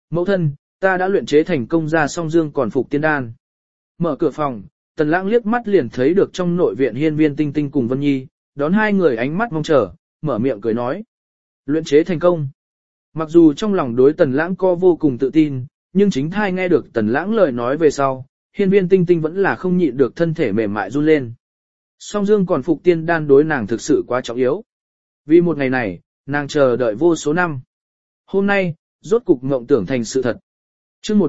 Mẫu thân, ta đã luyện chế thành công ra song dương còn phục tiên đan. Mở cửa phòng, Tần Lãng liếc mắt liền thấy được trong nội viện Hiên Viên Tinh Tinh cùng Vân Nhi, đón hai người ánh mắt mong chờ, mở miệng cười nói. Luyện chế thành công. Mặc dù trong lòng đối Tần Lãng có vô cùng tự tin, nhưng chính thai nghe được Tần Lãng lời nói về sau, Hiên Viên Tinh Tinh vẫn là không nhịn được thân thể mềm mại run lên. Song dương còn phục tiên đan đối nàng thực sự quá trọng yếu. Vì một ngày này, nàng chờ đợi vô số năm. Hôm nay, rốt cục mộng tưởng thành sự thật. Chương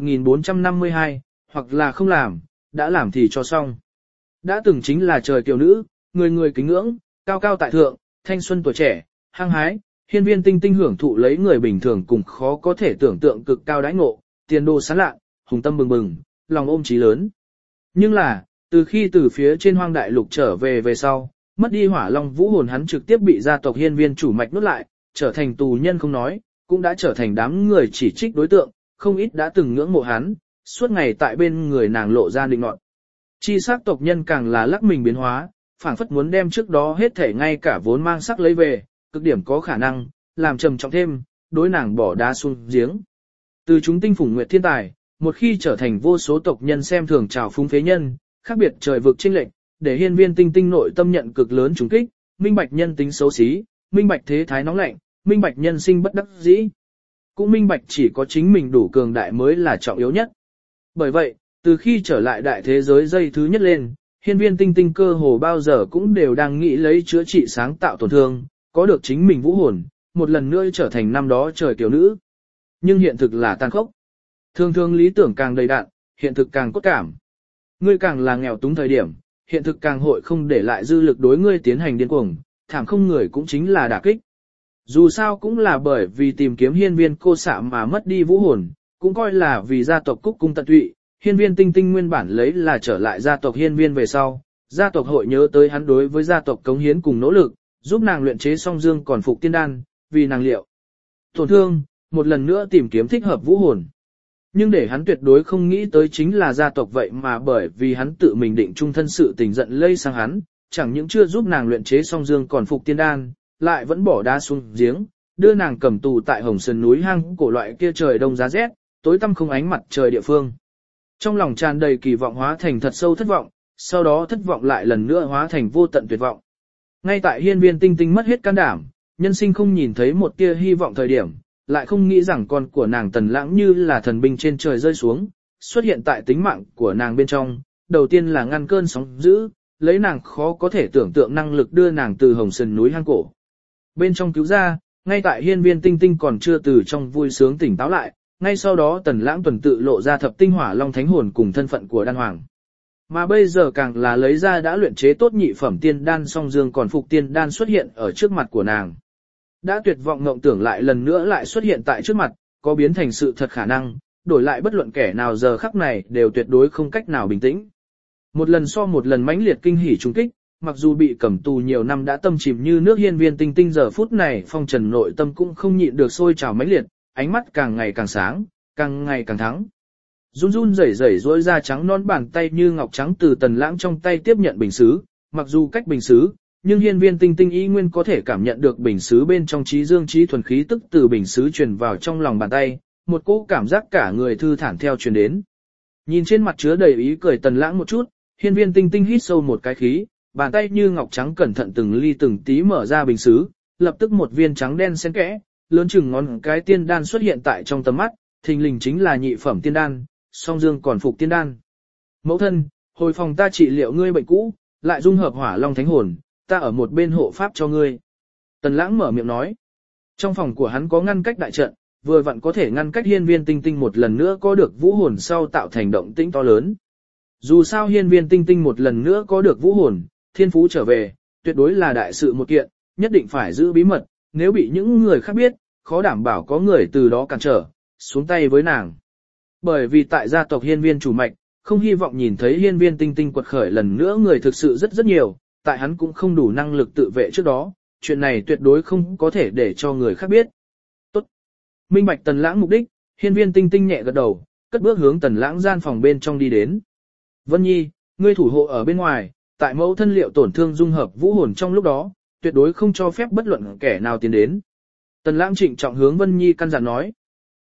1452, hoặc là không làm, đã làm thì cho xong. Đã từng chính là trời kiều nữ, người người kính ngưỡng, cao cao tại thượng, thanh xuân tuổi trẻ, hăng hái, Hiên Viên Tinh Tinh hưởng thụ lấy người bình thường cùng khó có thể tưởng tượng cực cao đãi ngộ, tiền đồ sáng lạ, hùng tâm bừng bừng, lòng ôm chí lớn. Nhưng là, từ khi từ phía trên hoang đại lục trở về sau, mất đi hỏa long vũ hồn hắn trực tiếp bị gia tộc Hiên Viên chủ mạch nuốt lại, trở thành tù nhân không nói, cũng đã trở thành đám người chỉ trích đối tượng, không ít đã từng ngưỡng mộ hắn, suốt ngày tại bên người nàng lộ ra định nọt. Chi sắc tộc nhân càng là lắc mình biến hóa, phảng phất muốn đem trước đó hết thể ngay cả vốn mang sắc lấy về, cực điểm có khả năng, làm trầm trọng thêm, đối nàng bỏ đá xuống giếng. Từ chúng tinh phủng nguyệt thiên tài, một khi trở thành vô số tộc nhân xem thường trào phúng phế nhân, khác biệt trời vực chênh lệch, để Hiên Viên Tinh Tinh nội tâm nhận cực lớn trùng kích, minh bạch nhân tính xấu xí, minh bạch thế thái nóng lạnh, minh bạch nhân sinh bất đắc dĩ. Cũng minh bạch chỉ có chính mình đủ cường đại mới là trọng yếu nhất. Bởi vậy, từ khi trở lại đại thế giới dây thứ nhất lên, Hiên Viên Tinh Tinh cơ hồ bao giờ cũng đều đang nghĩ lấy chữa trị sáng tạo tổn thương, có được chính mình vũ hồn, một lần nữa trở thành năm đó trời tiểu nữ. Nhưng hiện thực là tàn khốc. Thường thường lý tưởng càng đầy đặn, hiện thực càng cốt cảm. Ngươi càng là nghèo túng thời điểm, hiện thực càng hội không để lại dư lực đối ngươi tiến hành điên cuồng, thảm không người cũng chính là đả kích. Dù sao cũng là bởi vì tìm kiếm Hiên Viên cô xạ mà mất đi vũ hồn, cũng coi là vì gia tộc Cúc Cung tận tụy, Hiên Viên Tinh Tinh nguyên bản lấy là trở lại gia tộc Hiên Viên về sau, gia tộc hội nhớ tới hắn đối với gia tộc cống hiến cùng nỗ lực, giúp nàng luyện chế song dương còn phục tiên đan, vì nàng liệu tổn thương, một lần nữa tìm kiếm thích hợp vũ hồn. Nhưng để hắn tuyệt đối không nghĩ tới chính là gia tộc vậy mà bởi vì hắn tự mình định trung thân sự tình giận lây sang hắn, chẳng những chưa giúp nàng luyện chế song dương còn phục tiên đan, lại vẫn bỏ đá xuống giếng, đưa nàng cầm tù tại Hồng Sơn núi hang cổ loại kia trời đông giá rét, tối tăm không ánh mặt trời địa phương. Trong lòng tràn đầy kỳ vọng hóa thành thật sâu thất vọng, sau đó thất vọng lại lần nữa hóa thành vô tận tuyệt vọng. Ngay tại Hiên Viên Tinh Tinh mất hết can đảm, nhân sinh không nhìn thấy một tia hy vọng thời điểm, lại không nghĩ rằng con của nàng Tần Lãng như là thần binh trên trời rơi xuống, xuất hiện tại tính mạng của nàng bên trong, đầu tiên là ngăn cơn sóng dữ, lấy nàng khó có thể tưởng tượng năng lực đưa nàng từ Hồng Sơn núi hang cổ bên trong cứu ra, ngay tại Hiên Viên Tinh Tinh còn chưa từ trong vui sướng tỉnh táo lại, ngay sau đó Tần Lãng tuần tự lộ ra thập tinh hỏa long thánh hồn cùng thân phận của đan hoàng. Mà bây giờ càng là lấy ra đã luyện chế tốt nhị phẩm tiên đan song dương còn phục tiên đan xuất hiện ở trước mặt của nàng. Đã tuyệt vọng ngộng tưởng lại lần nữa lại xuất hiện tại trước mặt, có biến thành sự thật khả năng, đổi lại bất luận kẻ nào giờ khắc này đều tuyệt đối không cách nào bình tĩnh. Một lần so một lần mãnh liệt kinh hỉ trùng kích, mặc dù bị cầm tù nhiều năm đã tâm chìm như nước Hiên Viên Tinh Tinh giờ phút này phong trần nội tâm cũng không nhịn được sôi trào mãnh liệt, ánh mắt càng ngày càng sáng, càng ngày càng thắng. Run run rẩy rẩy duỗi ra trắng non bàn tay như ngọc trắng từ Tần Lãng trong tay tiếp nhận bình sứ, mặc dù cách bình sứ, nhưng Hiên Viên Tinh Tinh y nguyên có thể cảm nhận được bình sứ bên trong trí dương trí thuần khí tức từ bình sứ truyền vào trong lòng bàn tay, một cỗ cảm giác cả người thư thản theo truyền đến. Nhìn trên mặt chứa đầy ý cười Tần Lãng một chút, Hiên Viên Tinh Tinh hít sâu một cái khí, bàn tay như ngọc trắng cẩn thận từng ly từng tí mở ra bình sứ, lập tức một viên trắng đen xen kẽ, lớn chừng ngón cái tiên đan xuất hiện tại trong tầm mắt, thình lình chính là nhị phẩm tiên đan, song dương còn phục tiên đan. Mẫu thân, hồi phòng ta trị liệu ngươi bệnh cũ, lại dung hợp hỏa long thánh hồn, ta ở một bên hộ pháp cho ngươi. Tần Lãng mở miệng nói. Trong phòng của hắn có ngăn cách đại trận, vừa vặn có thể ngăn cách Hiên Viên Tinh Tinh một lần nữa có được vũ hồn sau tạo thành động tĩnh to lớn. Dù sao Hiên Viên Tinh Tinh một lần nữa có được vũ hồn, thiên phú trở về, tuyệt đối là đại sự một kiện, nhất định phải giữ bí mật, nếu bị những người khác biết, khó đảm bảo có người từ đó cản trở, xuống tay với nàng. Bởi vì tại gia tộc Hiên Viên chủ mạch, không hy vọng nhìn thấy Hiên Viên Tinh Tinh quật khởi lần nữa người thực sự rất nhiều, tại hắn cũng không đủ năng lực tự vệ trước đó, chuyện này tuyệt đối không có thể để cho người khác biết. Tốt. Minh bạch Tần Lãng mục đích, Hiên Viên Tinh Tinh nhẹ gật đầu, cất bước hướng Tần Lãng gian phòng bên trong đi đến. Vân Nhi, ngươi thủ hộ ở bên ngoài, tại mẫu thân liệu tổn thương dung hợp vũ hồn trong lúc đó, tuyệt đối không cho phép bất luận kẻ nào tiến đến. Tần Lãng trịnh trọng hướng Vân Nhi căn dặn nói.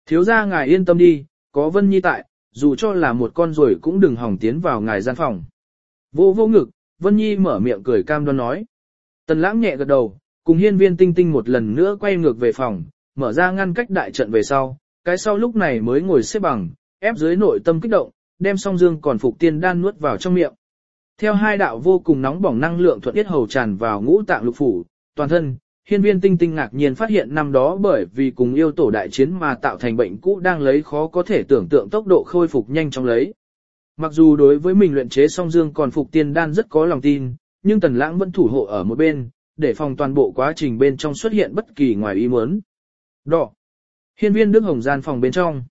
Thiếu gia ngài yên tâm đi, có Vân Nhi tại, dù cho là một con ruồi cũng đừng hỏng tiến vào ngài gian phòng. Vô vô ngực, Vân Nhi mở miệng cười cam đoan nói. Tần lãng nhẹ gật đầu, cùng hiên viên tinh tinh một lần nữa quay ngược về phòng, mở ra ngăn cách đại trận về sau, cái sau lúc này mới ngồi xếp bằng, ép dưới nội tâm kích động, đem song dương còn phục tiên đan nuốt vào trong miệng. Theo hai đạo vô cùng nóng bỏng năng lượng thuận tiết hầu tràn vào ngũ tạng lục phủ, toàn thân, hiên viên tinh tinh ngạc nhiên phát hiện năm đó bởi vì cùng yêu tổ đại chiến mà tạo thành bệnh cũ đang lấy khó có thể tưởng tượng tốc độ khôi phục nhanh chóng lấy. Mặc dù đối với mình luyện chế song dương còn phục tiên đan rất có lòng tin, nhưng Tần Lãng vẫn thủ hộ ở một bên, để phòng toàn bộ quá trình bên trong xuất hiện bất kỳ ngoài ý muốn. Đỏ. Hiên viên Đức Hồng gian phòng bên trong.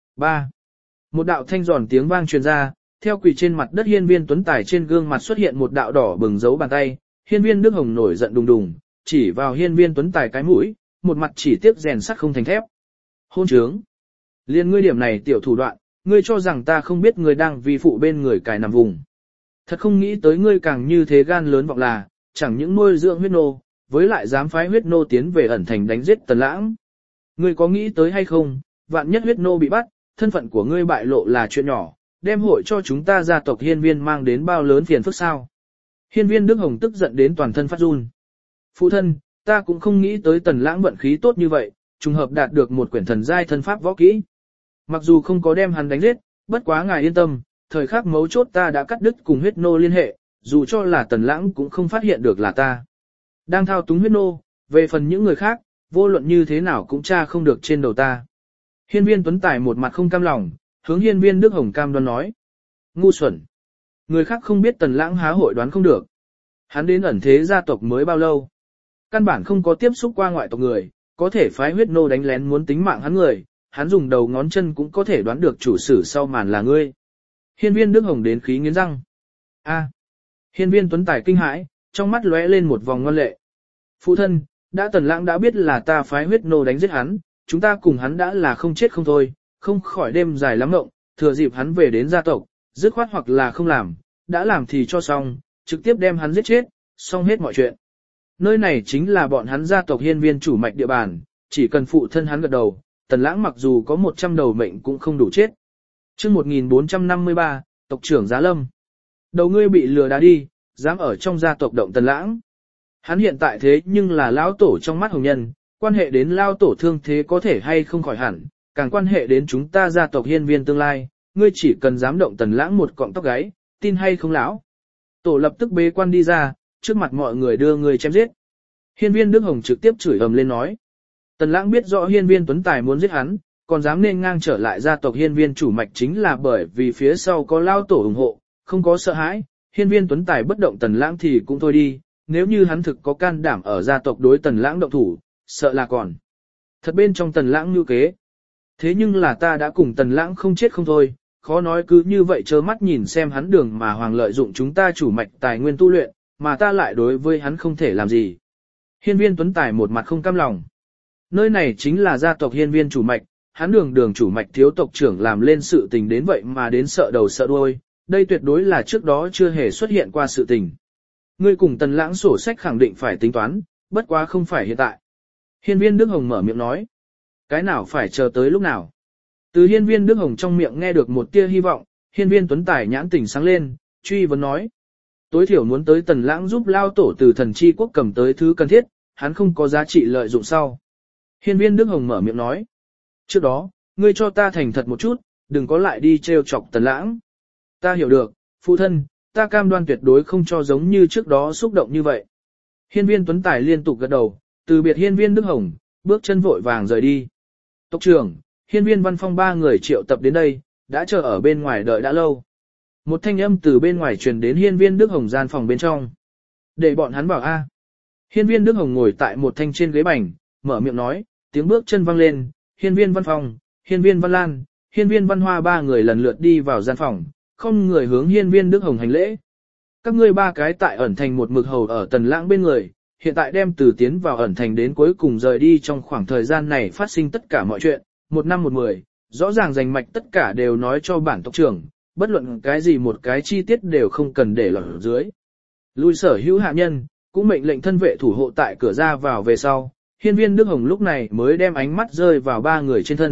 3. Một đạo thanh giòn tiếng vang truyền ra, theo quỳ trên mặt đất hiên viên Tuấn Tài trên gương mặt xuất hiện một đạo đỏ bừng dấu bàn tay, hiên viên Đức Hồng nổi giận đùng đùng, chỉ vào hiên viên Tuấn Tài cái mũi, một mặt chỉ tiếc rèn sắt không thành thép. Hôn trướng. Liên ngươi điểm này tiểu thủ đoạn, ngươi cho rằng ta không biết ngươi đang vi phụ bên người cài nằm vùng. Thật không nghĩ tới ngươi càng như thế gan lớn vọng là, chẳng những nuôi dưỡng huyết nô, với lại dám phái huyết nô tiến về ẩn thành đánh giết Tần Lãng. Ngươi có nghĩ tới hay không, vạn nhất huyết nô bị bắt, thân phận của ngươi bại lộ là chuyện nhỏ, đem hội cho chúng ta gia tộc hiên viên mang đến bao lớn phiền phức sao. Hiên viên Đức Hồng tức giận đến toàn thân phát run. Phụ thân, ta cũng không nghĩ tới Tần Lãng vận khí tốt như vậy, trùng hợp đạt được một quyển thần giai thân pháp võ kỹ. Mặc dù không có đem hắn đánh giết, bất quá ngài yên tâm, thời khắc mấu chốt ta đã cắt đứt cùng huyết nô liên hệ, dù cho là Tần Lãng cũng không phát hiện được là ta. Đang thao túng huyết nô, về phần những người khác, vô luận như thế nào cũng tra không được trên đầu ta. Hiên viên Tuấn Tài một mặt không cam lòng, hướng hiên viên Đức Hồng cam đoan nói. Ngu xuẩn. Người khác không biết Tần Lãng há hội đoán không được. Hắn đến ẩn thế gia tộc mới bao lâu. Căn bản không có tiếp xúc qua ngoại tộc người, có thể phái huyết nô đánh lén muốn tính mạng hắn người, hắn dùng đầu ngón chân cũng có thể đoán được chủ sử sau màn là ngươi. Hiên viên Đức Hồng đến khí nghiến răng. A. Hiên viên Tuấn Tài kinh hãi, trong mắt lóe lên một vòng ngoan lệ. Phụ thân, đã Tần Lãng đã biết là ta phái huyết nô đánh giết hắn, chúng ta cùng hắn đã là không chết không thôi, không khỏi đêm dài lắm ngộng, thừa dịp hắn về đến gia tộc, dứt khoát hoặc là không làm, đã làm thì cho xong, trực tiếp đem hắn giết chết, xong hết mọi chuyện. Nơi này chính là bọn hắn gia tộc hiên viên chủ mạch địa bàn, chỉ cần phụ thân hắn gật đầu, Tần Lãng mặc dù có 100 đầu mệnh cũng không đủ chết. Chương 1453, tộc trưởng Giá Lâm. Đầu ngươi bị lừa đá đi, dám ở trong gia tộc động Tần Lãng. Hắn hiện tại thế nhưng là lão tổ trong mắt hồng nhân, quan hệ đến lao tổ thương thế có thể hay không khỏi hẳn, càng quan hệ đến chúng ta gia tộc hiên viên tương lai, ngươi chỉ cần dám động Tần Lãng một cọng tóc gáy, tin hay không lão. Tổ lập tức bế quan đi ra, trước mặt mọi người đưa người chém giết. Hiên viên Đức Hồng trực tiếp chửi ầm lên nói. Tần Lãng biết rõ hiên viên Tuấn Tài muốn giết hắn, còn dám nên ngang trở lại gia tộc hiên viên chủ mạch chính là bởi vì phía sau có lao tổ ủng hộ, không có sợ hãi, hiên viên Tuấn Tài bất động Tần Lãng thì cũng thôi đi, nếu như hắn thực có can đảm ở gia tộc đối Tần Lãng động thủ, sợ là còn. Thật bên trong Tần Lãng như kế. Thế nhưng là ta đã cùng Tần Lãng không chết không thôi, khó nói cứ như vậy trơ mắt nhìn xem hắn đường mà hoàng lợi dụng chúng ta chủ mạch tài nguyên tu luyện, mà ta lại đối với hắn không thể làm gì. Hiên viên Tuấn Tài một mặt không cam lòng. Nơi này chính là gia tộc hiên viên chủ mạch, hắn đường chủ mạch thiếu tộc trưởng làm lên sự tình đến vậy mà đến sợ đầu sợ đuôi, đây tuyệt đối là trước đó chưa hề xuất hiện qua sự tình. Ngươi cùng Tần Lãng sổ sách khẳng định phải tính toán, bất quá không phải hiện tại. Hiên viên Đức Hồng mở miệng nói. Cái nào phải chờ tới lúc nào? Từ hiên viên Đức Hồng trong miệng nghe được một tia hy vọng, hiên viên Tuấn Tài nhãn tỉnh sáng lên, truy vấn nói. Tối thiểu muốn tới Tần Lãng giúp lao tổ từ thần chi quốc cầm tới thứ cần thiết, hắn không có giá trị lợi dụng sau. Hiên viên Đức Hồng mở miệng nói. Trước đó, ngươi cho ta thành thật một chút, đừng có lại đi trêu chọc Tần Lãng. Ta hiểu được, phụ thân, ta cam đoan tuyệt đối không cho giống như trước đó xúc động như vậy. Hiên viên Tuấn Tài liên tục gật đầu, từ biệt hiên viên Đức Hồng, bước chân vội vàng rời đi. Tộc trưởng, hiên viên Văn Phong ba người triệu tập đến đây, đã chờ ở bên ngoài đợi đã lâu. Một thanh âm từ bên ngoài truyền đến hiên viên Đức Hồng gian phòng bên trong. Để bọn hắn bảo A. Hiên viên Đức Hồng ngồi tại một thanh trên ghế bành, mở miệng nói, tiếng bước chân vang lên, hiên viên Văn Phong, hiên viên Văn Lan, hiên viên Văn Hoa ba người lần lượt đi vào gian phòng, không người hướng hiên viên Đức Hồng hành lễ. Các ngươi ba cái tại ẩn thành một mực hầu ở Tần Lãng bên người, hiện tại đem từ tiến vào ẩn thành đến cuối cùng rời đi trong khoảng thời gian này phát sinh tất cả mọi chuyện, 1 năm 1 10, rõ ràng rành mạch tất cả đều nói cho bản tộc trưởng, bất luận cái gì một cái chi tiết đều không cần để lọt dưới. Lui sở hữu hạ nhân, cũng mệnh lệnh thân vệ thủ hộ tại cửa ra vào về sau, hiên viên Đức Hồng lúc này mới đem ánh mắt rơi vào ba người trên thân,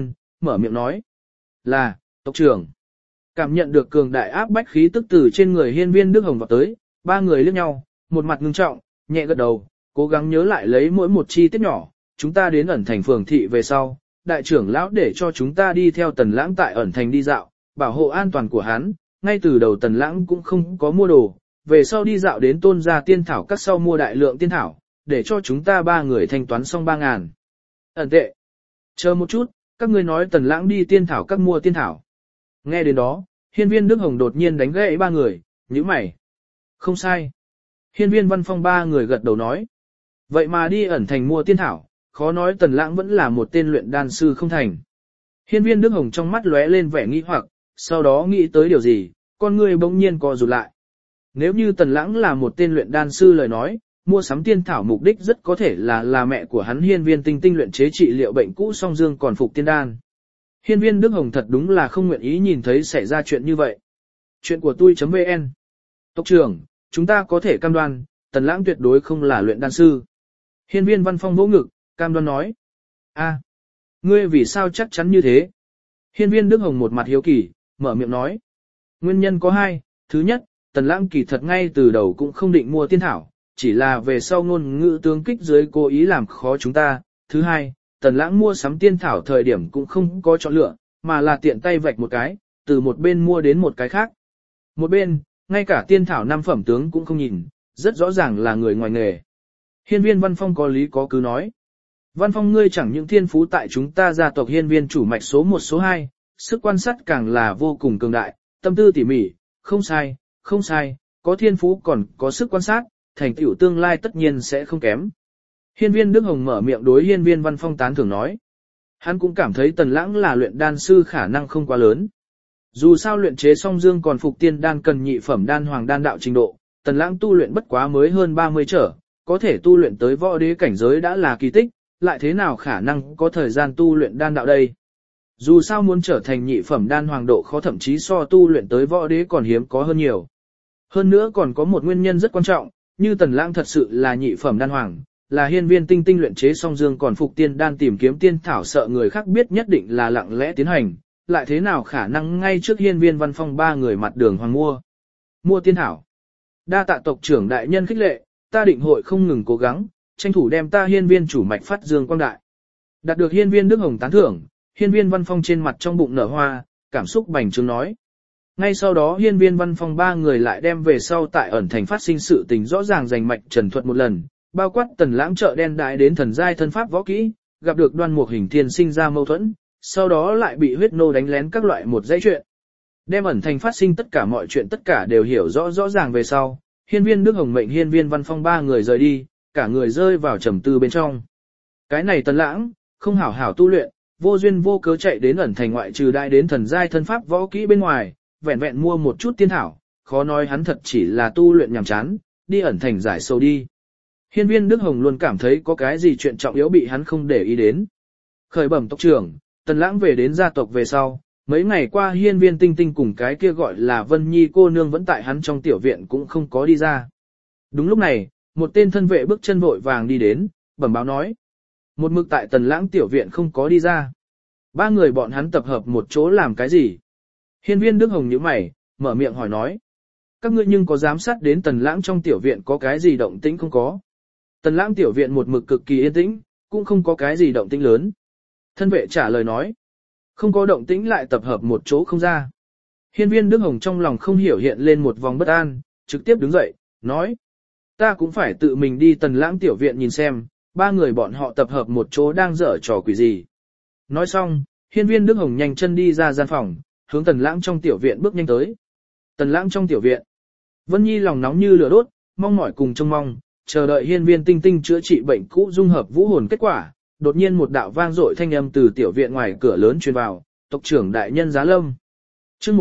mở miệng nói. Là, tộc trưởng. Cảm nhận được cường đại áp bách khí tức từ trên người hiên viên Đức Hồng vào tới, ba người liếc nhau, một mặt ngưng trọng, nhẹ gật đầu, cố gắng nhớ lại lấy mỗi một chi tiết nhỏ. Chúng ta đến ẩn thành phường thị về sau, đại trưởng lão để cho chúng ta đi theo Tần Lãng tại ẩn thành đi dạo, bảo hộ an toàn của hắn, ngay từ đầu Tần Lãng cũng không có mua đồ, về sau đi dạo đến Tôn gia tiên thảo các sau mua đại lượng tiên thảo, để cho chúng ta ba người thanh toán xong 3.000. Ẩn tệ. Chờ một chút, các ngươi nói Tần Lãng đi tiên thảo các mua tiên thảo. Nghe đến đó, hiên viên Đức Hồng đột nhiên đánh gãy ba người, nhíu mày. Không sai. Hiên viên Văn Phong ba người gật đầu nói. Vậy mà đi ẩn thành mua tiên thảo, khó nói Tần Lãng vẫn là một tên luyện đan sư không thành. Hiên viên Đức Hồng trong mắt lóe lên vẻ nghi hoặc, sau đó nghĩ tới điều gì, con người bỗng nhiên co rụt lại. Nếu như Tần Lãng là một tên luyện đan sư lời nói, mua sắm tiên thảo mục đích rất có thể là mẹ của hắn hiên viên tinh tinh luyện chế trị liệu bệnh cũ song dương còn phục tiên đan. Hiên viên Đức Hồng thật đúng là không nguyện ý nhìn thấy xảy ra chuyện như vậy. Chuyện của tôi.vn. Tộc trưởng, chúng ta có thể cam đoan, Tần Lãng tuyệt đối không là luyện đan sư. Hiên viên Văn Phong vỗ ngực, cam đoan nói. A, ngươi vì sao chắc chắn như thế? Hiên viên Đức Hồng một mặt hiếu kỳ, mở miệng nói. Nguyên nhân có hai, thứ nhất, Tần Lãng kỳ thật ngay từ đầu cũng không định mua tiên thảo, chỉ là về sau ngôn ngữ tướng kích dưới cố ý làm khó chúng ta. Thứ hai, Tần Lãng mua sắm tiên thảo thời điểm cũng không có chọn lựa, mà là tiện tay vạch một cái, từ một bên mua đến một cái khác. Một bên, ngay cả tiên thảo năm phẩm tướng cũng không nhìn, rất rõ ràng là người ngoài nghề. Hiên viên Văn Phong có lý có cứ nói. Văn Phong ngươi chẳng những thiên phú tại chúng ta gia tộc hiên viên chủ mạch số 1 số 2, sức quan sát càng là vô cùng cường đại, tâm tư tỉ mỉ, không sai, không sai, có thiên phú còn có sức quan sát, thành tựu tương lai tất nhiên sẽ không kém. Hiên viên Đức Hồng mở miệng đối hiên viên Văn Phong tán thưởng nói. Hắn cũng cảm thấy Tần Lãng là luyện đan sư khả năng không quá lớn. Dù sao luyện chế song dương còn phục tiên đan cần nhị phẩm đan hoàng đan đạo trình độ, Tần Lãng tu luyện bất quá mới hơn 30 trở, có thể tu luyện tới võ đế cảnh giới đã là kỳ tích, lại thế nào khả năng có thời gian tu luyện đan đạo đây. Dù sao muốn trở thành nhị phẩm đan hoàng độ khó thậm chí so tu luyện tới võ đế còn hiếm có hơn nhiều. Hơn nữa còn có một nguyên nhân rất quan trọng, như Tần Lãng thật sự là nhị phẩm đan hoàng, là hiên viên tinh tinh luyện chế song dương còn phục tiên đan tìm kiếm tiên thảo sợ người khác biết nhất định là lặng lẽ tiến hành, lại thế nào khả năng ngay trước hiên viên Văn Phong ba người mặt đường hoàng mua tiên thảo. Đa tạ tộc trưởng đại nhân khích lệ, ta định hội không ngừng cố gắng, tranh thủ đem ta hiên viên chủ mạch phát dương quang đại. Đạt được hiên viên Đức Hồng tán thưởng, hiên viên Văn Phong trên mặt trong bụng nở hoa, cảm xúc bành trướng nói. Ngay sau đó hiên viên Văn Phong ba người lại đem về sau tại ẩn thành phát sinh sự tình rõ ràng rành mạch trần thuật một lần, bao quát Tần Lãng chợ đen đại đến thần giai thân pháp võ kỹ, gặp được Đoan Mục Hình Thiên sinh ra mâu thuẫn, sau đó lại bị huyết nô đánh lén các loại một dãy chuyện. Đem ẩn thành phát sinh tất cả mọi chuyện tất cả đều hiểu rõ ràng về sau, hiên viên Đức Hồng mệnh hiên viên Văn Phong ba người rời đi, cả người rơi vào trầm tư bên trong. Cái này Tần Lãng, không hảo hảo tu luyện, vô duyên vô cớ chạy đến ẩn thành ngoại trừ đại đến thần giai thân pháp võ kỹ bên ngoài, vẹn vẹn mua một chút tiên thảo, khó nói hắn thật chỉ là tu luyện nhàm chán, đi ẩn thành giải sầu đi. Hiên viên Đức Hồng luôn cảm thấy có cái gì chuyện trọng yếu bị hắn không để ý đến. Khởi bẩm tộc trưởng, Tần Lãng về đến gia tộc về sau, mấy ngày qua hiên viên tinh tinh cùng cái kia gọi là Vân Nhi cô nương vẫn tại hắn trong tiểu viện cũng không có đi ra. Đúng lúc này, một tên thân vệ bước chân vội vàng đi đến, bẩm báo nói. Một mực tại Tần Lãng tiểu viện không có đi ra. Ba người bọn hắn tập hợp một chỗ làm cái gì? Hiên viên Đức Hồng nhíu mày, mở miệng hỏi nói. Các ngươi nhưng có giám sát đến Tần Lãng trong tiểu viện có cái gì động tĩnh không có? Tần Lãng tiểu viện một mực cực kỳ yên tĩnh, cũng không có cái gì động tĩnh lớn. Thân vệ trả lời nói. Không có động tĩnh lại tập hợp một chỗ không ra. Hiên viên Đức Hồng trong lòng không hiểu hiện lên một vòng bất an, trực tiếp đứng dậy, nói. Ta cũng phải tự mình đi Tần Lãng tiểu viện nhìn xem, ba người bọn họ tập hợp một chỗ đang dở trò quỷ gì. Nói xong, hiên viên Đức Hồng nhanh chân đi ra gian phòng, hướng Tần Lãng trong tiểu viện bước nhanh tới. Tần Lãng trong tiểu viện. Vân Nhi lòng nóng như lửa đốt, mong mỏi cùng trông mong, chờ đợi hiên viên tinh tinh chữa trị bệnh cũ dung hợp vũ hồn kết quả. Đột nhiên một đạo vang dội thanh âm từ tiểu viện ngoài cửa lớn truyền vào, tộc trưởng đại nhân Giá Lâm. Chương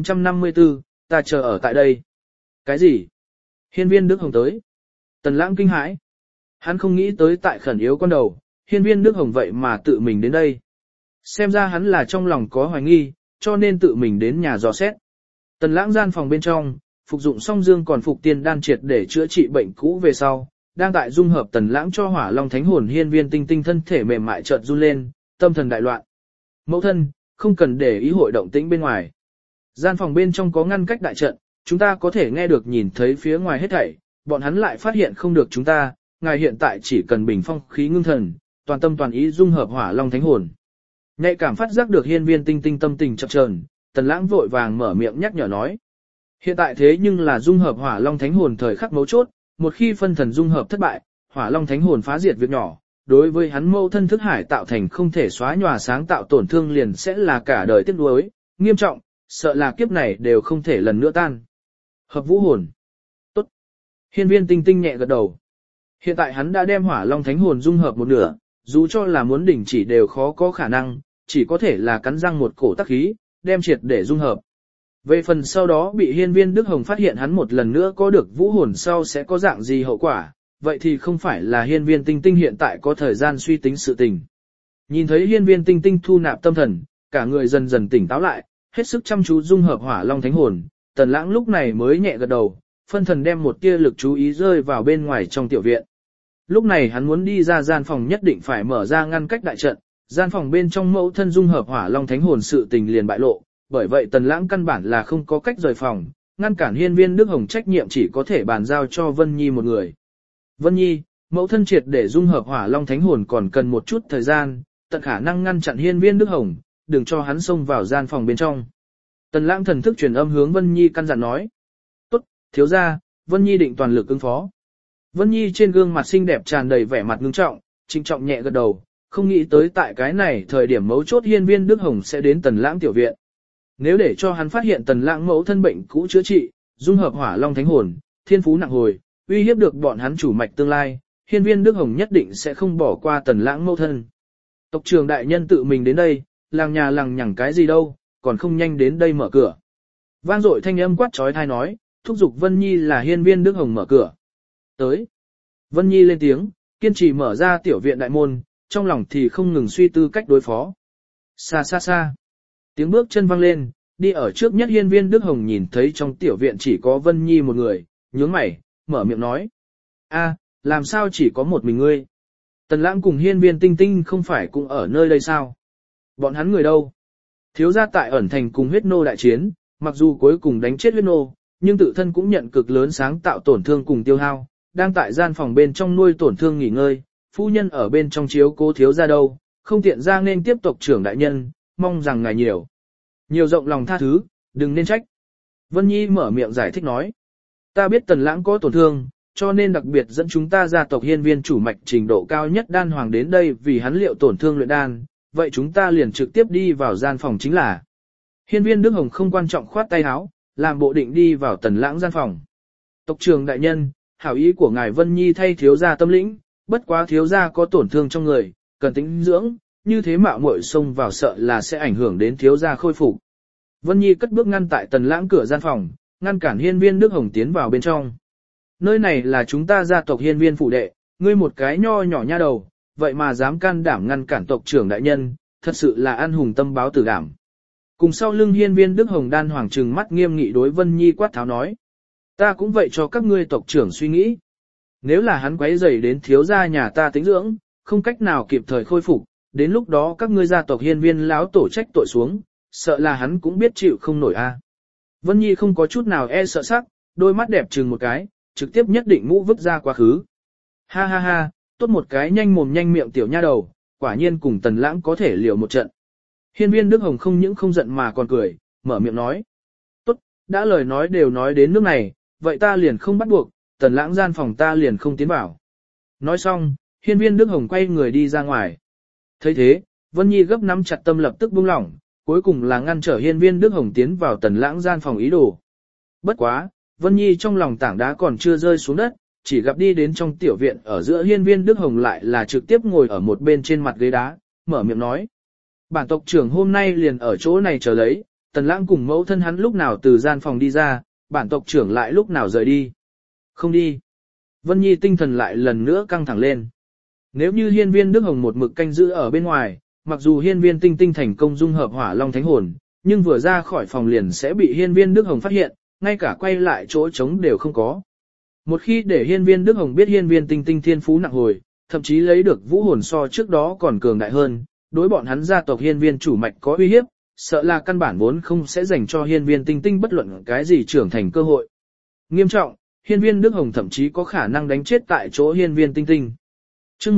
1454, ta chờ ở tại đây. Cái gì? Hiên viên Đức Hồng tới. Tần Lãng kinh hãi. Hắn không nghĩ tới tại khẩn yếu con đầu, hiên viên Đức Hồng vậy mà tự mình đến đây. Xem ra hắn là trong lòng có hoài nghi, cho nên tự mình đến nhà dò xét. Tần Lãng gian phòng bên trong, phục dụng song dương còn phục tiên đan triệt để chữa trị bệnh cũ về sau, đang tại dung hợp Tần Lãng cho Hỏa Long Thánh Hồn hiên viên tinh tinh thân thể mềm mại chợt run lên, tâm thần đại loạn. Mẫu thân, không cần để ý hội động tĩnh bên ngoài. Gian phòng bên trong có ngăn cách đại trận, chúng ta có thể nghe được nhìn thấy phía ngoài hết thảy, bọn hắn lại phát hiện không được chúng ta, ngài hiện tại chỉ cần bình phong khí ngưng thần, toàn tâm toàn ý dung hợp hỏa long thánh hồn. Nhạy cảm phát giác được hiên viên tinh tinh tâm tình chập chờn, Tần Lãng vội vàng mở miệng nhắc nhở nói. Hiện tại thế nhưng là dung hợp hỏa long thánh hồn thời khắc mấu chốt, một khi phân thần dung hợp thất bại, hỏa long thánh hồn phá diệt việc nhỏ, đối với hắn mâu thân thức hải tạo thành không thể xóa nhòa sáng tạo tổn thương liền sẽ là cả đời tiếc nuối, nghiêm trọng, sợ là kiếp này đều không thể lần nữa tan. Hợp vũ hồn. Tốt. Hiên viên tinh tinh nhẹ gật đầu. Hiện tại hắn đã đem hỏa long thánh hồn dung hợp một nửa, dù cho là muốn đỉnh chỉ đều khó có khả năng, chỉ có thể là cắn răng một cổ tắc khí, đem triệt để dung hợp. Về phần sau đó bị hiên viên Đức Hồng phát hiện hắn một lần nữa có được vũ hồn sau sẽ có dạng gì hậu quả, vậy thì không phải là hiên viên tinh tinh hiện tại có thời gian suy tính sự tình. Nhìn thấy hiên viên tinh tinh thu nạp tâm thần, cả người dần dần tỉnh táo lại, hết sức chăm chú dung hợp hỏa long thánh hồn, Tần Lãng lúc này mới nhẹ gật đầu, phân thần đem một tia lực chú ý rơi vào bên ngoài trong tiểu viện. Lúc này hắn muốn đi ra gian phòng nhất định phải mở ra ngăn cách đại trận, gian phòng bên trong mẫu thân dung hợp hỏa long thánh hồn sự tình liền bại lộ, bởi vậy Tần Lãng căn bản là không có cách rời phòng, ngăn cản hiên viên Đức Hồng trách nhiệm chỉ có thể bàn giao cho Vân Nhi một người. Vân Nhi, mẫu thân triệt để dung hợp hỏa long thánh hồn còn cần một chút thời gian, tận khả năng ngăn chặn hiên viên Đức Hồng, đừng cho hắn xông vào gian phòng bên trong. Tần Lãng thần thức truyền âm hướng Vân Nhi căn dặn nói. Tốt, thiếu gia, Vân Nhi định toàn lực ứng phó. Vân Nhi trên gương mặt xinh đẹp tràn đầy vẻ mặt ngưng trọng, trịnh trọng nhẹ gật đầu, không nghĩ tới tại cái này thời điểm mấu chốt hiên viên Đức Hồng sẽ đến Tần Lãng tiểu viện. Nếu để cho hắn phát hiện Tần Lãng mẫu thân bệnh cũ chữa trị, dung hợp hỏa long thánh hồn, thiên phú nặng hồi, uy hiếp được bọn hắn chủ mạch tương lai, hiên viên Đức Hồng nhất định sẽ không bỏ qua Tần Lãng mẫu thân. Tộc trưởng đại nhân tự mình đến đây, làng nhà lằng nhằng cái gì đâu, còn không nhanh đến đây mở cửa. Vang dội thanh âm quát trói thai nói, thúc giục Vân Nhi là hiên viên Đức Hồng mở cửa. Tới. Vân Nhi lên tiếng, kiên trì mở ra tiểu viện đại môn, trong lòng thì không ngừng suy tư cách đối phó. Xa xa xa. Tiếng bước chân vang lên, đi ở trước nhất hiên viên Đức Hồng nhìn thấy trong tiểu viện chỉ có Vân Nhi một người, nhướng mày, mở miệng nói. A, làm sao chỉ có một mình ngươi? Tần Lãng cùng hiên viên Tinh Tinh không phải cũng ở nơi đây sao? Bọn hắn người đâu? Thiếu gia tại ẩn thành cùng huyết nô đại chiến, mặc dù cuối cùng đánh chết huyết nô, nhưng tự thân cũng nhận cực lớn sáng tạo tổn thương cùng tiêu hao, đang tại gian phòng bên trong nuôi tổn thương nghỉ ngơi, phu nhân ở bên trong chiếu cố thiếu gia đâu, không tiện ra nên tiếp tộc trưởng đại nhân, mong rằng ngài nhiều rộng lòng tha thứ, đừng nên trách. Vân Nhi mở miệng giải thích nói, ta biết Tần Lãng có tổn thương, cho nên đặc biệt dẫn chúng ta gia tộc hiên viên chủ mạch trình độ cao nhất đan hoàng đến đây vì hắn liệu tổn thương luyện đan, vậy chúng ta liền trực tiếp đi vào gian phòng chính là. Hiên viên Đức Hồng không quan trọng khoát tay áo, làm bộ định đi vào Tần Lãng gian phòng. Tộc trưởng đại nhân, hảo ý của ngài Vân Nhi thay thiếu gia tâm lĩnh, bất quá thiếu gia có tổn thương trong người, cần tĩnh dưỡng, như thế mạo muội xông vào sợ là sẽ ảnh hưởng đến thiếu gia khôi phục. Vân Nhi cất bước ngăn tại Tần Lãng cửa gian phòng, ngăn cản hiên viên Đức Hồng tiến vào bên trong. Nơi này là chúng ta gia tộc hiên viên phụ đệ, ngươi một cái nho nhỏ nha đầu, vậy mà dám can đảm ngăn cản tộc trưởng đại nhân, thật sự là ăn hùng tâm báo tử đảm. Cùng sau lưng hiên viên Đức Hồng đan hoàng trừng mắt nghiêm nghị đối Vân Nhi quát tháo nói. Ta cũng vậy cho các ngươi tộc trưởng suy nghĩ. Nếu là hắn quấy rầy đến thiếu gia nhà ta tĩnh dưỡng, không cách nào kịp thời khôi phục, đến lúc đó các ngươi gia tộc hiên viên lão tổ trách tội xuống, sợ là hắn cũng biết chịu không nổi a. Vân Nhi không có chút nào e sợ sắc, đôi mắt đẹp trừng một cái, trực tiếp nhất định mũ vứt ra quá khứ. Ha ha ha, tốt một cái nhanh mồm nhanh miệng tiểu nha đầu, quả nhiên cùng Tần Lãng có thể liều một trận. Hiên viên Đức Hồng không những không giận mà còn cười, mở miệng nói. Tốt, đã lời nói đều nói đến nước này, vậy ta liền không bắt buộc, Tần Lãng gian phòng ta liền không tiến vào. Nói xong, hiên viên Đức Hồng quay người đi ra ngoài. Thấy thế, Vân Nhi gấp nắm chặt tâm lập tức buông lỏng, cuối cùng là ngăn trở hiên viên Đức Hồng tiến vào Tần Lãng gian phòng ý đồ. Bất quá, Vân Nhi trong lòng tảng đá còn chưa rơi xuống đất, chỉ gặp đi đến trong tiểu viện ở giữa hiên viên Đức Hồng lại là trực tiếp ngồi ở một bên trên mặt ghế đá, mở miệng nói. Bản tộc trưởng hôm nay liền ở chỗ này chờ lấy, Tần Lãng cùng mẫu thân hắn lúc nào từ gian phòng đi ra, bản tộc trưởng lại lúc nào rời đi. Không đi. Vân Nhi tinh thần lại lần nữa căng thẳng lên. Nếu như hiên viên Đức Hồng một mực canh giữ ở bên ngoài, mặc dù hiên viên tinh tinh thành công dung hợp hỏa long thánh hồn, nhưng vừa ra khỏi phòng liền sẽ bị hiên viên Đức Hồng phát hiện, ngay cả quay lại chỗ trống đều không có. Một khi để hiên viên Đức Hồng biết hiên viên tinh tinh thiên phú nặng hồi, thậm chí lấy được vũ hồn so trước đó còn cường đại hơn, đối bọn hắn gia tộc hiên viên chủ mạch có uy hiếp, sợ là căn bản vốn không sẽ dành cho hiên viên tinh tinh bất luận cái gì trưởng thành cơ hội. Nghiêm trọng, hiên viên Đức Hồng thậm chí có khả năng đánh chết tại chỗ hiên viên tinh tinh. Chương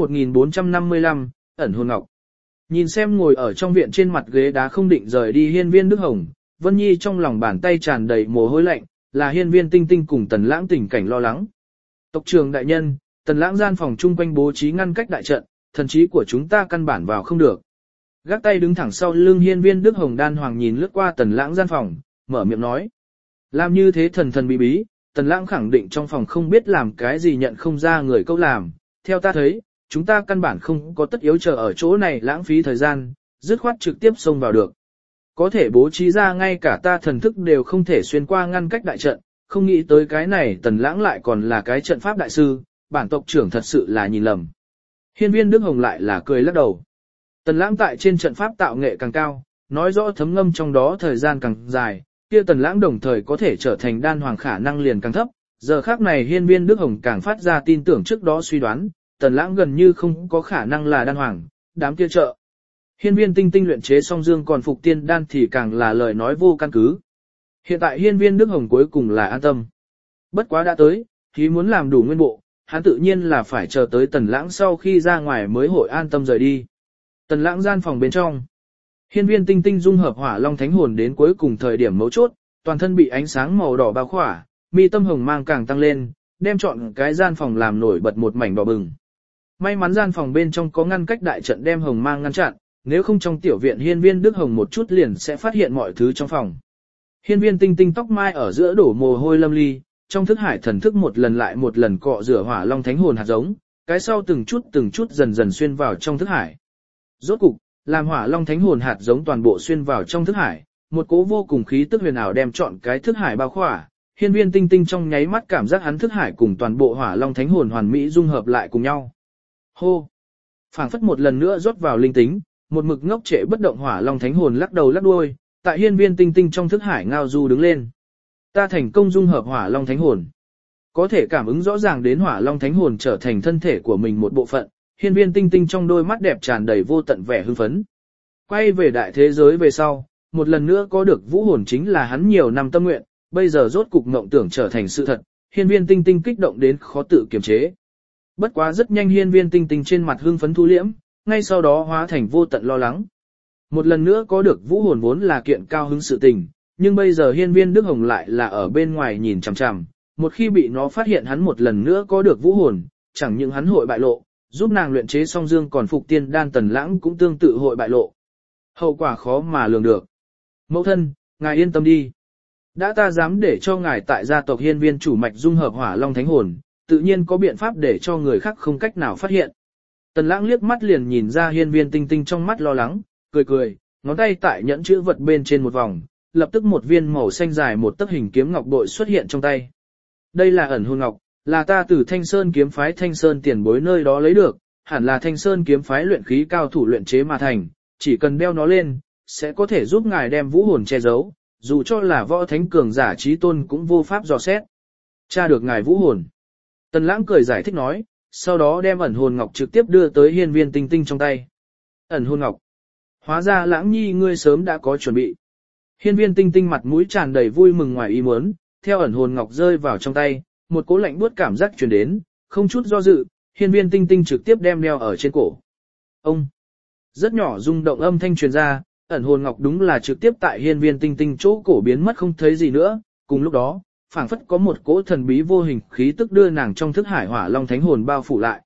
1455, ẩn hồn ngọc. Nhìn xem ngồi ở trong viện trên mặt ghế đá không định rời đi hiên viên Đức Hồng, Vân Nhi trong lòng bàn tay tràn đầy mồ hôi lạnh, là hiên viên tinh tinh cùng Tần Lãng tình cảnh lo lắng. Tộc trưởng đại nhân, Tần Lãng gian phòng chung quanh bố trí ngăn cách đại trận, thần trí của chúng ta căn bản vào không được. Gác tay đứng thẳng sau lưng hiên viên Đức Hồng đan hoàng nhìn lướt qua Tần Lãng gian phòng, mở miệng nói. Làm như thế thần thần bí bí, Tần Lãng khẳng định trong phòng không biết làm cái gì nhận không ra người câu làm. Theo ta thấy, chúng ta căn bản không có tất yếu chờ ở chỗ này lãng phí thời gian, dứt khoát trực tiếp xông vào được. Có thể bố trí ra ngay cả ta thần thức đều không thể xuyên qua ngăn cách đại trận, không nghĩ tới cái này Tần Lãng lại còn là cái trận pháp đại sư, bản tộc trưởng thật sự là nhìn lầm. Hiên viên Đức Hồng lại là cười lắc đầu. Tần Lãng tại trên trận pháp tạo nghệ càng cao, nói rõ thấm ngâm trong đó thời gian càng dài, kia Tần Lãng đồng thời có thể trở thành đan hoàng khả năng liền càng thấp. Giờ khác này hiên viên Đức Hồng càng phát ra tin tưởng trước đó suy đoán, Tần Lãng gần như không có khả năng là đan hoàng, đám kia trợ. Hiên viên tinh tinh luyện chế song dương còn phục tiên đan thì càng là lời nói vô căn cứ. Hiện tại hiên viên Đức Hồng cuối cùng là an tâm. Bất quá đã tới, thì muốn làm đủ nguyên bộ, hắn tự nhiên là phải chờ tới Tần Lãng sau khi ra ngoài mới hội an tâm rời đi. Tần Lãng gian phòng bên trong. Hiên viên tinh tinh dung hợp hỏa long thánh hồn đến cuối cùng thời điểm mấu chốt, toàn thân bị ánh sáng màu đỏ bao khỏa, mi tâm hồng mang càng tăng lên, đem trọn cái gian phòng làm nổi bật một mảnh đỏ bừng. May mắn gian phòng bên trong có ngăn cách đại trận đem hồng mang ngăn chặn, nếu không trong tiểu viện hiên viên Đức Hồng một chút liền sẽ phát hiện mọi thứ trong phòng. Hiên viên tinh tinh tóc mai ở giữa đổ mồ hôi lâm ly, trong thức hải thần thức một lần lại một lần cọ rửa hỏa long thánh hồn hạt giống, cái sau từng chút dần dần xuyên vào trong thức hải. Rốt cục, làm hỏa long thánh hồn hạt giống toàn bộ xuyên vào trong thức hải, một cỗ vô cùng khí tức huyền ảo đem trọn cái thức hải bao khỏa. Hiên viên tinh tinh trong nháy mắt cảm giác hắn thức hải cùng toàn bộ hỏa long thánh hồn hoàn mỹ dung hợp lại cùng nhau. Hô! Phảng phất một lần nữa rót vào linh tính, một mực ngốc trệ bất động hỏa long thánh hồn lắc đầu lắc đuôi, tại hiên viên tinh tinh trong thức hải ngao du đứng lên. Ta thành công dung hợp hỏa long thánh hồn. Có thể cảm ứng rõ ràng đến hỏa long thánh hồn trở thành thân thể của mình một bộ phận, hiên viên tinh tinh trong đôi mắt đẹp tràn đầy vô tận vẻ hưng phấn. Quay về đại thế giới về sau, một lần nữa có được vũ hồn chính là hắn nhiều năm tâm nguyện, bây giờ rốt cục mộng tưởng trở thành sự thật, hiên viên tinh tinh kích động đến khó tự kiềm chế. Bất quá rất nhanh hiên viên tinh tinh trên mặt hưng phấn thu liễm, ngay sau đó hóa thành vô tận lo lắng. Một lần nữa có được vũ hồn vốn là kiện cao hứng sự tình, nhưng bây giờ hiên viên Đức Hồng lại là ở bên ngoài nhìn chằm chằm, một khi bị nó phát hiện hắn một lần nữa có được vũ hồn, chẳng những hắn hội bại lộ, giúp nàng luyện chế song dương còn phục tiên đan Tần Lãng cũng tương tự hội bại lộ. Hậu quả khó mà lường được. Mẫu thân, ngài yên tâm đi. Đã ta dám để cho ngài tại gia tộc hiên viên chủ mạch dung hợp hỏa long thánh hồn, tự nhiên có biện pháp để cho người khác không cách nào phát hiện. Tần Lãng liếc mắt liền nhìn ra hiên viên tinh tinh trong mắt lo lắng, cười cười, ngón tay tại nhẫn chữ vật bên trên một vòng, lập tức một viên màu xanh dài một tấc hình kiếm ngọc bội xuất hiện trong tay. Đây là ẩn hồn ngọc, là ta từ Thanh Sơn kiếm phái Thanh Sơn tiền bối nơi đó lấy được, hẳn là Thanh Sơn kiếm phái luyện khí cao thủ luyện chế mà thành, chỉ cần đeo nó lên, sẽ có thể giúp ngài đem vũ hồn che giấu, dù cho là võ thánh cường giả chí tôn cũng vô pháp dò xét. Tra được ngài vũ hồn. Tần Lãng cười giải thích nói, sau đó đem ẩn hồn ngọc trực tiếp đưa tới hiên viên tinh tinh trong tay. Ẩn hồn ngọc. Hóa ra Lãng nhi ngươi sớm đã có chuẩn bị. Hiên viên tinh tinh mặt mũi tràn đầy vui mừng ngoài ý muốn, theo ẩn hồn ngọc rơi vào trong tay, một cỗ lạnh buốt cảm giác truyền đến, không chút do dự, hiên viên tinh tinh trực tiếp đem đeo ở trên cổ. Ông. Rất nhỏ rung động âm thanh truyền ra, ẩn hồn ngọc đúng là trực tiếp tại hiên viên tinh tinh chỗ cổ biến mất không thấy gì nữa, cùng lúc đó, phảng phất có một cỗ thần bí vô hình khí tức đưa nàng trong thức hải hỏa long thánh hồn bao phủ lại.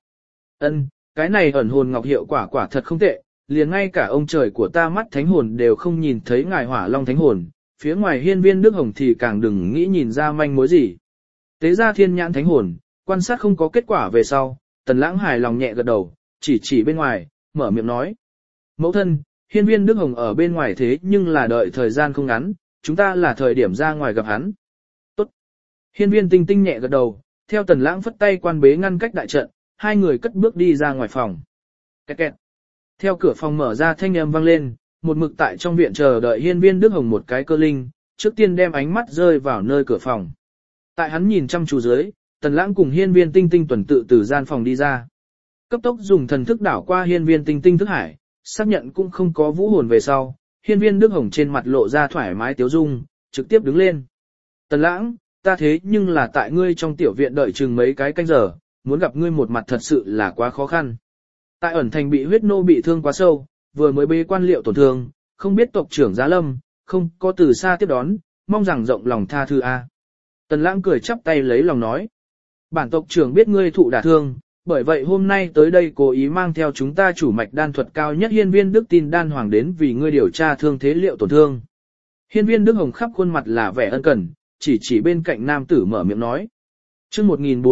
Cái này ẩn hồn ngọc hiệu quả quả thật không tệ, liền ngay cả ông trời của ta mắt thánh hồn đều không nhìn thấy ngài hỏa long thánh hồn, phía ngoài hiên viên Đức Hồng thì càng đừng nghĩ nhìn ra manh mối gì. Tế ra thiên nhãn thánh hồn, quan sát không có kết quả về sau, Tần Lãng hài lòng nhẹ gật đầu, chỉ bên ngoài, mở miệng nói. Mẫu thân, hiên viên Đức Hồng ở bên ngoài thế nhưng là đợi thời gian không ngắn, chúng ta là thời điểm ra ngoài gặp hắn. Tốt. Hiên viên tinh tinh nhẹ gật đầu, theo Tần Lãng phất tay quan bế ngăn cách đại trận, hai người cất bước đi ra ngoài phòng. Kẹt kẹt. Theo cửa phòng mở ra thanh âm vang lên, một mực tại trong viện chờ đợi hiên viên Đức Hồng một cái cơ linh, trước tiên đem ánh mắt rơi vào nơi cửa phòng. Tại hắn nhìn chăm chú dưới, Tần Lãng cùng hiên viên tinh tinh tuần tự từ gian phòng đi ra. Cấp tốc dùng thần thức đảo qua hiên viên tinh tinh thức hải, xác nhận cũng không có vũ hồn về sau, hiên viên Đức Hồng trên mặt lộ ra thoải mái tiếu dung, trực tiếp đứng lên. Tần lãng, ta thế nhưng là tại ngươi trong tiểu viện đợi chừng mấy cái canh giờ, muốn gặp ngươi một mặt thật sự là quá khó khăn. Tại ẩn thành bị huyết nô bị thương quá sâu, vừa mới bế quan liệu tổn thương, không biết tộc trưởng Giá Lâm, không có từ xa tiếp đón, mong rằng rộng lòng tha thứ a. Tần lãng cười chắp tay lấy lòng nói. Bản tộc trưởng biết ngươi thụ đả thương, bởi vậy hôm nay tới đây cố ý mang theo chúng ta chủ mạch đan thuật cao nhất hiên viên Đức Tin đan hoàng đến vì ngươi điều tra thương thế liệu tổn thương. Hiên viên Đức Hồng khắp khuôn mặt là vẻ ân cần, chỉ bên cạnh nam tử mở miệng nói. Chương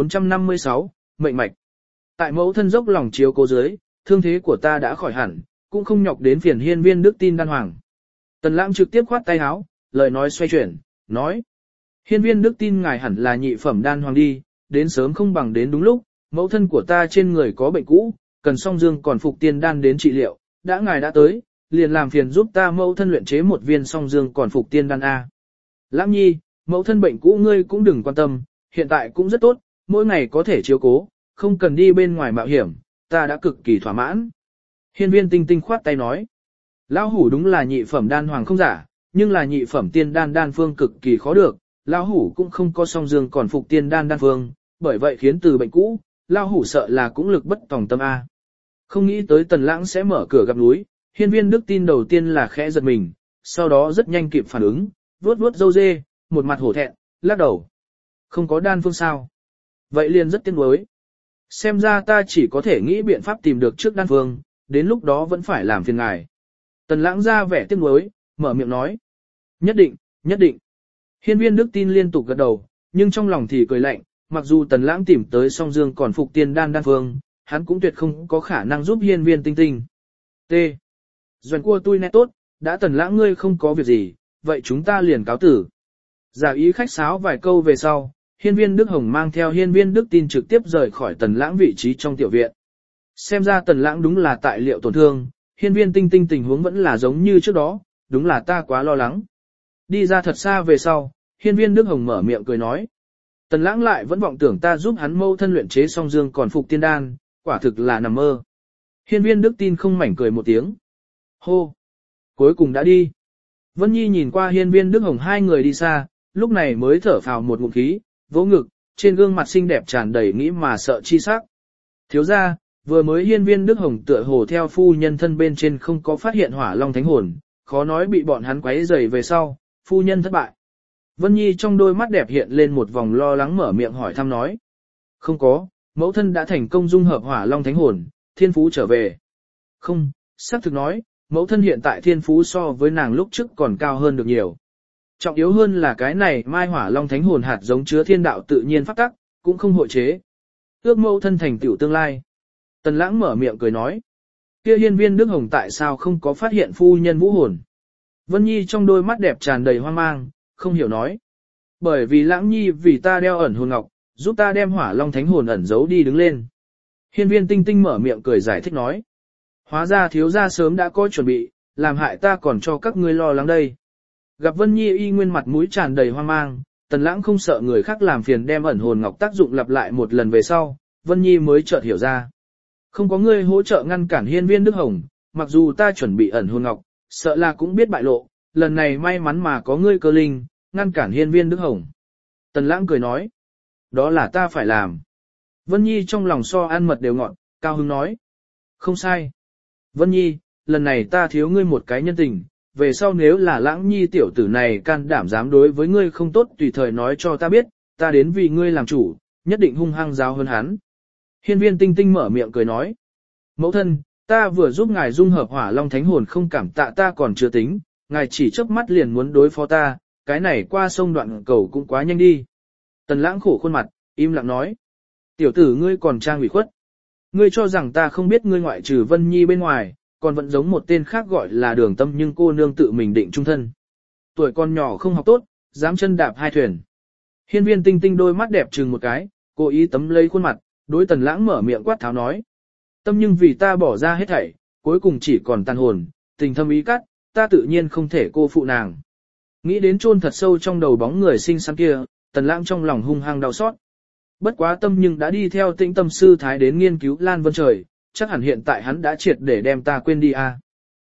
1456, mệnh mạch. Tại mẫu thân dốc lòng chiếu cố dưới, thương thế của ta đã khỏi hẳn, cũng không nhọc đến phiền hiên viên Đức Tin đan hoàng. Tần lãng trực tiếp khoát tay áo, lời nói xoay chuyển, nói. Hiên viên Đức Tin ngài hẳn là nhị phẩm đan hoàng đi, đến sớm không bằng đến đúng lúc, mẫu thân của ta trên người có bệnh cũ, cần song dương còn phục tiên đan đến trị liệu, đã ngài đã tới, liền làm phiền giúp ta mẫu thân luyện chế một viên song dương còn phục tiên đan A. Lãng nhi, mẫu thân bệnh cũ ngươi cũng đừng quan tâm, hiện tại cũng rất tốt, mỗi ngày có thể chiếu cố, không cần đi bên ngoài mạo hiểm, ta đã cực kỳ thỏa mãn. Hiên viên tinh tinh khoát tay nói, lão hủ đúng là nhị phẩm đan hoàng không giả, nhưng là nhị phẩm tiên đan đan phương cực kỳ khó được, lão hủ cũng không có song dương còn phục tiên đan đan phương, bởi vậy khiến từ bệnh cũ, lão hủ sợ là cũng lực bất tòng tâm A. Không nghĩ tới Tần lãng sẽ mở cửa gặp núi, hiên viên Đức Tin đầu tiên là khẽ giật mình, sau đó rất nhanh kịp phản ứng, vuốt vuốt râu dê, một mặt hổ thẹn, lắc đầu. Không có đan phương sao? Vậy liền rất tiếc nuối. Xem ra ta chỉ có thể nghĩ biện pháp tìm được trước đan phương, đến lúc đó vẫn phải làm phiền ngài. Tần lãng ra vẻ tiếc nuối, mở miệng nói. Nhất định, nhất định. Hiên viên Đức Tin liên tục gật đầu, nhưng trong lòng thì cười lạnh, mặc dù Tần lãng tìm tới song dương còn phục tiên đan phương, hắn cũng tuyệt không có khả năng giúp hiên viên tinh tinh. T. Doan cua tui nét tốt, đã Tần lãng ngươi không có việc gì, vậy chúng ta liền cáo tử. Giả ý khách sáo vài câu về sau, hiên viên Đức Hồng mang theo hiên viên Đức Tin trực tiếp rời khỏi Tần lãng vị trí trong tiểu viện. Xem ra Tần lãng đúng là tại liệu tổn thương, hiên viên tinh tinh tình huống vẫn là giống như trước đó, đúng là ta quá lo lắng. Đi ra thật xa về sau, hiên viên Đức Hồng mở miệng cười nói. Tần lãng lại vẫn vọng tưởng ta giúp hắn mâu thân luyện chế song dương còn phục tiên đan, quả thực là nằm mơ. Hiên viên Đức Tin không mảnh cười một tiếng. Hô! Cuối cùng đã đi. Vân Nhi nhìn qua hiên viên Đức Hồng hai người đi xa, lúc này mới thở phào một ngụm khí, vỗ ngực, trên gương mặt xinh đẹp tràn đầy nghĩ mà sợ chi sắc. Thiếu ra, vừa mới hiên viên Đức Hồng tựa hồ theo phu nhân thân bên trên không có phát hiện hỏa long thánh hồn, khó nói bị bọn hắn quấy rầy về sau, phu nhân thất bại. Vân Nhi trong đôi mắt đẹp hiện lên một vòng lo lắng mở miệng hỏi thăm nói. Không có, mẫu thân đã thành công dung hợp hỏa long thánh hồn, thiên phú trở về. Không, xác thực nói, mẫu thân hiện tại thiên phú so với nàng lúc trước còn cao hơn được nhiều. Trọng yếu hơn là cái này mai hỏa long thánh hồn hạt giống chứa thiên đạo tự nhiên pháp tắc, cũng không hội chế. Ước mẫu thân thành tựu tương lai. Tần lãng mở miệng cười nói. Kia hiên viên Đức Hồng tại sao không có phát hiện phu nhân vũ hồn? Vân Nhi trong đôi mắt đẹp tràn đầy hoang mang, không hiểu nói. Bởi vì lãng nhi vì ta đeo ẩn hồn ngọc, giúp ta đem hỏa long thánh hồn ẩn giấu đi đứng lên. Hiên viên tinh tinh mở miệng cười giải thích nói. Hóa ra thiếu gia sớm đã có chuẩn bị, làm hại ta còn cho các ngươi lo lắng đây. Gặp Vân Nhi y nguyên mặt mũi tràn đầy hoang mang, Tần lãng không sợ người khác làm phiền đem ẩn hồn ngọc tác dụng lặp lại một lần về sau, Vân Nhi mới chợt hiểu ra. Không có ngươi hỗ trợ ngăn cản hiên viên Đức Hồng, mặc dù ta chuẩn bị ẩn hồn ngọc, sợ là cũng biết bại lộ, lần này may mắn mà có ngươi cơ linh, ngăn cản hiên viên Đức Hồng. Tần lãng cười nói, đó là ta phải làm. Vân Nhi trong lòng so ăn mật đều ngọt, cao hứng nói. Không sai. Vân Nhi, lần này ta thiếu ngươi một cái nhân tình, về sau nếu là lãng nhi tiểu tử này can đảm dám đối với ngươi không tốt tùy thời nói cho ta biết, ta đến vì ngươi làm chủ, nhất định hung hăng giáo hơn hắn. Hiên viên tinh tinh mở miệng cười nói. Mẫu thân, ta vừa giúp ngài dung hợp hỏa long thánh hồn không cảm tạ ta còn chưa tính, ngài chỉ chớp mắt liền muốn đối phó ta, cái này qua sông đoạn cầu cũng quá nhanh đi. Tần lãng khổ khuôn mặt, im lặng nói. Tiểu tử ngươi còn trang ủy khuất. Ngươi cho rằng ta không biết ngươi ngoại trừ Vân Nhi bên ngoài, còn vẫn giống một tên khác gọi là Đường Tâm nhưng cô nương tự mình định trung thân. Tuổi con nhỏ không học tốt, dám chân đạp hai thuyền. Hiên viên tinh tinh đôi mắt đẹp trừng một cái, cố ý tấm lấy khuôn mặt, đối Tần lãng mở miệng quát tháo nói. Tâm nhưng vì ta bỏ ra hết thảy, cuối cùng chỉ còn tàn hồn, tình thâm ý cắt, ta tự nhiên không thể cô phụ nàng. Nghĩ đến chôn thật sâu trong đầu bóng người xinh xắn kia, Tần lãng trong lòng hung hăng đau xót. Bất quá tâm nhưng đã đi theo Tĩnh Tâm sư thái đến nghiên cứu Lan Vân Trời, chắc hẳn hiện tại hắn đã triệt để đem ta quên đi a.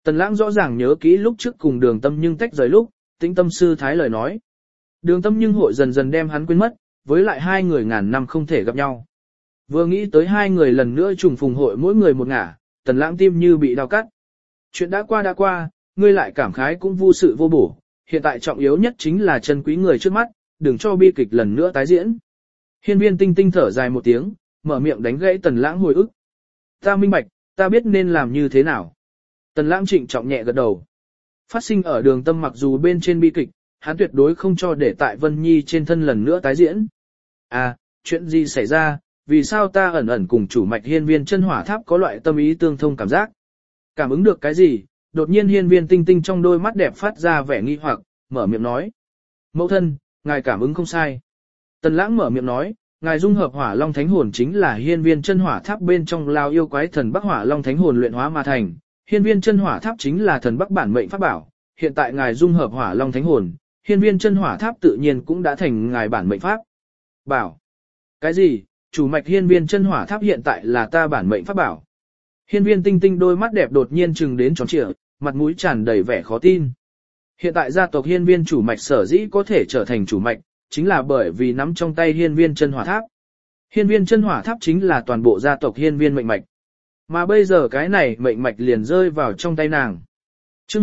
Tần Lãng rõ ràng nhớ kỹ lúc trước cùng Đường Tâm nhưng tách rời lúc, Tĩnh Tâm sư thái lời nói. Đường Tâm nhưng hội dần dần đem hắn quên mất, với lại hai người ngàn năm không thể gặp nhau. Vừa nghĩ tới hai người lần nữa trùng phùng hội mỗi người một ngả, Tần Lãng tim như bị đau cắt. Chuyện đã qua, ngươi lại cảm khái cũng vô sự vô bổ, hiện tại trọng yếu nhất chính là chân quý người trước mắt, đừng cho bi kịch lần nữa tái diễn. Hiên Viên Tinh Tinh thở dài một tiếng, mở miệng đánh gãy Tần Lãng hồi ức. Ta minh bạch, ta biết nên làm như thế nào. Tần Lãng trịnh trọng nhẹ gật đầu. Phát sinh ở Đường Tâm mặc dù bên trên bi kịch, hắn tuyệt đối không cho để tại Vân Nhi trên thân lần nữa tái diễn. À, chuyện gì xảy ra, vì sao ta ẩn ẩn cùng chủ mạch Hiên Viên chân hỏa tháp có loại tâm ý tương thông cảm giác? Cảm ứng được cái gì? Đột nhiên Hiên Viên Tinh Tinh trong đôi mắt đẹp phát ra vẻ nghi hoặc, mở miệng nói. Mẫu thân, ngài cảm ứng không sai. Tần Lãng mở miệng nói, ngài dung hợp hỏa long thánh hồn chính là Hiên Viên chân hỏa tháp bên trong lao yêu quái thần Bắc hỏa long thánh hồn luyện hóa mà thành. Hiên Viên chân hỏa tháp chính là thần Bắc bản mệnh pháp bảo. Hiện tại ngài dung hợp hỏa long thánh hồn, Hiên Viên chân hỏa tháp tự nhiên cũng đã thành ngài bản mệnh pháp bảo. Cái gì? Chủ mạch Hiên Viên chân hỏa tháp hiện tại là ta bản mệnh pháp bảo. Hiên Viên Tinh Tinh đôi mắt đẹp đột nhiên trừng đến tròn trịa, mặt mũi tràn đầy vẻ khó tin. Hiện tại gia tộc Hiên Viên chủ mạch sở dĩ có thể trở thành chủ mạch, chính là bởi vì nắm trong tay Hiên Viên chân hỏa tháp. Hiên Viên chân hỏa tháp chính là toàn bộ gia tộc Hiên Viên mệnh mạch. Mà bây giờ cái này mệnh mạch liền rơi vào trong tay nàng. Chương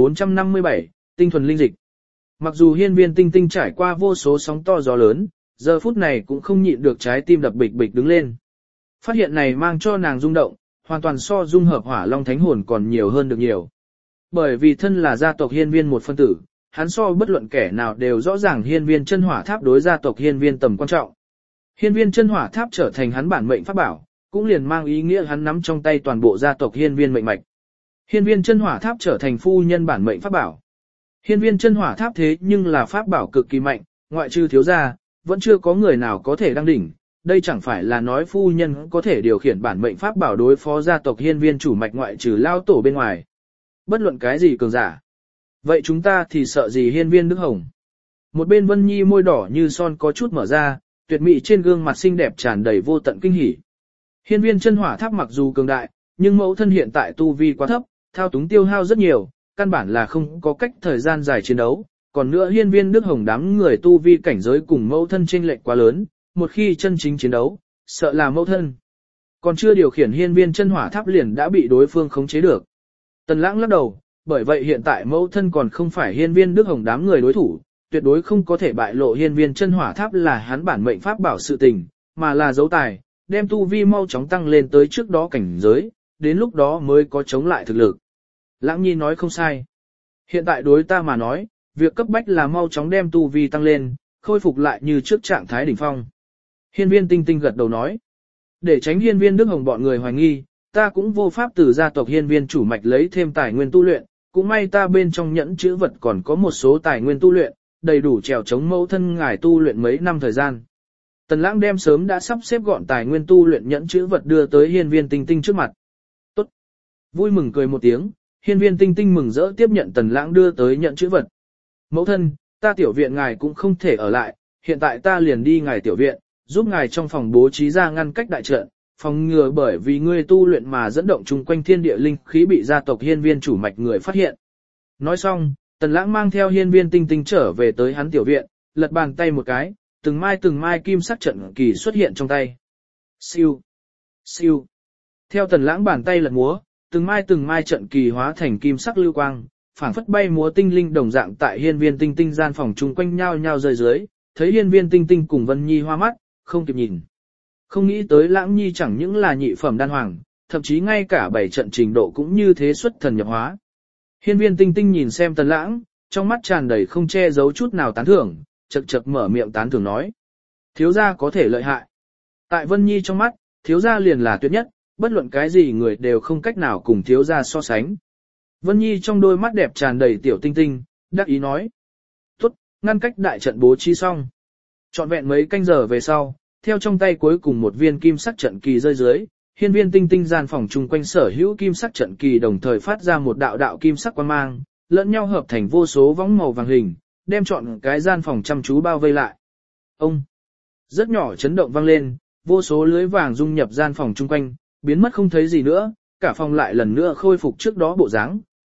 1457, tinh thuần linh dịch. Mặc dù Hiên Viên Tinh Tinh trải qua vô số sóng to gió lớn, giờ phút này cũng không nhịn được trái tim đập bịch bịch đứng lên. Phát hiện này mang cho nàng rung động, hoàn toàn so dung hợp hỏa long thánh hồn còn nhiều hơn được nhiều. Bởi vì thân là gia tộc Hiên Viên một phân tử, hắn so bất luận kẻ nào đều rõ ràng Hiên Viên chân hỏa tháp đối gia tộc Hiên Viên tầm quan trọng. Hiên Viên chân hỏa tháp trở thành hắn bản mệnh pháp bảo, cũng liền mang ý nghĩa hắn nắm trong tay toàn bộ gia tộc Hiên Viên mệnh mạch. Hiên Viên chân hỏa tháp trở thành phu nhân bản mệnh pháp bảo. Hiên Viên chân hỏa tháp thế nhưng là pháp bảo cực kỳ mạnh, ngoại trừ thiếu gia, vẫn chưa có người nào có thể đăng đỉnh. Đây chẳng phải là nói phu nhân có thể điều khiển bản mệnh pháp bảo đối phó gia tộc Hiên Viên chủ mạch ngoại trừ lao tổ bên ngoài. Bất luận cái gì cường giả. Vậy chúng ta thì sợ gì Hiên Viên Đức Hồng? Một bên Vân Nhi môi đỏ như son có chút mở ra, tuyệt mỹ trên gương mặt xinh đẹp tràn đầy vô tận kinh hỉ. Hiên Viên chân hỏa tháp mặc dù cường đại, nhưng mẫu thân hiện tại tu vi quá thấp, thao túng tiêu hao rất nhiều, căn bản là không có cách thời gian dài chiến đấu. Còn nữa Hiên Viên Đức Hồng đám người tu vi cảnh giới cùng mẫu thân chênh lệch quá lớn, một khi chân chính chiến đấu, sợ là mẫu thân. Còn chưa điều khiển Hiên Viên chân hỏa tháp liền đã bị đối phương khống chế được. Tần Lãng lắc đầu, bởi vậy hiện tại mẫu thân còn không phải Hiên Viên Đức Hồng đám người đối thủ, tuyệt đối không có thể bại lộ Hiên Viên chân hỏa tháp là hắn bản mệnh pháp bảo sự tình, mà là dấu tài, đem tu vi mau chóng tăng lên tới trước đó cảnh giới, đến lúc đó mới có chống lại thực lực. Lãng Nhi nói không sai. Hiện tại đối ta mà nói, việc cấp bách là mau chóng đem tu vi tăng lên, khôi phục lại như trước trạng thái đỉnh phong. Hiên Viên Tinh Tinh gật đầu nói. Để tránh Hiên Viên Đức Hồng bọn người hoài nghi, ta cũng vô pháp từ gia tộc Hiên Viên chủ mạch lấy thêm tài nguyên tu luyện, cũng may ta bên trong nhẫn chữ vật còn có một số tài nguyên tu luyện, đầy đủ trèo chống mẫu thân ngài tu luyện mấy năm thời gian. Tần Lãng đem sớm đã sắp xếp gọn tài nguyên tu luyện nhẫn chữ vật đưa tới Hiên Viên Tinh Tinh trước mặt. Tốt. Vui mừng cười một tiếng, Hiên Viên Tinh Tinh mừng rỡ tiếp nhận Tần Lãng đưa tới nhẫn chữ vật. Mẫu thân, ta tiểu viện ngài cũng không thể ở lại, hiện tại ta liền đi ngài tiểu viện, giúp ngài trong phòng bố trí ra ngăn cách đại trận, phòng ngừa bởi vì ngươi tu luyện mà dẫn động chung quanh thiên địa linh khí bị gia tộc Hiên Viên chủ mạch người phát hiện. Nói xong, Tần Lãng mang theo Hiên Viên Tinh Tinh trở về tới hắn tiểu viện, lật bàn tay một cái, từng mai kim sắc trận kỳ xuất hiện trong tay. Siêu, siêu. Theo Tần Lãng bàn tay lật múa, từng mai trận kỳ hóa thành kim sắc lưu quang, phảng phất bay múa tinh linh đồng dạng tại Hiên Viên Tinh Tinh gian phòng chung quanh nhau nhau rơi dưới, thấy Hiên Viên Tinh Tinh cùng Vân Nhi hoa mắt, không kịp nhìn. Không nghĩ tới Lãng Nhi chẳng những là nhị phẩm đan hoàng, thậm chí ngay cả bảy trận trình độ cũng như thế xuất thần nhập hóa. Hiên Viên Tinh Tinh nhìn xem Tần Lãng, trong mắt tràn đầy không che giấu chút nào tán thưởng, chậc chậc mở miệng tán thưởng nói. Thiếu gia có thể lợi hại. Tại Vân Nhi trong mắt, thiếu gia liền là tuyệt nhất, bất luận cái gì người đều không cách nào cùng thiếu gia so sánh. Vân Nhi trong đôi mắt đẹp tràn đầy tiểu tinh tinh, đắc ý nói. Tốt, ngăn cách đại trận bố trí xong. Trọn vẹn mấy canh giờ về sau, theo trong tay cuối cùng một viên kim sắc trận kỳ rơi dưới, Hiên Viên Tinh Tinh gian phòng chung quanh sở hữu kim sắc trận kỳ đồng thời phát ra một đạo đạo kim sắc quang mang, lẫn nhau hợp thành vô số võng màu vàng hình, đem trọn cái gian phòng chăm chú bao vây lại. Ông! Rất nhỏ chấn động vang lên, vô số lưới vàng dung nhập gian phòng chung quanh, biến mất không thấy gì nữa, cả phòng lại lần nữa khôi phục trước đó bộ dáng,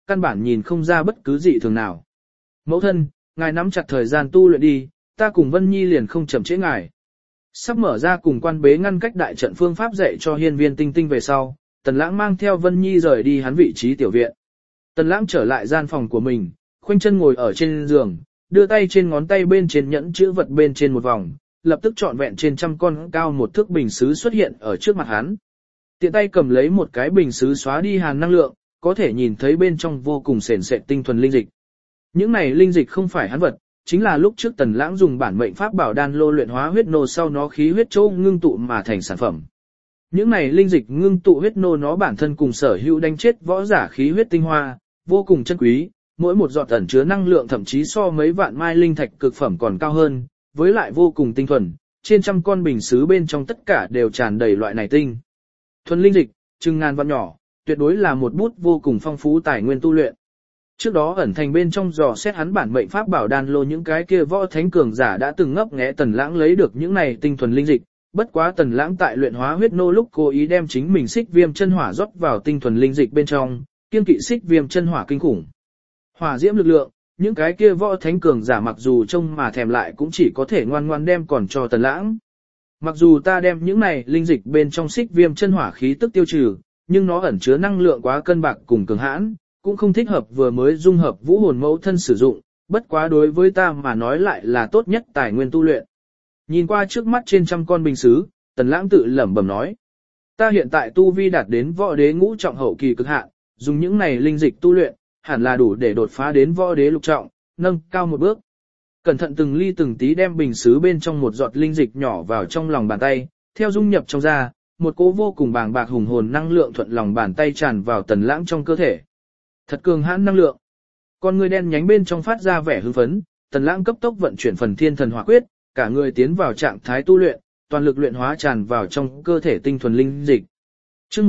căn bản nhìn không ra bất cứ gì thường nào. Mẫu thân, ngài nắm chặt thời gian tu luyện đi, ta cùng Vân Nhi liền không chậm trễ ngài. Sắp mở ra cùng quan bế ngăn cách đại trận phương pháp dạy cho hiên viên tinh tinh về sau, Tần Lãng mang theo Vân Nhi rời đi hắn vị trí tiểu viện. Tần Lãng trở lại gian phòng của mình, khoanh chân ngồi ở trên giường, đưa tay trên ngón tay bên trên nhẫn chữ vật bên trên một vòng, lập tức trọn vẹn trên trăm con cao một thước bình sứ xuất hiện ở trước mặt hắn. Tiện tay cầm lấy một cái bình sứ xóa đi hàn năng lượng, có thể nhìn thấy bên trong vô cùng sền sệt tinh thuần linh dịch. Những này linh dịch không phải hắn vật, chính là lúc trước Tần Lãng dùng bản mệnh pháp bảo đan lô luyện hóa huyết nô sau nó khí huyết châu ngưng tụ mà thành sản phẩm. Những này linh dịch ngưng tụ huyết nô nó bản thân cùng sở hữu đánh chết võ giả khí huyết tinh hoa, vô cùng chân quý, mỗi một giọt ẩn chứa năng lượng thậm chí so mấy vạn mai linh thạch cực phẩm còn cao hơn, với lại vô cùng tinh thuần, trên trăm con bình sứ bên trong tất cả đều tràn đầy loại này tinh thuần linh dịch, chừng ngàn vạn nhỏ, tuyệt đối là một bút vô cùng phong phú tài nguyên tu luyện. Trước đó ẩn thành bên trong dò xét hắn bản mệnh pháp bảo đan lô những cái kia võ thánh cường giả đã từng ngấp nghé Tần Lãng lấy được những này tinh thuần linh dịch, bất quá Tần Lãng tại luyện hóa huyết nô lúc cố ý đem chính mình xích viêm chân hỏa rót vào tinh thuần linh dịch bên trong, kiêng kỵ xích viêm chân hỏa kinh khủng. Hỏa diễm lực lượng, những cái kia võ thánh cường giả mặc dù trông mà thèm lại cũng chỉ có thể ngoan ngoan đem còn cho Tần Lãng. Mặc dù ta đem những này linh dịch bên trong xích viêm chân hỏa khí tức tiêu trừ, nhưng nó ẩn chứa năng lượng quá cân bạc cùng cường hãn, cũng không thích hợp vừa mới dung hợp vũ hồn mẫu thân sử dụng, bất quá đối với ta mà nói lại là tốt nhất tài nguyên tu luyện. Nhìn qua trước mắt trên trăm con bình sứ, Tần Lãng tự lẩm bẩm nói. Ta hiện tại tu vi đạt đến võ đế ngũ trọng hậu kỳ cực hạn, dùng những này linh dịch tu luyện, hẳn là đủ để đột phá đến võ đế lục trọng, nâng cao một bước. Cẩn thận từng ly từng tí đem bình sứ bên trong một giọt linh dịch nhỏ vào trong lòng bàn tay, theo dung nhập trong da, một cỗ vô cùng bàng bạc hùng hồn năng lượng thuận lòng bàn tay tràn vào Tần Lãng trong cơ thể. Thật cường hãn năng lượng. Con người đen nhánh bên trong phát ra vẻ hưng phấn, Tần Lãng cấp tốc vận chuyển phần thiên thần hỏa quyết, cả người tiến vào trạng thái tu luyện, toàn lực luyện hóa tràn vào trong cơ thể tinh thuần linh dịch. Chương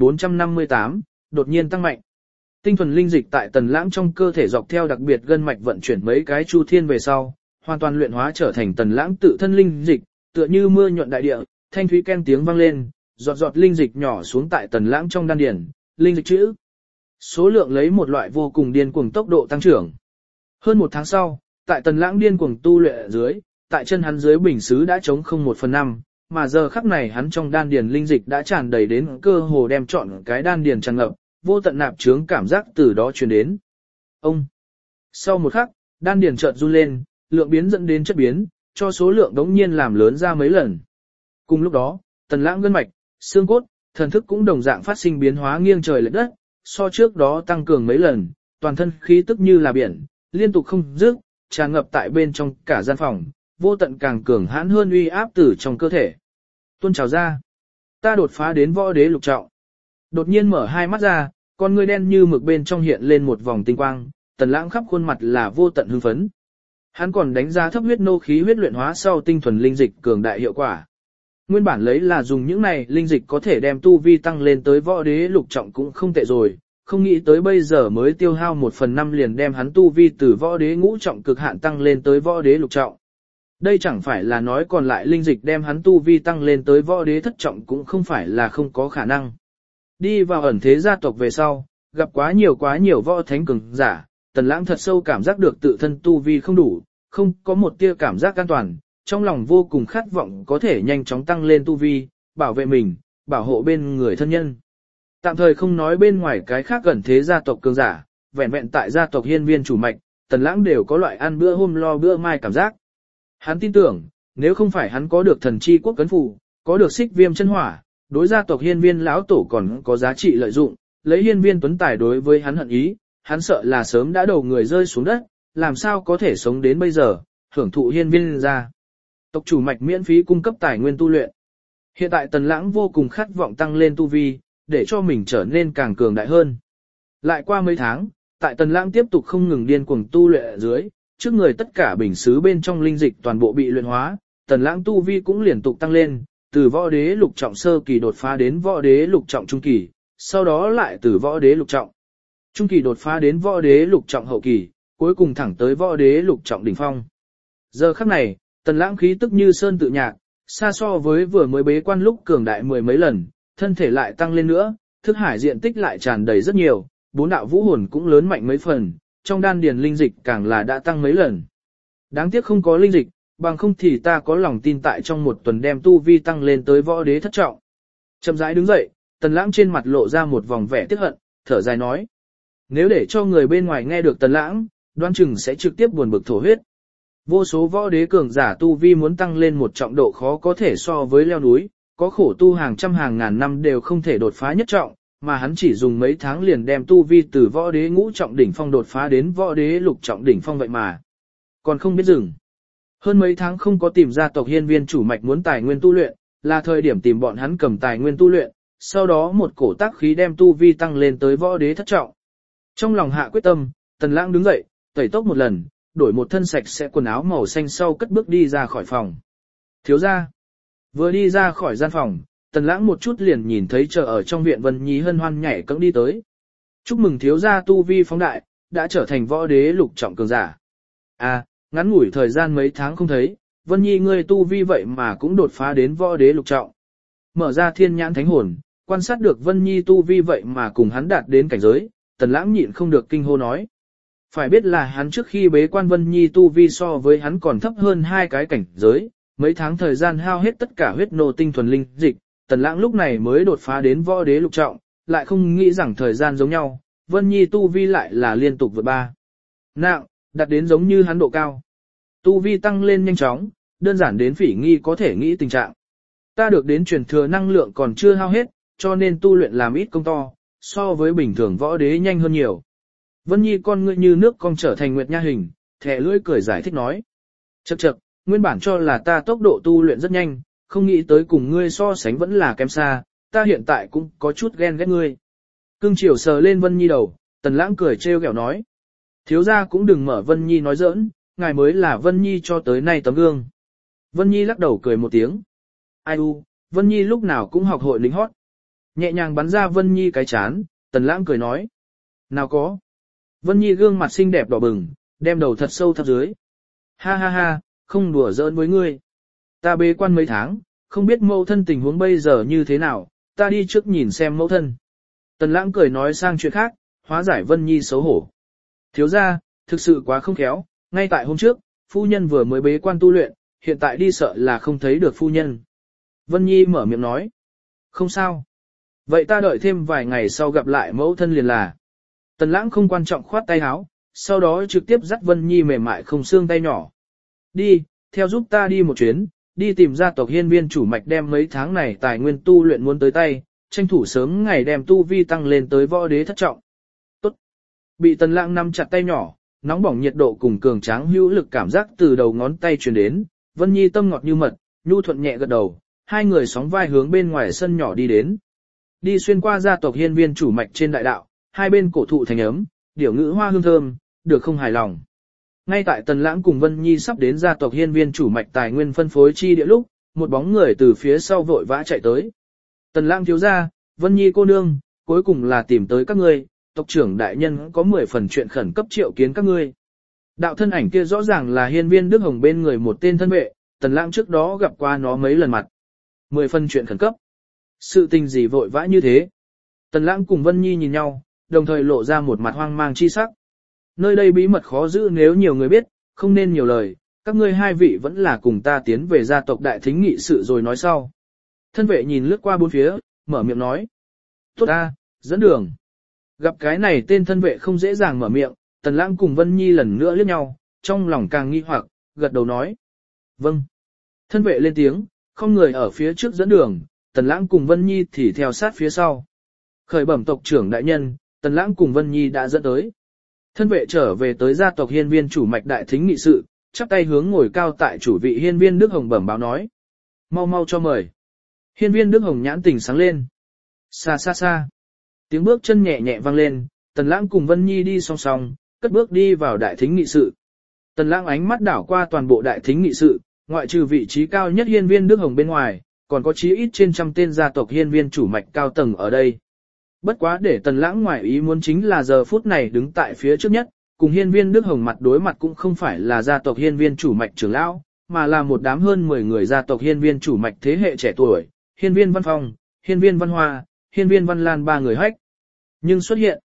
1458, đột nhiên tăng mạnh. Tinh thuần linh dịch tại Tần Lãng trong cơ thể dọc theo đặc biệt gân mạch vận chuyển mấy cái chu thiên về sau, hoàn toàn luyện hóa trở thành Tần Lãng tự thân linh dịch, tựa như mưa nhuận đại địa, thanh thúy ken tiếng vang lên, giọt giọt linh dịch nhỏ xuống tại Tần Lãng trong đan điển, linh dịch chữ. Số lượng lấy một loại vô cùng điên cuồng tốc độ tăng trưởng. Hơn một tháng sau, tại Tần Lãng điên cuồng tu luyện ở dưới, tại chân hắn dưới bình sứ đã trống không 1/5, mà giờ khắc này hắn trong đan điền linh dịch đã tràn đầy đến cơ hồ đem trọn cái đan điền tràn ngập, vô tận nạp chướng cảm giác từ đó truyền đến. Ông. Sau một khắc, đan điền chợt run lên, lượng biến dẫn đến chất biến, cho số lượng đống nhiên làm lớn ra mấy lần. Cùng lúc đó, Tần Lãng gân mạch, xương cốt, thần thức cũng đồng dạng phát sinh biến hóa nghiêng trời lệch đất, so trước đó tăng cường mấy lần, toàn thân khí tức như là biển, liên tục không dứt, tràn ngập tại bên trong cả gian phòng, vô tận càng cường hãn hơn uy áp từ trong cơ thể. Tuôn trào ra. Ta đột phá đến võ đế lục trọng. Đột nhiên mở hai mắt ra, con ngươi đen như mực bên trong hiện lên một vòng tinh quang, Tần Lãng khắp khuôn mặt là vô tận hưng phấn. Hắn còn đánh giá thấp huyết nô khí huyết luyện hóa sau tinh thuần linh dịch cường đại hiệu quả. Nguyên bản lấy là dùng những này linh dịch có thể đem tu vi tăng lên tới võ đế lục trọng cũng không tệ rồi, không nghĩ tới bây giờ mới tiêu hao 1/5 liền đem hắn tu vi từ võ đế ngũ trọng cực hạn tăng lên tới võ đế lục trọng. Đây chẳng phải là nói còn lại linh dịch đem hắn tu vi tăng lên tới võ đế thất trọng cũng không phải là không có khả năng. Đi vào ẩn thế gia tộc về sau, gặp quá nhiều võ thánh cường giả, Tần Lãng thật sâu cảm giác được tự thân tu vi không đủ, không có một tia cảm giác an toàn, trong lòng vô cùng khát vọng có thể nhanh chóng tăng lên tu vi, bảo vệ mình, bảo hộ bên người thân nhân. Tạm thời không nói bên ngoài cái khác ẩn thế gia tộc cường giả, vẹn vẹn tại gia tộc hiên viên chủ mạch, Tần Lãng đều có loại ăn bữa hôm lo bữa mai cảm giác. Hắn tin tưởng, nếu không phải hắn có được thần chi quốc cấn phù, có được xích viêm chân hỏa, đối gia tộc hiên viên lão tổ còn có giá trị lợi dụng, lấy hiên viên tuấn tài đối với hắn hận ý, hắn sợ là sớm đã đầu người rơi xuống đất, làm sao có thể sống đến bây giờ, hưởng thụ hiên viên gia tộc chủ mạch miễn phí cung cấp tài nguyên tu luyện. Hiện tại Tần Lãng vô cùng khát vọng tăng lên tu vi, để cho mình trở nên càng cường đại hơn. Lại qua mấy tháng, tại Tần Lãng tiếp tục không ngừng điên cuồng tu luyện ở dưới, trước người tất cả bình sứ bên trong linh dịch toàn bộ bị luyện hóa, Tần Lãng tu vi cũng liên tục tăng lên, từ võ đế lục trọng sơ kỳ đột phá đến võ đế lục trọng trung kỳ, sau đó lại từ võ đế lục trọng trung kỳ đột phá đến võ đế lục trọng hậu kỳ, cuối cùng thẳng tới võ đế lục trọng đỉnh phong. Giờ khắc này, Tần Lãng khí tức như sơn tự nhạc, xa so với vừa mới bế quan lúc cường đại mười mấy lần, thân thể lại tăng lên nữa, thức hải diện tích lại tràn đầy rất nhiều, bốn đạo vũ hồn cũng lớn mạnh mấy phần, trong đan điền linh dịch càng là đã tăng mấy lần. Đáng tiếc không có linh dịch, bằng không thì ta có lòng tin tại trong một tuần đem tu vi tăng lên tới võ đế thất trọng. Chậm rãi đứng dậy, Tần Lãng trên mặt lộ ra một vòng vẻ tiếc hận, thở dài nói. Nếu để cho người bên ngoài nghe được Tần Lãng, đoán chừng sẽ trực tiếp buồn bực thổ huyết. Vô số võ đế cường giả tu vi muốn tăng lên một trọng độ khó có thể so với leo núi, có khổ tu hàng trăm hàng ngàn năm đều không thể đột phá nhất trọng, mà hắn chỉ dùng mấy tháng liền đem tu vi từ võ đế ngũ trọng đỉnh phong đột phá đến võ đế lục trọng đỉnh phong vậy mà. Còn không biết dừng. Hơn mấy tháng không có tìm ra tộc hiên viên chủ mạch muốn tài nguyên tu luyện, là thời điểm tìm bọn hắn cầm tài nguyên tu luyện, sau đó một cổ tác khí đem tu vi tăng lên tới võ đế thất trọng. Trong lòng hạ quyết tâm, Tần Lãng đứng dậy, tẩy tóc một lần, đổi một thân sạch sẽ quần áo màu xanh sau cất bước đi ra khỏi phòng. Thiếu gia. Vừa đi ra khỏi gian phòng, Tần Lãng một chút liền nhìn thấy chờ ở trong viện Vân Nhi hân hoan nhảy cẫng đi tới. Chúc mừng thiếu gia tu vi phóng đại, đã trở thành võ đế lục trọng cường giả. À, ngắn ngủi thời gian mấy tháng không thấy, Vân Nhi ngươi tu vi vậy mà cũng đột phá đến võ đế lục trọng. Mở ra thiên nhãn thánh hồn, quan sát được Vân Nhi tu vi vậy mà cùng hắn đạt đến cảnh giới, Tần Lãng nhịn không được kinh hô nói. Phải biết là hắn trước khi bế quan Vân Nhi tu vi so với hắn còn thấp hơn hai cái cảnh giới, mấy tháng thời gian hao hết tất cả huyết nô tinh thuần linh dịch, Tần Lãng lúc này mới đột phá đến võ đế lục trọng, lại không nghĩ rằng thời gian giống nhau, Vân Nhi tu vi lại là liên tục vượt ba nặng, đạt đến giống như hắn độ cao. Tu vi tăng lên nhanh chóng, đơn giản đến Phỉ Nghi có thể nghĩ tình trạng. Ta được đến truyền thừa năng lượng còn chưa hao hết, cho nên tu luyện làm ít công to, so với bình thường võ đế nhanh hơn nhiều. Vân Nhi con ngươi như nước cong trở thành nguyệt nha hình, thẻ lưỡi cười giải thích nói. Chậc chậc, nguyên bản cho là ta tốc độ tu luyện rất nhanh, không nghĩ tới cùng ngươi so sánh vẫn là kém xa, ta hiện tại cũng có chút ghen ghét ngươi. Cưng chiều sờ lên Vân Nhi đầu, Tần Lãng cười trêu ghẹo nói. Thiếu gia cũng đừng mở Vân Nhi nói giỡn, ngài mới là Vân Nhi cho tới nay tấm gương. Vân Nhi lắc đầu cười một tiếng. Ai u, Vân Nhi lúc nào cũng học hội lính hót. Nhẹ nhàng bắn ra Vân Nhi cái chán, Tần Lãng cười nói. Nào có. Vân Nhi gương mặt xinh đẹp đỏ bừng, đem đầu thật sâu thấp dưới. Ha ha ha, không đùa giỡn với ngươi. Ta bế quan mấy tháng, không biết mẫu thân tình huống bây giờ như thế nào, ta đi trước nhìn xem mẫu thân. Tần Lãng cười nói sang chuyện khác, hóa giải Vân Nhi xấu hổ. Thiếu gia, thực sự quá không khéo, ngay tại hôm trước, phu nhân vừa mới bế quan tu luyện, hiện tại đi sợ là không thấy được phu nhân. Vân Nhi mở miệng nói. Không sao. Vậy ta đợi thêm vài ngày sau gặp lại mẫu thân liền là. Tần Lãng không quan trọng khoát tay áo, sau đó trực tiếp dắt Vân Nhi mềm mại không xương tay nhỏ. Đi, theo giúp ta đi một chuyến, đi tìm gia tộc hiên viên chủ mạch đem mấy tháng này tài nguyên tu luyện muốn tới tay, tranh thủ sớm ngày đem tu vi tăng lên tới võ đế thất trọng. Tốt. Bị Tần Lãng nắm chặt tay nhỏ, nóng bỏng nhiệt độ cùng cường tráng hữu lực cảm giác từ đầu ngón tay truyền đến, Vân Nhi tâm ngọt như mật, nhu thuận nhẹ gật đầu, hai người sóng vai hướng bên ngoài sân nhỏ đi đến. Đi xuyên qua gia tộc hiên viên chủ mạch trên đại đạo, hai bên cổ thụ thành ấm, điểu ngữ hoa hương thơm, được không hài lòng. Ngay tại Tần Lãng cùng Vân Nhi sắp đến gia tộc hiên viên chủ mạch tài nguyên phân phối chi địa lúc, một bóng người từ phía sau vội vã chạy tới. Tần Lãng thiếu gia, Vân Nhi cô nương, cuối cùng là tìm tới các ngươi, tộc trưởng đại nhân có 10 phần chuyện khẩn cấp triệu kiến các ngươi. Đạo thân ảnh kia rõ ràng là hiên viên Đức Hồng bên người một tên thân vệ, Tần Lãng trước đó gặp qua nó mấy lần mặt. 10 phần chuyện khẩn cấp. Sự tình gì vội vã như thế? Tần Lãng cùng Vân Nhi nhìn nhau, đồng thời lộ ra một mặt hoang mang chi sắc. Nơi đây bí mật khó giữ nếu nhiều người biết, không nên nhiều lời, các ngươi hai vị vẫn là cùng ta tiến về gia tộc đại thính nghị sự rồi nói sau. Thân vệ nhìn lướt qua bốn phía, mở miệng nói. Tốt ta, dẫn đường. Gặp cái này tên thân vệ không dễ dàng mở miệng, Tần Lãng cùng Vân Nhi lần nữa liếc nhau, trong lòng càng nghi hoặc, gật đầu nói. Vâng. Thân vệ lên tiếng, không người ở phía trước dẫn đường, Tần Lãng cùng Vân Nhi thì theo sát phía sau. Khởi bẩm tộc trưởng đại nhân, Tần Lãng cùng Vân Nhi đã dẫn tới. Thân vệ trở về tới gia tộc hiên viên chủ mạch đại thính nghị sự, chắp tay hướng ngồi cao tại chủ vị hiên viên Đức Hồng bẩm báo nói. Mau mau cho mời. Hiên viên Đức Hồng nhãn tình sáng lên. Xa xa xa. Tiếng bước chân nhẹ nhẹ vang lên, Tần Lãng cùng Vân Nhi đi song song, cất bước đi vào đại thính nghị sự. Tần Lãng ánh mắt đảo qua toàn bộ đại thính nghị sự, ngoại trừ vị trí cao nhất hiên viên Đức Hồng bên ngoài, còn có chí ít trên trăm tên gia tộc hiên viên chủ mạch cao tầng ở đây. Bất quá để Tần Lãng ngoại ý muốn chính là giờ phút này đứng tại phía trước nhất, cùng hiên viên Đức Hồng mặt đối mặt cũng không phải là gia tộc hiên viên chủ mạch trưởng lão, mà là một đám hơn 10 người gia tộc hiên viên chủ mạch thế hệ trẻ tuổi, hiên viên Văn Phong, hiên viên Văn Hoa, hiên viên Văn Lan ba người hách. Nhưng xuất hiện,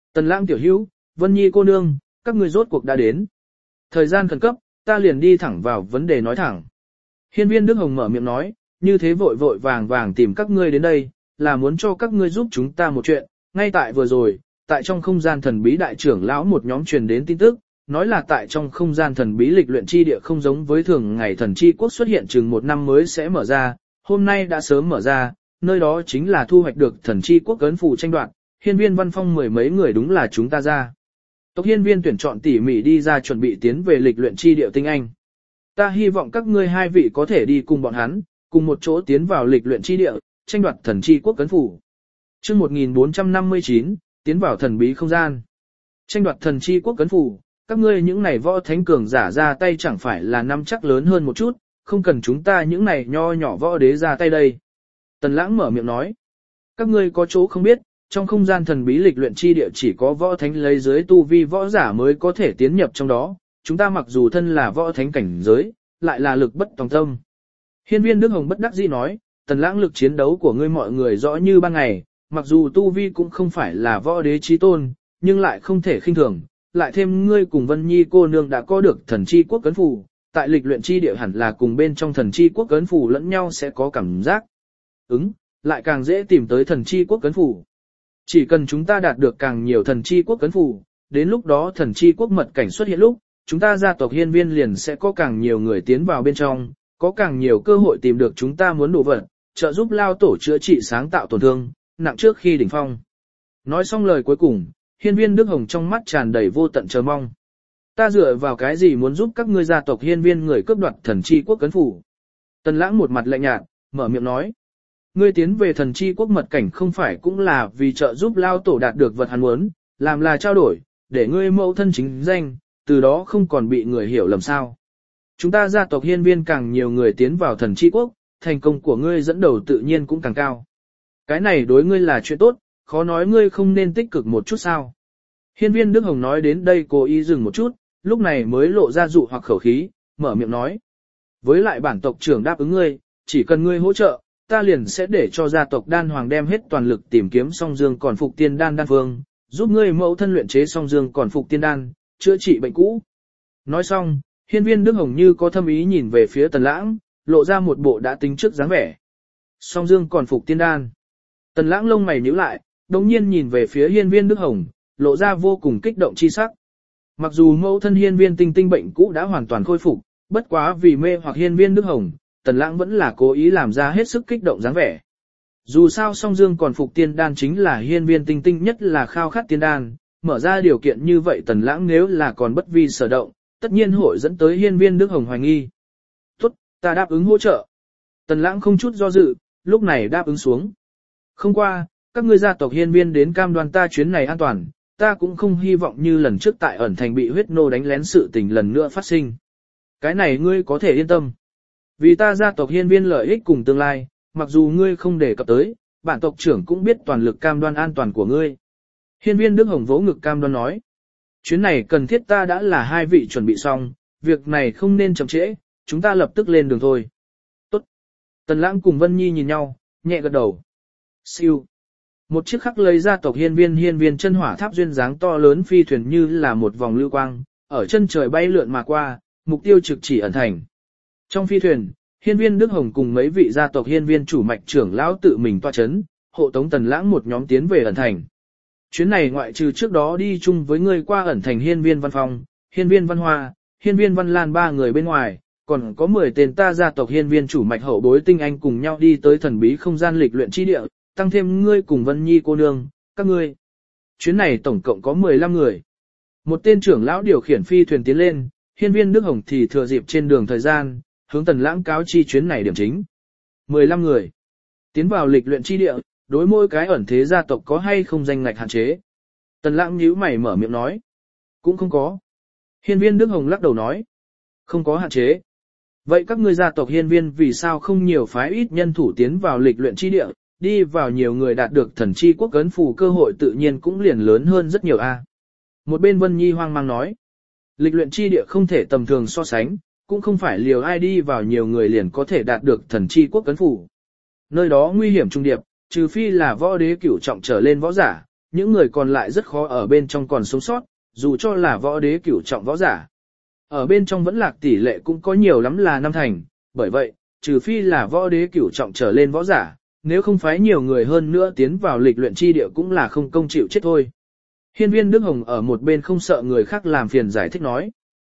Tần Lãng tiểu hữu, Vân Nhi cô nương, các ngươi rốt cuộc đã đến. Thời gian khẩn cấp, ta liền đi thẳng vào vấn đề nói thẳng. Hiên viên Đức Hồng mở miệng nói, như thế vội vội vàng vàng tìm các ngươi đến đây, là muốn cho các ngươi giúp chúng ta một chuyện. Ngay tại vừa rồi, tại trong không gian thần bí đại trưởng lão một nhóm truyền đến tin tức, nói là tại trong không gian thần bí lịch luyện chi địa không giống với thường ngày thần chi quốc xuất hiện chừng một năm mới sẽ mở ra, hôm nay đã sớm mở ra, nơi đó chính là thu hoạch được thần chi quốc ấn phù tranh đoạt, hiên viên văn phong mười mấy người đúng là chúng ta ra. Tộc hiên viên tuyển chọn tỉ mỉ đi ra chuẩn bị tiến về lịch luyện chi địa tinh anh. Ta hy vọng các ngươi hai vị có thể đi cùng bọn hắn, cùng một chỗ tiến vào lịch luyện chi địa, tranh đoạt thần chi quốc ấn phù. Chương 1459, tiến vào thần bí không gian. Tranh đoạt thần chi quốc ấn phù, các ngươi những này võ thánh cường giả ra tay chẳng phải là năm chắc lớn hơn một chút, không cần chúng ta những này nho nhỏ võ đế ra tay đây. Tần Lãng mở miệng nói, các ngươi có chỗ không biết, trong không gian thần bí lịch luyện chi địa chỉ có võ thánh lấy dưới tu vi võ giả mới có thể tiến nhập trong đó, chúng ta mặc dù thân là võ thánh cảnh giới, lại là lực bất tòng tâm. Hiên viên Đức Hồng bất đắc dĩ nói, Tần Lãng lực chiến đấu của ngươi mọi người rõ như ban ngày, mặc dù tu vi cũng không phải là võ đế chí tôn, nhưng lại không thể khinh thường, lại thêm ngươi cùng Vân Nhi cô nương đã có được thần chi quốc ấn phù, tại lịch luyện chi địa hẳn là cùng bên trong thần chi quốc ấn phù lẫn nhau sẽ có cảm giác. Lại càng dễ tìm tới thần chi quốc ấn phù. Chỉ cần chúng ta đạt được càng nhiều thần chi quốc ấn phù, đến lúc đó thần chi quốc mật cảnh xuất hiện lúc, chúng ta gia tộc hiên viên liền sẽ có càng nhiều người tiến vào bên trong, có càng nhiều cơ hội tìm được chúng ta muốn đồ vật, trợ giúp lao tổ chữa trị sáng tạo tổn thương, nặng trước khi đỉnh phong. Nói xong lời cuối cùng, hiên viên Đức Hồng trong mắt tràn đầy vô tận chờ mong. Ta dựa vào cái gì muốn giúp các ngươi gia tộc hiên viên người cướp đoạt thần chi quốc ấn phủ? Tần Lãng một mặt lạnh nhạt, mở miệng nói. Ngươi tiến về thần chi quốc mật cảnh không phải cũng là vì trợ giúp lao tổ đạt được vật hắn muốn, làm là trao đổi, để ngươi mẫu thân chính danh, từ đó không còn bị người hiểu lầm sao. Chúng ta gia tộc hiên viên càng nhiều người tiến vào thần chi quốc, thành công của ngươi dẫn đầu tự nhiên cũng càng cao. Cái này đối ngươi là chuyện tốt, khó nói ngươi không nên tích cực một chút sao. Hiên viên Đức Hồng nói đến đây cố ý dừng một chút, lúc này mới lộ ra dụ hoặc khẩu khí, mở miệng nói. Với lại bản tộc trưởng đáp ứng ngươi, chỉ cần ngươi hỗ trợ, ta liền sẽ để cho gia tộc đan hoàng đem hết toàn lực tìm kiếm song dương còn phục tiên đan đan phương, giúp ngươi mẫu thân luyện chế song dương còn phục tiên đan, chữa trị bệnh cũ. Nói xong, hiên viên Đức Hồng như có thâm ý nhìn về phía Tần Lãng, lộ ra một bộ đã tính trước dáng vẻ. Song dương còn phục tiên đan. Tần Lãng lông mày nhíu lại, đồng nhiên nhìn về phía hiên viên Đức Hồng, lộ ra vô cùng kích động chi sắc. Mặc dù mẫu thân hiên viên tinh tinh bệnh cũ đã hoàn toàn khôi phục, bất quá vì mê hoặc hiên viên Đức Hồng, Tần Lãng vẫn là cố ý làm ra hết sức kích động dáng vẻ. Dù sao song dương còn phục tiên đan chính là hiên viên tinh tinh nhất là khao khát tiên đan, mở ra điều kiện như vậy Tần Lãng nếu là còn bất vi sở động, tất nhiên hội dẫn tới hiên viên Đức Hồng hoài nghi. Tốt, ta đáp ứng hỗ trợ. Tần Lãng không chút do dự, lúc này đáp ứng xuống. Không qua, các ngươi gia tộc hiên viên đến cam đoan ta chuyến này an toàn, ta cũng không hy vọng như lần trước tại ẩn thành bị huyết nô đánh lén sự tình lần nữa phát sinh. Cái này ngươi có thể yên tâm. Vì ta gia tộc hiên viên lợi ích cùng tương lai, mặc dù ngươi không đề cập tới, bản tộc trưởng cũng biết toàn lực cam đoan an toàn của ngươi. Hiên viên Đức Hồng vỗ ngực cam đoan nói. Chuyến này cần thiết ta đã là hai vị chuẩn bị xong, việc này không nên chậm trễ, chúng ta lập tức lên đường thôi. Tốt. Tần Lãng cùng Vân Nhi nhìn nhau, nhẹ gật đầu. Siêu. Một chiếc khắc lấy gia tộc hiên viên chân hỏa tháp duyên dáng to lớn phi thuyền như là một vòng lưu quang, ở chân trời bay lượn mà qua, mục tiêu trực chỉ ẩn thành. Trong phi thuyền, hiên viên Đức Hồng cùng mấy vị gia tộc hiên viên chủ mạch trưởng lão tự mình toa chấn, hộ tống Tần Lãng một nhóm tiến về ẩn thành. Chuyến này ngoại trừ trước đó đi chung với người qua ẩn thành hiên viên Văn Phong, hiên viên Văn Hoa, hiên viên Văn Lan ba người bên ngoài, còn có 10 tên ta gia tộc hiên viên chủ mạch hậu bối tinh anh cùng nhau đi tới thần bí không gian lịch luyện chi địa, tăng thêm ngươi cùng Vân Nhi cô nương, các ngươi. Chuyến này tổng cộng có 15 người. Một tên trưởng lão điều khiển phi thuyền tiến lên, hiên viên Đức Hồng thì thừa dịp trên đường thời gian, hướng Tần Lãng cáo chi chuyến này điểm chính. 15 người. Tiến vào lịch luyện chi địa, đối mỗi cái ẩn thế gia tộc có hay không danh ngạch hạn chế. Tần Lãng nhíu mày mở miệng nói. Cũng không có. Hiên viên Đức Hồng lắc đầu nói. Không có hạn chế. Vậy các ngươi gia tộc hiên viên vì sao không nhiều phái ít nhân thủ tiến vào lịch luyện chi địa, đi vào nhiều người đạt được thần chi quốc ấn phù cơ hội tự nhiên cũng liền lớn hơn rất nhiều a. Một bên Vân Nhi hoang mang nói. Lịch luyện chi địa không thể tầm thường so sánh, cũng không phải liều ai đi vào nhiều người liền có thể đạt được thần chi quốc ấn phù. Nơi đó nguy hiểm trung điệp, trừ phi là võ đế cửu trọng trở lên võ giả, những người còn lại rất khó ở bên trong còn sống sót, dù cho là võ đế cửu trọng võ giả. Ở bên trong vẫn lạc tỷ lệ cũng có nhiều lắm là 5 thành, bởi vậy, trừ phi là võ đế cửu trọng trở lên võ giả, nếu không phái nhiều người hơn nữa tiến vào lịch luyện chi địa cũng là không công chịu chết thôi. Hiên viên Đức Hồng ở một bên không sợ người khác làm phiền giải thích nói.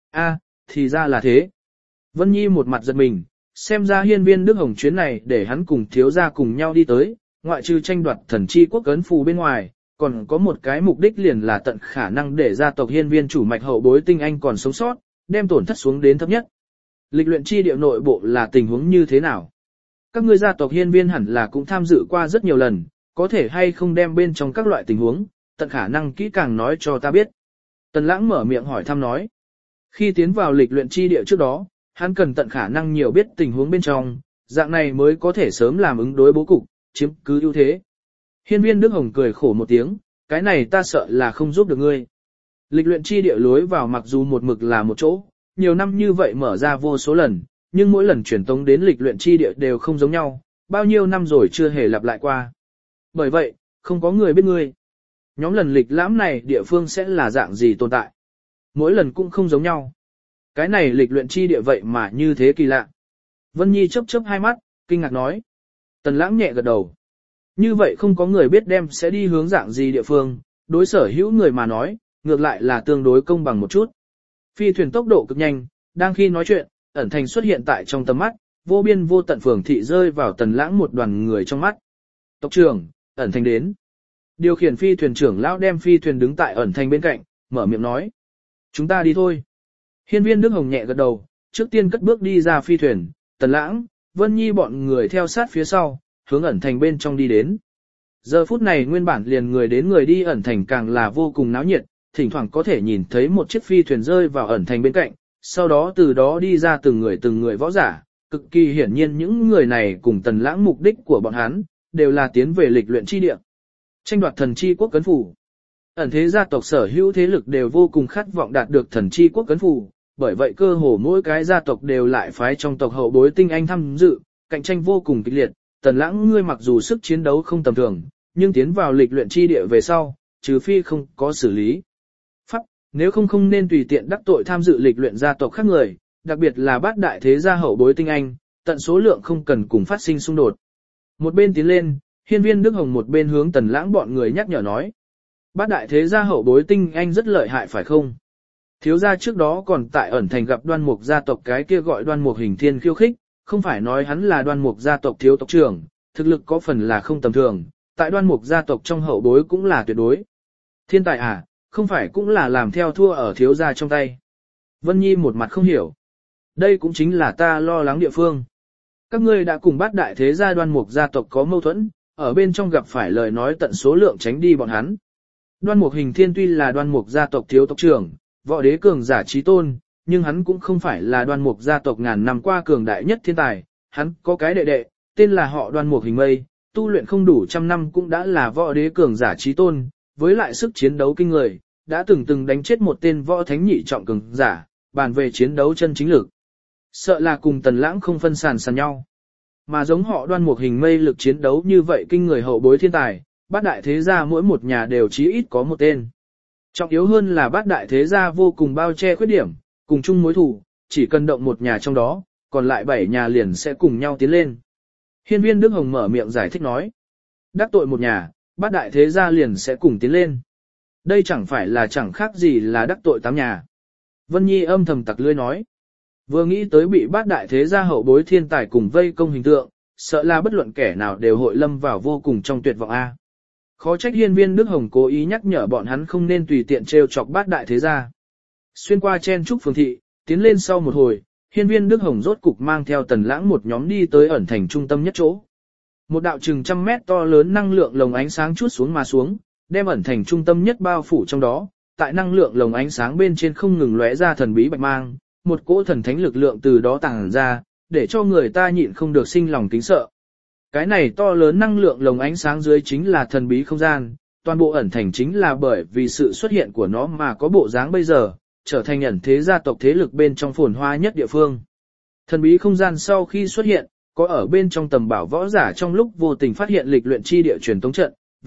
Thì ra là thế. Vân Nhi một mặt giật mình, xem ra hiên viên Đức Hồng chuyến này để hắn cùng thiếu gia cùng nhau đi tới, ngoại trừ tranh đoạt thần chi quốc ấn phù bên ngoài, còn có một cái mục đích liền là tận khả năng để gia tộc hiên viên chủ mạch hậu bối tinh anh còn sống sót, đem tổn thất xuống đến thấp nhất. Lịch luyện chi địa nội bộ là tình huống như thế nào? Các ngươi gia tộc hiên viên hẳn là cũng tham dự qua rất nhiều lần, có thể hay không đem bên trong các loại tình huống, tận khả năng kỹ càng nói cho ta biết. Tần Lãng mở miệng hỏi thăm nói. Khi tiến vào lịch luyện chi địa trước đó, hắn cần tận khả năng nhiều biết tình huống bên trong, dạng này mới có thể sớm làm ứng đối bố cục, chiếm cứ ưu thế. Hiên viên Đức Hồng cười khổ một tiếng, cái này ta sợ là không giúp được ngươi. Lịch luyện chi địa lối vào mặc dù một mực là một chỗ, nhiều năm như vậy mở ra vô số lần, nhưng mỗi lần truyền tống đến lịch luyện chi địa đều không giống nhau, bao nhiêu năm rồi chưa hề lặp lại qua. Bởi vậy, không có người biết ngươi. Nhóm lần lịch lãm này địa phương sẽ là dạng gì tồn tại. Mỗi lần cũng không giống nhau. Cái này lịch luyện chi địa vậy mà như thế kỳ lạ. Vân Nhi chớp chớp hai mắt, kinh ngạc nói. Tần Lãng nhẹ gật đầu. Như vậy không có người biết đem sẽ đi hướng dạng gì địa phương, đối sở hữu người mà nói, ngược lại là tương đối công bằng một chút. Phi thuyền tốc độ cực nhanh, đang khi nói chuyện, ẩn thành xuất hiện tại trong tầm mắt, vô biên vô tận phường thị rơi vào Tần Lãng một đoàn người trong mắt. Tộc trưởng, ẩn thành đến. Điều khiển phi thuyền trưởng lão đem phi thuyền đứng tại ẩn thành bên cạnh, mở miệng nói. Chúng ta đi thôi. Hiên viên Đức Hồng nhẹ gật đầu, trước tiên cất bước đi ra phi thuyền, Tần Lãng, Vân Nhi bọn người theo sát phía sau, hướng ẩn thành bên trong đi đến. Giờ phút này nguyên bản liền người đến người đi ẩn thành càng là vô cùng náo nhiệt, thỉnh thoảng có thể nhìn thấy một chiếc phi thuyền rơi vào ẩn thành bên cạnh, sau đó từ đó đi ra từng người võ giả, cực kỳ hiển nhiên những người này cùng Tần Lãng mục đích của bọn hắn, đều là tiến về lịch luyện chi địa. Tranh đoạt thần chi quốc cấn phủ. Ẩn thế gia tộc sở hữu thế lực đều vô cùng khát vọng đạt được thần chi quốc cấn phủ, bởi vậy cơ hồ mỗi cái gia tộc đều lại phái trong tộc hậu bối tinh anh tham dự, cạnh tranh vô cùng kịch liệt. Tần Lãng ngươi mặc dù sức chiến đấu không tầm thường, nhưng tiến vào lịch luyện chi địa về sau, trừ phi không có xử lý pháp, nếu không nên tùy tiện đắc tội tham dự lịch luyện gia tộc khác người, đặc biệt là bát đại thế gia hậu bối tinh anh, tận số lượng không cần cùng phát sinh xung đột. Một bên tiến lên, hiên viên Đức Hồng một bên hướng Tần Lãng bọn người nhắc nhở nói. Bát đại thế gia hậu bối tinh anh rất lợi hại phải không? Thiếu gia trước đó còn tại ẩn thành gặp Đoan Mục gia tộc cái kia gọi Đoan Mục Hình Thiên khiêu khích, không phải nói hắn là Đoan Mục gia tộc thiếu tộc trưởng, thực lực có phần là không tầm thường, tại Đoan Mục gia tộc trong hậu bối cũng là tuyệt đối. Thiên tài à, không phải cũng là làm theo thua ở thiếu gia trong tay. Vân Nhi một mặt không hiểu. Đây cũng chính là ta lo lắng địa phương. Các ngươi đã cùng bát đại thế gia Đoan Mục gia tộc có mâu thuẫn, ở bên trong gặp phải lời nói tận số lượng tránh đi bọn hắn. Đoan Mục Hình Thiên tuy là Đoan Mục gia tộc thiếu tộc trưởng, võ đế cường giả chí tôn, nhưng hắn cũng không phải là Đoan Mục gia tộc ngàn năm qua cường đại nhất thiên tài, hắn có cái đệ đệ, tên là họ Đoan Mục Hình Mây, tu luyện không đủ trăm năm cũng đã là võ đế cường giả chí tôn, với lại sức chiến đấu kinh người, đã từng đánh chết một tên võ thánh nhị trọng cường giả, bàn về chiến đấu chân chính lực. Sợ là cùng Tần Lãng không phân sàn nhau. Mà giống họ Đoan Mục Hình Mây lực chiến đấu như vậy kinh người hậu bối thiên tài, bát đại thế gia mỗi một nhà đều chí ít có một tên. Trọng yếu hơn là bát đại thế gia vô cùng bao che khuyết điểm, cùng chung mối thù, chỉ cần động một nhà trong đó, còn lại 7 nhà liền sẽ cùng nhau tiến lên. Hiên viên Đức Hồng mở miệng giải thích nói. Đắc tội một nhà, bát đại thế gia liền sẽ cùng tiến lên. Đây chẳng phải là chẳng khác gì là đắc tội 8 nhà. Vân Nhi âm thầm tặc lưỡi nói. Vừa nghĩ tới bị bát đại thế gia hậu bối thiên tài cùng vây công hình tượng, sợ là bất luận kẻ nào đều hội lâm vào vô cùng trong tuyệt vọng A. Khó trách hiên viên Đức Hồng cố ý nhắc nhở bọn hắn không nên tùy tiện trêu chọc bát đại thế gia. Xuyên qua chen trúc phường thị, tiến lên sau một hồi, hiên viên Đức Hồng rốt cục mang theo Tần Lãng một nhóm đi tới ẩn thành trung tâm nhất chỗ. Một đạo chừng trăm mét to lớn năng lượng lồng ánh sáng chuốt xuống mà xuống, đem ẩn thành trung tâm nhất bao phủ trong đó, tại năng lượng lồng ánh sáng bên trên không ngừng lóe ra thần bí bạch mang, một cỗ thần thánh lực lượng từ đó tàng ra, để cho người ta nhịn không được sinh lòng kính sợ. Cái này to lớn năng lượng lồng ánh sáng dưới chính là thần bí không gian, toàn bộ ẩn thành chính là bởi vì sự xuất hiện của nó mà có bộ dáng bây giờ, trở thành ẩn thế gia tộc thế lực bên trong phồn hoa nhất địa phương. Thần bí không gian sau khi xuất hiện, có ở bên trong tầm bảo võ giả trong lúc vô tình phát hiện lịch luyện chi địa truyền tống trận,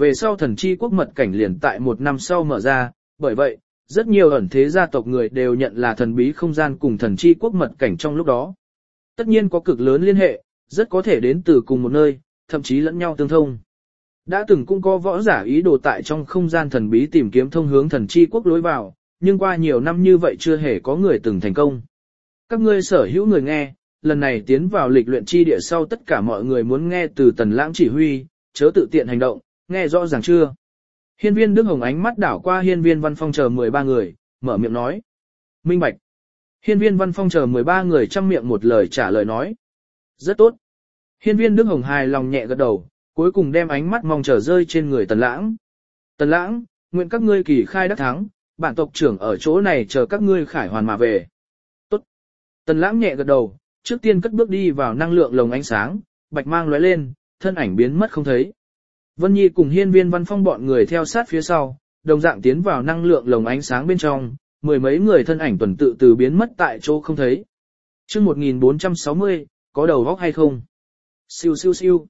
về sau thần chi quốc mật cảnh liền tại 1 năm sau mở ra, bởi vậy, rất nhiều ẩn thế gia tộc người đều nhận là thần bí không gian cùng thần chi quốc mật cảnh trong lúc đó. Tất nhiên có cực lớn liên hệ, rất có thể đến từ cùng một nơi, thậm chí lẫn nhau tương thông. Đã từng cũng có võ giả ý đồ tại trong không gian thần bí tìm kiếm thông hướng thần chi quốc lối vào, nhưng qua nhiều năm như vậy chưa hề có người từng thành công. Các ngươi sở hữu người nghe, lần này tiến vào lịch luyện chi địa sau tất cả mọi người muốn nghe từ Tần Lãng chỉ huy, chớ tự tiện hành động, nghe rõ ràng chưa? Hiên viên Đức Hồng ánh mắt đảo qua hiên viên Văn Phong chờ 13 người, mở miệng nói. Minh bạch. Hiên viên Văn Phong chờ 13 người chăm miệng một lời trả lời nói. Rất tốt. Hiên viên Đức Hồng hài lòng nhẹ gật đầu, cuối cùng đem ánh mắt mong chờ rơi trên người Tần Lãng. Tần Lãng, nguyện các ngươi kỳ khai đắc thắng, bản tộc trưởng ở chỗ này chờ các ngươi khải hoàn mà về. Tốt. Tần Lãng nhẹ gật đầu, trước tiên cất bước đi vào năng lượng lồng ánh sáng, bạch mang lóe lên, thân ảnh biến mất không thấy. Vân Nhi cùng hiên viên Văn Phong bọn người theo sát phía sau, đồng dạng tiến vào năng lượng lồng ánh sáng bên trong, mười mấy người thân ảnh tuần tự từ biến mất tại chỗ không thấy. Chương 1460, có đầu óc hay không? Siêu siêu siêu.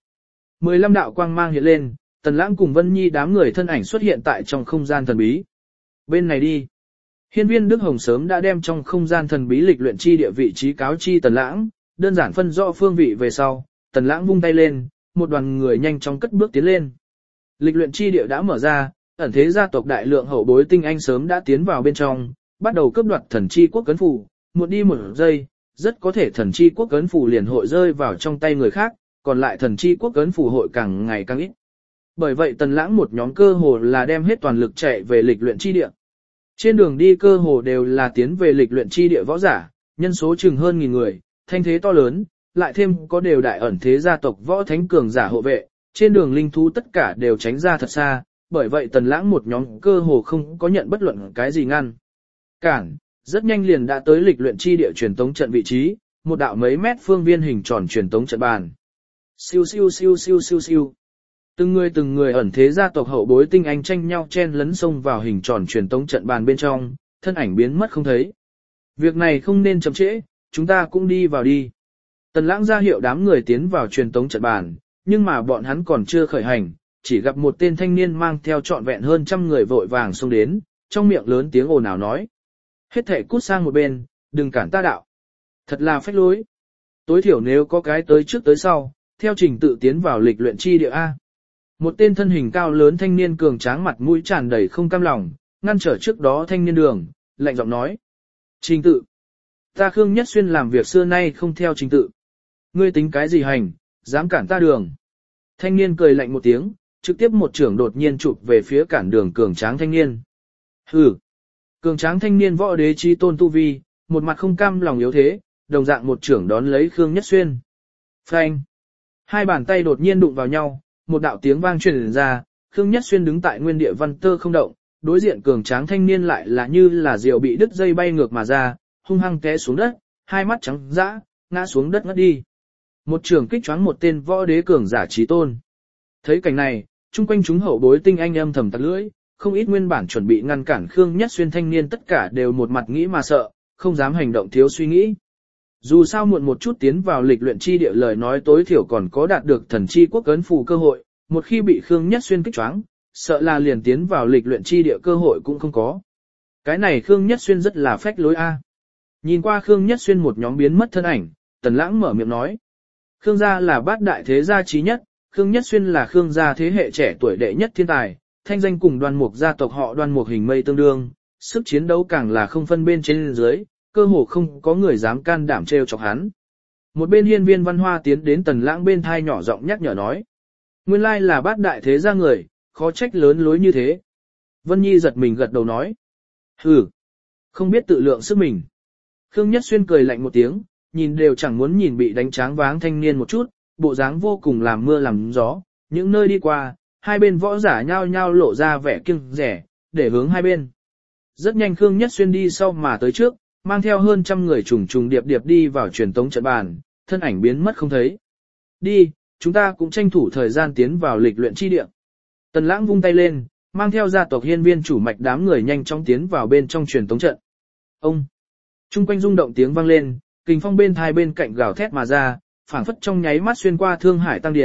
15 đạo quang mang hiện lên, Tần Lãng cùng Vân Nhi đám người thân ảnh xuất hiện tại trong không gian thần bí. Bên này đi. Hiên viên Đức Hồng sớm đã đem trong không gian thần bí lịch luyện chi địa vị trí cáo chi Tần Lãng, đơn giản phân rõ phương vị về sau, Tần Lãng vung tay lên, một đoàn người nhanh chóng cất bước tiến lên. Lịch luyện chi địa đã mở ra, ẩn thế gia tộc đại lượng hậu bối tinh anh sớm đã tiến vào bên trong, bắt đầu cướp đoạt thần chi quốc cấn phủ, một đi một giây, rất có thể thần chi quốc cấn phủ liền hội rơi vào trong tay người khác, còn lại thần chi quốc cấn phủ hội càng ngày càng ít. Bởi vậy Tần Lãng một nhóm cơ hồ là đem hết toàn lực chạy về lịch luyện chi địa. Trên đường đi cơ hồ đều là tiến về lịch luyện chi địa võ giả, nhân số chừng hơn 1000 người, thanh thế to lớn, lại thêm có đều đại ẩn thế gia tộc võ thánh cường giả hộ vệ, trên đường linh thú tất cả đều tránh ra thật xa, bởi vậy Tần Lãng một nhóm cơ hồ không có nhận bất luận cái gì ngăn cản, rất nhanh liền đã tới lịch luyện chi địa truyền tống trận vị trí, một đạo mấy mét phương viên hình tròn truyền tống trận bàn. Siêu siêu siêu siêu siêu siêu. Từng người ẩn thế gia tộc hậu bối tinh anh tranh nhau chen lấn xông vào hình tròn truyền tống trận bàn bên trong, thân ảnh biến mất không thấy. Việc này không nên chậm trễ, chúng ta cũng đi vào đi. Tần Lãng ra hiệu đám người tiến vào truyền tống trận bàn, nhưng mà bọn hắn còn chưa khởi hành, chỉ gặp một tên thanh niên mang theo trọn vẹn hơn 100 người vội vàng xông đến, trong miệng lớn tiếng ồn ào nói. Hết thể cút sang một bên, đừng cản ta đạo. Thật là phách lối. Tối thiểu nếu có cái tới trước tới sau, theo trình tự tiến vào lịch luyện chi địa A. Một tên thân hình cao lớn thanh niên cường tráng mặt mũi tràn đầy không cam lòng, ngăn trở trước đó thanh niên đường, lạnh giọng nói. Trình tự. Ta Khương Nhất Xuyên làm việc xưa nay không theo trình tự. Ngươi tính cái gì hành, dám cản ta đường. Thanh niên cười lạnh một tiếng, trực tiếp một trưởng đột nhiên chụp về phía cản đường cường tráng thanh niên. Hừ. Cường tráng thanh niên võ đế chi tôn tu vi, một mặt không cam lòng yếu thế, đồng dạng một trưởng đón lấy Khương Nhất Xuyên. Phanh. Hai bàn tay đột nhiên đụng vào nhau, một đạo tiếng vang truyền ra, Khương Nhất Xuyên đứng tại nguyên địa văn tơ không động, đối diện cường tráng thanh niên lại là như là diều bị đứt dây bay ngược mà ra, hung hăng té xuống đất, hai mắt trắng dã, ngã xuống đất ngất đi. Một trường kích choáng một tên võ đế cường giả chí tôn. Thấy cảnh này, chung quanh chúng hậu bối tinh anh âm thầm tặc lưỡi, không ít nguyên bản chuẩn bị ngăn cản Khương Nhất Xuyên thanh niên tất cả đều một mặt nghĩ mà sợ, không dám hành động thiếu suy nghĩ. Dù sao muộn một chút tiến vào lịch luyện chi địa lời nói tối thiểu còn có đạt được thần chi quốc ấn phù cơ hội, một khi bị Khương Nhất Xuyên kích choáng, sợ là liền tiến vào lịch luyện chi địa cơ hội cũng không có. Cái này Khương Nhất Xuyên rất là phách lối a. Nhìn qua Khương Nhất Xuyên một nhóm biến mất thân ảnh, Tần Lãng mở miệng nói. Khương gia là bát đại thế gia chí nhất, Khương Nhất Xuyên là Khương gia thế hệ trẻ tuổi đệ nhất thiên tài, thanh danh cùng Đoan Mục gia tộc họ Đoan Mục hình mây tương đương, sức chiến đấu càng là không phân bên trên dưới, cơ hồ không có người dám can đảm trêu chọc hắn. Một bên hiên viên Văn Hoa tiến đến Tần Lãng bên thai nhỏ giọng nhắc nhở nói. Nguyên lai là bát đại thế gia người, khó trách lớn lối như thế. Vân Nhi giật mình gật đầu nói. Hừ, không biết tự lượng sức mình. Khương Nhất Xuyên cười lạnh một tiếng, nhìn đều chẳng muốn nhìn bị đánh tráng váng thanh niên một chút, bộ dáng vô cùng làm mưa làm gió, những nơi đi qua, hai bên võ giả nhao nhao lộ ra vẻ kiêng rẻ, để hướng hai bên. Rất nhanh Khương Nhất Xuyên đi sau mà tới trước, mang theo hơn 100 người trùng trùng điệp điệp đi vào truyền tống trận bàn, thân ảnh biến mất không thấy. Đi, chúng ta cũng tranh thủ thời gian tiến vào lịch luyện chi địa. Tần Lãng vung tay lên, mang theo gia tộc hiên viên chủ mạch đám người nhanh chóng tiến vào bên trong truyền tống trận. Ông! Trung quanh rung động tiếng vang lên, kình phong bên thai bên cạnh gào thét mà ra, phảng phất trong nháy mắt xuyên qua Thương Hải Tăng Điển,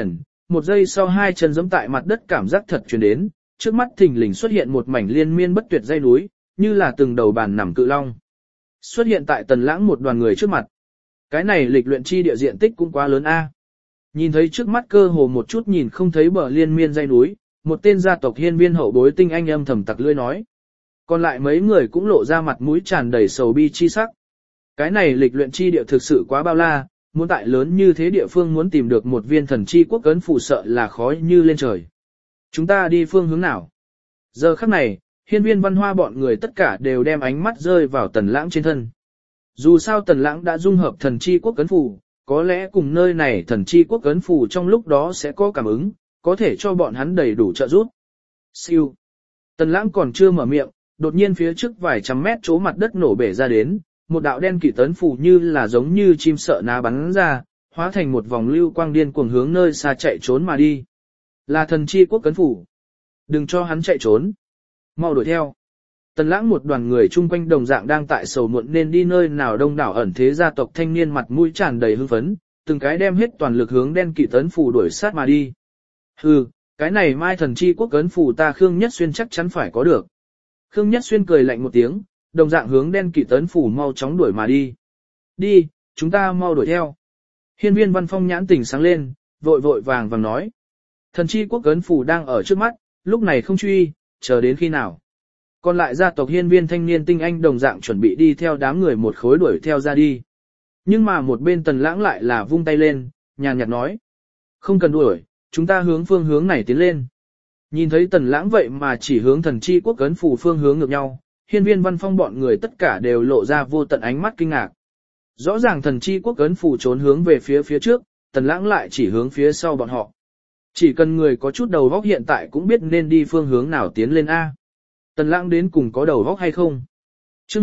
một giây sau hai chân giẫm tại mặt đất cảm giác thật truyền đến, trước mắt thình lình xuất hiện một mảnh liên miên bất tuyệt dãy núi, như là từng đầu bàn nằm cự long. Xuất hiện tại Tần Lãng một đoàn người trước mặt. Cái này lịch luyện chi địa diện tích cũng quá lớn a. Nhìn thấy trước mắt cơ hồ một chút nhìn không thấy bờ liên miên dãy núi, một tên gia tộc hiên viên hậu bối tinh anh âm thầm tặc lưỡi nói. Còn lại mấy người cũng lộ ra mặt mũi tràn đầy sầu bi chi sắc. Cái này lịch luyện chi địa thực sự quá bao la, muốn tại lớn như thế địa phương muốn tìm được một viên thần chi quốc ấn phù sợ là khó như lên trời. Chúng ta đi phương hướng nào? Giờ khắc này, hiên viên văn hoa bọn người tất cả đều đem ánh mắt rơi vào Tần Lãng trên thân. Dù sao Tần Lãng đã dung hợp thần chi quốc ấn phù, có lẽ cùng nơi này thần chi quốc ấn phù trong lúc đó sẽ có cảm ứng, có thể cho bọn hắn đầy đủ trợ giúp. Siêu. Tần Lãng còn chưa mở miệng, đột nhiên phía trước vài trăm mét chỗ mặt đất nổ bể ra đến, một đạo đen kịt ấn phù như là giống như chim sợ ná bắn ra, hóa thành một vòng lưu quang điên cuồng hướng nơi xa chạy trốn mà đi. Là thần chi quốc ấn phù. Đừng cho hắn chạy trốn. Mau đuổi theo. Tần Lãng một đoàn người chung quanh đồng dạng đang tại sầu muộn nên đi nơi nào đông đảo ẩn thế gia tộc thanh niên mặt mũi tràn đầy hưng phấn, từng cái đem hết toàn lực hướng đen kịt ấn phù đuổi sát mà đi. Hừ, cái này mai thần chi quốc ấn phù ta Khương Nhất Xuyên chắc chắn phải có được. Khương Nhất Xuyên cười lạnh một tiếng, đồng dạng hướng đen kịt ấn phù mau chóng đuổi mà đi. Đi, chúng ta mau đuổi theo. Hiên viên Văn Phong nhãn tỉnh sáng lên, vội vội vàng vàng nói. Thần chi quốc ấn phù đang ở trước mắt, lúc này không truy, chờ đến khi nào. Còn lại gia tộc hiên viên thanh niên tinh anh đồng dạng chuẩn bị đi theo đám người một khối đuổi theo ra đi. Nhưng mà một bên Tần Lãng lại là vung tay lên, nhàn nhạt nói. Không cần đuổi, chúng ta hướng phương hướng này tiến lên. Nhìn thấy Tần Lãng vậy mà chỉ hướng thần chi quốc ấn phù phương hướng ngược nhau, hiên viên Văn Phong bọn người tất cả đều lộ ra vô tận ánh mắt kinh ngạc. Rõ ràng thần chi quốc ấn phù trốn hướng về phía trước, Tần Lãng lại chỉ hướng phía sau bọn họ. Chỉ cần người có chút đầu óc hiện tại cũng biết nên đi phương hướng nào tiến lên A. Tần Lãng đến cùng có đầu óc hay không? Chương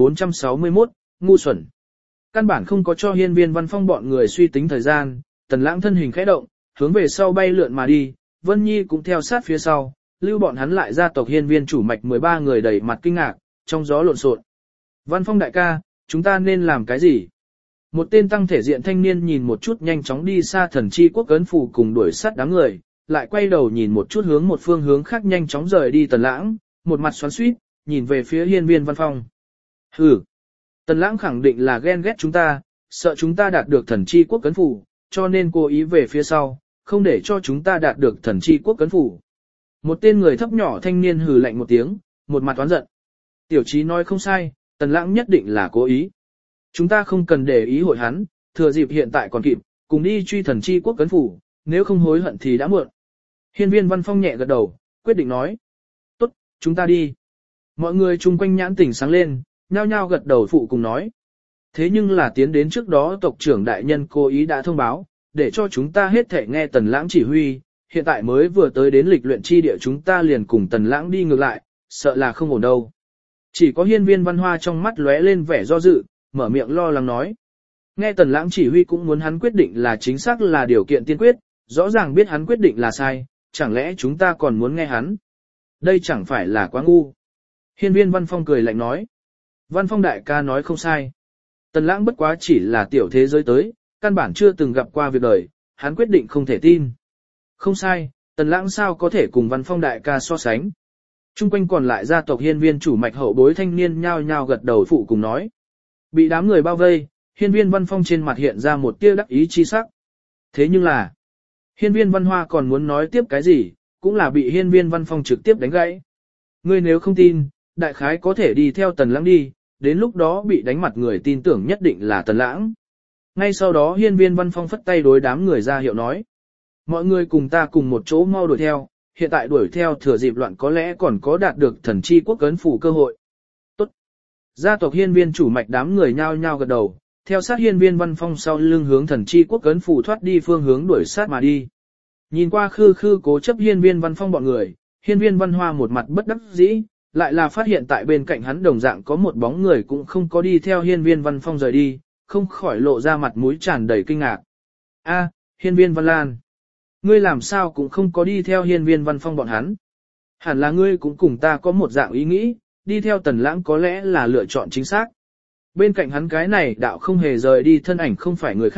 1461, ngu xuẩn. Căn bản không có cho hiên viên Văn Phong bọn người suy tính thời gian, Tần Lãng thân hình khẽ động, hướng về sau bay lượn mà đi, Vân Nhi cũng theo sát phía sau, lưu bọn hắn lại gia tộc hiên viên chủ mạch 13 người đầy mặt kinh ngạc, trong gió lộn xộn. Văn Phong đại ca, chúng ta nên làm cái gì? Một tên tăng thể diện thanh niên nhìn một chút nhanh chóng đi xa thần chi quốc ấn phù cùng đuổi sát đám người, lại quay đầu nhìn một chút hướng một phương hướng khác nhanh chóng rời đi Tần Lãng, một mặt xoắn xuýt, nhìn về phía hiên viên Văn Phong. Hừ, Tần Lãng khẳng định là ghen ghét chúng ta, sợ chúng ta đạt được thần chi quốc ấn phù, cho nên cố ý về phía sau, không để cho chúng ta đạt được thần chi quốc ấn phù. Một tên người thấp nhỏ thanh niên hừ lạnh một tiếng, một mặt oán giận. Tiểu Chí nói không sai, Tần Lãng nhất định là cố ý. Chúng ta không cần để ý hội hắn, thừa dịp hiện tại còn kịp, cùng đi truy thần chi quốc ấn phù, nếu không hối hận thì đã muộn. Hiên viên Văn Phong nhẹ gật đầu, quyết định nói. Tốt, chúng ta đi. Mọi người chung quanh nhãn tỉnh sáng lên, nhao nhao gật đầu phụ cùng nói. Thế nhưng là tiến đến trước đó tộc trưởng đại nhân cố ý đã thông báo, để cho chúng ta hết thể nghe Tần Lãng chỉ huy, hiện tại mới vừa tới đến lịch luyện chi địa chúng ta liền cùng Tần Lãng đi ngược lại, sợ là không ổn đâu. Chỉ có hiên viên Văn Hoa trong mắt lóe lên vẻ do dự, mở miệng lo lắng nói. Nghe Tần Lãng chỉ huy cũng muốn hắn quyết định là chính xác là điều kiện tiên quyết, rõ ràng biết hắn quyết định là sai, chẳng lẽ chúng ta còn muốn nghe hắn? Đây chẳng phải là quá ngu. Hiên viên Văn Phong cười lạnh nói. Văn Phong đại ca nói không sai. Tần Lãng bất quá chỉ là tiểu thế giới tới, căn bản chưa từng gặp qua việc đời, hắn quyết định không thể tin. Không sai, Tần Lãng sao có thể cùng Văn Phong đại ca so sánh. Trung quanh còn lại gia tộc hiên viên chủ mạch hậu bối thanh niên nhao nhao gật đầu phụ cùng nói. Bị đám người bao vây, hiên viên Văn Phong trên mặt hiện ra một tia đắc ý chi sắc. Thế nhưng là, hiên viên Văn Hoa còn muốn nói tiếp cái gì, cũng là bị hiên viên Văn Phong trực tiếp đánh gãy. Ngươi nếu không tin, đại khái có thể đi theo Tần Lãng đi, đến lúc đó bị đánh mặt người tin tưởng nhất định là Tần Lãng. Ngay sau đó hiên viên Văn Phong phất tay đối đám người ra hiệu nói. Mọi người cùng ta cùng một chỗ mau đuổi theo, hiện tại đuổi theo thừa dịp loạn có lẽ còn có đạt được thần chi quốc ấn phủ cơ hội. Tốt. Gia tộc hiên viên chủ mạch đám người nhao nhao gật đầu, theo sát hiên viên Văn Phong sau lưng hướng thần chi quốc ấn phủ thoát đi phương hướng đuổi sát mà đi. Nhìn qua khư khư cố chấp hiên viên Văn Phong bọn người, hiên viên Văn Hoa một mặt bất đắc dĩ, lại là phát hiện tại bên cạnh hắn đồng dạng có một bóng người cũng không có đi theo hiên viên Văn Phong rời đi, không khỏi lộ ra mặt mũi tràn đầy kinh ngạc. A, hiên viên Văn Lan, ngươi làm sao cũng không có đi theo hiên viên Văn Phong bọn hắn. Hẳn là ngươi cũng cùng ta có một dạng ý nghĩ, đi theo Tần Lãng có lẽ là lựa chọn chính xác. Bên cạnh hắn cái này đạo không hề rời đi thân ảnh không phải người khác,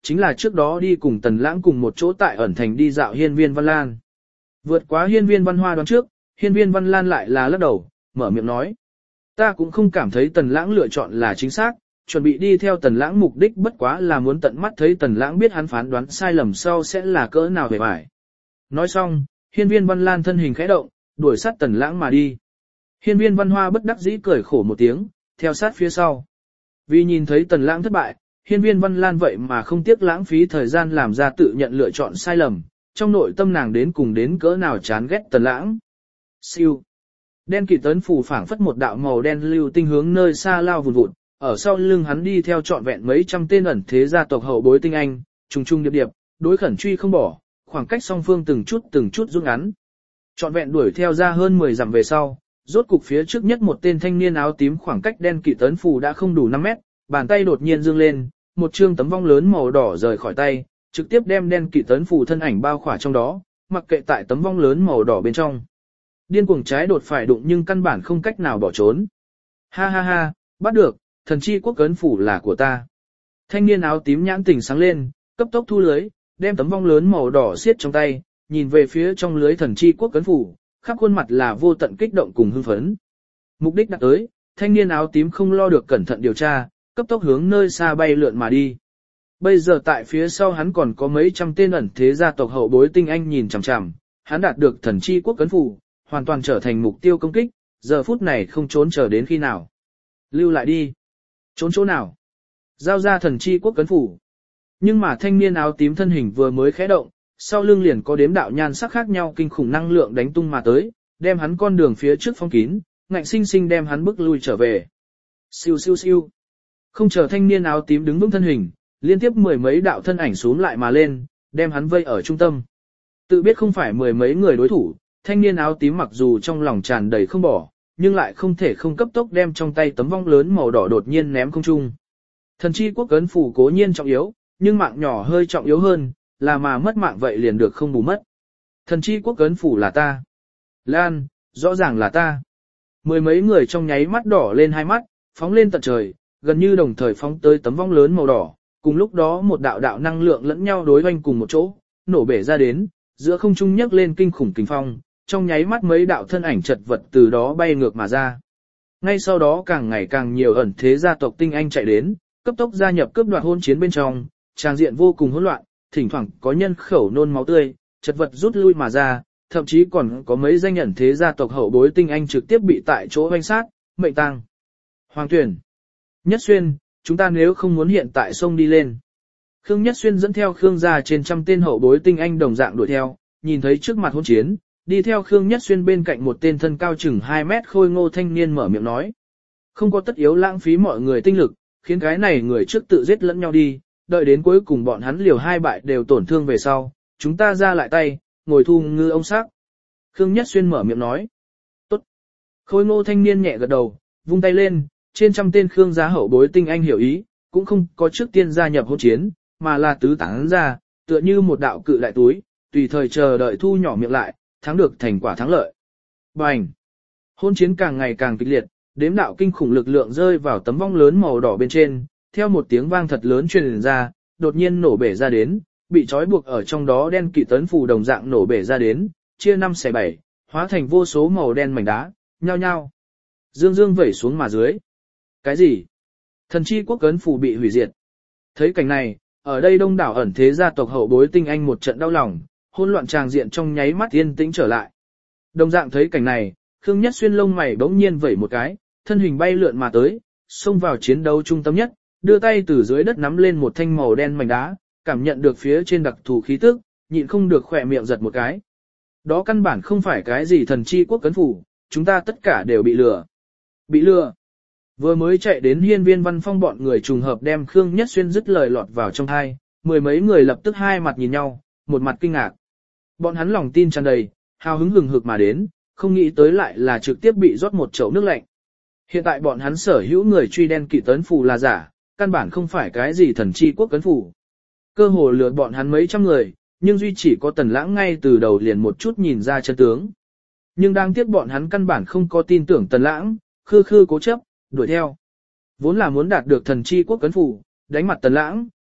chính là trước đó đi cùng Tần Lãng cùng một chỗ tại ẩn thành đi dạo hiên viên Văn Lan. Vượt quá hiên viên Văn Hoa đoán trước, hiên viên Văn Lan lại là lắc đầu, mở miệng nói. Ta cũng không cảm thấy Tần Lãng lựa chọn là chính xác, chuẩn bị đi theo Tần Lãng mục đích bất quá là muốn tận mắt thấy Tần Lãng biết hắn phán đoán sai lầm sau sẽ là cỡ nào về vải. Nói xong, hiên viên Văn Lan thân hình khẽ động, đuổi sát Tần Lãng mà đi. Hiên viên Văn Hoa bất đắc dĩ cười khổ một tiếng, theo sát phía sau. Vì nhìn thấy Tần Lãng thất bại, hiên viên Văn Lan vậy mà không tiếc lãng phí thời gian làm ra tự nhận lựa chọn sai lầm, trong nội tâm nàng đến cùng đến cỡ nào chán ghét Tần Lãng. Siêu. Đen kịt tấn phủ phảng phất một đạo màu đen lưu tinh hướng nơi xa lao vụt vụt, ở sau lưng hắn đi theo trọn vẹn mấy trăm tên ẩn thế gia tộc hậu bối tinh anh, trùng trùng điệp điệp, đối khẩn truy không bỏ, khoảng cách song phương từng chút rút ngắn. Trọn vẹn đuổi theo ra hơn 10 dặm về sau, rốt cục phía trước nhất một tên thanh niên áo tím khoảng cách đen kịt tấn phủ đã không đủ 5 mét, bàn tay đột nhiên dương lên, một trương tấm vong lớn màu đỏ rời khỏi tay, trực tiếp đem đen kịt tấn phủ thân ảnh bao khỏa trong đó, mặc kệ tại tấm vong lớn màu đỏ bên trong. Điên cuồng trái đột phải đụng nhưng căn bản không cách nào bỏ trốn. Ha ha ha, bắt được, thần chi quốc cấn phủ là của ta. Thanh niên áo tím nhãn tỉnh sáng lên, cấp tốc thu lưới, đem tấm vong lớn màu đỏ siết trong tay, nhìn về phía trong lưới thần chi quốc cấn phủ, khắp khuôn mặt là vô tận kích động cùng hưng phấn. Mục đích đạt tới, thanh niên áo tím không lo được cẩn thận điều tra, cấp tốc hướng nơi xa bay lượn mà đi. Bây giờ tại phía sau hắn còn có mấy trăm tên ẩn thế gia tộc hậu bối tinh anh nhìn chằm chằm, hắn đạt được thần chi quốc cấn phủ, hoàn toàn trở thành mục tiêu công kích, giờ phút này không trốn chờ đến khi nào. Lưu lại đi. Trốn chỗ nào? Giao ra thần chi quốc cấn phủ. Nhưng mà thanh niên áo tím thân hình vừa mới khẽ động, sau lưng liền có đếm đạo nhan sắc khác nhau kinh khủng năng lượng đánh tung mà tới, đem hắn con đường phía trước phong kín, ngạnh sinh sinh đem hắn bức lui trở về. Siêu siêu siêu. Không chờ thanh niên áo tím đứng vững thân hình, liên tiếp mười mấy đạo thân ảnh xuống lại mà lên, đem hắn vây ở trung tâm. Tự biết không phải mười mấy người đối thủ, thanh niên áo tím mặc dù trong lòng tràn đầy không bỏ, nhưng lại không thể không cấp tốc đem trong tay tấm vong lớn màu đỏ đột nhiên ném không trung. Thần chi quốc cấn phủ cố nhiên trọng yếu, nhưng mạng nhỏ hơi trọng yếu hơn, là mà mất mạng vậy liền được không bù mất. Thần chi quốc cấn phủ là ta. Lan, rõ ràng là ta. Mười mấy người trong nháy mắt đỏ lên hai mắt, phóng lên tận trời, gần như đồng thời phóng tới tấm vong lớn màu đỏ, cùng lúc đó một đạo đạo năng lượng lẫn nhau đối hoành cùng một chỗ, nổ bể ra đến, giữa không trung nhấc lên kinh khủng kình phong, trong nháy mắt mấy đạo thân ảnh chật vật từ đó bay ngược mà ra. Ngay sau đó càng ngày càng nhiều ẩn thế gia tộc tinh anh chạy đến, cấp tốc gia nhập cướp đoạt hôn chiến bên trong, tràng diện vô cùng hỗn loạn, thỉnh thoảng có nhân khẩu nôn máu tươi, chật vật rút lui mà ra, thậm chí còn có mấy danh ẩn thế gia tộc hậu bối tinh anh trực tiếp bị tại chỗ hoành sát, mệnh tang. Hoàng Tuyển, Nhất Xuyên, chúng ta nếu không muốn hiện tại sông đi lên. Khương Nhất Xuyên dẫn theo Khương gia trên trăm tên hậu bối tinh anh đồng dạng đuổi theo, nhìn thấy trước mặt hôn chiến, đi theo Khương Nhất Xuyên bên cạnh một tên thân cao chừng 2 mét khôi ngô thanh niên mở miệng nói. Không có tất yếu lãng phí mọi người tinh lực, khiến cái này người trước tự giết lẫn nhau đi, đợi đến cuối cùng bọn hắn liều hai bại đều tổn thương về sau, chúng ta ra lại tay, ngồi thu ngư ông sắc. Khương Nhất Xuyên mở miệng nói. Tốt. Khôi ngô thanh niên nhẹ gật đầu, vung tay lên, trên trăm tên Khương gia hậu bối tinh anh hiểu ý, cũng không có trước tiên gia nhập hôn chiến, mà là tứ tán ra, tựa như một đạo cự đại túi, tùy thời chờ đợi thu nhỏ miệng lại, thắng được thành quả thắng lợi. Bành! Hôn chiến càng ngày càng kịch liệt, đếm đạo kinh khủng lực lượng rơi vào tấm vong lớn màu đỏ bên trên, theo một tiếng vang thật lớn truyền ra, đột nhiên nổ bể ra đến, bị trói buộc ở trong đó đen kỵ tấn phù đồng dạng nổ bể ra đến, chia 5 xẻ 7, hóa thành vô số màu đen mảnh đá, nhao nhao. Dương dương vẩy xuống mà dưới. Cái gì? Thần chi quốc cấn phù bị hủy diệt. Thấy cảnh này, ở đây đông đảo ẩn thế gia tộc hậu bối tinh anh một trận đau lòng, hỗn loạn tràng diện trong nháy mắt yên tĩnh trở lại. Đồng dạng thấy cảnh này, Khương Nhất Xuyên lông mày bỗng nhiên vẩy một cái, thân hình bay lượn mà tới, xông vào chiến đấu trung tâm nhất, đưa tay từ dưới đất nắm lên một thanh màu đen mảnh đá, cảm nhận được phía trên đặc thù khí tức, nhịn không được khỏe miệng giật một cái. Đó căn bản không phải cái gì thần chi quốc cấn phủ, chúng ta tất cả đều bị lừa. Bị lừa. Vừa mới chạy đến hiên viên Văn Phong bọn người trùng hợp đem Khương Nhất Xuyên dứt lời lọt vào trong tai, mười mấy người lập tức hai mặt nhìn nhau, một mặt kinh ngạc. Bọn hắn lòng tin tràn đầy, hào hứng hừng hực mà đến, không nghĩ tới lại là trực tiếp bị rót một chậu nước lạnh. Hiện tại bọn hắn sở hữu người truy đen kỵ tấn phù là giả, căn bản không phải cái gì thần chi quốc cấn phù. Cơ hồ lừa bọn hắn mấy trăm người, nhưng duy chỉ có Tần Lãng ngay từ đầu liền một chút nhìn ra chân tướng. Nhưng đáng tiếc bọn hắn căn bản không có tin tưởng Tần Lãng, khư khư cố chấp, đuổi theo. Vốn là muốn đạt được thần chi quốc cấn phù, đánh mặt Tần Lãng,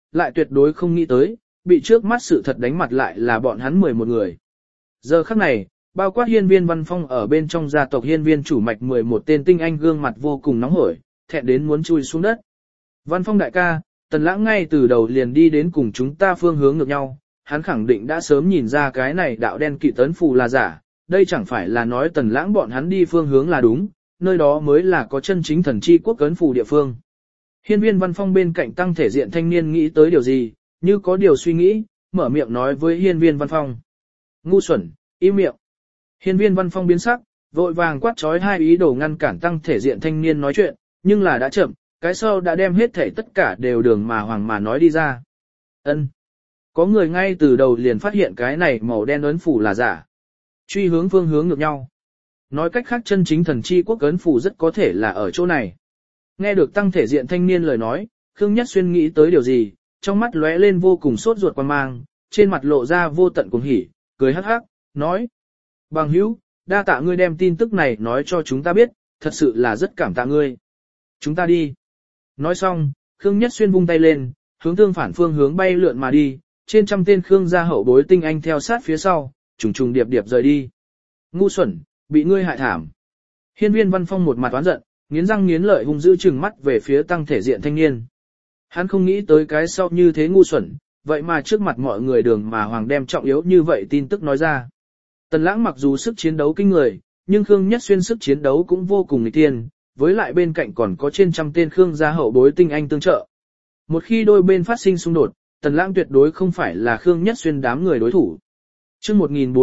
lại tuyệt đối không nghĩ tới, bị trước mắt sự thật đánh mặt lại là bọn hắn 11 người. Giờ khắc này, bao quát hiên viên Văn Phong ở bên trong gia tộc hiên viên chủ mạch 11 tên tinh anh gương mặt vô cùng nóng hổi, thẹn đến muốn chui xuống đất. Văn Phong đại ca, Tần Lãng ngay từ đầu liền đi đến cùng chúng ta phương hướng ngược nhau, hắn khẳng định đã sớm nhìn ra cái này đạo đen kỵ tấn phù là giả, đây chẳng phải là nói Tần Lãng bọn hắn đi phương hướng là đúng, nơi đó mới là có chân chính thần chi quốc cấn phù địa phương. Hiên viên Văn Phong bên cạnh tăng thể diện thanh niên nghĩ tới điều gì, như có điều suy nghĩ, mở miệng nói với hiên viên Văn Phong. Ngu xuẩn, im miệng. Hiên viên Văn Phong biến sắc, vội vàng quát trói hai ý đồ ngăn cản tăng thể diện thanh niên nói chuyện, nhưng là đã chậm, cái sau đã đem hết thể tất cả đều đường mà hoàng mà nói đi ra. Ân, có người ngay từ đầu liền phát hiện cái này màu đen ấn phủ là giả. Truy hướng phương hướng ngược nhau. Nói cách khác chân chính thần chi quốc ấn phủ rất có thể là ở chỗ này. Nghe được tăng thể diện thanh niên lời nói, Khương Nhất Xuyên nghĩ tới điều gì, trong mắt lóe lên vô cùng sốt ruột quan mang, trên mặt lộ ra vô tận cuồng hỉ, cười hắc hắc, nói. Bằng hữu, đa tạ ngươi đem tin tức này nói cho chúng ta biết, thật sự là rất cảm tạ ngươi. Chúng ta đi. Nói xong, Khương Nhất Xuyên vung tay lên, hướng tương phản phương hướng bay lượn mà đi, trên trăm tên Khương gia hậu bối tinh anh theo sát phía sau, trùng trùng điệp điệp rời đi. Ngu xuẩn, bị ngươi hại thảm. Hiên viên Văn Phong một mặt oán giận, nghiến răng nghiến lợi hung dữ trừng mắt về phía tăng thể diện thanh niên. Hắn không nghĩ tới cái sau như thế ngu xuẩn, vậy mà trước mặt mọi người đường mà hoàng đem trọng yếu như vậy tin tức nói ra. Tần Lãng mặc dù sức chiến đấu kinh người, nhưng Khương Nhất Xuyên sức chiến đấu cũng vô cùng nghịch tiên, với lại bên cạnh còn có trên trăm tên Khương gia hậu bối tinh anh tương trợ. Một khi đôi bên phát sinh xung đột, Tần Lãng tuyệt đối không phải là Khương Nhất Xuyên đám người đối thủ. Chương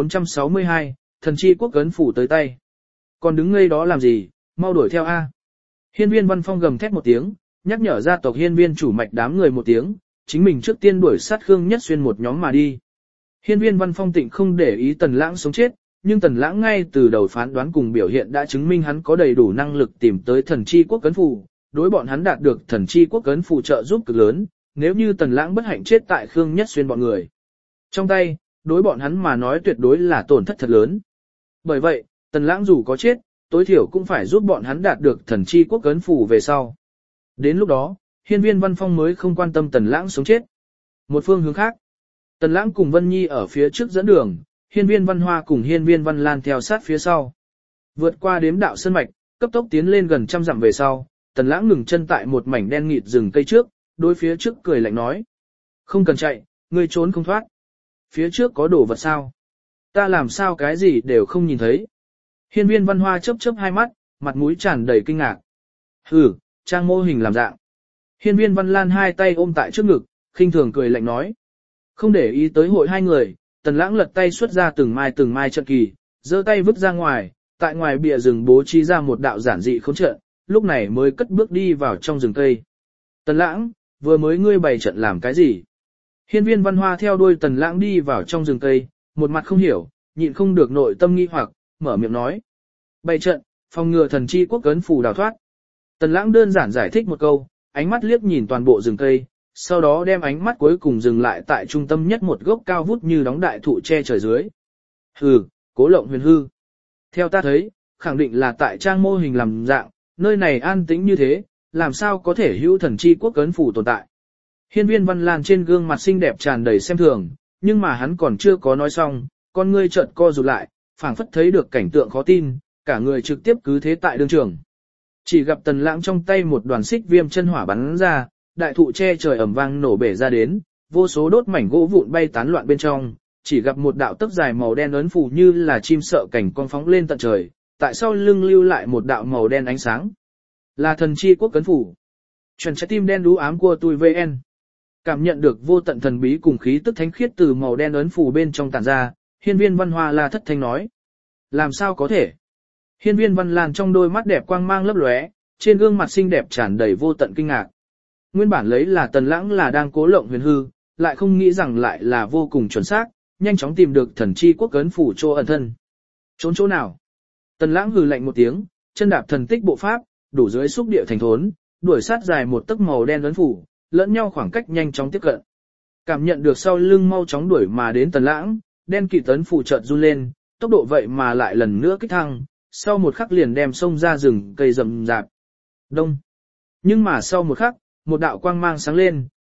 1462, thần chi quốc ấn phủ tới tay. Còn đứng ngây đó làm gì, mau đuổi theo a. Hiên viên Văn Phong gầm thét một tiếng, nhắc nhở gia tộc hiên viên chủ mạch đám người một tiếng, chính mình trước tiên đuổi sát Khương Nhất Xuyên một nhóm mà đi. Hiên viên Văn Phong tịnh không để ý Tần Lãng sống chết, nhưng Tần Lãng ngay từ đầu phán đoán cùng biểu hiện đã chứng minh hắn có đầy đủ năng lực tìm tới thần chi quốc ấn phù, đối bọn hắn đạt được thần chi quốc ấn phù trợ giúp cực lớn, nếu như Tần Lãng bất hạnh chết tại Khương Nhất Xuyên bọn người. Trong tay, đối bọn hắn mà nói tuyệt đối là tổn thất thật lớn. Bởi vậy, Tần Lãng dù có chết, tối thiểu cũng phải giúp bọn hắn đạt được thần chi quốc ấn phù về sau. Đến lúc đó, hiên viên Văn Phong mới không quan tâm Tần Lãng sống chết. Một phương hướng khác, Tần Lãng cùng Vân Nhi ở phía trước dẫn đường, hiên viên Văn Hoa cùng hiên viên Văn Lan theo sát phía sau. Vượt qua đếm đạo sơn mạch, cấp tốc tiến lên gần trăm dặm về sau, Tần Lãng ngừng chân tại một mảnh đen nghịt rừng cây trước, đối phía trước cười lạnh nói. Không cần chạy, ngươi trốn không thoát. Phía trước có đồ vật sao? Ta làm sao cái gì đều không nhìn thấy. Hiên viên Văn Hoa chớp chớp hai mắt, mặt mũi tràn đầy kinh ngạc. Hừ, trang mô hình làm dạng. Hiên viên Văn Lan hai tay ôm tại trước ngực, khinh thường cười lạnh nói. Không để ý tới hội hai người, Tần Lãng lật tay xuất ra từng mai trận kỳ, giơ tay vứt ra ngoài, tại ngoài bìa rừng bố trí ra một đạo giản dị khốn trận, lúc này mới cất bước đi vào trong rừng cây. Tần Lãng, vừa mới ngươi bày trận làm cái gì? Hiên viên Văn Hoa theo đuôi Tần Lãng đi vào trong rừng cây, một mặt không hiểu, nhịn không được nội tâm nghi hoặc, mở miệng nói. Bày trận, phòng ngừa thần chi quốc ấn phù đào thoát. Tần Lãng đơn giản giải thích một câu, ánh mắt liếc nhìn toàn bộ rừng cây, sau đó đem ánh mắt cuối cùng dừng lại tại trung tâm nhất một gốc cao vút như đóng đại thụ che trời dưới. Hừ, Cố Lộng Huyền hư. Theo ta thấy, khẳng định là tại trang mô hình làm dạng, nơi này an tĩnh như thế, làm sao có thể hữu thần chi quốc ấn phủ tồn tại. Hiên viên Văn Lan trên gương mặt xinh đẹp tràn đầy xem thường, nhưng mà hắn còn chưa có nói xong, con ngươi chợt co rụt lại, phảng phất thấy được cảnh tượng khó tin, cả người trực tiếp cứ thế tại đương trường. Chỉ gặp Tần Lãng trong tay một đoàn xích viêm chân hỏa bắn ra, đại thụ che trời ầm vang nổ bể ra đến, vô số đốt mảnh gỗ vụn bay tán loạn bên trong, chỉ gặp một đạo tấc dài màu đen ấn phù như là chim sợ cảnh con phóng lên tận trời, tại sau lưng lưu lại một đạo màu đen ánh sáng. Là thần chi quốc ấn phù. Chuẩn trái tim đen đú ám của tôi VN. Cảm nhận được vô tận thần bí cùng khí tức thánh khiết từ màu đen ấn phù bên trong tản ra, hiên viên Văn Hoa la thất thanh nói. Làm sao có thể? Hiên viên Văn Lan trong đôi mắt đẹp quang mang lấp lóe, trên gương mặt xinh đẹp tràn đầy vô tận kinh ngạc. Nguyên bản lấy là Tần Lãng là đang cố lộng huyền hư, lại không nghĩ rằng lại là vô cùng chuẩn xác, nhanh chóng tìm được thần chi quốc ấn phủ chỗ ẩn thân. Trốn chỗ nào? Tần Lãng hừ lạnh một tiếng, chân đạp thần tích bộ pháp, đủ dưới xúc địa thành thốn, đuổi sát dài một tấc màu đen ấn phủ, lẫn nhau khoảng cách nhanh chóng tiếp cận. Cảm nhận được sau lưng mau chóng đuổi mà đến Tần Lãng, đen kịt ấn phủ chợt run lên, tốc độ vậy mà lại lần nữa kích thăng, sau một khắc liền đem xông ra rừng cây rậm rạp. Đông. Nhưng mà sau một khắc, một đạo quang mang sáng lên,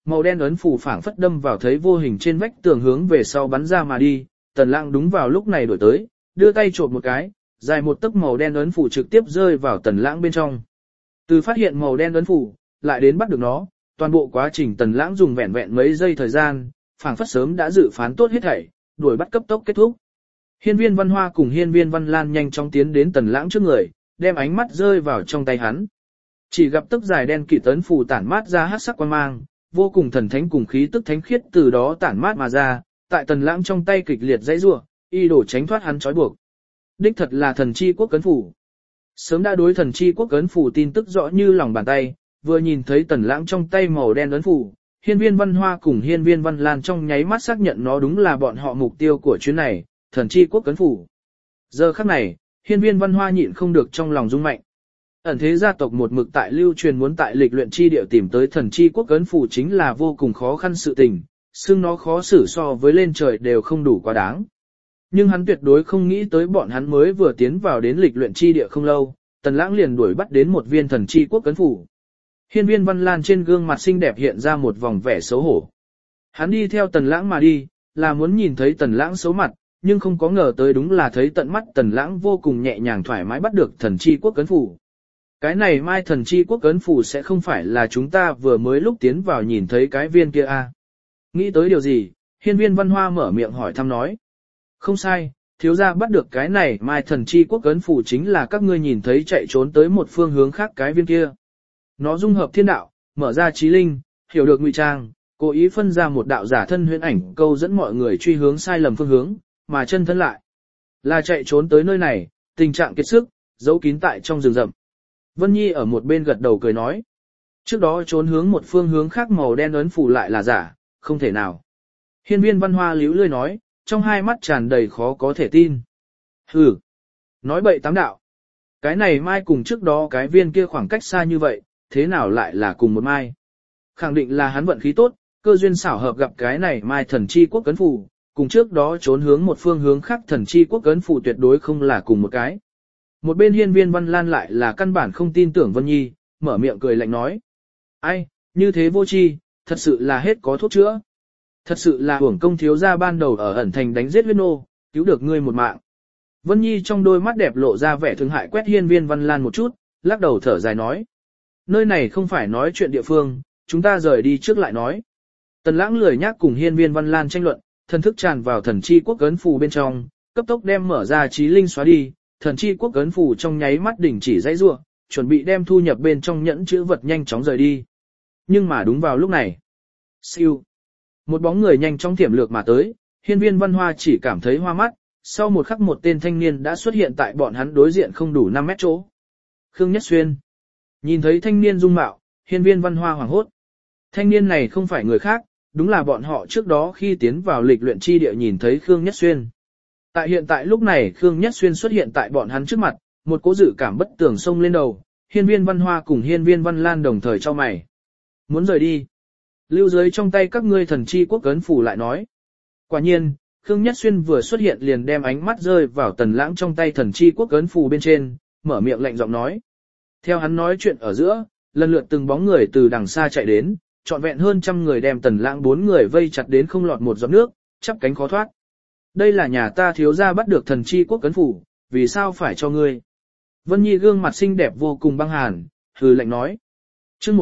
màu đen ấn phủ phảng phất đâm vào thấy vô hình trên vách tường hướng về sau bắn ra mà đi, Tần Lãng đúng vào lúc này đổi tới, đưa tay chộp một cái, dài một tấc màu đen ấn phủ trực tiếp rơi vào Tần Lãng bên trong. Từ phát hiện màu đen ấn phủ, lại đến bắt được nó, toàn bộ quá trình Tần Lãng dùng vẹn vẹn mấy giây thời gian, phảng phất sớm đã dự phán tốt hết thảy, đuổi bắt cấp tốc kết thúc. Hiên Viên Văn Hoa cùng Hiên Viên Văn Lan nhanh chóng tiến đến Tần Lãng trước người, đem ánh mắt rơi vào trong tay hắn. Chỉ gặp tấc dài đen kịt ấn phù tản mát ra hắc sắc quang mang, vô cùng thần thánh cùng khí tức thánh khiết từ đó tản mát mà ra, tại Tần Lãng trong tay kịch liệt dãy rủa, y đổ tránh thoát hắn trói buộc. Đích thật là thần chi quốc ấn phù. Sớm đã đối thần chi quốc ấn phù tin tức rõ như lòng bàn tay, vừa nhìn thấy Tần Lãng trong tay màu đen ấn phù, Hiên Viên Văn Hoa cùng Hiên Viên Văn Lan trong nháy mắt xác nhận nó đúng là bọn họ mục tiêu của chuyến này, thần chi quốc ấn phù. Giờ khắc này, Hiên Viên Văn Hoa nhịn không được trong lòng rung mạnh. Ẩn thế gia tộc một mực tại lưu truyền muốn tại lịch luyện chi địa tìm tới thần chi quốc ấn phù chính là vô cùng khó khăn sự tình, xương nó khó xử so với lên trời đều không đủ quá đáng. Nhưng hắn tuyệt đối không nghĩ tới bọn hắn mới vừa tiến vào đến lịch luyện chi địa không lâu, Tần Lãng liền đuổi bắt đến một viên thần chi quốc ấn phù. Hiên Viên Văn Lan trên gương mặt xinh đẹp hiện ra một vòng vẻ xấu hổ. Hắn đi theo Tần Lãng mà đi, là muốn nhìn thấy Tần Lãng xấu mặt, nhưng không có ngờ tới đúng là thấy tận mắt Tần Lãng vô cùng nhẹ nhàng thoải mái bắt được thần chi quốc ấn phù. Cái này mai thần chi quốc ấn phù sẽ không phải là chúng ta vừa mới lúc tiến vào nhìn thấy cái viên kia à? Nghĩ tới điều gì, Hiên Viên Văn Hoa mở miệng hỏi thăm nói. Không sai, thiếu gia bắt được cái này mai thần chi quốc ấn phù chính là các ngươi nhìn thấy chạy trốn tới một phương hướng khác cái viên kia. Nó dung hợp thiên đạo, mở ra trí linh, hiểu được ngụy trang, cố ý phân ra một đạo giả thân huyễn ảnh câu dẫn mọi người truy hướng sai lầm phương hướng, mà chân thân lại là chạy trốn tới nơi này, tình trạng kiệt sức, giấu kín tại trong rừng rậm. Vân Nhi ở một bên gật đầu cười nói. Trước đó trốn hướng một phương hướng khác màu đen ấn phù lại là giả, không thể nào. Hiên Viên Văn Hoa líu lươi nói, trong hai mắt tràn đầy khó có thể tin. Hừ, nói bậy tám đạo. Cái này mai cùng trước đó cái viên kia khoảng cách xa như vậy, thế nào lại là cùng một mai? Khẳng định là hắn vận khí tốt, cơ duyên xảo hợp gặp cái này mai thần chi quốc ấn phù, cùng trước đó trốn hướng một phương hướng khác thần chi quốc ấn phù tuyệt đối không là cùng một cái. Một bên Hiên Viên Văn Lan lại là căn bản không tin tưởng Vân Nhi, mở miệng cười lạnh nói. Ai, như thế vô tri, thật sự là hết có thuốc chữa. Thật sự là hưởng công thiếu gia ban đầu ở ẩn thành đánh giết huyết nô, cứu được ngươi một mạng. Vân Nhi trong đôi mắt đẹp lộ ra vẻ thương hại quét Hiên Viên Văn Lan một chút, lắc đầu thở dài nói. Nơi này không phải nói chuyện địa phương, chúng ta rời đi trước lại nói. Tần Lãng lười nhác cùng Hiên Viên Văn Lan tranh luận, thần thức tràn vào thần chi quốc ấn phù bên trong, cấp tốc đem mở ra trí linh xóa đi, thần chi quốc ấn phù trong nháy mắt đình chỉ dãy rủa, chuẩn bị đem thu nhập bên trong nhẫn chữ vật nhanh chóng rời đi. Nhưng mà đúng vào lúc này, siêu, một bóng người nhanh chóng thiểm lược mà tới, Hiên Viên Văn Hoa chỉ cảm thấy hoa mắt, sau một khắc một tên thanh niên đã xuất hiện tại bọn hắn đối diện không đủ 5 mét chỗ. Khương Nhất Xuyên. Nhìn thấy thanh niên dung mạo, Hiên Viên Văn Hoa hoảng hốt. Thanh niên này không phải người khác, đúng là bọn họ trước đó khi tiến vào lịch luyện chi địa nhìn thấy Khương Nhất Xuyên. Tại hiện tại lúc này Khương Nhất Xuyên xuất hiện tại bọn hắn trước mặt, một cố dự cảm bất tường xông lên đầu, Hiên Viên Văn Hoa cùng Hiên Viên Văn Lan đồng thời cho mày. Muốn rời đi. Lưu dưới trong tay các ngươi thần chi quốc ấn phủ lại nói. Quả nhiên, Khương Nhất Xuyên vừa xuất hiện liền đem ánh mắt rơi vào Tần Lãng trong tay thần chi quốc ấn phù bên trên, mở miệng lạnh giọng nói. Theo hắn nói chuyện ở giữa, lần lượt từng bóng người từ đằng xa chạy đến, trọn vẹn hơn 100 người đem Tần Lãng 4 người vây chặt đến không lọt một giọt nước, chắp cánh khó thoát. Đây là nhà ta thiếu gia bắt được thần chi quốc ấn phủ, vì sao phải cho ngươi? Vân Nhi gương mặt xinh đẹp vô cùng băng hàn, hừ lạnh nói. Chương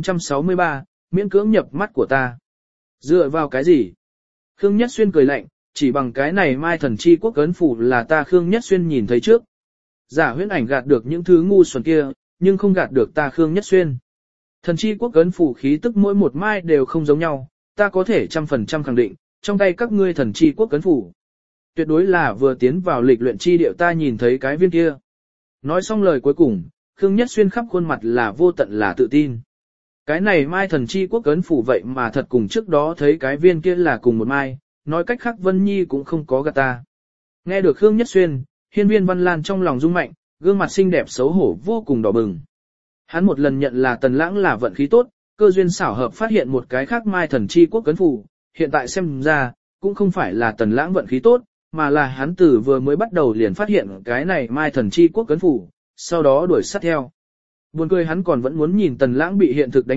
1463, miễn cưỡng nhập mắt của ta. Dựa vào cái gì? Khương Nhất Xuyên cười lạnh, chỉ bằng cái này mai thần chi quốc ấn phủ là ta Khương Nhất Xuyên nhìn thấy trước. Giả huyễn ảnh gạt được những thứ ngu xuẩn kia, nhưng không gạt được ta Khương Nhất Xuyên. Thần chi quốc ấn phủ khí tức mỗi một mai đều không giống nhau, ta có thể 100% khẳng định, trong tay các ngươi thần chi quốc ấn phủ. Tuyệt đối là vừa tiến vào lịch luyện chi điệu ta nhìn thấy cái viên kia. Nói xong lời cuối cùng, Khương Nhất Xuyên khắp khuôn mặt là vô tận là tự tin. Cái này mai thần chi quốc ấn phủ vậy mà thật cùng trước đó thấy cái viên kia là cùng một mai, nói cách khác Vân Nhi cũng không có gạt ta. Nghe được Khương Nhất Xuyên, Hiên Viên Văn Lan trong lòng rung mạnh, gương mặt xinh đẹp xấu hổ vô cùng đỏ bừng. Hắn một lần nhận là Tần Lãng là vận khí tốt, cơ duyên xảo hợp phát hiện một cái khác mai thần chi quốc ấn phủ, hiện tại xem ra, cũng không phải là Tần Lãng vận khí tốt, mà là hắn từ vừa mới bắt đầu liền phát hiện cái này mai thần chi quốc ấn phủ, sau đó đuổi sát theo. Buồn cười hắn còn vẫn muốn nhìn Tần Lãng bị hiện thực đánh mặt,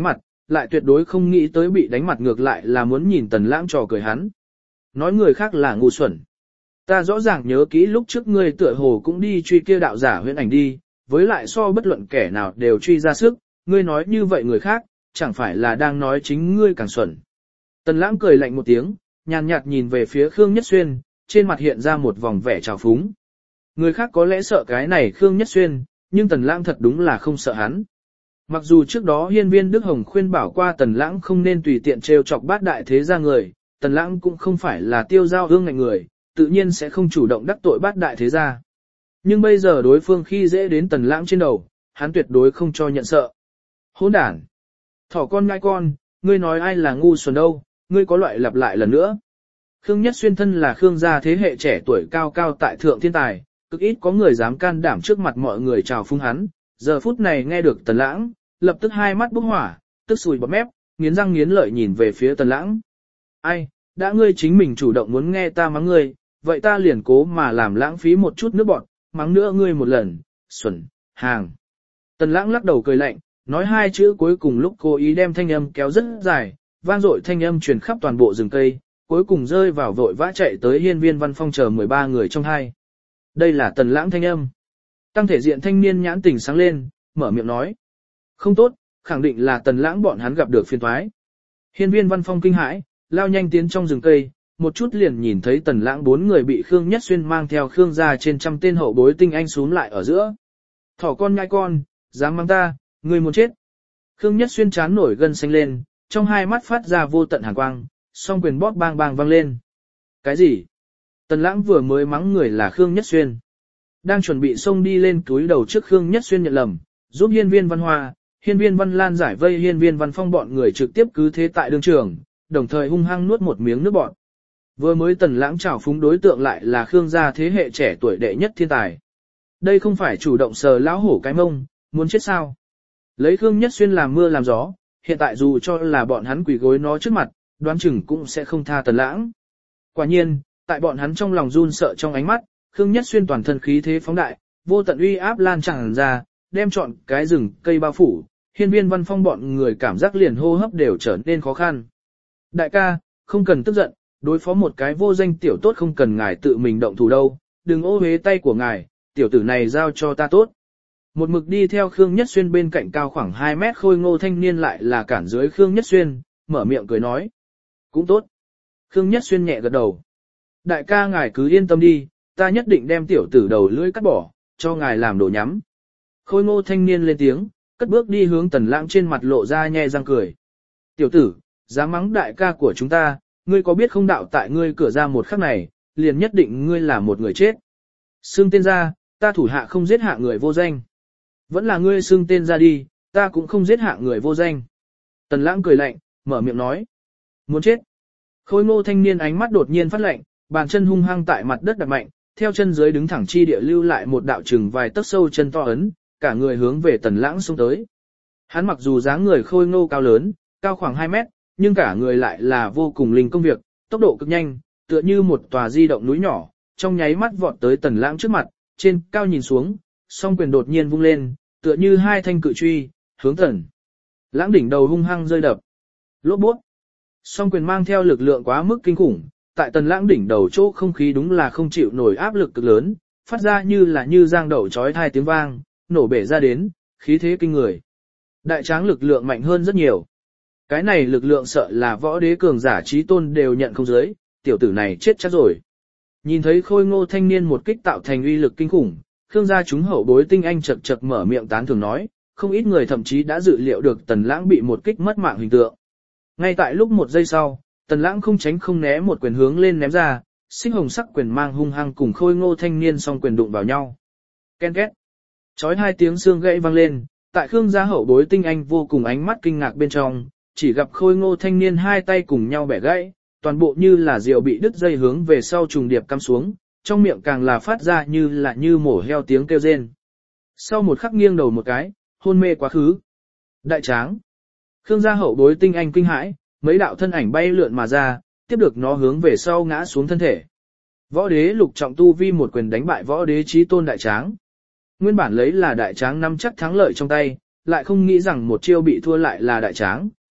lại tuyệt đối không nghĩ tới bị đánh mặt ngược lại là muốn nhìn Tần Lãng trò cười hắn. Nói người khác là ngu xuẩn. Ta rõ ràng nhớ kỹ lúc trước ngươi tựa hồ cũng đi truy kia đạo giả huyễn ảnh đi, với lại so bất luận kẻ nào đều truy ra sức, ngươi nói như vậy người khác, chẳng phải là đang nói chính ngươi càng xuẩn. Tần Lãng cười lạnh một tiếng, nhàn nhạt nhìn về phía Khương Nhất Xuyên, trên mặt hiện ra một vòng vẻ trào phúng. Người khác có lẽ sợ cái này Khương Nhất Xuyên, nhưng Tần Lãng thật đúng là không sợ hắn. Mặc dù trước đó hiên viên Đức Hồng khuyên bảo qua Tần Lãng không nên tùy tiện trêu chọc bát đại thế gia người, Tần Lãng cũng không phải là tiêu giao ương ngạnh người, tự nhiên sẽ không chủ động đắc tội bát đại thế gia. Nhưng bây giờ đối phương khi dễ đến Tần Lãng trên đầu, hắn tuyệt đối không cho nhận sợ. Hỗn đản! Thỏ con ngai con, ngươi nói ai là ngu xuẩn đâu, ngươi có loại lặp lại lần nữa. Khương Nhất Xuyên thân là Khương gia thế hệ trẻ tuổi cao cao tại thượng thiên tài, cực ít có người dám can đảm trước mặt mọi người chào phúng hắn, giờ phút này nghe được Tần Lãng, lập tức hai mắt bốc hỏa, tức sùi bọt mép, nghiến răng nghiến lợi nhìn về phía Tần Lãng. Ai, đã ngươi chính mình chủ động muốn nghe ta mắng ngươi, vậy ta liền cố mà làm lãng phí một chút nước bọt, mắng nữa ngươi một lần, xuẩn, hàng. Tần Lãng lắc đầu cười lạnh, nói hai chữ cuối cùng lúc cố ý đem thanh âm kéo rất dài, vang dội thanh âm truyền khắp toàn bộ rừng cây, cuối cùng rơi vào vội vã chạy tới hiên viên Văn Phong chờ 13 người trong hai. Đây là Tần Lãng thanh âm. Tăng thể diện thanh niên nhãn tình sáng lên, mở miệng nói. Không tốt, khẳng định là Tần Lãng bọn hắn gặp được phiền toái. Hiên viên Văn Phong kinh hãi, lao nhanh tiến trong rừng cây, một chút liền nhìn thấy Tần Lãng 4 người bị Khương Nhất Xuyên mang theo Khương gia trên trăm tên hậu bối tinh anh xuống lại ở giữa. Thỏ con nhai con, dám mang ta, ngươi muốn chết. Khương Nhất Xuyên chán nổi gân xanh lên, trong hai mắt phát ra vô tận hàn quang, song quyền bóp bang bang vang lên. Cái gì? Tần Lãng vừa mới mắng người là Khương Nhất Xuyên. Đang chuẩn bị xông đi lên túi đầu trước Khương Nhất Xuyên nhận lầm, giúp hiên viên Văn Hoa, hiên viên Văn Lan giải vây hiên viên Văn Phong bọn người trực tiếp cứ thế tại đương trường, đồng thời hung hăng nuốt một miếng nước bọt. Vừa mới Tần Lãng trào phúng đối tượng lại là Khương gia thế hệ trẻ tuổi đệ nhất thiên tài. Đây không phải chủ động sờ lão hổ cái mông, muốn chết sao? Lấy Khương Nhất Xuyên làm mưa làm gió, hiện tại dù cho là bọn hắn quỳ gối nó trước mặt, đoán chừng cũng sẽ không tha Tần Lãng. Quả nhiên, tại bọn hắn trong lòng run sợ trong ánh mắt, Khương Nhất Xuyên toàn thân khí thế phóng đại, vô tận uy áp lan tràn ra, đem trọn cái rừng cây bao phủ, hiên viên Văn Phong bọn người cảm giác liền hô hấp đều trở nên khó khăn. Đại ca, không cần tức giận, đối phó một cái vô danh tiểu tốt không cần ngài tự mình động thủ đâu, đừng ô uế tay của ngài, tiểu tử này giao cho ta tốt. Một mực đi theo Khương Nhất Xuyên bên cạnh cao khoảng 2 mét khôi ngô thanh niên lại là cản dưới Khương Nhất Xuyên, mở miệng cười nói. Cũng tốt. Khương Nhất Xuyên nhẹ gật đầu. Đại ca ngài cứ yên tâm đi, ta nhất định đem tiểu tử đầu lưỡi cắt bỏ, cho ngài làm đồ nhắm. Khôi ngô thanh niên lên tiếng, cất bước đi hướng Tần Lãng trên mặt lộ ra nhe răng cười. Tiểu tử, dám mắng đại ca của chúng ta, ngươi có biết không đạo tại ngươi cửa ra một khắc này, liền nhất định ngươi là một người chết. Xưng tên ra, ta thủ hạ không giết hạ người vô danh. Vẫn là ngươi xưng tên ra đi, ta cũng không giết hạ người vô danh. Tần Lãng cười lạnh, mở miệng nói. Muốn chết. Khôi ngô thanh niên ánh mắt đột nhiên phát lạnh, bàn chân hung hăng tại mặt đất đạp mạnh, theo chân dưới đứng thẳng chi địa lưu lại một đạo chừng vài tấc sâu chân to ấn, cả người hướng về Tần Lãng xông tới. Hắn mặc dù dáng người khôi ngô cao lớn, cao khoảng 2 mét, nhưng cả người lại là vô cùng linh công việc, tốc độ cực nhanh, tựa như một tòa di động núi nhỏ, trong nháy mắt vọt tới Tần Lãng trước mặt, trên cao nhìn xuống, song quyền đột nhiên vung lên, tựa như hai thanh cự truy, hướng Tần Lãng đỉnh đầu hung hăng rơi đập. Lốp bút. Song quyền mang theo lực lượng quá mức kinh khủng, tại Tần Lãng đỉnh đầu chỗ không khí đúng là không chịu nổi áp lực cực lớn, phát ra như giang đậu chói tai tiếng vang, nổ bể ra đến, khí thế kinh người. Đại tráng lực lượng mạnh hơn rất nhiều. Cái này lực lượng sợ là võ đế cường giả chí tôn đều nhận không dưới, tiểu tử này chết chắc rồi. Nhìn thấy khôi ngô thanh niên một kích tạo thành uy lực kinh khủng, Khương gia chúng hậu bối tinh anh chật chật mở miệng tán thưởng nói, không ít người thậm chí đã dự liệu được Tần Lãng bị một kích mất mạng hình tượng. Ngay tại lúc một giây sau, Tần Lãng không tránh không né một quyền hướng lên ném ra, xích hồng sắc quyền mang hung hăng cùng khôi ngô thanh niên song quyền đụng vào nhau. Ken két. Chói hai tiếng xương gãy vang lên, tại Khương gia hậu bối tinh anh vô cùng ánh mắt kinh ngạc bên trong, chỉ gặp khôi ngô thanh niên hai tay cùng nhau bẻ gãy, toàn bộ như là diều bị đứt dây hướng về sau trùng điệp cắm xuống, trong miệng càng là phát ra như mổ heo tiếng kêu rên. Sau một khắc nghiêng đầu một cái, hôn mê quá khứ. Đại tráng. Khương gia hậu bối tinh anh kinh hãi, mấy đạo thân ảnh bay lượn mà ra, tiếp được nó hướng về sau ngã xuống thân thể. Võ đế lục trọng tu vi một quyền đánh bại võ đế chí tôn đại tráng. Nguyên bản lấy là đại tráng nắm chắc thắng lợi trong tay, lại không nghĩ rằng một chiêu bị thua lại là đại tráng,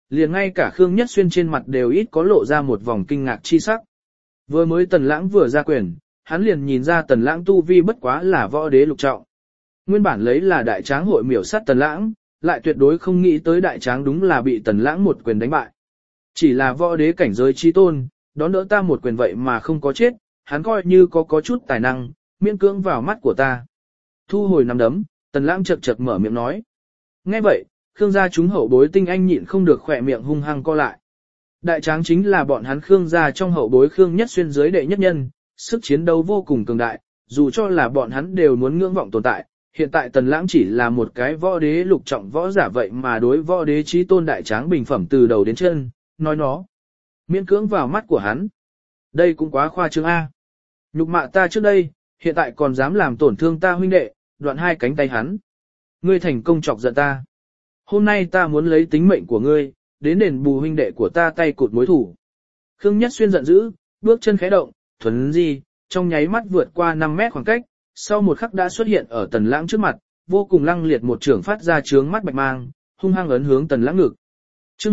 liền ngay cả Khương Nhất Xuyên trên mặt đều ít có lộ ra một vòng kinh ngạc chi sắc. Vừa mới Tần Lãng vừa ra quyền, hắn liền nhìn ra Tần Lãng tu vi bất quá là võ đế lục trọng. Nguyên bản lấy là đại tráng hội miểu sát Tần Lãng, lại tuyệt đối không nghĩ tới đại tráng đúng là bị Tần Lãng một quyền đánh bại. Chỉ là võ đế cảnh giới chí tôn, đón đỡ ta một quyền vậy mà không có chết, hắn coi như có chút tài năng, miễn cưỡng vào mắt của ta. Thu hồi nắm đấm, Tần Lãng chật chật mở miệng nói. Nghe vậy, Khương gia chúng hậu bối tinh anh nhịn không được khỏe miệng hung hăng co lại. Đại tráng chính là bọn hắn Khương gia trong hậu bối Khương Nhất Xuyên dưới đệ nhất nhân, sức chiến đấu vô cùng cường đại, dù cho là bọn hắn đều muốn ngưỡng vọng tồn tại. Hiện tại Tần Lãng chỉ là một cái võ đế lục trọng võ giả vậy mà đối võ đế chí tôn đại tráng bình phẩm từ đầu đến chân, nói nó miễn cưỡng vào mắt của hắn. Đây cũng quá khoa trương A. Nhục mạ ta trước đây, hiện tại còn dám làm tổn thương ta huynh đệ, đoạn hai cánh tay hắn. Ngươi thành công chọc giận ta. Hôm nay ta muốn lấy tính mệnh của ngươi, đến đền bù huynh đệ của ta tay cụt mối thủ. Khương Nhất Xuyên giận dữ, bước chân khẽ động, thuấn di, trong nháy mắt vượt qua 5 mét khoảng cách, sau một khắc đã xuất hiện ở Tần Lãng trước mặt, vô cùng lăng liệt một trường phát ra chướng mắt bạch mang, hung hăng ấn hướng Tần Lãng ngực. Chương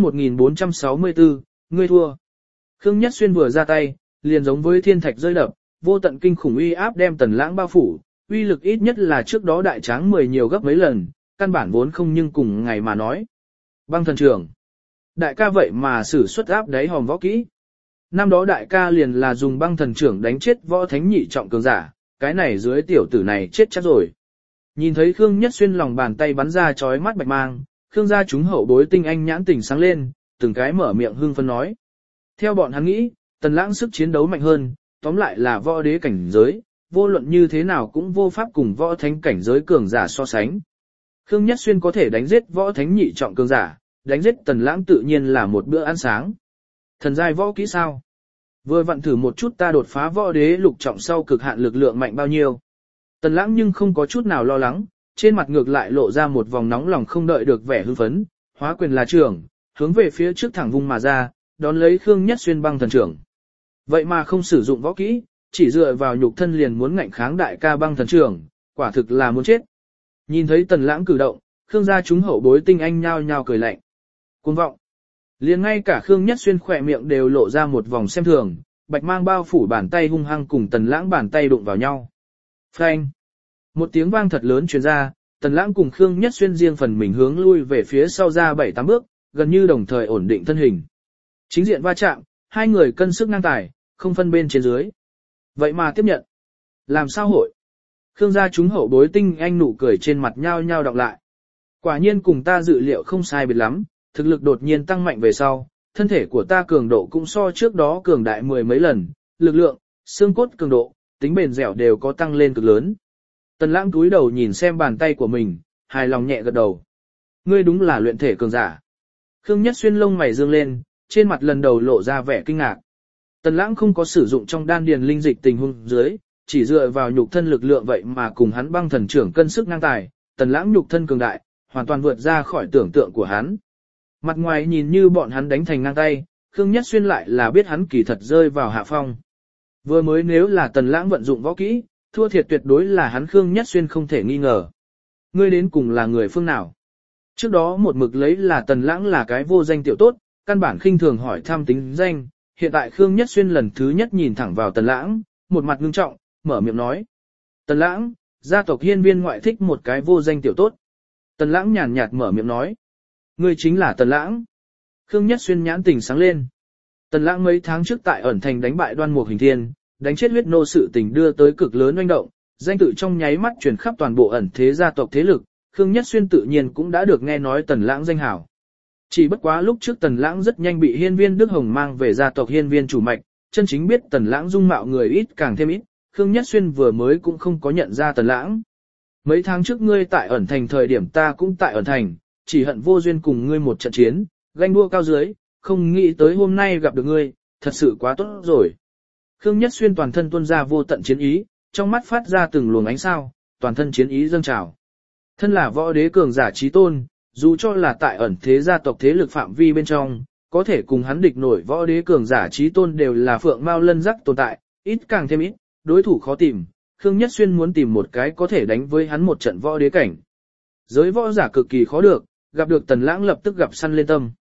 1464, ngươi thua. Khương Nhất Xuyên vừa ra tay, liền giống với thiên thạch rơi đập, vô tận kinh khủng uy áp đem Tần Lãng bao phủ, uy lực ít nhất là trước đó đại tráng 10 nhiều gấp mấy lần, căn bản vốn không nhưng cùng ngày mà nói. Băng thần trưởng. Đại ca vậy mà sử xuất áp đáy hòm võ kỹ. Năm đó đại ca liền là dùng băng thần trưởng đánh chết võ thánh nhị trọng cường giả, cái này dưới tiểu tử này chết chắc rồi. Nhìn thấy Khương Nhất Xuyên lòng bàn tay bắn ra chói mắt bạch mang, Khương gia chúng hậu bối tinh anh nhãn tỉnh sáng lên, từng cái mở miệng hưng phấn nói. Theo bọn hắn nghĩ, Tần Lãng sức chiến đấu mạnh hơn, tóm lại là võ đế cảnh giới, vô luận như thế nào cũng vô pháp cùng võ thánh cảnh giới cường giả so sánh. Khương Nhất Xuyên có thể đánh giết võ thánh nhị trọng cường giả, đánh giết Tần Lãng tự nhiên là một bữa ăn sáng. Thần giai võ kỹ sao? Vừa vặn thử một chút ta đột phá võ đế lục trọng sau cực hạn lực lượng mạnh bao nhiêu. Tần Lãng nhưng không có chút nào lo lắng, trên mặt ngược lại lộ ra một vòng nóng lòng không đợi được vẻ hưng phấn, hóa quyền là trưởng, hướng về phía trước thẳng vung mà ra, đón lấy Khương Nhất Xuyên băng thần trưởng. Vậy mà không sử dụng võ kỹ, chỉ dựa vào nhục thân liền muốn ngạnh kháng đại ca băng thần trưởng, quả thực là muốn chết. Nhìn thấy Tần Lãng cử động, Khương gia chúng hậu bối tinh anh nhao nhao cười lạnh. Cuồng vọng. Liền ngay cả Khương Nhất Xuyên khỏe miệng đều lộ ra một vòng xem thường, bạch mang bao phủ bàn tay hung hăng cùng Tần Lãng bàn tay đụng vào nhau. Phanh. Một tiếng vang thật lớn truyền ra, Tần Lãng cùng Khương Nhất Xuyên riêng phần mình hướng lui về phía sau ra 7-8 bước, gần như đồng thời ổn định thân hình. Chính diện va chạm, hai người cân sức ngang tài, không phân bên trên dưới. Vậy mà tiếp nhận. Làm sao hội? Khương gia chúng hậu bối tinh anh nụ cười trên mặt nhao nhao đọc lại. Quả nhiên cùng ta dự liệu không sai biệt lắm, thực lực đột nhiên tăng mạnh về sau, thân thể của ta cường độ cũng so trước đó cường đại 10 mấy lần, lực lượng, xương cốt cường độ, tính bền dẻo đều có tăng lên cực lớn. Tần Lãng cúi đầu nhìn xem bàn tay của mình, hài lòng nhẹ gật đầu. Ngươi đúng là luyện thể cường giả. Khương Nhất Xuyên lông mày dương lên, trên mặt lần đầu lộ ra vẻ kinh ngạc. Tần Lãng không có sử dụng trong đan điền linh dịch tình huống dưới, chỉ dựa vào nhục thân lực lượng vậy mà cùng hắn băng thần trưởng cân sức ngang tài, Tần Lãng nhục thân cường đại, hoàn toàn vượt ra khỏi tưởng tượng của hắn. Mặt ngoài nhìn như bọn hắn đánh thành ngang tay, Khương Nhất Xuyên lại là biết hắn kỳ thật rơi vào hạ phong. Vừa mới nếu là Tần Lãng vận dụng võ kỹ, thua thiệt tuyệt đối là hắn Khương Nhất Xuyên không thể nghi ngờ. Ngươi đến cùng là người phương nào? Trước đó một mực lấy là Tần Lãng là cái vô danh tiểu tốt, căn bản khinh thường hỏi thăm tính danh, hiện tại Khương Nhất Xuyên lần thứ nhất nhìn thẳng vào Tần Lãng, một mặt ngưng trọng, mở miệng nói. Tần Lãng, gia tộc Hiên Viên ngoại thích một cái vô danh tiểu tốt. Tần Lãng nhàn nhạt mở miệng nói. Ngươi chính là Tần Lãng. Khương Nhất Xuyên nhãn tình sáng lên. Tần Lãng mấy tháng trước tại ẩn thành đánh bại Đoan Mục Hình Thiên, đánh chết huyết nô sự tình đưa tới cực lớn oanh động, danh tự trong nháy mắt truyền khắp toàn bộ ẩn thế gia tộc thế lực, Khương Nhất Xuyên tự nhiên cũng đã được nghe nói Tần Lãng danh hảo. Chỉ bất quá lúc trước Tần Lãng rất nhanh bị Hiên Viên Đức Hồng mang về gia tộc Hiên Viên chủ mạch, chân chính biết Tần Lãng dung mạo người ít càng thêm ít, Khương Nhất Xuyên vừa mới cũng không có nhận ra Tần Lãng. Mấy tháng trước ngươi tại ẩn thành thời điểm ta cũng tại ẩn thành, chỉ hận vô duyên cùng ngươi một trận chiến, ganh đua cao dưới, không nghĩ tới hôm nay gặp được ngươi, thật sự quá tốt rồi. Khương Nhất Xuyên toàn thân tuôn ra vô tận chiến ý, trong mắt phát ra từng luồng ánh sao, toàn thân chiến ý dâng trào. Thân là võ đế cường giả chí tôn, dù cho là tại ẩn thế gia tộc thế lực phạm vi bên trong, có thể cùng hắn địch nổi võ đế cường giả chí tôn đều là phượng mao lân rắc tồn tại, ít càng thêm ít, đối thủ khó tìm. Khương Nhất Xuyên muốn tìm một cái có thể đánh với hắn một trận võ đế cảnh. Giới võ giả cực kỳ khó được, gặp được Tần Lãng lập tức gặp săn lên tâm.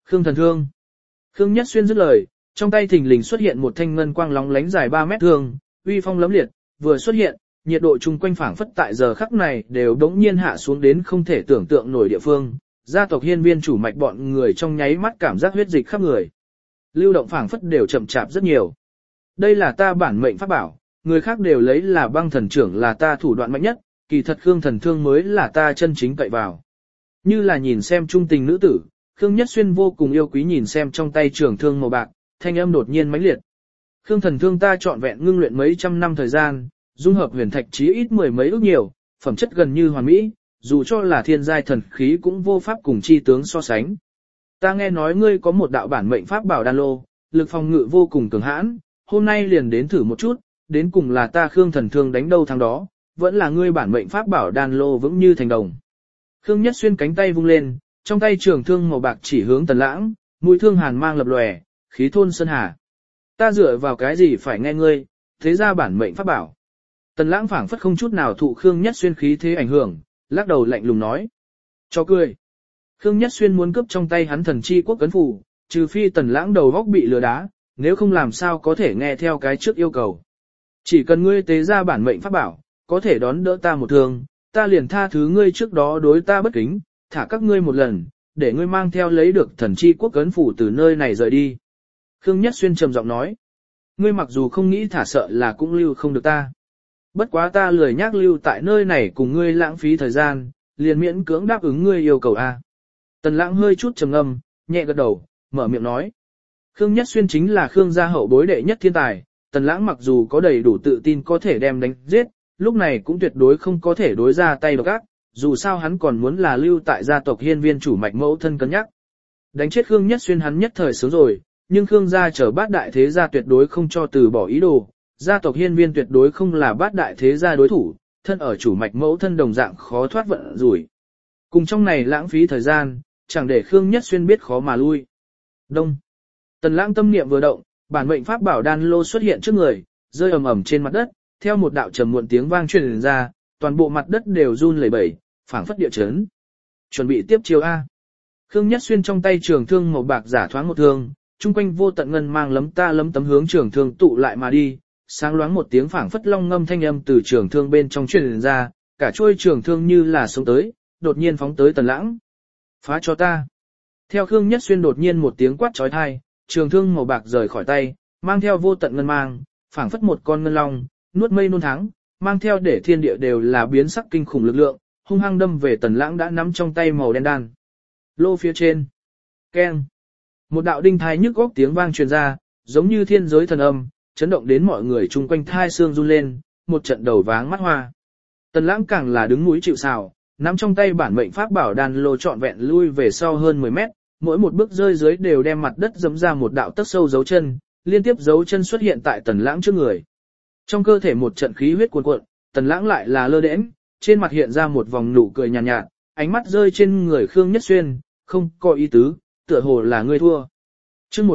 Khương Thần Thương. Khương Nhất Xuyên dứt lời, trong tay thình lình xuất hiện một thanh ngân quang lóng lánh dài 3 mét thương, uy phong lẫm liệt, vừa xuất hiện, nhiệt độ chung quanh phảng phất tại giờ khắc này đều đống nhiên hạ xuống đến không thể tưởng tượng nổi địa phương. Gia tộc Hiên Viên chủ mạch bọn người trong nháy mắt cảm giác huyết dịch khắp người. Lưu động phảng phất đều chậm chạp rất nhiều. Đây là ta bản mệnh pháp bảo, người khác đều lấy là băng thần trưởng là ta thủ đoạn mạnh nhất, kỳ thật Khương Thần Thương mới là ta chân chính cậy vào. Như là nhìn xem trung tình nữ tử, Khương Nhất Xuyên vô cùng yêu quý nhìn xem trong tay trường thương màu bạc, thanh âm đột nhiên mãnh liệt. Khương Thần Thương ta trọn vẹn ngưng luyện mấy trăm năm thời gian, dung hợp huyền thạch chí ít mười mấy ước nhiều, phẩm chất gần như hoàn mỹ, dù cho là thiên giai thần khí cũng vô pháp cùng chi tướng so sánh. Ta nghe nói ngươi có một đạo bản mệnh pháp bảo đan lô, lực phòng ngự vô cùng cường hãn, hôm nay liền đến thử một chút, đến cùng là ta Khương Thần Thương đánh đâu thắng đó, vẫn là ngươi bản mệnh pháp bảo đan lô vững như thành đồng. Khương Nhất Xuyên cánh tay vung lên, trong tay trường thương màu bạc chỉ hướng Tần Lãng, mũi thương hàn mang lập lòe, khí thôn sơn hà. Ta dựa vào cái gì phải nghe ngươi, thế ra bản mệnh pháp bảo. Tần Lãng phảng phất không chút nào thụ Khương Nhất Xuyên khí thế ảnh hưởng, lắc đầu lạnh lùng nói. Cho cười. Khương Nhất Xuyên muốn cướp trong tay hắn thần chi quốc cấn phù, trừ phi Tần Lãng đầu góc bị lừa đá, nếu không làm sao có thể nghe theo cái trước yêu cầu. Chỉ cần ngươi tế ra bản mệnh pháp bảo, có thể đón đỡ ta một thương, ta liền tha thứ ngươi trước đó đối ta bất kính, thả các ngươi một lần, để ngươi mang theo lấy được thần chi quốc cấn phù từ nơi này rời đi. Khương Nhất Xuyên trầm giọng nói. Ngươi mặc dù không nghĩ thả sợ là cũng lưu không được ta. Bất quá ta lười nhác lưu tại nơi này cùng ngươi lãng phí thời gian, liền miễn cưỡng đáp ứng ngươi yêu cầu a. Tần Lãng hơi chút trầm ngâm, nhẹ gật đầu, mở miệng nói. Khương Nhất Xuyên chính là Khương gia hậu bối đệ nhất thiên tài, Tần Lãng mặc dù có đầy đủ tự tin có thể đem đánh giết, lúc này cũng tuyệt đối không có thể đối ra tay độc ác, dù sao hắn còn muốn là lưu tại gia tộc Hiên Viên chủ mạch mẫu thân cân nhắc. Đánh chết Khương Nhất Xuyên hắn nhất thời sướng rồi, nhưng Khương gia trở bát đại thế gia tuyệt đối không cho từ bỏ ý đồ, gia tộc Hiên Viên tuyệt đối không là bát đại thế gia đối thủ, thân ở chủ mạch mẫu thân đồng dạng khó thoát vận rủi. Cùng trong này lãng phí thời gian, chẳng để Khương Nhất Xuyên biết khó mà lui. Đông. Tần Lãng tâm niệm vừa động, bản mệnh pháp bảo đan lô xuất hiện trước người, rơi ầm ầm trên mặt đất, theo một đạo trầm muộn tiếng vang truyền ra, toàn bộ mặt đất đều run lẩy bẩy, phảng phất địa chấn. Chuẩn bị tiếp chiêu a. Khương Nhất Xuyên trong tay trường thương màu bạc giả thoáng một thương, trung quanh vô tận ngân mang lấm ta lấm tấm hướng trường thương tụ lại mà đi, sáng loáng một tiếng phảng phất long ngâm thanh âm từ trường thương bên trong truyền ra, cả chuôi trường thương như là sống tới, đột nhiên phóng tới Tần Lãng. Phá cho ta. Theo Khương Nhất Xuyên đột nhiên một tiếng quát chói tai, trường thương màu bạc rời khỏi tay, mang theo vô tận ngân mang, phảng phất một con ngân long, nuốt mây nôn thắng, mang theo để thiên địa đều là biến sắc kinh khủng lực lượng, hung hăng đâm về Tần Lãng đã nắm trong tay màu đen đan. Lô phía trên. Keng. Một đạo đinh thai nhức góc tiếng vang truyền ra, giống như thiên giới thần âm, chấn động đến mọi người chung quanh thai xương run lên, một trận đầu váng mắt hoa. Tần Lãng càng là đứng núi chịu sào, nắm trong tay bản mệnh pháp bảo đan lô trọn vẹn lui về sau hơn 10 mét, mỗi một bước rơi dưới đều đem mặt đất dẫm ra một đạo tấc sâu dấu chân, liên tiếp dấu chân xuất hiện tại Tần Lãng trước người. Trong cơ thể một trận khí huyết cuồn cuộn, Tần Lãng lại là lơ đễnh, trên mặt hiện ra một vòng nụ cười nhàn nhạt, ánh mắt rơi trên người Khương Nhất Xuyên, không có ý tứ, tựa hồ là ngươi thua. Chương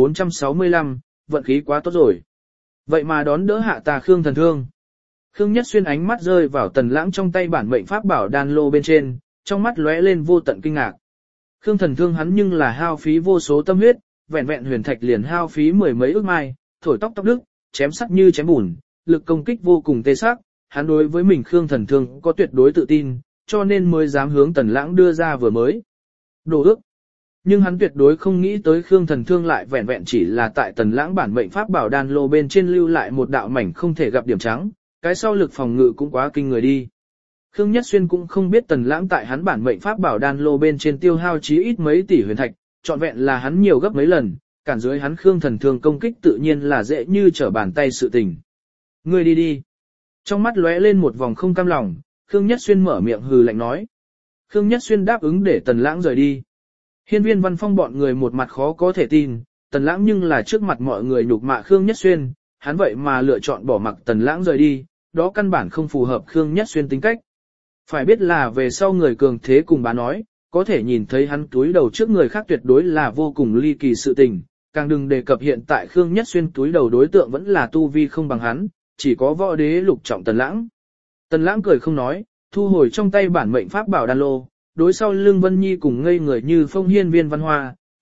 1465, vận khí quá tốt rồi. Vậy mà đón đỡ hạ ta Khương Thần Thương. Khương Nhất Xuyên ánh mắt rơi vào Tần Lãng trong tay bản mệnh pháp bảo đan lô bên trên, trong mắt lóe lên vô tận kinh ngạc. Khương Thần Thương hắn nhưng là hao phí vô số tâm huyết, vẹn vẹn huyền thạch liền hao phí mười mấy ức mai, thổi tóc đức, chém sắc như chém bùn, lực công kích vô cùng tê sắc, hắn đối với mình Khương Thần Thương có tuyệt đối tự tin, cho nên mới dám hướng Tần Lãng đưa ra vừa mới. Đồ ước. Nhưng hắn tuyệt đối không nghĩ tới Khương Thần Thương lại vẹn vẹn chỉ là tại Tần Lãng bản mệnh pháp bảo đan lô bên trên lưu lại một đạo mảnh không thể gặp điểm trắng, cái sau lực phòng ngự cũng quá kinh người đi. Khương Nhất Xuyên cũng không biết Tần Lãng tại hắn bản mệnh pháp bảo đan lô bên trên tiêu hao chí ít mấy tỷ huyền thạch, trọn vẹn là hắn nhiều gấp mấy lần, cản dưới hắn Khương Thần Thương công kích tự nhiên là dễ như trở bàn tay sự tình. Ngươi đi đi. Trong mắt lóe lên một vòng không cam lòng, Khương Nhất Xuyên mở miệng hừ lạnh nói. Khương Nhất Xuyên đáp ứng để Tần Lãng rời đi. Hiên Viên Văn Phong bọn người một mặt khó có thể tin, Tần Lãng nhưng là trước mặt mọi người nhục mạ Khương Nhất Xuyên, hắn vậy mà lựa chọn bỏ mặc Tần Lãng rời đi, đó căn bản không phù hợp Khương Nhất Xuyên tính cách. Phải biết là về sau người cường thế cùng bà nói, có thể nhìn thấy hắn túi đầu trước người khác tuyệt đối là vô cùng ly kỳ sự tình, càng đừng đề cập hiện tại Khương Nhất Xuyên túi đầu đối tượng vẫn là tu vi không bằng hắn, chỉ có võ đế lục trọng Tần Lãng. Tần Lãng cười không nói, thu hồi trong tay bản mệnh pháp bảo đan lô, đối sau lưng Vân Nhi cùng ngây người như phong Hiên Viên Văn Hoa,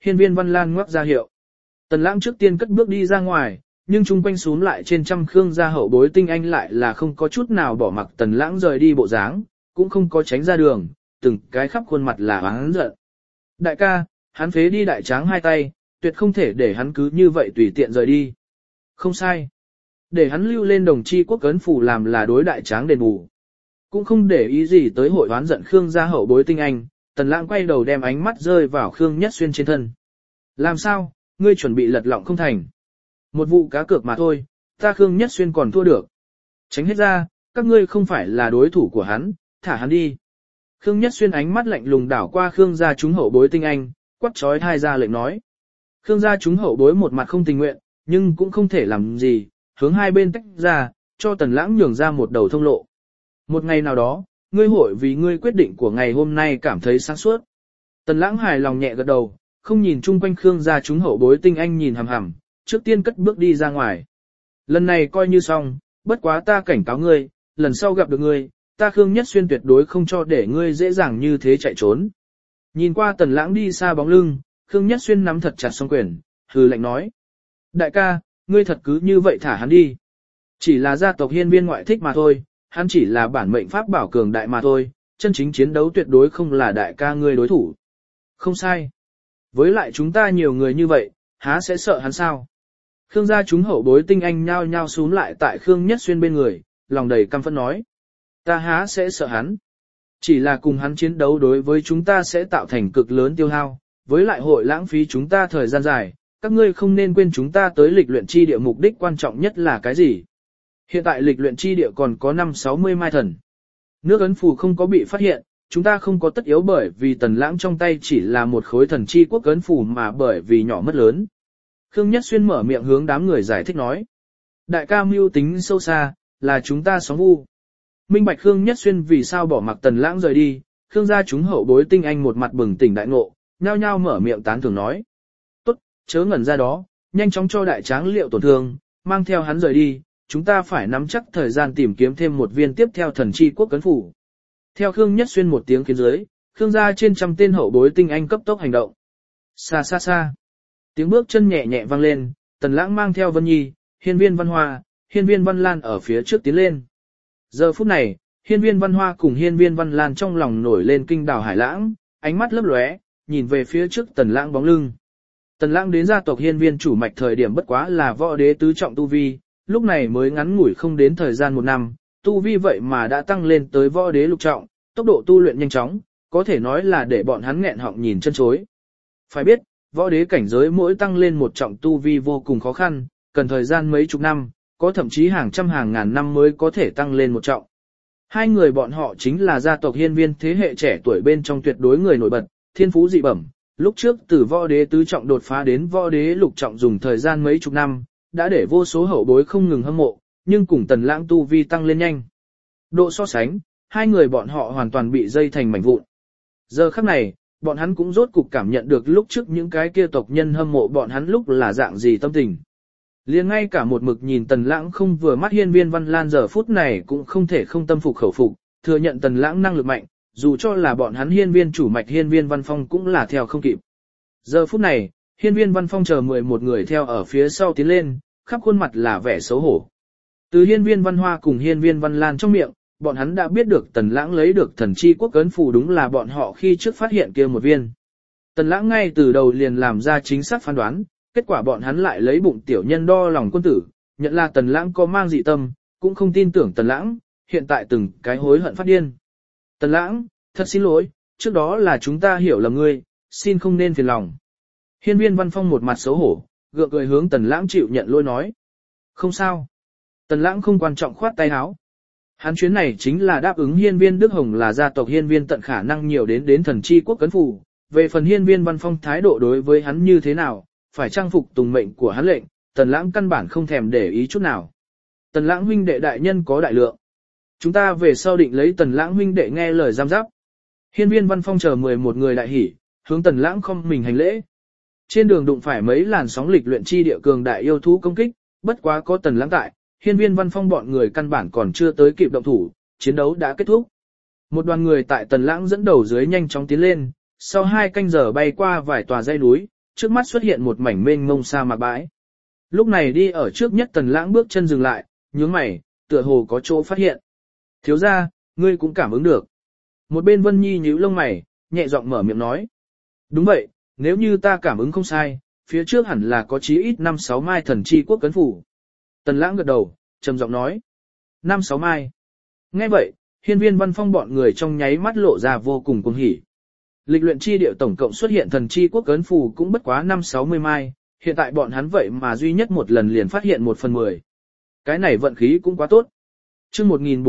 Hiên Viên Văn Lan ngoắc ra hiệu. Tần Lãng trước tiên cất bước đi ra ngoài, nhưng chung quanh xúm lại trên trăm Khương gia hậu bối tinh anh lại là không có chút nào bỏ mặc Tần Lãng rời đi bộ dáng, cũng không có tránh ra đường, từng cái khắp khuôn mặt là oán giận. Đại ca, hắn phế đi đại tráng hai tay, tuyệt không thể để hắn cứ như vậy tùy tiện rời đi. Không sai. Để hắn lưu lên đồng chi quốc cấn phủ làm là đối đại tráng đền bù. Cũng không để ý gì tới hội oán giận Khương gia hậu bối tinh anh, Tần Lãng quay đầu đem ánh mắt rơi vào Khương Nhất Xuyên trên thân. Làm sao, ngươi chuẩn bị lật lọng không thành? Một vụ cá cược mà thôi, ta Khương Nhất Xuyên còn thua được. Tránh hết ra, các ngươi không phải là đối thủ của hắn, thả hắn đi. Khương Nhất Xuyên ánh mắt lạnh lùng đảo qua Khương gia chúng hậu bối tinh anh, quát trói thai ra lệnh nói. Khương gia chúng hậu bối một mặt không tình nguyện, nhưng cũng không thể làm gì, hướng hai bên tách ra, cho Tần Lãng nhường ra một đầu thông lộ. Một ngày nào đó, ngươi hội vì ngươi quyết định của ngày hôm nay cảm thấy sáng suốt. Tần Lãng hài lòng nhẹ gật đầu, không nhìn chung quanh Khương gia chúng hậu bối tinh anh nhìn hằm hằm, trước tiên cất bước đi ra ngoài. Lần này coi như xong, bất quá ta cảnh cáo ngươi, lần sau gặp được ngươi, ta Khương Nhất Xuyên tuyệt đối không cho để ngươi dễ dàng như thế chạy trốn. Nhìn qua Tần Lãng đi xa bóng lưng, Khương Nhất Xuyên nắm thật chặt song quyền, hừ lạnh nói. Đại ca, ngươi thật cứ như vậy thả hắn đi. Chỉ là gia tộc Hiên Viên ngoại thích mà thôi, hắn chỉ là bản mệnh pháp bảo cường đại mà thôi, chân chính chiến đấu tuyệt đối không là đại ca ngươi đối thủ. Không sai. Với lại chúng ta nhiều người như vậy, há sẽ sợ hắn sao? Khương gia chúng hậu bối tinh anh nhao nhao xuống lại tại Khương Nhất Xuyên bên người, lòng đầy căm phẫn nói. Ta há sẽ sợ hắn. Chỉ là cùng hắn chiến đấu đối với chúng ta sẽ tạo thành cực lớn tiêu hao, với lại hội lãng phí chúng ta thời gian dài, các ngươi không nên quên chúng ta tới lịch luyện chi địa mục đích quan trọng nhất là cái gì. Hiện tại lịch luyện chi địa còn có 5-60 mai thần. Nước ấn phù không có bị phát hiện, chúng ta không có tất yếu bởi vì Tần Lãng trong tay chỉ là một khối thần chi quốc ấn phù mà bởi vì nhỏ mất lớn. Khương Nhất Xuyên mở miệng hướng đám người giải thích nói. Đại ca mưu tính sâu xa, là chúng ta sóng vu. Minh bạch Khương Nhất Xuyên vì sao bỏ mặc Tần Lãng rời đi, Khương gia chúng hậu bối tinh anh một mặt bừng tỉnh đại ngộ, nhao nhao mở miệng tán thưởng nói. Tốt, chớ ngẩn ra đó, nhanh chóng cho đại tráng liệu tổn thương, mang theo hắn rời đi, chúng ta phải nắm chắc thời gian tìm kiếm thêm một viên tiếp theo thần chi quốc cấn phủ. Theo Khương Nhất Xuyên một tiếng khiến dưới, Khương gia trên trăm tên hậu bối tinh anh cấp tốc hành động. Xa xa xa, tiếng bước chân nhẹ nhẹ vang lên, Tần Lãng mang theo Vân Nhi, Hiên Viên Văn Hoa, Hiên Viên Văn Lan ở phía trước tiến lên. Giờ phút này, Hiên Viên Văn Hoa cùng Hiên Viên Văn Lan trong lòng nổi lên kinh đảo hải lãng, ánh mắt lấp lóe, nhìn về phía trước Tần Lãng bóng lưng. Tần Lãng đến gia tộc Hiên Viên chủ mạch thời điểm bất quá là võ đế tứ trọng tu vi, lúc này mới ngắn ngủi không đến thời gian 1 năm, tu vi vậy mà đã tăng lên tới võ đế lục trọng, tốc độ tu luyện nhanh chóng, có thể nói là để bọn hắn nghẹn họng nhìn chân chối. Phải biết, võ đế cảnh giới mỗi tăng lên 1 trọng tu vi vô cùng khó khăn, cần thời gian mấy chục năm, có thậm chí hàng trăm hàng ngàn năm mới có thể tăng lên 1 trọng. Hai người bọn họ chính là gia tộc Hiên Viên thế hệ trẻ tuổi bên trong tuyệt đối người nổi bật, thiên phú dị bẩm, lúc trước từ võ đế tứ trọng đột phá đến võ đế lục trọng dùng thời gian mấy chục năm, đã để vô số hậu bối không ngừng hâm mộ, nhưng cùng Tần Lãng tu vi tăng lên nhanh. Độ so sánh, hai người bọn họ hoàn toàn bị dây thành mảnh vụn. Giờ khắc này, bọn hắn cũng rốt cục cảm nhận được lúc trước những cái kia tộc nhân hâm mộ bọn hắn lúc là dạng gì tâm tình. Liền ngay cả một mực nhìn Tần Lãng không vừa mắt Hiên Viên Văn Lan giờ phút này cũng không thể không tâm phục khẩu phục, thừa nhận Tần Lãng năng lực mạnh, dù cho là bọn hắn Hiên Viên chủ mạch Hiên Viên Văn Phong cũng là theo không kịp. Giờ phút này, Hiên Viên Văn Phong chờ 11 người theo ở phía sau tiến lên, khắp khuôn mặt là vẻ xấu hổ. Từ Hiên Viên Văn Hoa cùng Hiên Viên Văn Lan trong miệng, bọn hắn đã biết được Tần Lãng lấy được thần chi quốc ấn phù đúng là bọn họ khi trước phát hiện kia một viên. Tần Lãng ngay từ đầu liền làm ra chính xác phán đoán, kết quả bọn hắn lại lấy bụng tiểu nhân đo lòng quân tử, nhận là Tần Lãng có mang dị tâm, cũng không tin tưởng Tần Lãng, hiện tại từng cái hối hận phát điên. Tần Lãng, thật xin lỗi, trước đó là chúng ta hiểu lầm ngươi, xin không nên phiền lòng. Hiên Viên Văn Phong một mặt xấu hổ, gượng cười hướng Tần Lãng chịu nhận lỗi nói. Không sao. Tần Lãng không quan trọng khoát tay áo. Hắn chuyến này chính là đáp ứng Hiên Viên Đức Hồng là gia tộc Hiên Viên tận khả năng nhiều đến thần chi quốc cấn phù. Về phần Hiên Viên Văn Phong thái độ đối với hắn như thế nào, phải trang phục tùng mệnh của hắn lệnh, Tần Lãng căn bản không thèm để ý chút nào. Tần Lãng huynh đệ đại nhân có đại lượng. Chúng ta về sau định lấy Tần Lãng huynh đệ nghe lời giam giáp. Hiên Viên Văn Phong chờ 11 người đại hỉ, hướng Tần Lãng không mình hành lễ. Trên đường đụng phải mấy làn sóng lịch luyện chi địa cường đại yêu thú công kích, bất quá có Tần Lãng tại, Hiên Viên Văn Phong bọn người căn bản còn chưa tới kịp động thủ, chiến đấu đã kết thúc. Một đoàn người tại Tần Lãng dẫn đầu dưới nhanh chóng tiến lên, sau 2 canh giờ bay qua vài tòa dãy núi, trước mắt xuất hiện một mảnh mênh mông sa mạc bãi. Lúc này đi ở trước nhất Tần Lãng bước chân dừng lại, nhướng mày, tựa hồ có chỗ phát hiện. Thiếu gia, ngươi cũng cảm ứng được. Một bên Vân Nhi nhíu lông mày, nhẹ giọng mở miệng nói. Đúng vậy, nếu như ta cảm ứng không sai, phía trước hẳn là có chí ít 5-6 mai thần chi quốc cấn phủ. Tần Lãng gật đầu, trầm giọng nói. 5-6 mai. Nghe vậy, Hiên Viên Văn Phong bọn người trong nháy mắt lộ ra vô cùng cuồng hỉ. Lịch luyện chi địa tổng cộng xuất hiện thần chi quốc cấn phủ cũng bất quá 5-60 mai, hiện tại bọn hắn vậy mà duy nhất một lần liền phát hiện 1/10. Cái này vận khí cũng quá tốt. Chương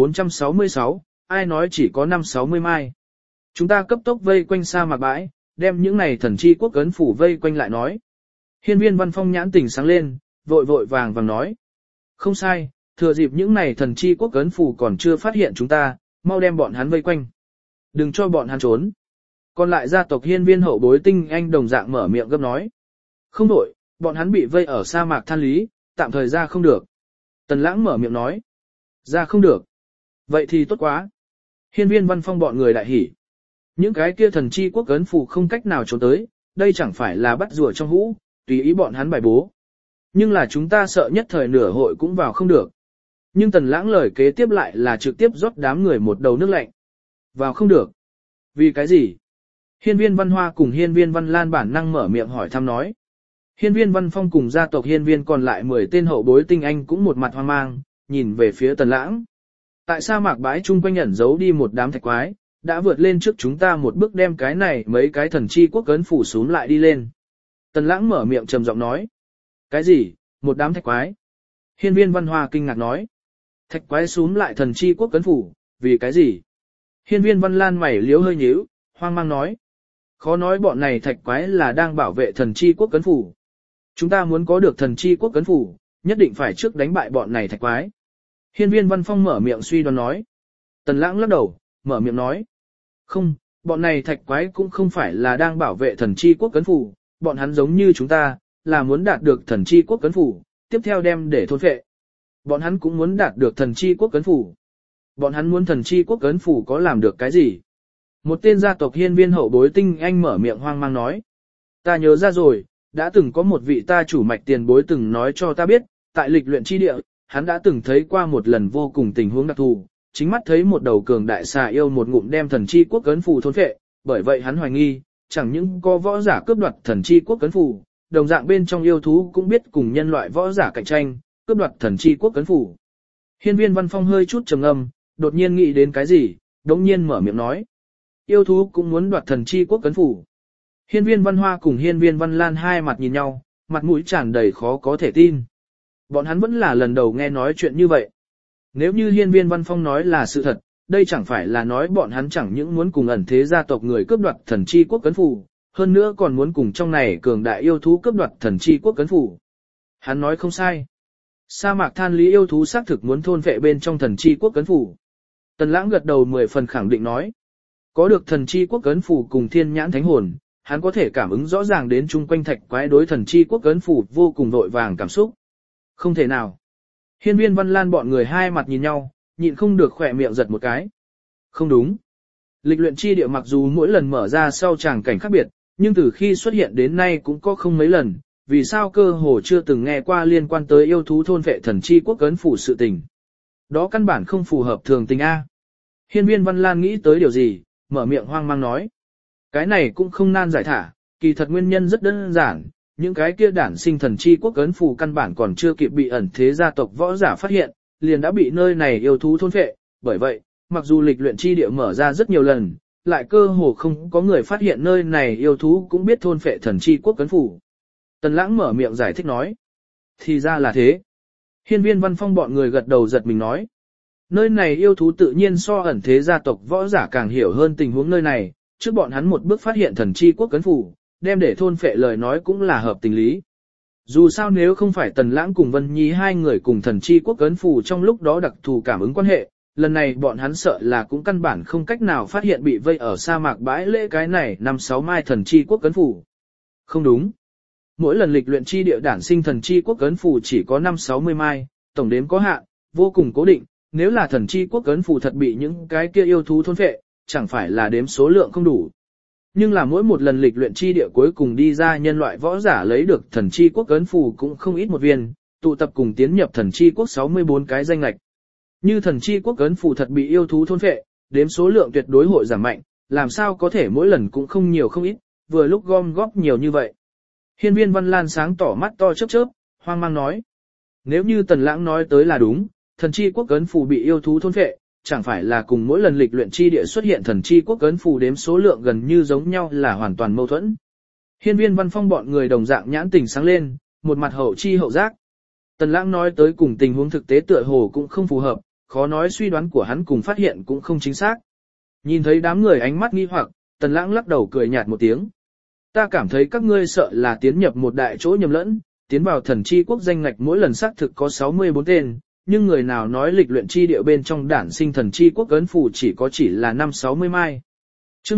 1466, ai nói chỉ có 5-60 mai. Chúng ta cấp tốc vây quanh sa mạc bãi, đem những này thần chi quốc cấn phủ vây quanh lại nói. Hiên Viên Văn Phong nhãn tỉnh sáng lên, vội vội vàng vàng nói. Không sai, thừa dịp những này thần chi quốc cấn phủ còn chưa phát hiện chúng ta, mau đem bọn hắn vây quanh. Đừng cho bọn hắn trốn. Còn lại gia tộc Hiên Viên hậu bối Tinh Anh đồng dạng mở miệng gấp nói. Không đổi, bọn hắn bị vây ở sa mạc Than Lý, tạm thời ra không được. Tần Lãng mở miệng nói. Ra không được. Vậy thì tốt quá. Hiên Viên Văn Phong bọn người đại hỉ. Những cái kia thần chi quốc cấn phủ không cách nào trốn tới, đây chẳng phải là bắt rùa trong hũ, tùy ý bọn hắn bài bố. Nhưng là chúng ta sợ nhất thời nửa hội cũng vào không được. Nhưng Tần Lãng lời kế tiếp lại là trực tiếp rót đám người một đầu nước lạnh. Vào không được. Vì cái gì? Hiên Viên Văn Hoa cùng Hiên Viên Văn Lan bản năng mở miệng hỏi thăm nói. Hiên Viên Văn Phong cùng gia tộc Hiên Viên còn lại 10 tên hậu bối Tinh Anh cũng một mặt hoang mang, nhìn về phía Tần Lãng. Tại sa mạc bãi chung quanh ẩn giấu đi một đám thạch quái, đã vượt lên trước chúng ta một bước đem cái này mấy cái thần chi quốc cấn phủ xuống lại đi lên. Tần Lãng mở miệng trầm giọng nói. Cái gì? Một đám thạch quái? Hiên Viên Văn Hoa kinh ngạc nói. Thạch quái xuống lại thần chi quốc cấn phủ, vì cái gì? Hiên Viên Văn Lan mày liếu hơi nhíu, hoang mang nói. Khó nói bọn này thạch quái là đang bảo vệ thần chi quốc cấn phủ. Chúng ta muốn có được thần chi quốc cấn phủ, nhất định phải trước đánh bại bọn này thạch quái. Hiên Viên Văn Phong mở miệng suy đoán nói. Tần Lãng lắc đầu, mở miệng nói. Không, bọn này thạch quái cũng không phải là đang bảo vệ thần chi quốc cấn phủ, bọn hắn giống như chúng ta, là muốn đạt được thần chi quốc cấn phủ, tiếp theo đem để thôn phệ. Bọn hắn cũng muốn đạt được thần chi quốc cấn phủ. Bọn hắn muốn thần chi quốc cấn phủ có làm được cái gì? Một tên gia tộc Hiên Viên hậu bối Tinh Anh mở miệng hoang mang nói. Ta nhớ ra rồi, đã từng có một vị ta chủ mạch tiền bối từng nói cho ta biết, tại lịch luyện chi địa, hắn đã từng thấy qua một lần vô cùng tình huống đặc thù, chính mắt thấy một đầu cường đại xà yêu một ngụm đem thần chi quốc cấn phủ thôn phệ, bởi vậy hắn hoài nghi, chẳng những có võ giả cướp đoạt thần chi quốc cấn phủ, đồng dạng bên trong yêu thú cũng biết cùng nhân loại võ giả cạnh tranh, cướp đoạt thần chi quốc cấn phủ. Hiên Viên Văn Phong hơi chút trầm ngâm, đột nhiên nghĩ đến cái gì, đống nhiên mở miệng nói. Yêu thú cũng muốn đoạt thần chi quốc cấn phủ. Hiên Viên Văn Hoa cùng Hiên Viên Văn Lan hai mặt nhìn nhau, mặt mũi tràn đầy khó có thể tin. Bọn hắn vẫn là lần đầu nghe nói chuyện như vậy. Nếu như Hiên Viên Văn Phong nói là sự thật, đây chẳng phải là nói bọn hắn chẳng những muốn cùng ẩn thế gia tộc người cướp đoạt thần chi quốc cấn phủ, hơn nữa còn muốn cùng trong này cường đại yêu thú cướp đoạt thần chi quốc cấn phủ. Hắn nói không sai. Sa mạc Than Lý yêu thú xác thực muốn thôn vệ bên trong thần chi quốc cấn phủ. Tần Lãng gật đầu 10 phần khẳng định nói. Có được thần chi quốc cấn phủ cùng thiên nhãn thánh hồn, hắn có thể cảm ứng rõ ràng đến chung quanh thạch quái đối thần chi quốc cấn phủ vô cùng vội vàng cảm xúc. Không thể nào. Hiên Viên Văn Lan bọn người hai mặt nhìn nhau, nhịn không được khỏe miệng giật một cái. Không đúng. Lịch luyện chi địa mặc dù mỗi lần mở ra sau tràng cảnh khác biệt, nhưng từ khi xuất hiện đến nay cũng có không mấy lần, vì sao cơ hồ chưa từng nghe qua liên quan tới yêu thú thôn vệ thần chi quốc cấn phủ sự tình. Đó căn bản không phù hợp thường tình A. Hiên Viên Văn Lan nghĩ tới điều gì, mở miệng hoang mang nói. Cái này cũng không nan giải thả, kỳ thật nguyên nhân rất đơn giản, những cái kia đản sinh thần chi quốc cấn phủ căn bản còn chưa kịp bị ẩn thế gia tộc võ giả phát hiện, liền đã bị nơi này yêu thú thôn phệ, bởi vậy, mặc dù lịch luyện chi địa mở ra rất nhiều lần, lại cơ hồ không có người phát hiện nơi này yêu thú cũng biết thôn phệ thần chi quốc cấn phủ. Tần Lãng mở miệng giải thích nói. Thì ra là thế. Hiên Viên Văn Phong bọn người gật đầu giật mình nói. Nơi này yêu thú tự nhiên so ẩn thế gia tộc võ giả càng hiểu hơn tình huống nơi này, trước bọn hắn một bước phát hiện thần chi quốc cấn phủ, đem để thôn phệ lời nói cũng là hợp tình lý. Dù sao nếu không phải Tần Lãng cùng Vân Nhi hai người cùng thần chi quốc cấn phủ trong lúc đó đặc thù cảm ứng quan hệ, lần này bọn hắn sợ là cũng căn bản không cách nào phát hiện bị vây ở sa mạc bãi lễ cái này 5-6 mai thần chi quốc cấn phủ. Không đúng. Mỗi lần lịch luyện chi địa đản sinh thần chi quốc cấn phủ chỉ có 5-60 mai, tổng đếm có hạn, vô cùng cố định, nếu là thần chi quốc cấn phủ thật bị những cái kia yêu thú thôn phệ, chẳng phải là đếm số lượng không đủ. Nhưng là mỗi một lần lịch luyện chi địa cuối cùng đi ra nhân loại võ giả lấy được thần chi quốc ấn phù cũng không ít một viên, tụ tập cùng tiến nhập thần chi quốc 64 cái danh lệch. Như thần chi quốc ấn phù thật bị yêu thú thôn phệ, đếm số lượng tuyệt đối hội giảm mạnh, làm sao có thể mỗi lần cũng không nhiều không ít, vừa lúc gom góp nhiều như vậy. Hiên Viên Văn Lan sáng tỏ mắt to chớp chớp, hoang mang nói. Nếu như Tần Lãng nói tới là đúng, thần chi quốc ấn phù bị yêu thú thôn phệ, chẳng phải là cùng mỗi lần lịch luyện chi địa xuất hiện thần chi quốc ấn phù đếm số lượng gần như giống nhau là hoàn toàn mâu thuẫn. Hiên Viên Văn Phong bọn người đồng dạng nhãn tình sáng lên, một mặt hậu chi hậu giác. Tần Lãng nói tới cùng tình huống thực tế tựa hồ cũng không phù hợp, khó nói suy đoán của hắn cùng phát hiện cũng không chính xác. Nhìn thấy đám người ánh mắt nghi hoặc, Tần Lãng lắc đầu cười nhạt một tiếng. Ta cảm thấy các ngươi sợ là tiến nhập một đại chỗ nhầm lẫn, tiến vào thần chi quốc danh ngạch mỗi lần xác thực có 64 tên, nhưng người nào nói lịch luyện chi địa bên trong đản sinh thần chi quốc ấn phù chỉ là 560 mai. Chương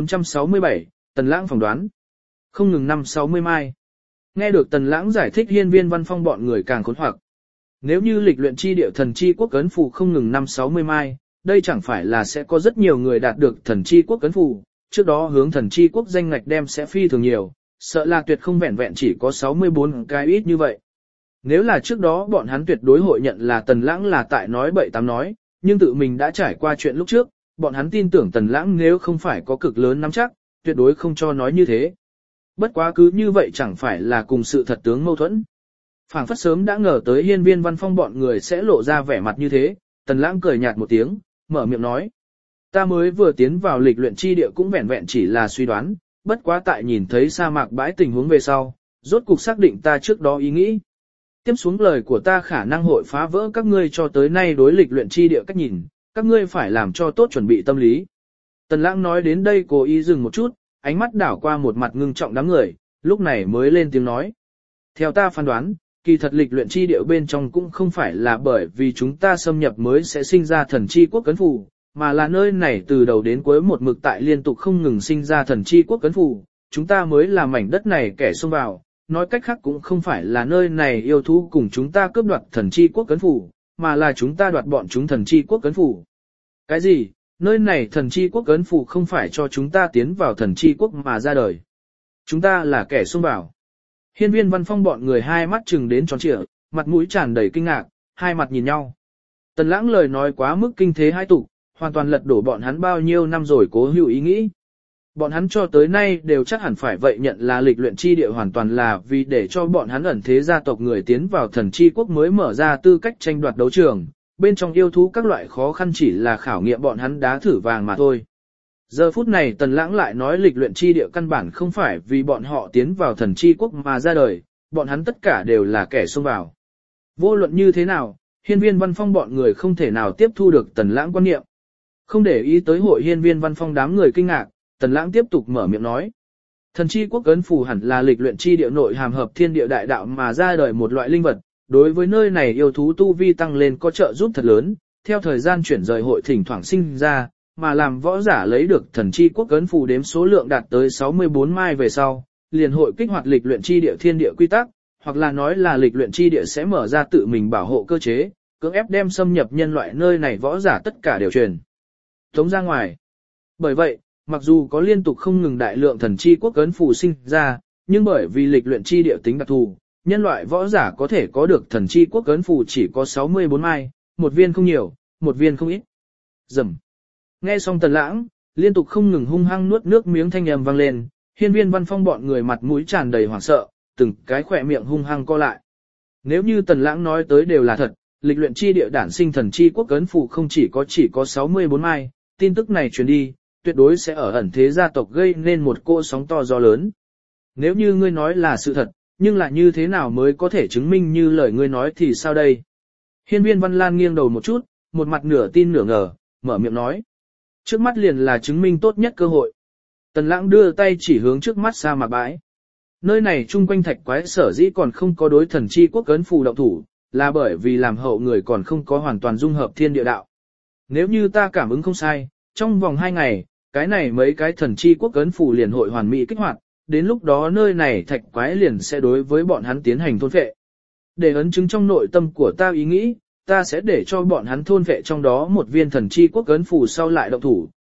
1467, Tần Lãng phỏng đoán. Không ngừng 560 mai. Nghe được Tần Lãng giải thích Hiên Viên Văn Phong bọn người càng khốn hoặc. Nếu như lịch luyện chi địa thần chi quốc ấn phù không ngừng 560 mai, đây chẳng phải là sẽ có rất nhiều người đạt được thần chi quốc ấn phù, trước đó hướng thần chi quốc danh ngạch đem sẽ phi thường nhiều, sợ là tuyệt không vẹn vẹn chỉ có 64 cái ít như vậy. Nếu là trước đó bọn hắn tuyệt đối hội nhận là Tần Lãng là tại nói bậy tám nói, nhưng tự mình đã trải qua chuyện lúc trước, bọn hắn tin tưởng Tần Lãng nếu không phải có cực lớn nắm chắc, tuyệt đối không cho nói như thế. Bất quá cứ như vậy chẳng phải là cùng sự thật tướng mâu thuẫn. Phảng phất sớm đã ngờ tới Hiên Viên Văn Phong bọn người sẽ lộ ra vẻ mặt như thế, Tần Lãng cười nhạt một tiếng, mở miệng nói. Ta mới vừa tiến vào lịch luyện chi địa cũng vẹn vẹn chỉ là suy đoán, bất quá tại nhìn thấy sa mạc bãi tình huống về sau, rốt cục xác định ta trước đó ý nghĩ. Tiếp xuống lời của ta khả năng hội phá vỡ các ngươi cho tới nay đối lịch luyện chi địa cách nhìn, các ngươi phải làm cho tốt chuẩn bị tâm lý. Tần Lãng nói đến đây cố ý dừng một chút, ánh mắt đảo qua một mặt ngưng trọng đám người, lúc này mới lên tiếng nói. Theo ta phán đoán, kỳ thật lịch luyện chi địa bên trong cũng không phải là bởi vì chúng ta xâm nhập mới sẽ sinh ra thần chi quốc cấn phù, mà là nơi này từ đầu đến cuối một mực tại liên tục không ngừng sinh ra thần chi quốc cấn phù, chúng ta mới là mảnh đất này kẻ xông vào, nói cách khác cũng không phải là nơi này yêu thú cùng chúng ta cướp đoạt thần chi quốc cấn phù, mà là chúng ta đoạt bọn chúng thần chi quốc cấn phù. Cái gì? Nơi này thần chi quốc cấn phù không phải cho chúng ta tiến vào thần chi quốc mà ra đời. Chúng ta là kẻ xông vào. Hiên Viên Văn Phong bọn người hai mắt trừng đến tròn trịa, mặt mũi tràn đầy kinh ngạc, hai mặt nhìn nhau. Tần Lãng lời nói quá mức kinh thế hai tục, hoàn toàn lật đổ bọn hắn bao nhiêu năm rồi cố hữu ý nghĩ. Bọn hắn cho tới nay đều chắc hẳn phải vậy nhận là lịch luyện chi địa hoàn toàn là vì để cho bọn hắn ẩn thế gia tộc người tiến vào thần chi quốc mới mở ra tư cách tranh đoạt đấu trường, bên trong yêu thú các loại khó khăn chỉ là khảo nghiệm bọn hắn đá thử vàng mà thôi. Giờ phút này Tần Lãng lại nói lịch luyện chi địa căn bản không phải vì bọn họ tiến vào thần chi quốc mà ra đời, bọn hắn tất cả đều là kẻ xông vào. Vô luận như thế nào, Hiên Viên Văn Phong bọn người không thể nào tiếp thu được Tần Lãng quan niệm. Không để ý tới hội Hiên Viên Văn Phong đám người kinh ngạc, Tần Lãng tiếp tục mở miệng nói. Thần chi quốc ấn phù hẳn là lịch luyện chi địa nội hàm hợp thiên địa đại đạo mà ra đời một loại linh vật, đối với nơi này yêu thú tu vi tăng lên có trợ giúp thật lớn, theo thời gian chuyển rời hội thỉnh thoảng sinh ra, mà làm võ giả lấy được thần chi quốc ấn phù đếm số lượng đạt tới 64 mai về sau, liền hội kích hoạt lịch luyện chi địa thiên địa quy tắc, hoặc là nói là lịch luyện chi địa sẽ mở ra tự mình bảo hộ cơ chế, cưỡng ép đem xâm nhập nhân loại nơi này võ giả tất cả đều truyền tống ra ngoài. Bởi vậy, mặc dù có liên tục không ngừng đại lượng thần chi quốc ấn phù sinh ra, nhưng bởi vì lịch luyện chi địa tính đặc thù, nhân loại võ giả có thể có được thần chi quốc ấn phù chỉ có 64 mai, một viên không nhiều, một viên không ít. Rầm. Nghe xong Tần Lãng, liên tục không ngừng hung hăng nuốt nước miếng thanh âm vang lên, Hiên Viên Văn Phong bọn người mặt mũi tràn đầy hoảng sợ, từng cái khỏe miệng hung hăng co lại. Nếu như Tần Lãng nói tới đều là thật, lịch luyện chi địa đản sinh thần chi quốc ấn phù không chỉ có 64 mai, tin tức này truyền đi, tuyệt đối sẽ ở ẩn thế gia tộc gây nên một cỗ sóng to gió lớn. Nếu như ngươi nói là sự thật, nhưng là như thế nào mới có thể chứng minh như lời ngươi nói thì sao đây? Hiên Viên Văn Lan nghiêng đầu một chút, một mặt nửa tin nửa ngờ, mở miệng nói. Trước mắt liền là chứng minh tốt nhất cơ hội. Tần Lãng đưa tay chỉ hướng trước mắt sa mạc bãi. Nơi này chung quanh thạch quái sở dĩ còn không có đối thần chi quốc ấn phù động thủ, là bởi vì làm hậu người còn không có hoàn toàn dung hợp thiên địa đạo. Nếu như ta cảm ứng không sai, trong vòng 2 ngày, cái này mấy cái thần chi quốc ấn phù liền hội hoàn mỹ kích hoạt, đến lúc đó nơi này thạch quái liền sẽ đối với bọn hắn tiến hành thôn phệ. Để ấn chứng trong nội tâm của ta ý nghĩ, ta sẽ để cho bọn hắn thôn phệ trong đó một viên thần chi quốc ấn phù sau lại động thủ,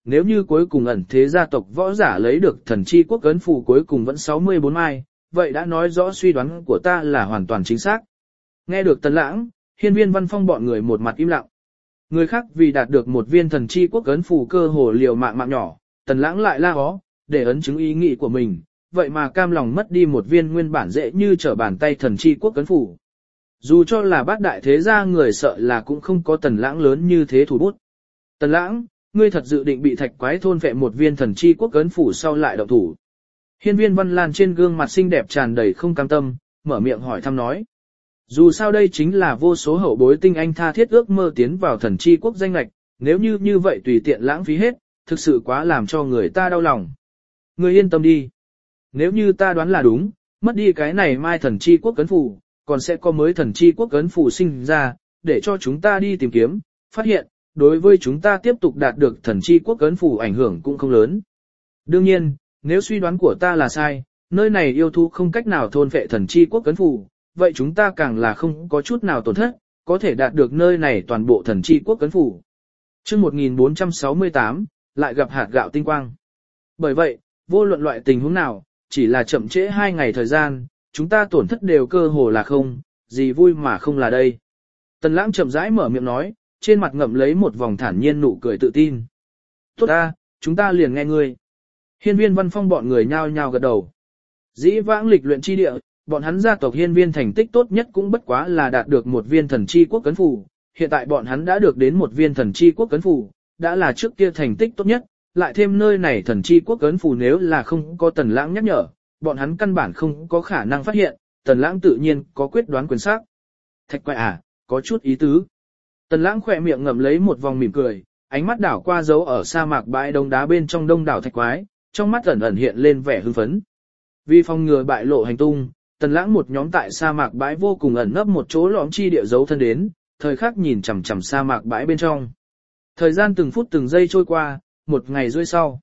nếu như cuối cùng ẩn thế gia tộc võ giả lấy được thần chi quốc ấn phù cuối cùng vẫn 64 mai, vậy đã nói rõ suy đoán của ta là hoàn toàn chính xác. Nghe được Tần Lãng, Hiên Viên Văn Phong bọn người một mặt im lặng. Người khác vì đạt được một viên thần chi quốc ấn phù cơ hồ liều mạng mạng nhỏ, Tần Lãng lại la ó, để ấn chứng ý nghĩ của mình, vậy mà cam lòng mất đi một viên nguyên bản dễ như trở bàn tay thần chi quốc ấn phù. Dù cho là bát đại thế gia người sợ là cũng không có Tần Lãng lớn như thế thủ bút. Tần Lãng, ngươi thật dự định bị thạch quái thôn vệ một viên thần chi quốc ấn phủ sau lại động thủ. Hiên Viên Văn Lan trên gương mặt xinh đẹp tràn đầy không cam tâm, mở miệng hỏi thăm nói. Dù sao đây chính là vô số hậu bối tinh anh tha thiết ước mơ tiến vào thần chi quốc danh lệch, nếu như vậy tùy tiện lãng phí hết, thực sự quá làm cho người ta đau lòng. Ngươi yên tâm đi. Nếu như ta đoán là đúng, mất đi cái này mai thần chi quốc ấn phủ, còn sẽ có mới thần chi quốc ấn phủ sinh ra, để cho chúng ta đi tìm kiếm, phát hiện, đối với chúng ta tiếp tục đạt được thần chi quốc ấn phủ ảnh hưởng cũng không lớn. Đương nhiên, nếu suy đoán của ta là sai, nơi này yêu thú không cách nào thôn vệ thần chi quốc ấn phủ, vậy chúng ta càng là không có chút nào tổn thất, có thể đạt được nơi này toàn bộ thần chi quốc ấn phủ. Chương 1468, lại gặp hạt gạo tinh quang. Bởi vậy, vô luận loại tình huống nào, chỉ là chậm trễ 2 ngày thời gian, chúng ta tổn thất đều cơ hồ là không, gì vui mà không là đây. Tần Lãng chậm rãi mở miệng nói, trên mặt ngậm lấy một vòng thản nhiên nụ cười tự tin. Tốt ta, chúng ta liền nghe ngươi. Hiên Viên Văn Phong bọn người nhao nhao gật đầu. Dĩ vãng lịch luyện chi địa, bọn hắn gia tộc Hiên Viên thành tích tốt nhất cũng bất quá là đạt được một viên thần chi quốc cấn phù. Hiện tại bọn hắn đã được đến một viên thần chi quốc cấn phù, đã là trước kia thành tích tốt nhất, lại thêm nơi này thần chi quốc cấn phù nếu là không có Tần Lãng nhắc nhở, bọn hắn căn bản không có khả năng phát hiện, Tần Lãng tự nhiên có quyết đoán quyền xác. Thạch quái à, có chút ý tứ. Tần Lãng khỏe miệng ngậm lấy một vòng mỉm cười, ánh mắt đảo qua dấu ở sa mạc bãi đông đá bên trong đông đảo thạch quái, trong mắt ẩn ẩn hiện lên vẻ hưng phấn. Vì phòng ngừa bại lộ hành tung, Tần Lãng một nhóm tại sa mạc bãi vô cùng ẩn nấp một chỗ lõm chi địa giấu thân đến, thời khắc nhìn chằm chằm sa mạc bãi bên trong. Thời gian từng phút từng giây trôi qua, một ngày rưỡi sau.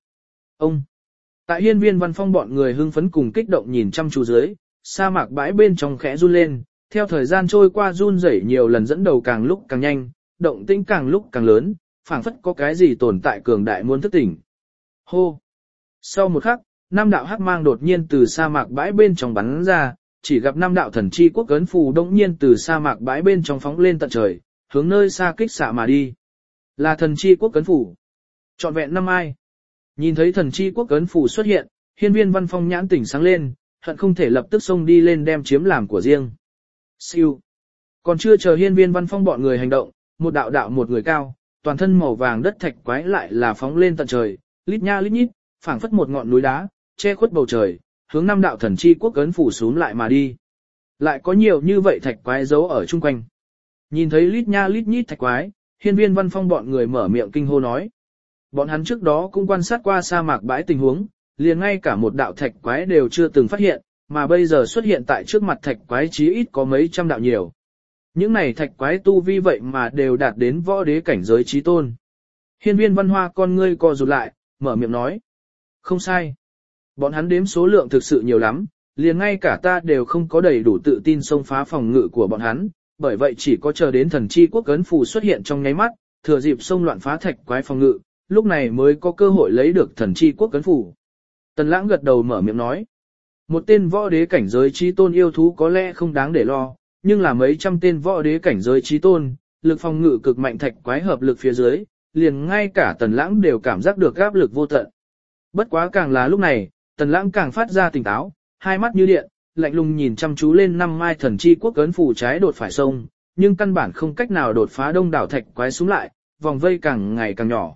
Tại Hiên Viên Văn Phong bọn người hưng phấn cùng kích động nhìn chăm chú dưới, sa mạc bãi bên trong khẽ run lên, theo thời gian trôi qua run rẩy nhiều lần dẫn đầu càng lúc càng nhanh, động tĩnh càng lúc càng lớn, phảng phất có cái gì tồn tại cường đại muốn thức tỉnh. Hô! Sau một khắc, 5 đạo hắc mang đột nhiên từ sa mạc bãi bên trong bắn ra, chỉ gặp 5 đạo thần chi quốc ấn phù đột nhiên từ sa mạc bãi bên trong phóng lên tận trời, hướng nơi xa kích xạ mà đi. Là thần chi quốc ấn phù. Trọn vẹn 5 ai. Nhìn thấy thần chi quốc ấn phù xuất hiện, Hiên Viên Văn Phong nhãn tỉnh sáng lên, hận không thể lập tức xông đi lên đem chiếm làm của riêng. Siêu. Còn chưa chờ Hiên Viên Văn Phong bọn người hành động, một đạo một người cao, toàn thân màu vàng đất thạch quái lại là phóng lên tận trời, lít nha lít nhít, phảng phất một ngọn núi đá, che khuất bầu trời, hướng 5 đạo thần chi quốc ấn phủ xuống lại mà đi. Lại có nhiều như vậy thạch quái giấu ở chung quanh. Nhìn thấy lít nha lít nhít thạch quái, Hiên Viên Văn Phong bọn người mở miệng kinh hô nói. Bọn hắn trước đó cũng quan sát qua sa mạc bãi tình huống, liền ngay cả một đạo thạch quái đều chưa từng phát hiện, mà bây giờ xuất hiện tại trước mặt thạch quái chí ít có mấy trăm đạo nhiều. Những này thạch quái tu vi vậy mà đều đạt đến võ đế cảnh giới chí tôn. Hiên Viên Văn Hoa con ngươi co rụt lại, mở miệng nói. Không sai. Bọn hắn đếm số lượng thực sự nhiều lắm, liền ngay cả ta đều không có đầy đủ tự tin xông phá phòng ngự của bọn hắn, bởi vậy chỉ có chờ đến thần chi quốc ấn phù xuất hiện trong nháy mắt, thừa dịp xông loạn phá thạch quái phòng ngự, lúc này mới có cơ hội lấy được thần chi quốc ấn phù. Tần Lãng gật đầu mở miệng nói. Một tên võ đế cảnh giới chí tôn yêu thú có lẽ không đáng để lo, nhưng là mấy trăm tên võ đế cảnh giới chí tôn, lực phòng ngự cực mạnh thạch quái hợp lực phía dưới, liền ngay cả Tần Lãng đều cảm giác được áp lực vô tận. Bất quá càng là lúc này, Tần Lãng càng phát ra tỉnh táo, hai mắt như điện, lạnh lùng nhìn chăm chú lên 5 mai thần chi quốc ấn phù trái đột phải sông, nhưng căn bản không cách nào đột phá đông đảo thạch quái xuống lại, vòng vây càng ngày càng nhỏ.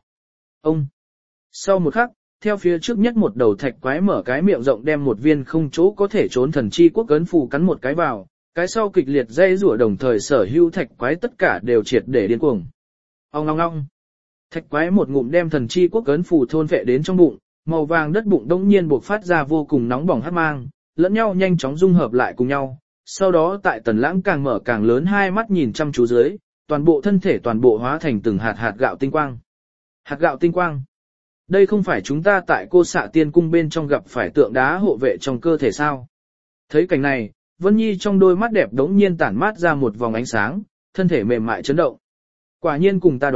Sau một khắc, theo phía trước nhất một đầu thạch quái mở cái miệng rộng đem một viên không chỗ có thể trốn thần chi quốc ấn phù cắn một cái vào, cái sau kịch liệt dây rủa đồng thời sở hữu thạch quái tất cả đều triệt để điên cuồng. Ong ong ong. Thạch quái một ngụm đem thần chi quốc ấn phù thôn vệ đến trong bụng, màu vàng đất bụng đống nhiên bộc phát ra vô cùng nóng bỏng hắc mang, lẫn nhau nhanh chóng dung hợp lại cùng nhau. Sau đó tại Tần Lãng càng mở càng lớn hai mắt nhìn chăm chú dưới, toàn bộ thân thể toàn bộ hóa thành từng hạt gạo tinh quang. Hạt gạo tinh quang. Đây không phải chúng ta tại Cô Xạ Tiên Cung bên trong gặp phải tượng đá hộ vệ trong cơ thể sao? Thấy cảnh này, Vân Nhi trong đôi mắt đẹp đống nhiên tản mát ra một vòng ánh sáng, thân thể mềm mại chấn động. Quả nhiên cùng ta đoán,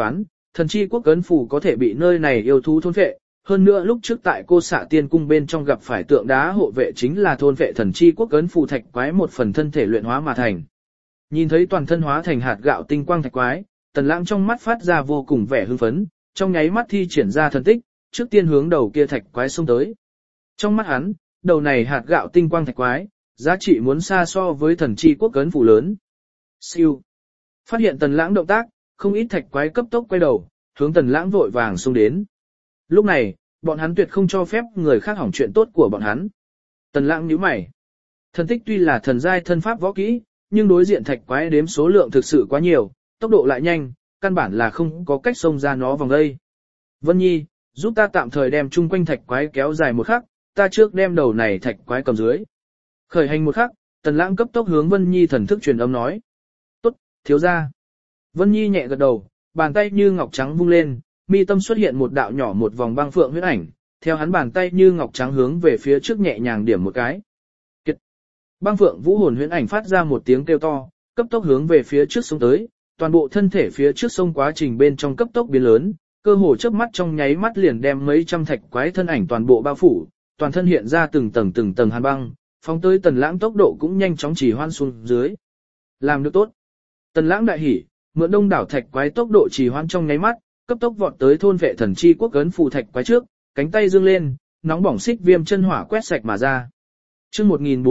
thần chi quốc ấn phù có thể bị nơi này yêu thú thôn phệ, hơn nữa lúc trước tại cô xạ tiên cung bên trong gặp phải tượng đá hộ vệ chính là thôn phệ thần chi quốc ấn phù thạch quái một phần thân thể luyện hóa mà thành. Nhìn thấy toàn thân hóa thành hạt gạo tinh quang thạch quái, Tần Lãng trong mắt phát ra vô cùng vẻ hưng phấn, trong nháy mắt thi triển ra thần tích, trước tiên hướng đầu kia thạch quái xông tới. Trong mắt hắn, đầu này hạt gạo tinh quang thạch quái, giá trị muốn xa so với thần chi quốc ấn phù lớn. Siêu. Phát hiện Tần Lãng động tác, không ít thạch quái cấp tốc quay đầu, hướng Tần Lãng vội vàng xông đến. Lúc này, bọn hắn tuyệt không cho phép người khác hỏng chuyện tốt của bọn hắn. Tần Lãng nhíu mày. Thần tích tuy là thần giai thân pháp võ kỹ, nhưng đối diện thạch quái đếm số lượng thực sự quá nhiều, tốc độ lại nhanh, căn bản là không có cách xông ra nó vòng đây. Vân Nhi, giúp ta tạm thời đem chung quanh thạch quái kéo dài một khắc, ta trước đem đầu này thạch quái cầm dưới. Khởi hành một khắc, Tần Lãng cấp tốc hướng Vân Nhi thần thức truyền âm nói. Tốt, thiếu gia. Vân Nhi nhẹ gật đầu, bàn tay như ngọc trắng vung lên, mi tâm xuất hiện một đạo nhỏ một vòng băng phượng huyết ảnh, theo hắn bàn tay như ngọc trắng hướng về phía trước nhẹ nhàng điểm một cái. Kiệt. Băng phượng vũ hồn huyết ảnh phát ra một tiếng kêu to, cấp tốc hướng về phía trước xông tới, toàn bộ thân thể phía trước sông quá trình bên trong cấp tốc biến lớn, cơ hồ chớp mắt trong nháy mắt liền đem mấy trăm thạch quái thân ảnh toàn bộ bao phủ, toàn thân hiện ra từng tầng hàn băng, phóng tới Tần Lãng tốc độ cũng nhanh chóng chỉ hoan xuống dưới. Làm được tốt. Tần Lãng đại hỉ, mượn đông đảo thạch quái tốc độ chỉ hoan trong nháy mắt, cấp tốc vọt tới thôn vệ thần chi quốc ấn phù thạch quái trước, cánh tay dương lên, nóng bỏng xích viêm chân hỏa quét sạch mà ra. Chương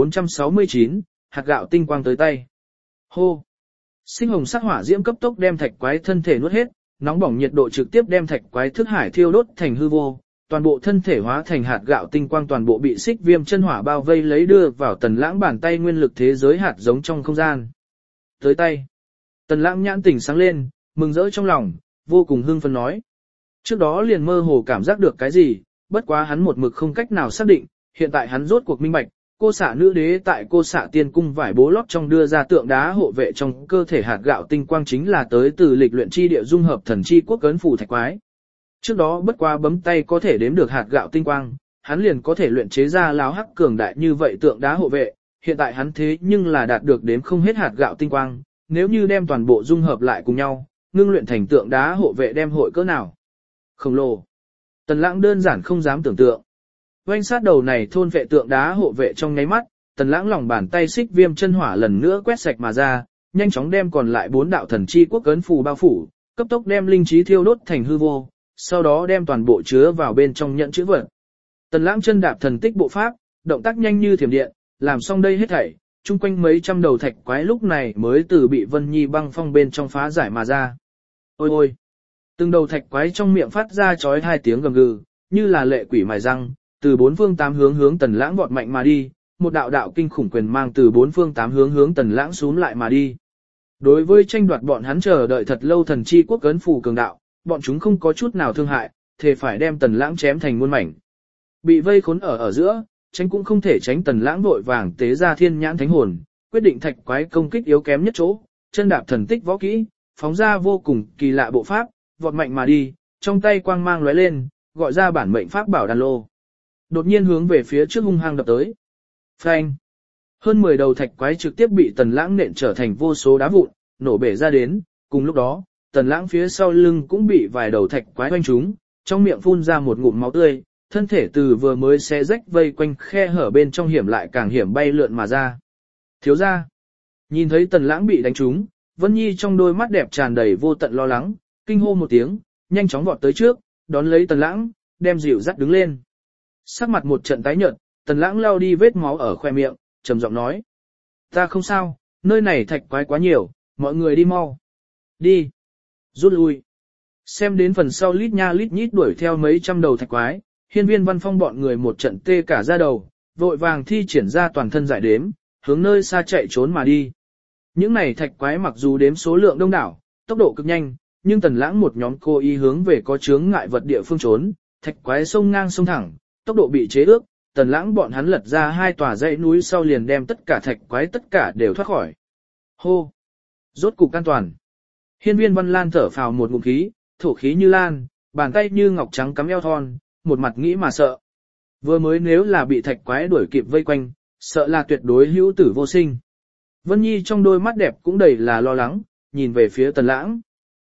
1469, hạt gạo tinh quang tới tay. Hô. Sinh hồng sắc hỏa diễm cấp tốc đem thạch quái thân thể nuốt hết, nóng bỏng nhiệt độ trực tiếp đem thạch quái thức hải thiêu đốt thành hư vô, toàn bộ thân thể hóa thành hạt gạo tinh quang, toàn bộ bị xích viêm chân hỏa bao vây lấy đưa vào Tần Lãng bàn tay nguyên lực thế giới hạt giống trong không gian. Tới tay. Tần Lãng nhãn tỉnh sáng lên, mừng rỡ trong lòng, vô cùng hưng phấn nói. Trước đó liền mơ hồ cảm giác được cái gì, bất quá hắn một mực không cách nào xác định, hiện tại hắn rốt cuộc minh bạch, cô xạ nữ đế tại cô xạ tiên cung vải bố lót trong đưa ra tượng đá hộ vệ trong cơ thể hạt gạo tinh quang chính là tới từ lịch luyện chi địa dung hợp thần chi quốc ấn phù thạch quái. Trước đó bất quá bấm tay có thể đếm được hạt gạo tinh quang, hắn liền có thể luyện chế ra láo hắc cường đại như vậy tượng đá hộ vệ, hiện tại hắn thế nhưng là đạt được đếm không hết hạt gạo tinh quang, nếu như đem toàn bộ dung hợp lại cùng nhau, ngưng luyện thành tượng đá hộ vệ đem hội cỡ nào. Khổng lồ. Tần Lãng đơn giản không dám tưởng tượng. Oanh sát đầu này thôn vệ tượng đá hộ vệ trong nháy mắt, Tần Lãng lòng bàn tay xích viêm chân hỏa lần nữa quét sạch mà ra, nhanh chóng đem còn lại 4 đạo thần chi quốc ấn phù bao phủ, cấp tốc đem linh trí thiêu đốt thành hư vô, sau đó đem toàn bộ chứa vào bên trong nhẫn chữ vật. Tần Lãng chân đạp thần tích bộ pháp, động tác nhanh như thiểm điện, làm xong đây hết thảy, chung quanh mấy trăm đầu thạch quái lúc này mới từ bị Vân Nhi băng phong bên trong phá giải mà ra. Ôi ôi! Từng đầu thạch quái trong miệng phát ra chói 2 tiếng gầm gừ, như là lệ quỷ mài răng, từ 4 phương 8 hướng Tần Lãng vọt mạnh mà đi, một đạo đạo kinh khủng quyền mang từ 4 phương 8 hướng Tần Lãng xuống lại mà đi. Đối với tranh đoạt bọn hắn chờ đợi thật lâu thần chi quốc ấn phù cường đạo, bọn chúng không có chút nào thương hại, thề phải đem Tần Lãng chém thành muôn mảnh. Bị vây khốn ở giữa, tránh cũng không thể tránh, Tần Lãng vội vàng tế ra thiên nhãn thánh hồn, quyết định thạch quái công kích yếu kém nhất chỗ, chân đạp thần tích võ kỹ, phóng ra vô cùng kỳ lạ bộ pháp, vọt mạnh mà đi, trong tay quang mang lóe lên, gọi ra bản mệnh pháp bảo đan lô. Đột nhiên hướng về phía trước hung hăng đập tới. Phanh! Hơn 10 đầu thạch quái trực tiếp bị Tần Lãng nện trở thành vô số đá vụn, nổ bể ra đến, cùng lúc đó, Tần Lãng phía sau lưng cũng bị vài đầu thạch quái oanh trúng, trong miệng phun ra một ngụm máu tươi, thân thể từ vừa mới xé rách vây quanh khe hở bên trong hiểm lại càng hiểm bay lượn mà ra. Thiếu gia! Nhìn thấy Tần Lãng bị đánh trúng, Vân Nhi trong đôi mắt đẹp tràn đầy vô tận lo lắng, kinh hô một tiếng, nhanh chóng vọt tới trước, đón lấy Tần Lãng, đem dịu dắt đứng lên. Sắc mặt một trận tái nhợt, Tần Lãng lau đi vết máu ở khoe miệng, trầm giọng nói: "Ta không sao, nơi này thạch quái quá nhiều, mọi người đi mau." "Đi." Rút lui. Xem đến phần sau lít nha lít nhít đuổi theo mấy trăm đầu thạch quái, Hiên Viên Văn Phong bọn người một trận tê cả da đầu, vội vàng thi triển ra toàn thân giải đếm, hướng nơi xa chạy trốn mà đi. Những này thạch quái mặc dù đếm số lượng đông đảo, tốc độ cực nhanh, nhưng Tần Lãng một nhóm cố ý hướng về có chướng ngại vật địa phương trốn, thạch quái sông ngang sông thẳng, tốc độ bị chế ước, Tần Lãng bọn hắn lật ra 2 tòa dãy núi sau liền đem tất cả thạch quái tất cả đều thoát khỏi. Hô! Rốt cục an toàn. Hiên Viên Văn Lan thở phào một ngụm khí, thổ khí như lan, bàn tay như ngọc trắng cắm eo thon, một mặt nghĩ mà sợ. Vừa mới nếu là bị thạch quái đuổi kịp vây quanh, sợ là tuyệt đối hữu tử vô sinh. Vân Nhi trong đôi mắt đẹp cũng đầy là lo lắng, nhìn về phía Tần Lãng.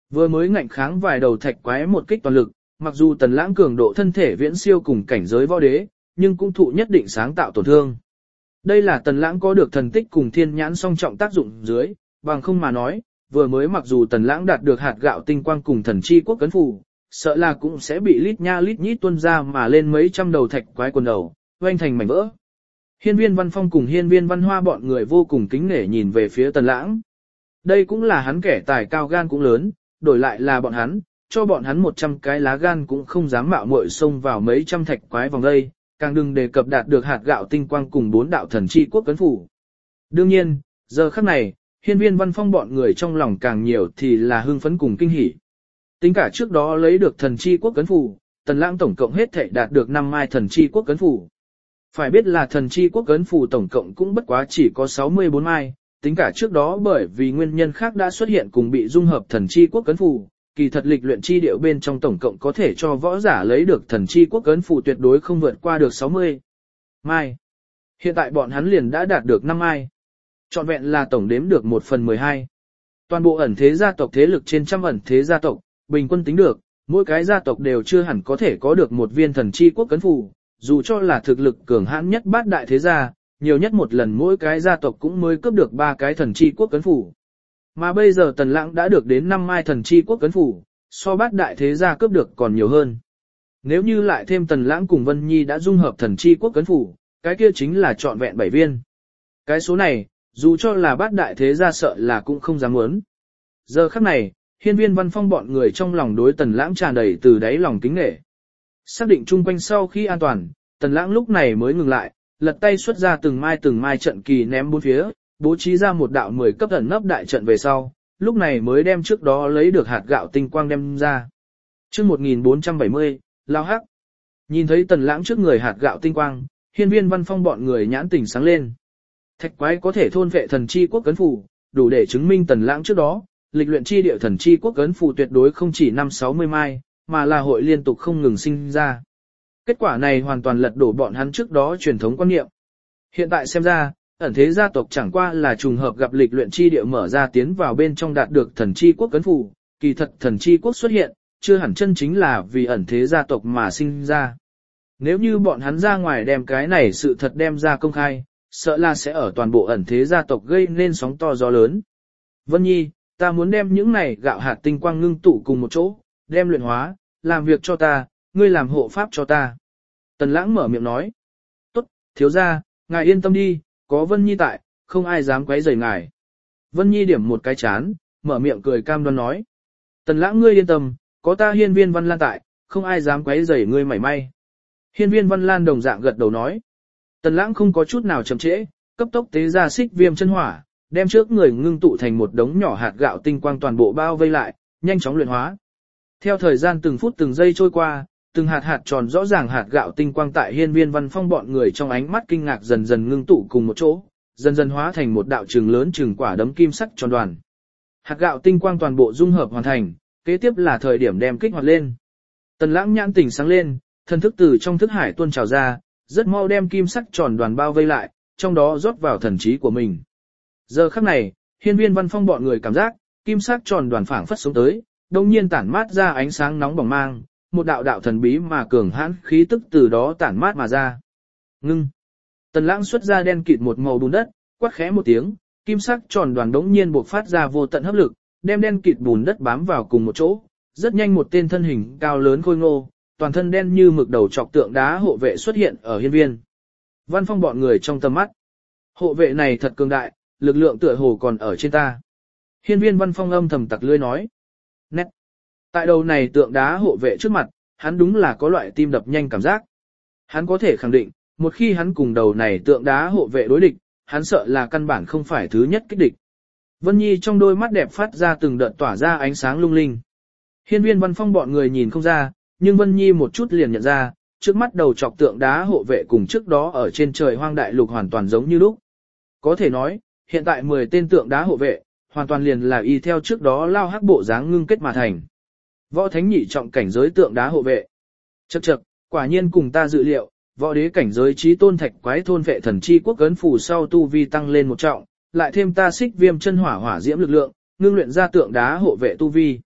Vừa mới ngạnh kháng vài đầu thạch quái một kích toàn lực, mặc dù Tần Lãng cường độ thân thể viễn siêu cùng cảnh giới võ đế, nhưng cũng thụ nhất định sáng tạo tổn thương. Đây là Tần Lãng có được thần tích cùng thiên nhãn song trọng tác dụng dưới, bằng không mà nói, vừa mới mặc dù Tần Lãng đạt được hạt gạo tinh quang cùng thần chi quốc cấn phù, sợ là cũng sẽ bị lít nha lít nhít tuôn ra mà lên mấy trăm đầu thạch quái quần đầu, oanh thành mảnh vỡ. Hiên Viên Văn Phong cùng Hiên Viên Văn Hoa bọn người vô cùng kính nể nhìn về phía Tần Lãng. Đây cũng là hắn kẻ tài cao gan cũng lớn, đổi lại là bọn hắn, cho bọn hắn 100 cái lá gan cũng không dám mạo muội xông vào mấy trăm thạch quái vòng đây, càng đừng đề cập đạt được hạt gạo tinh quang cùng 4 đạo thần chi quốc cấn phủ. Đương nhiên, giờ khắc này, Hiên Viên Văn Phong bọn người trong lòng càng nhiều thì là hưng phấn cùng kinh hỉ. Tính cả trước đó lấy được thần chi quốc cấn phủ, Tần Lãng tổng cộng hết thảy đạt được 5 mai thần chi quốc cấn phủ. Phải biết là thần chi quốc cấn phủ tổng cộng cũng bất quá chỉ có 64 mai, tính cả trước đó bởi vì nguyên nhân khác đã xuất hiện cùng bị dung hợp thần chi quốc cấn phủ, kỳ thật lịch luyện chi điệu bên trong tổng cộng có thể cho võ giả lấy được thần chi quốc cấn phủ tuyệt đối không vượt qua được 60 mai. Hiện tại bọn hắn liền đã đạt được 5 mai. Trọn vẹn là tổng đếm được 1/12. Toàn bộ ẩn thế gia tộc thế lực trên trăm ẩn thế gia tộc, bình quân tính được, mỗi cái gia tộc đều chưa hẳn có thể có được một viên thần chi quốc cấn phủ, dù cho là thực lực cường hãn nhất bát đại thế gia, nhiều nhất một lần mỗi cái gia tộc cũng mới cướp được 3 cái thần chi quốc cấn phủ. Mà bây giờ Tần Lãng đã được đến 5 mai thần chi quốc cấn phủ, so bát đại thế gia cướp được còn nhiều hơn. Nếu như lại thêm Tần Lãng cùng Vân Nhi đã dung hợp thần chi quốc cấn phủ, cái kia chính là trọn vẹn 7 viên. Cái số này, dù cho là bát đại thế gia sợ là cũng không dám muốn. Giờ khắc này, Hiên Viên Văn Phong bọn người trong lòng đối Tần Lãng tràn đầy từ đáy lòng kính nể. Xác định chung quanh sau khi an toàn, Tần Lãng lúc này mới ngừng lại, lật tay xuất ra từng mai trận kỳ ném bốn phía, bố trí ra một đạo 10 cấp ẩn nấp đại trận về sau, lúc này mới đem trước đó lấy được hạt gạo tinh quang đem ra. Chương 1470, Lao Hắc. Nhìn thấy Tần Lãng trước người hạt gạo tinh quang, Hiên Viên Văn Phong bọn người nhãn tỉnh sáng lên. Thạch quái có thể thôn vệ thần chi quốc cấn phù, đủ để chứng minh Tần Lãng trước đó, lịch luyện chi địa thần chi quốc cấn phù tuyệt đối không chỉ 5-60 mai, mà là hội liên tục không ngừng sinh ra. Kết quả này hoàn toàn lật đổ bọn hắn trước đó truyền thống quan niệm. Hiện tại xem ra, ẩn thế gia tộc chẳng qua là trùng hợp gặp lịch luyện chi địa mở ra tiến vào bên trong đạt được thần chi quốc cấn phù, kỳ thật thần chi quốc xuất hiện, chưa hẳn chân chính là vì ẩn thế gia tộc mà sinh ra. Nếu như bọn hắn ra ngoài đem cái này sự thật đem ra công khai, sợ là sẽ ở toàn bộ ẩn thế gia tộc gây nên sóng to gió lớn. Vân Nhi, ta muốn đem những này gạo hạt tinh quang ngưng tụ cùng một chỗ, đem luyện hóa, làm việc cho ta, ngươi làm hộ pháp cho ta. Tần Lãng mở miệng nói. Tốt, thiếu gia, ngài yên tâm đi, có Vân Nhi tại, không ai dám quấy rầy ngài. Vân Nhi điểm một cái chán, mở miệng cười cam đoan nói. Tần Lãng ngươi yên tâm, có ta Hiên Viên Văn Lan tại, không ai dám quấy rầy ngươi mảy may. Hiên Viên Văn Lan đồng dạng gật đầu nói. Tần Lãng không có chút nào chậm trễ, cấp tốc tế ra xích viêm chân hỏa, đem trước người ngưng tụ thành một đống nhỏ hạt gạo tinh quang toàn bộ bao vây lại, nhanh chóng luyện hóa. Theo thời gian từng phút từng giây trôi qua, từng hạt tròn rõ ràng hạt gạo tinh quang tại Hiên Viên Văn Phong bọn người trong ánh mắt kinh ngạc dần dần ngưng tụ cùng một chỗ, dần dần hóa thành một đạo trường lớn chừng quả đấm kim sắc tròn đoàn. Hạt gạo tinh quang toàn bộ dung hợp hoàn thành, kế tiếp là thời điểm đem kích hoạt lên. Tần Lãng nhãn tỉnh sáng lên, thần thức từ trong thức hải tuôn trào ra, rất mau đem kim sắc tròn đoàn bao vây lại, trong đó rót vào thần trí của mình. Giờ khắc này, Hiên Viên Văn Phong bọn người cảm giác, kim sắc tròn đoàn phảng phất sống tới, đồng nhiên tản mát ra ánh sáng nóng bỏng mang, một đạo đạo thần bí mà cường hãn khí tức từ đó tản mát mà ra. Ngưng. Tần Lãng xuất ra đen kịt một màu bùn đất, quát khẽ một tiếng, kim sắc tròn đoàn đống nhiên bộc phát ra vô tận hấp lực, đem đen kịt bùn đất bám vào cùng một chỗ. Rất nhanh một tên thân hình cao lớn khôi ngô, toàn thân đen như mực đầu chọc tượng đá hộ vệ xuất hiện ở Hiên Viên Văn Phong bọn người trong tầm mắt. Hộ vệ này thật cường đại, lực lượng tựa hồ còn ở trên ta. Hiên Viên Văn Phong âm thầm tặc lưỡi nói. Nét. Tại đầu này tượng đá hộ vệ trước mặt, hắn đúng là có loại tim đập nhanh cảm giác. Hắn có thể khẳng định, một khi hắn cùng đầu này tượng đá hộ vệ đối địch, hắn sợ là căn bản không phải thứ nhất kích địch. Vân Nhi trong đôi mắt đẹp phát ra từng đợt tỏa ra ánh sáng lung linh. Hiên Viên Văn Phong bọn người nhìn không ra, nhưng Vân Nhi một chút liền nhận ra, trước mắt đầu chọc tượng đá hộ vệ cùng trước đó ở trên trời hoang đại lục hoàn toàn giống như lúc. Có thể nói, hiện tại 10 tên tượng đá hộ vệ, hoàn toàn liền là y theo trước đó Lao Hắc bộ dáng ngưng kết mà thành. Võ thánh nhị trọng cảnh giới tượng đá hộ vệ. Chậc chậc, quả nhiên cùng ta dự liệu, võ đế cảnh giới chí tôn thạch quái thôn vệ thần chi quốc ấn phủ sau tu vi tăng lên một trọng, lại thêm ta xích viêm chân hỏa hỏa diễm lực lượng, ngưng luyện ra tượng đá hộ vệ tu vi.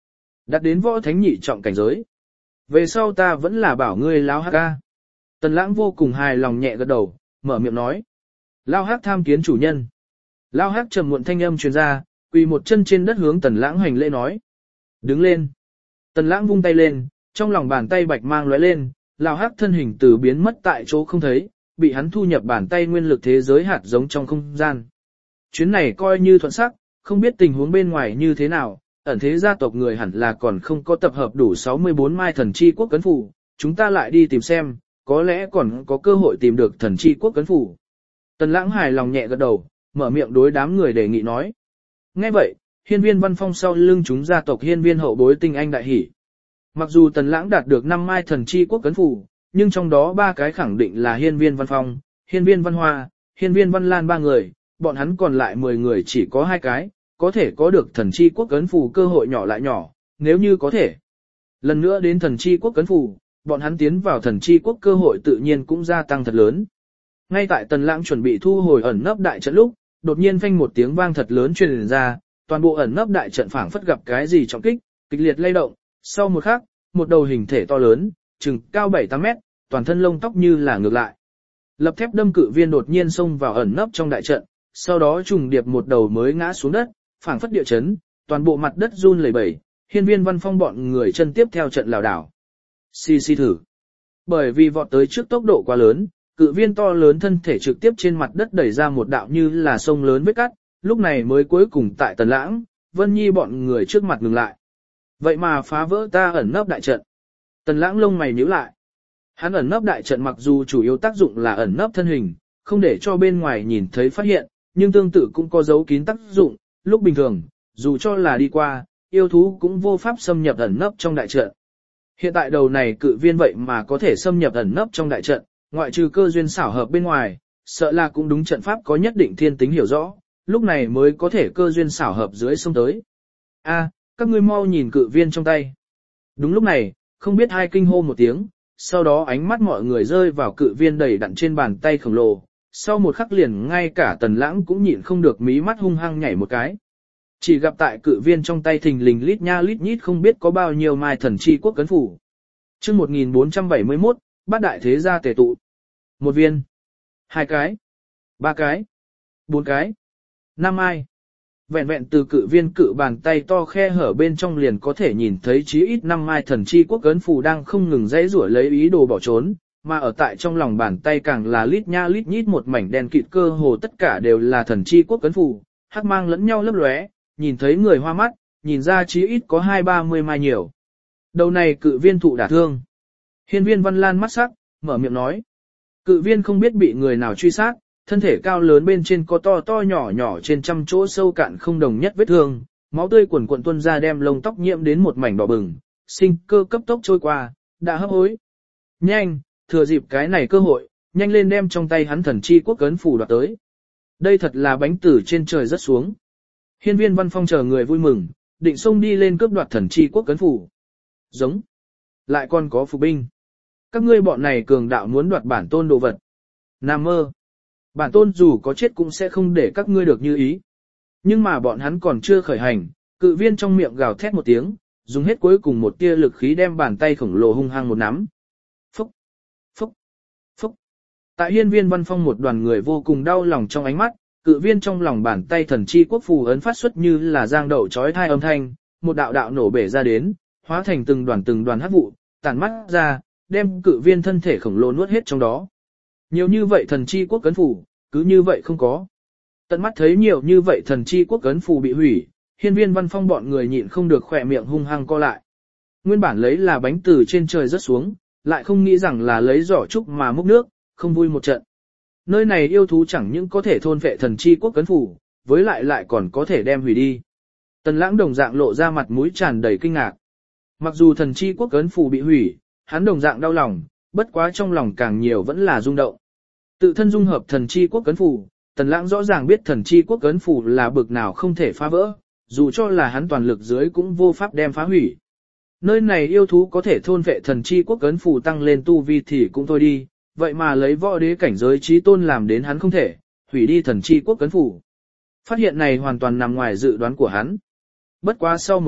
Đạt đến võ thánh nhị trọng cảnh giới. Về sau ta vẫn là bảo ngươi lão hắc ca. Tần lãng vô cùng hài lòng nhẹ gật đầu, mở miệng nói. Lão hắc tham kiến chủ nhân. Lão hắc trầm muộn thanh âm truyền ra, quỳ một chân trên đất hướng tần lãng hành lễ nói. Đứng lên. Tần lãng vung tay lên, trong lòng bàn tay bạch mang lóe lên, lão hắc thân hình từ biến mất tại chỗ không thấy, bị hắn thu nhập bàn tay nguyên lực thế giới hạt giống trong không gian. Chuyến này coi như thuận sắc, không biết tình huống bên ngoài như thế nào, ẩn thế gia tộc người hẳn là còn không có tập hợp đủ 64 mai thần chi quốc cấn phủ, chúng ta lại đi tìm xem, có lẽ còn có cơ hội tìm được thần chi quốc cấn phủ. Tần lãng hài lòng nhẹ gật đầu, mở miệng đối đám người đề nghị nói. Nghe vậy, hiên viên văn phong sau lưng chúng gia tộc hiên viên hậu bối tinh anh đại hỉ. Mặc dù tần lãng đạt được 5 mai thần chi quốc cấn phủ, nhưng trong đó 3 cái khẳng định là hiên viên văn phong, hiên viên văn hoa, hiên viên văn lan 3 người, bọn hắn còn lại 10 người chỉ có 2 cái, có thể có được thần chi quốc cấn phủ cơ hội nhỏ lại nhỏ, nếu như có thể. Lần nữa đến thần chi quốc cấn phủ, bọn hắn tiến vào thần chi quốc cơ hội tự nhiên cũng gia tăng thật lớn. Ngay tại tần lãng chuẩn bị thu hồi ẩn nấp đại trận lúc, đột nhiên phanh một tiếng vang thật lớn truyền ra, toàn bộ ẩn nấp đại trận phảng phất gặp cái gì trọng kích, kịch liệt lay động, sau một khắc, một đầu hình thể to lớn, chừng cao 7-8 mét, toàn thân lông tóc như là ngược lại. Lập thép đâm cự viên đột nhiên xông vào ẩn nấp trong đại trận, sau đó trùng điệp một đầu mới ngã xuống đất, phảng phất địa chấn, toàn bộ mặt đất run lẩy bẩy, hiên viên văn phong bọn người chân tiếp theo trận lảo đảo. Xì thử. Bởi vì vọt tới trước tốc độ quá lớn, cự viên to lớn thân thể trực tiếp trên mặt đất đẩy ra một đạo như là sông lớn vết cắt, lúc này mới cuối cùng tại Tần Lãng, Vân Nhi bọn người trước mặt ngừng lại. Vậy mà phá vỡ ta ẩn nấp đại trận. Tần Lãng lông mày nhíu lại. Hắn ẩn nấp đại trận mặc dù chủ yếu tác dụng là ẩn nấp thân hình, không để cho bên ngoài nhìn thấy phát hiện, nhưng tương tự cũng có dấu kín tác dụng, lúc bình thường, dù cho là đi qua, yêu thú cũng vô pháp xâm nhập ẩn nấp trong đại trận. Hiện tại đầu này cự viên vậy mà có thể xâm nhập ẩn nấp trong đại trận, ngoại trừ cơ duyên xảo hợp bên ngoài, sợ là cũng đúng trận pháp có nhất định thiên tính hiểu rõ, lúc này mới có thể cơ duyên xảo hợp dưới sông tới. A, các ngươi mau nhìn cự viên trong tay. Đúng lúc này, không biết hai kinh hô một tiếng, sau đó ánh mắt mọi người rơi vào cự viên đầy đặn trên bàn tay khổng lồ, sau một khắc liền ngay cả Tần Lãng cũng nhịn không được mí mắt hung hăng nhảy một cái. Chỉ gặp tại cự viên trong tay thình lình lít nha lít nhít không biết có bao nhiêu mai thần chi quốc cấn phủ. Chương 1471, bát đại thế gia tề tụ. 1 viên, 2 cái, 3 cái, 4 cái, 5 mai. Vẹn vẹn từ cự viên cự bàn tay to khe hở bên trong liền có thể nhìn thấy chí ít 5 mai thần chi quốc cấn phù đang không ngừng giãy giụa lấy ý đồ bỏ trốn, mà ở tại trong lòng bàn tay càng là lít nha lít nhít một mảnh đen kịt, cơ hồ tất cả đều là thần chi quốc cấn phù, hắc mang lẫn nhau lấp lóe, nhìn thấy người hoa mắt, nhìn ra chí ít có 20-30 mai nhiều. Đầu này cự viên thụ đả thương. Hiên viên Văn Lan mắt sắc, mở miệng nói. Cự viên không biết bị người nào truy sát, thân thể cao lớn bên trên có to to nhỏ nhỏ trên trăm chỗ sâu cạn không đồng nhất vết thương, máu tươi quần quần tuôn ra đem lông tóc nhiễm đến một mảnh đỏ bừng, sinh cơ cấp tốc trôi qua, đã hấp hối. Nhanh, thừa dịp cái này cơ hội, nhanh lên đem trong tay hắn thần chi quốc cấn phủ đoạt tới. Đây thật là bánh từ trên trời rớt xuống. Hiên viên Văn Phong chờ người vui mừng, định xông đi lên cướp đoạt thần chi quốc cấn phủ. Giống. Lại còn có phục binh. Các ngươi bọn này cường đạo muốn đoạt bản tôn đồ vật. Nam mơ. Bản tôn dù có chết cũng sẽ không để các ngươi được như ý. Nhưng mà bọn hắn còn chưa khởi hành, cự viên trong miệng gào thét một tiếng, dùng hết cuối cùng một tia lực khí đem bàn tay khổng lồ hung hăng một nắm. Phúc, phúc, phúc. Tại hiên viên Văn Phong một đoàn người vô cùng đau lòng trong ánh mắt, cự viên trong lòng bàn tay thần chi quốc phù ấn phát xuất như là giang đậu chói tai âm thanh, một đạo đạo nổ bể ra đến, hóa thành từng đoàn hắc vụ, tản mắt ra, đem cự viên thân thể khổng lồ nuốt hết trong đó. Nhiều như vậy thần chi quốc cấn phủ, cứ như vậy không có. Tận mắt thấy nhiều như vậy thần chi quốc cấn phù bị hủy, hiên viên Văn Phong bọn người nhịn không được khỏe miệng hung hăng co lại. Nguyên bản lấy là bánh từ trên trời rớt xuống, lại không nghĩ rằng là lấy giỏ trúc mà múc nước, không vui một trận. Nơi này yêu thú chẳng những có thể thôn vệ thần chi quốc cấn phù, với lại còn có thể đem hủy đi. Tần Lãng đồng dạng lộ ra mặt mũi tràn đầy kinh ngạc. Mặc dù thần chi quốc cấn phù bị hủy, hắn đồng dạng đau lòng, bất quá trong lòng càng nhiều vẫn là rung động. Tự thân dung hợp thần chi quốc cấn phù, Tần Lãng rõ ràng biết thần chi quốc cấn phù là bực nào không thể phá vỡ, dù cho là hắn toàn lực dưới cũng vô pháp đem phá hủy. Nơi này yêu thú có thể thôn vệ thần chi quốc cấn phù tăng lên tu vi thì cũng thôi đi, vậy mà lấy võ đế cảnh giới chí tôn làm đến hắn không thể, hủy đi thần chi quốc cấn phù. Phát hiện này hoàn toàn nằm ngoài dự đoán của hắn. Bất quá sau một khắc,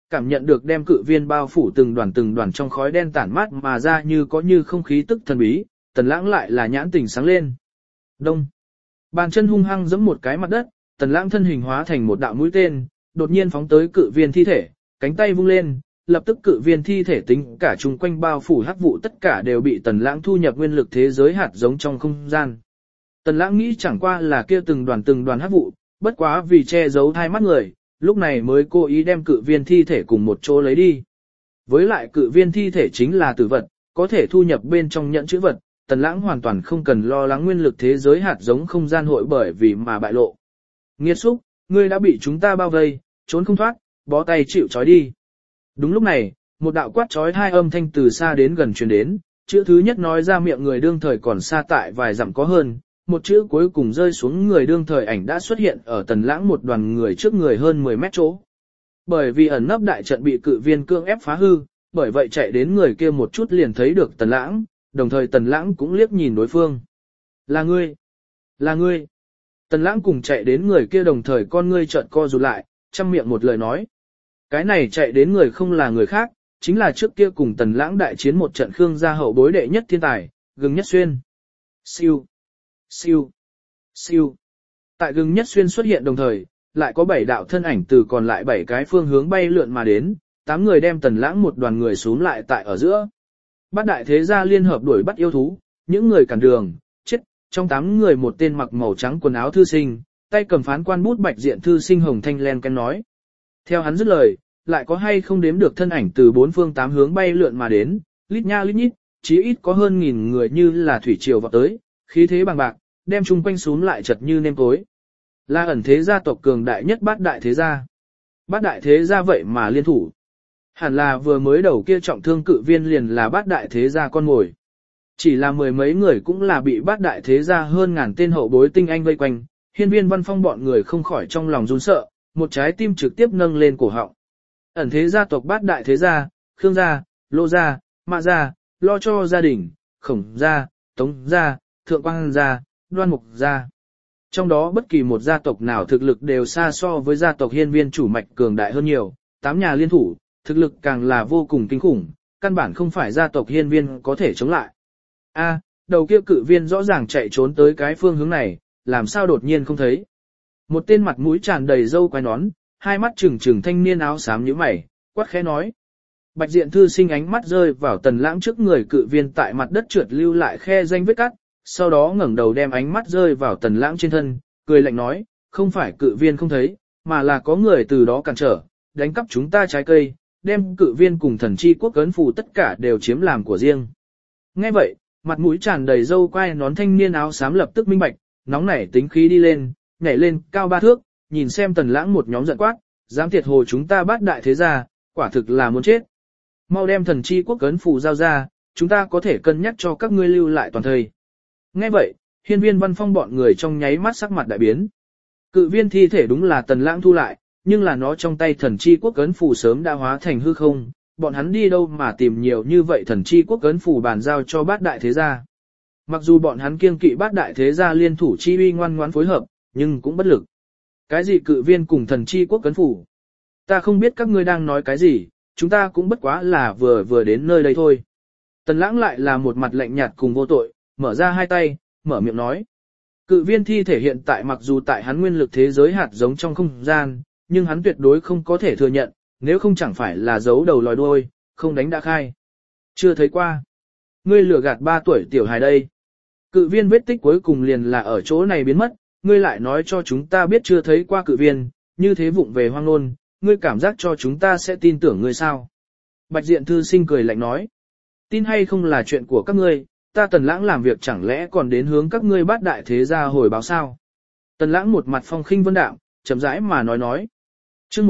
cảm nhận được đem cự viên bao phủ từng đoàn trong khói đen tản mát mà ra như có như không khí tức thần bí, Tần Lãng lại là nhãn tình sáng lên. Đông. Bàn chân hung hăng giẫm một cái mặt đất, Tần Lãng thân hình hóa thành một đạo mũi tên, đột nhiên phóng tới cự viên thi thể, cánh tay vung lên, lập tức cự viên thi thể tính cả chung quanh bao phủ hắc vụ tất cả đều bị Tần Lãng thu nhập nguyên lực thế giới hạt giống trong không gian. Tần Lãng nghĩ chẳng qua là kia từng đoàn hắc vụ, bất quá vì che giấu hai mắt người, lúc này mới cố ý đem cự viên thi thể cùng một chỗ lấy đi. Với lại cự viên thi thể chính là tử vật, có thể thu nhập bên trong nhẫn chữ vật, Tần Lãng hoàn toàn không cần lo lắng nguyên lực thế giới hạt giống không gian hội bởi vì mà bại lộ. Nghiệt xúc, ngươi đã bị chúng ta bao vây, trốn không thoát, bó tay chịu trói đi. Đúng lúc này, một đạo quát trói hai âm thanh từ xa đến gần truyền đến, chữ thứ nhất nói ra miệng người đương thời còn xa tại vài dặm có hơn, một chữ cuối cùng rơi xuống người đương thời ảnh đã xuất hiện ở Tần Lãng một đoàn người trước người hơn 10 mét chỗ. Bởi vì ẩn nấp đại trận bị cự viên cưỡng ép phá hư, bởi vậy chạy đến người kia một chút liền thấy được Tần Lãng, đồng thời Tần Lãng cũng liếc nhìn đối phương. Là ngươi! Là ngươi! Tần Lãng cùng chạy đến người kia đồng thời con ngươi trợn co rụt lại, trăm miệng một lời nói. Cái này chạy đến người không là người khác, chính là trước kia cùng Tần Lãng đại chiến một trận Khương gia hậu bối đệ nhất thiên tài, Gừng Nhất Xuyên. Siêu! Siêu! Siêu! Tại Gừng Nhất Xuyên xuất hiện đồng thời, lại có 7 đạo thân ảnh từ còn lại 7 cái phương hướng bay lượn mà đến, 8 người đem Tần Lãng một đoàn người xuống lại tại ở giữa. Bát đại thế gia liên hợp đuổi bắt yêu thú, những người cản đường, chết, trong 8 người một tên mặc màu trắng quần áo thư sinh, tay cầm phán quan bút bạch diện thư sinh hồng thanh len ken nói. Theo hắn dứt lời, lại có hay không đếm được thân ảnh từ 4 phương 8 hướng bay lượn mà đến, lít nha lít nhít, chí ít có hơn 1000 người như là thủy triều vào tới, khí thế bằng bạc, đem chung quanh xuống lại chật như nêm tối. Là ẩn thế gia tộc cường đại nhất bát đại thế gia. Bát đại thế gia vậy mà liên thủ. Hẳn là vừa mới đầu kia trọng thương cự viên liền là bát đại thế gia con ngồi. Chỉ là mười mấy người cũng là bị bát đại thế gia hơn ngàn tên hậu bối tinh anh vây quanh, Hiên Viên Văn Phong bọn người không khỏi trong lòng run sợ, một trái tim trực tiếp nâng lên cổ họng. Ẩn thế gia tộc bát đại thế gia, Khương gia, Lô gia, Mã gia, lo cho gia đình, Khổng gia, Tống gia, Thượng Quang gia, Đoan Mục gia. Trong đó bất kỳ một gia tộc nào thực lực đều xa so với gia tộc Hiên Viên chủ mạch cường đại hơn nhiều, 8 nhà liên thủ, thực lực càng là vô cùng kinh khủng, căn bản không phải gia tộc Hiên Viên có thể chống lại. A, đầu kia cự viên rõ ràng chạy trốn tới cái phương hướng này, làm sao đột nhiên không thấy. Một tên mặt mũi tràn đầy râu quai nón, hai mắt trừng trừng thanh niên áo xám nhíu mày, quát khẽ nói. Bạch diện thư sinh ánh mắt rơi vào Tần Lãng trước người cự viên tại mặt đất trượt lưu lại khe danh vết cắt, sau đó ngẩng đầu đem ánh mắt rơi vào Tần Lãng trên thân, cười lạnh nói, không phải cự viên không thấy, mà là có người từ đó cản trở, đánh cắp chúng ta trái cây, đem cự viên cùng thần chi quốc ấn phù tất cả đều chiếm làm của riêng. Nghe vậy, mặt mũi tràn đầy râu quai nón thanh niên áo xám lập tức minh bạch, nóng nảy tính khí đi lên, nhảy lên cao 3 thước, nhìn xem Tần Lãng một nhóm giận quát, dám thiệt hồ chúng ta bát đại thế gia, quả thực là muốn chết. Mau đem thần chi quốc ấn phù giao ra, chúng ta có thể cân nhắc cho các ngươi lưu lại toàn thời. Nghe vậy, Hiên Viên Văn Phong bọn người trong nháy mắt sắc mặt đại biến. Cự viên thi thể đúng là Tần Lãng thu lại, nhưng là nó trong tay thần chi quốc ấn phù sớm đã hóa thành hư không, bọn hắn đi đâu mà tìm nhiều như vậy thần chi quốc ấn phù bàn giao cho bát đại thế gia. Mặc dù bọn hắn kiêng kỵ bát đại thế gia liên thủ chi uy ngoan ngoãn phối hợp, nhưng cũng bất lực. Cái gì cự viên cùng thần chi quốc ấn phù? Ta không biết các ngươi đang nói cái gì, chúng ta cũng bất quá là vừa đến nơi đây thôi. Tần Lãng lại là một mặt lạnh nhạt cùng vô tội, mở ra hai tay, mở miệng nói. Cự viên thi thể hiện tại mặc dù tại hắn nguyên lực thế giới hạt giống trong không gian, nhưng hắn tuyệt đối không có thể thừa nhận, nếu không chẳng phải là giấu đầu lòi đuôi, không đánh đã khai. Chưa thấy qua. Ngươi lừa gạt 3 tuổi tiểu hài đây. Cự viên vết tích cuối cùng liền là ở chỗ này biến mất, ngươi lại nói cho chúng ta biết chưa thấy qua cự viên, như thế vụng về hoang ngôn, ngươi cảm giác cho chúng ta sẽ tin tưởng ngươi sao. Bạch diện thư sinh cười lạnh nói. Tin hay không là chuyện của các ngươi, ta Tần Lãng làm việc chẳng lẽ còn đến hướng các ngươi bát đại thế gia hồi báo sao. Tần Lãng một mặt phong khinh vân đạm, chậm rãi mà nói. Chương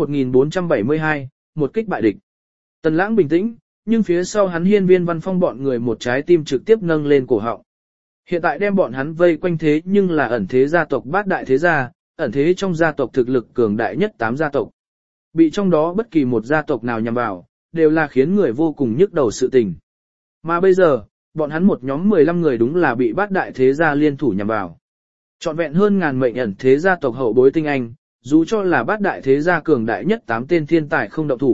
1472, một kích bại địch. Tần Lãng bình tĩnh, nhưng phía sau hắn Hiên Viên Văn Phong bọn người một trái tim trực tiếp nâng lên cổ họng. Hiện tại đem bọn hắn vây quanh thế nhưng là ẩn thế gia tộc bát đại thế gia, ẩn thế trong gia tộc thực lực cường đại nhất 8 gia tộc. Bị trong đó bất kỳ một gia tộc nào nhằm vào, đều là khiến người vô cùng nhức đầu sự tình. Mà bây giờ, bọn hắn một nhóm 15 người đúng là bị bát đại thế gia liên thủ nhằm vào. Trọn vẹn hơn ngàn mệnh ẩn thế gia tộc hậu bối tinh anh, dù cho là bát đại thế gia cường đại nhất 8 tên thiên tài không động thủ,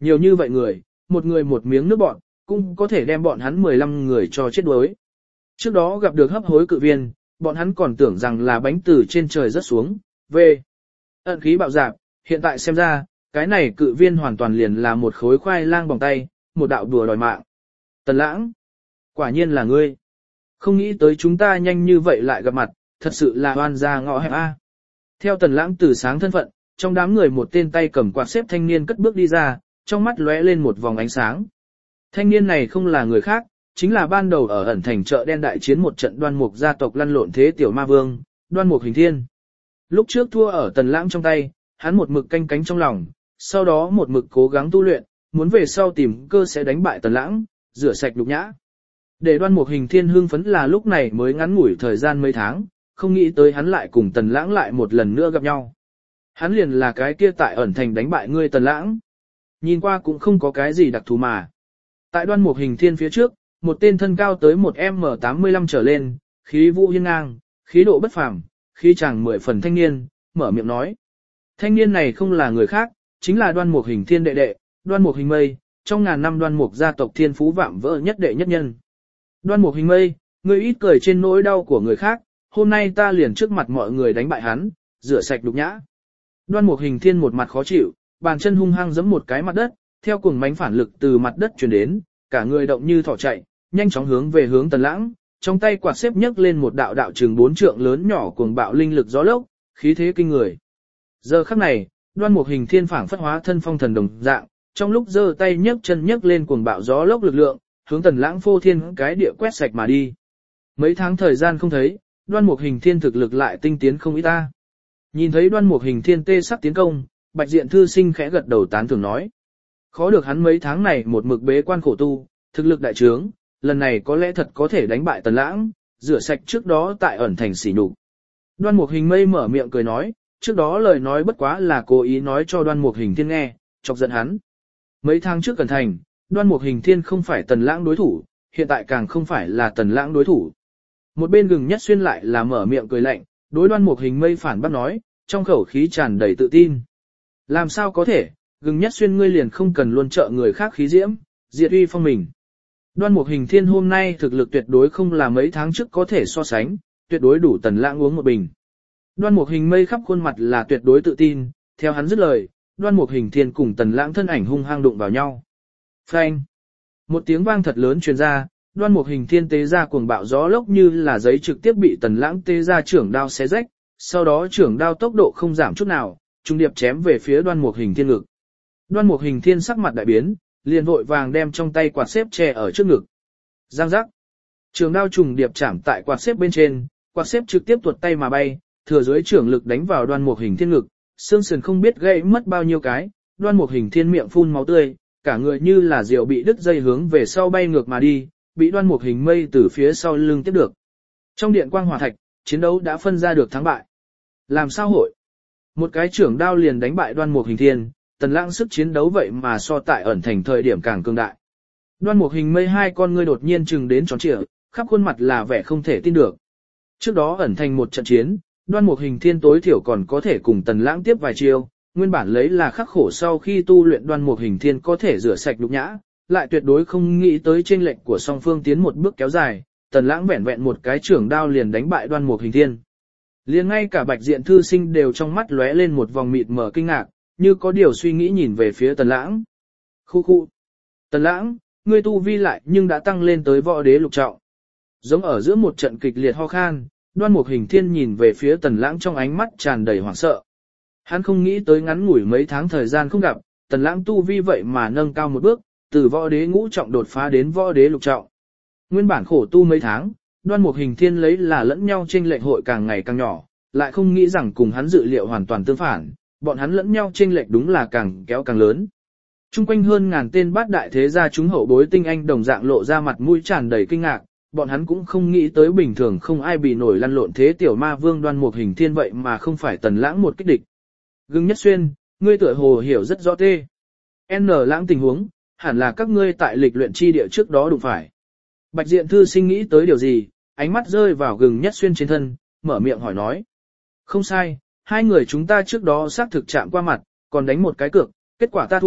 nhiều như vậy một người một miếng nước bọn, cũng có thể đem bọn hắn 15 người cho chết đuối. Trước đó gặp được hấp hối cự viên, bọn hắn còn tưởng rằng là bánh từ trên trời rớt xuống, về. Ẩn khí bạo dạp, hiện tại xem ra, cái này cự viên hoàn toàn liền là một khối khoai lang bằng tay, một đạo đùa đòi mạng. Tần Lãng, quả nhiên là ngươi. Không nghĩ tới chúng ta nhanh như vậy lại gặp mặt, thật sự là oan gia ngõ hẹp a. Theo Tần Lãng từ sáng thân phận, trong đám người một tên tay cầm quạt xếp thanh niên cất bước đi ra, trong mắt lóe lên một vòng ánh sáng. Thanh niên này không là người khác, chính là ban đầu ở ẩn thành chợ đen đại chiến một trận Đoan Mục gia tộc lăn lộn thế tiểu ma vương, Đoan Mục Hình Thiên. Lúc trước thua ở Tần Lãng trong tay, hắn một mực canh cánh trong lòng, sau đó một mực cố gắng tu luyện, muốn về sau tìm cơ sẽ đánh bại Tần Lãng, rửa sạch nhục nhã. Để Đoan Mục Hình Thiên hưng phấn là lúc này mới ngắn ngủi thời gian mấy tháng, không nghĩ tới hắn lại cùng Tần Lãng lại một lần nữa gặp nhau. Hắn liền là cái kia tại ẩn thành đánh bại ngươi Tần Lãng. Nhìn qua cũng không có cái gì đặc thù mà. Tại Đoan Mục Hình Thiên phía trước, một tên thân cao tới 1m85 trở lên, khí vũ hiên ngang, khí độ bất phàm, khí chàng 10 phần thanh niên, mở miệng nói. Thanh niên này không là người khác, chính là Đoan Mục Hình Thiên đệ đệ, Đoan Mục Hình Mây, trong ngàn năm Đoan Mục gia tộc thiên phú vạm vỡ nhất đệ nhất nhân. Đoan Mục Hình Mây, ngươi ít cười trên nỗi đau của người khác, hôm nay ta liền trước mặt mọi người đánh bại hắn, rửa sạch nhục nhã. Đoan Mục Hình Thiên một mặt khó chịu, bàn chân hung hăng giẫm một cái mặt đất, theo cuồng mánh phản lực từ mặt đất truyền đến, cả người động như thỏ chạy, nhanh chóng hướng về hướng Tần Lãng, trong tay quạt xếp nhấc lên một đạo đạo trường 4 trượng lớn nhỏ cuồng bạo linh lực gió lốc, khí thế kinh người. Giờ khắc này, Đoan Mục Hình Thiên phảng phất hóa thân phong thần đồng dạng, trong lúc giơ tay nhấc chân nhấc lên cuồng bạo gió lốc lực lượng, hướng Tần Lãng phô thiên cái địa quét sạch mà đi. Mấy tháng thời gian không thấy, Đoan Mục Hình Thiên thực lực lại tinh tiến không ít ta. Nhìn thấy Đoan Mục Hình Thiên tê sắc tiến công, Bạch Diện Thư Sinh khẽ gật đầu tán thưởng nói: khó được hắn mấy tháng này một mực bế quan khổ tu, thực lực đại trướng, lần này có lẽ thật có thể đánh bại Tần Lãng, rửa sạch trước đó tại ẩn thành sỉ nhục. Đoan Mục Hình Mây mở miệng cười nói, trước đó lời nói bất quá là cố ý nói cho Đoan Mục Hình Thiên nghe, chọc giận hắn. Mấy tháng trước ẩn thành, Đoan Mục Hình Thiên không phải Tần Lãng đối thủ, hiện tại càng không phải là Tần Lãng đối thủ. Một bên Gừng Nhất Xuyên lại là mở miệng cười lạnh, đối Đoan Mục Hình Mây phản bác nói, trong khẩu khí tràn đầy tự tin. Làm sao có thể, Gừng Nhất Xuyên ngươi liền không cần luôn trợ người khác khí diễm, diệt uy phong mình. Đoan Mục Hình Thiên hôm nay thực lực tuyệt đối không là mấy tháng trước có thể so sánh, tuyệt đối đủ Tần Lãng uống một bình. Đoan Mục Hình Mây khắp khuôn mặt là tuyệt đối tự tin, theo hắn dứt lời, Đoan Mục Hình Thiên cùng Tần Lãng thân ảnh hung hăng đụng vào nhau. Phanh! Một tiếng vang thật lớn truyền ra, Đoan Mục Hình Thiên tế ra cuồng bạo gió lốc như là giấy trực tiếp bị Tần Lãng tế ra trưởng đao xé rách, sau đó trưởng đao tốc độ không giảm chút nào, trung điệp chém về phía Đoan Mục Hình Thiên ngực. Đoan Mục Hình Thiên sắc mặt đại biến, liền vội vàng đem trong tay quạt xếp che ở trước ngực. Giang giác. Trường đao trùng điệp chạm tại quạt xếp bên trên, quạt xếp trực tiếp tuột tay mà bay, thừa dưới trưởng lực đánh vào Đoan Mục Hình Thiên ngực, xương sườn không biết gãy mất bao nhiêu cái, Đoan Mục Hình Thiên miệng phun máu tươi, cả người như là diều bị đứt dây hướng về sau bay ngược mà đi, bị Đoan Mục Hình Mây từ phía sau lưng tiếp được. Trong điện quang hỏa thạch, chiến đấu đã phân ra được thắng bại. Làm sao hội? Một cái trưởng đao liền đánh bại Đoan Mục Hình Thiên, Tần Lãng sức chiến đấu vậy mà so tại ẩn thành thời điểm càng cường đại. Đoan Mục Hình Mây hai con ngươi đột nhiên trừng đến tròn trịa, khắp khuôn mặt là vẻ không thể tin được. Trước đó ẩn thành một trận chiến, Đoan Mục Hình Thiên tối thiểu còn có thể cùng Tần Lãng tiếp vài chiêu, nguyên bản lấy là khắc khổ sau khi tu luyện Đoan Mục Hình Thiên có thể rửa sạch nhục nhã, lại tuyệt đối không nghĩ tới chênh lệch của song phương tiến một bước kéo dài, Tần Lãng vẹn vẹn một cái trưởng đao liền đánh bại Đoan Mục Hình Thiên. Liền ngay cả Bạch Diện Thư Sinh đều trong mắt lóe lên một vòng mịt mờ kinh ngạc, như có điều suy nghĩ nhìn về phía Tần Lãng. Khu khu. Tần Lãng, ngươi tu vi lại nhưng đã tăng lên tới võ đế lục trọng. Giống ở giữa một trận kịch liệt ho khan, Đoan Mục Hình Thiên nhìn về phía Tần Lãng trong ánh mắt tràn đầy hoảng sợ. Hắn không nghĩ tới ngắn ngủi mấy tháng thời gian không gặp, Tần Lãng tu vi vậy mà nâng cao một bước, từ võ đế ngũ trọng đột phá đến võ đế lục trọng. Nguyên bản khổ tu mấy tháng, Đoan Mục Hình Thiên lấy là lẫn nhau chênh lệch hội càng ngày càng nhỏ, lại không nghĩ rằng cùng hắn dự liệu hoàn toàn tương phản, bọn hắn lẫn nhau chênh lệch đúng là càng kéo càng lớn. Trung quanh hơn ngàn tên bát đại thế gia chúng hậu bối tinh anh đồng dạng lộ ra mặt mũi tràn đầy kinh ngạc, bọn hắn cũng không nghĩ tới bình thường không ai bị nổi lăn lộn thế tiểu ma vương Đoan Mục Hình Thiên vậy mà không phải Tần Lãng một kích địch. Gừng Nhất Xuyên, ngươi tựa hồ hiểu rất rõ tê. N Lãng tình huống, hẳn là các ngươi tại lịch luyện chi địa trước đó đụng phải. Bạch Diện Thư Sinh nghĩ tới điều gì, ánh mắt rơi vào Gừng Nhất Xuyên trên thân, mở miệng hỏi nói. Không sai, hai người chúng ta trước đó xác thực chạm qua mặt, còn đánh một cái cược, kết quả ta thua,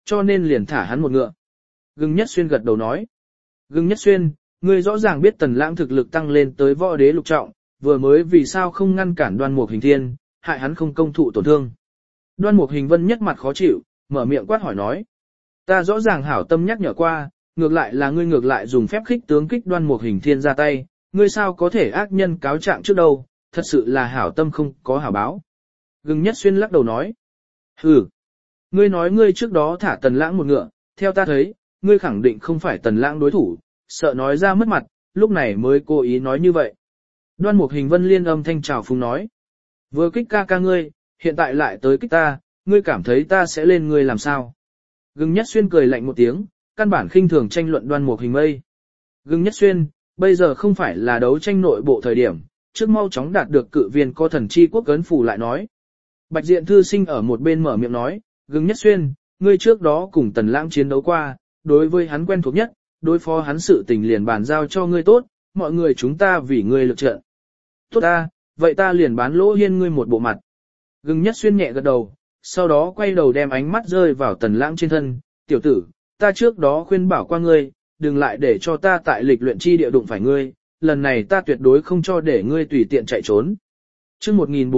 cho nên liền thả hắn một ngựa. Gừng Nhất Xuyên gật đầu nói. Gừng Nhất Xuyên, ngươi rõ ràng biết Tần Lãng thực lực tăng lên tới võ đế lục trọng, vừa mới vì sao không ngăn cản Đoan Mục Hình Thiên, hại hắn không công thụ tổn thương. Đoan Mục Hình Vân nhất mặt khó chịu, mở miệng quát hỏi nói. Ta rõ ràng hảo tâm nhắc nhở qua, ngược lại là ngươi ngược lại dùng phép khích tướng kích Đoan Mục Hình Thiên ra tay, ngươi sao có thể ác nhân cáo trạng trước đâu, thật sự là hảo tâm không có hảo báo. Gừng Nhất Xuyên lắc đầu nói. Hừ, ngươi nói ngươi trước đó thả Tần Lãng một ngựa, theo ta thấy, ngươi khẳng định không phải Tần Lãng đối thủ, sợ nói ra mất mặt, lúc này mới cố ý nói như vậy. Đoan Mục Hình Vân liên âm thanh trào phúng nói. Vừa kích ca ca ngươi, hiện tại lại tới kích ta, ngươi cảm thấy ta sẽ lên ngươi làm sao? Gừng Nhất Xuyên cười lạnh một tiếng, căn bản khinh thường tranh luận Đoan Mục Hình Mây. Gừng Nhất Xuyên, bây giờ không phải là đấu tranh nội bộ thời điểm, trước mau chóng đạt được cự viên có thần chi quốc cấn phủ lại nói. Bạch Diện Thư Sinh ở một bên mở miệng nói, Gừng Nhất Xuyên, ngươi trước đó cùng Tần Lãng chiến đấu qua, đối với hắn quen thuộc nhất, đối phó hắn sự tình liền bàn giao cho ngươi tốt, mọi người chúng ta vì ngươi lực trận. Tốt ta, vậy ta liền bán Lỗ Hiên ngươi một bộ mặt. Gừng Nhất Xuyên nhẹ gật đầu, sau đó quay đầu đem ánh mắt rơi vào Tần Lãng trên thân, tiểu tử, ta trước đó khuyên bảo qua ngươi, đừng lại để cho ta tại lịch luyện chi địa đụng phải ngươi, lần này ta tuyệt đối không cho để ngươi tùy tiện chạy trốn. Chương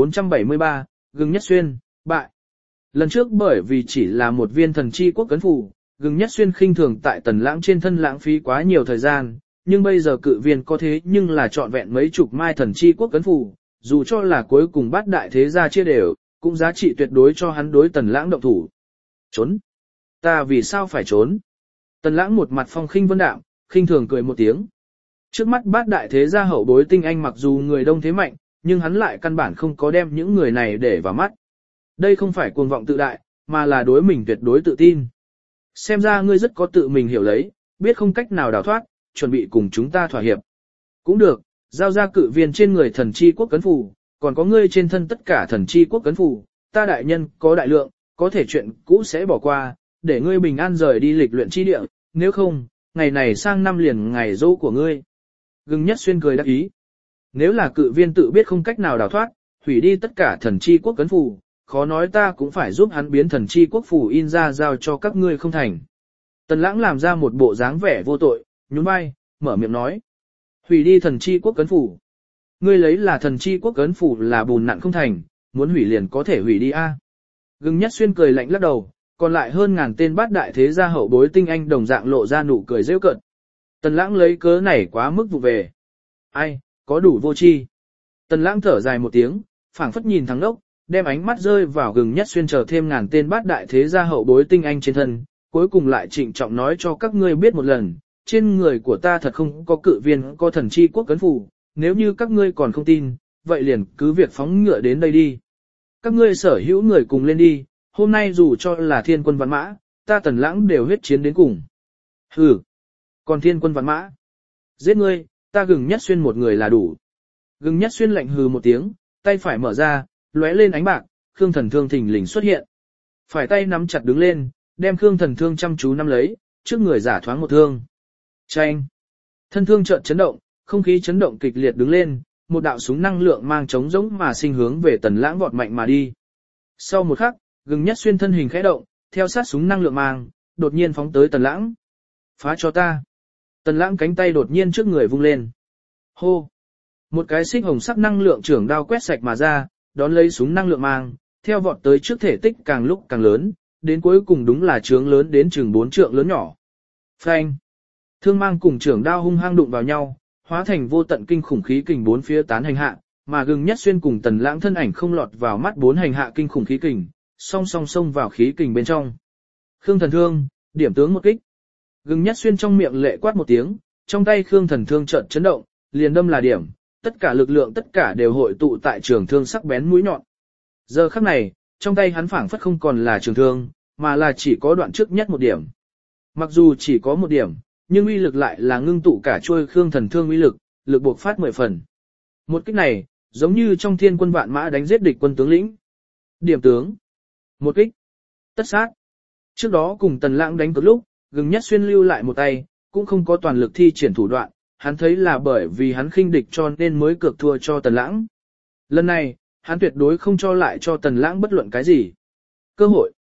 1473, Gừng Nhất Xuyên, bại. Lần trước bởi vì chỉ là một viên thần chi quốc cấn phù, Gừng Nhất Xuyên khinh thường tại Tần Lãng trên thân lãng phí quá nhiều thời gian, nhưng bây giờ cự viên có thế nhưng là trọn vẹn mấy chục mai thần chi quốc cấn phù, dù cho là cuối cùng bát đại thế gia chia đều, cũng giá trị tuyệt đối cho hắn đối Tần Lãng động thủ. Trốn? Ta vì sao phải trốn? Tần Lãng một mặt phong khinh vân đạm, khinh thường cười một tiếng. Trước mắt bát đại thế gia hậu bối tinh anh mặc dù người đông thế mạnh, nhưng hắn lại căn bản không có đem những người này để vào mắt. Đây không phải cuồng vọng tự đại, mà là đối mình tuyệt đối tự tin. Xem ra ngươi rất có tự mình hiểu lấy, biết không cách nào đào thoát, chuẩn bị cùng chúng ta thỏa hiệp. Cũng được, giao ra cự viên trên người thần chi quốc cấn phù, còn có ngươi trên thân tất cả thần chi quốc cấn phù, ta đại nhân có đại lượng, có thể chuyện cũ sẽ bỏ qua, để ngươi bình an rời đi lịch luyện chi địa, nếu không, ngày này sang năm liền ngày dỗ của ngươi. Gừng Nhất Xuyên cười đắc ý. Nếu là cự viên tự biết không cách nào đào thoát, hủy đi tất cả thần chi quốc cấn phù, khó nói ta cũng phải giúp hắn biến thần chi quốc phù in ra giao cho các ngươi không thành. Tần Lãng làm ra một bộ dáng vẻ vô tội, nhún vai, mở miệng nói. Hủy đi thần chi quốc cấn phù. Ngươi lấy là thần chi quốc cấn phù là bùn nặn không thành, muốn hủy liền có thể hủy đi a. Gừng Nhất Xuyên cười lạnh lắc đầu, còn lại hơn ngàn tên bát đại thế gia hậu bối tinh anh đồng dạng lộ ra nụ cười rêu cợt. Tần Lãng lấy cớ này quá mức vụ về. Ai, có đủ vô tri. Tần Lãng thở dài một tiếng, phảng phất nhìn thằng đốc, đem ánh mắt rơi vào Gừng Nhất Xuyên chờ thêm ngàn tên bát đại thế gia hậu bối tinh anh trên thân, cuối cùng lại trịnh trọng nói cho các ngươi biết một lần, trên người của ta thật không có cự viên có thần chi quốc cấn phù, nếu như các ngươi còn không tin, vậy liền cứ việc phóng ngựa đến đây đi. Các ngươi sở hữu người cùng lên đi, hôm nay dù cho là thiên quân vạn mã, ta Tần Lãng đều huyết chiến đến cùng. Hừ, còn thiên quân vạn mã, giết ngươi, ta Gừng Nhất Xuyên một người là đủ. Gừng Nhất Xuyên lạnh hừ một tiếng, tay phải mở ra, lóe lên ánh bạc, Khương Thần Thương thình lình xuất hiện. Phải tay nắm chặt đứng lên, đem Khương Thần Thương chăm chú nắm lấy, trước người giả thoáng một thương. Chanh! Thân thương chợt chấn động, không khí chấn động kịch liệt đứng lên, một đạo súng năng lượng mang trống rỗng mà sinh hướng về Tần Lãng vọt mạnh mà đi. Sau một khắc, Gừng Nhất Xuyên thân hình khẽ động, theo sát súng năng lượng mang, đột nhiên phóng tới Tần Lãng. Phá cho ta! Tần Lãng cánh tay đột nhiên trước người vung lên. Hô! Một cái xích hồng sắc năng lượng trưởng đao quét sạch mà ra, đón lấy súng năng lượng mang, theo vọt tới trước thể tích càng lúc càng lớn, đến cuối cùng đúng là trướng lớn đến chừng 4 trượng lớn nhỏ. Phanh! Thương mang cùng trưởng đao hung hăng đụng vào nhau, hóa thành vô tận kinh khủng khí kình bốn phía tán hành hạ, mà Gừng Nhất Xuyên cùng Tần Lãng thân ảnh không lọt vào mắt bốn hành hạ kinh khủng khí kình, song song xông vào khí kình bên trong. Khương Thần Thương, điểm tướng một kích. Gừng Nhất Xuyên trong miệng lệ quát một tiếng, trong tay Khương Thần Thương chợt chấn động, liền đâm là điểm, tất cả lực lượng tất cả đều hội tụ tại trường thương sắc bén mũi nhọn. Giờ khắc này, trong tay hắn phảng phất không còn là trường thương, mà là chỉ có đoạn trước nhất một điểm. Mặc dù chỉ có một điểm, nhưng uy lực lại là ngưng tụ cả chuôi Khương Thần Thương uy lực, lực buộc phát 10 phần. Một kích này, giống như trong thiên quân vạn mã đánh giết địch quân tướng lĩnh. Điểm tướng. Một kích. Tất sát. Trước đó cùng Tần Lãng đánh cược lúc, Gừng Nhất Xuyên lưu lại một tay, cũng không có toàn lực thi triển thủ đoạn, hắn thấy là bởi vì hắn khinh địch cho nên mới cược thua cho Tần Lãng. Lần này, hắn tuyệt đối không cho lại cho Tần Lãng bất luận cái gì. Cơ hội.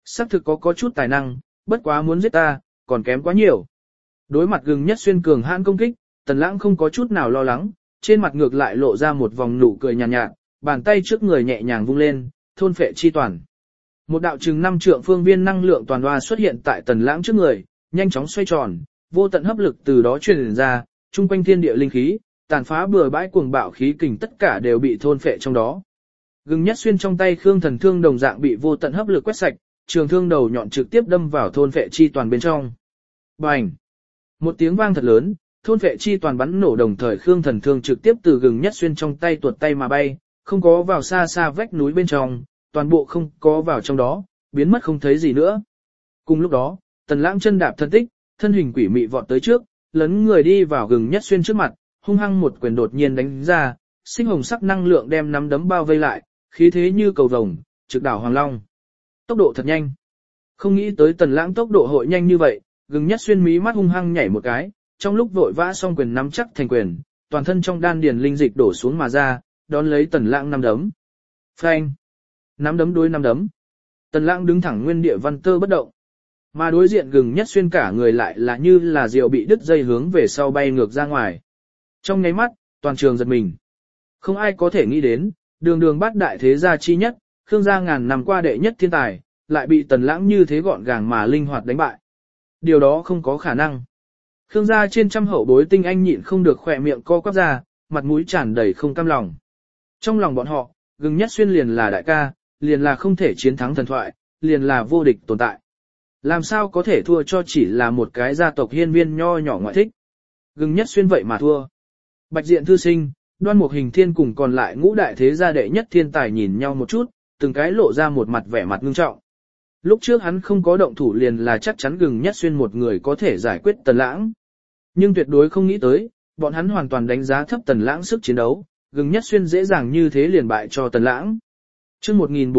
Sắc thực có chút tài năng, bất quá muốn giết ta, còn kém quá nhiều. Đối mặt Gừng Nhất Xuyên cường hãn công kích, Tần Lãng không có chút nào lo lắng, trên mặt ngược lại lộ ra một vòng nụ cười nhàn nhạt, bàn tay trước người nhẹ nhàng vung lên, thôn phệ chi toàn. Một đạo chừng 5 trượng phương viên năng lượng toàn hoa xuất hiện tại Tần Lãng trước người, nhanh chóng xoay tròn, vô tận hấp lực từ đó truyền ra, trung quanh thiên địa linh khí, tàn phá bừa bãi cuồng bạo khí kình tất cả đều bị thôn phệ trong đó. Gừng Nhất Xuyên trong tay Khương Thần Thương đồng dạng bị vô tận hấp lực quét sạch, trường thương đầu nhọn trực tiếp đâm vào thôn phệ chi toàn bên trong. Bành! Một tiếng vang thật lớn, thôn phệ chi toàn bắn nổ đồng thời Khương Thần Thương trực tiếp từ Gừng Nhất Xuyên trong tay tuột tay mà bay, không có vào xa xa vách núi bên trong, toàn bộ không có vào trong đó, biến mất không thấy gì nữa. Cùng lúc đó, Tần Lãng chân đạp thân tích, thân hình quỷ mị vọt tới trước, lấn người đi vào Gừng Nhất Xuyên trước mặt, hung hăng một quyền đột nhiên đánh ra, sinh hồng sắc năng lượng đem nắm đấm bao vây lại, khí thế như cầu vồng, trực đảo hoàng long. Tốc độ thật nhanh. Không nghĩ tới Tần Lãng tốc độ hội nhanh như vậy, Gừng Nhất Xuyên mí mắt hung hăng nhảy một cái, trong lúc vội vã xong quyền nắm chắc thành quyền, toàn thân trong đan điền linh dịch đổ xuống mà ra, đón lấy Tần Lãng nắm đấm. Phanh! Nắm đấm đối nắm đấm. Tần Lãng đứng thẳng nguyên địa văn tơ bất động. Mà đối diện Gừng Nhất Xuyên cả người lại là như là diều bị đứt dây hướng về sau bay ngược ra ngoài. Trong nháy mắt, toàn trường giật mình. Không ai có thể nghĩ đến, đường đường bát đại thế gia chi nhất, Khương gia ngàn năm qua đệ nhất thiên tài, lại bị Tần Lãng như thế gọn gàng mà linh hoạt đánh bại. Điều đó không có khả năng. Khương gia trên trăm hậu bối tinh anh nhịn không được khỏe miệng co quắp ra, mặt mũi tràn đầy không cam lòng. Trong lòng bọn họ, Gừng Nhất Xuyên liền là đại ca, liền là không thể chiến thắng thần thoại, liền là vô địch tồn tại. Làm sao có thể thua cho chỉ là một cái gia tộc hiên viên nho nhỏ ngoại thích. Gừng Nhất Xuyên vậy mà thua. Bạch Diện Thư Sinh, Đoan Mục Hình Thiên cùng còn lại ngũ đại thế gia đệ nhất thiên tài nhìn nhau một chút, từng cái lộ ra một mặt vẻ mặt ngưng trọng. Lúc trước hắn không có động thủ liền là chắc chắn Gừng Nhất Xuyên một người có thể giải quyết Tần Lãng. Nhưng tuyệt đối không nghĩ tới, bọn hắn hoàn toàn đánh giá thấp Tần Lãng sức chiến đấu, Gừng Nhất Xuyên dễ dàng như thế liền bại cho Tần Lãng. Chương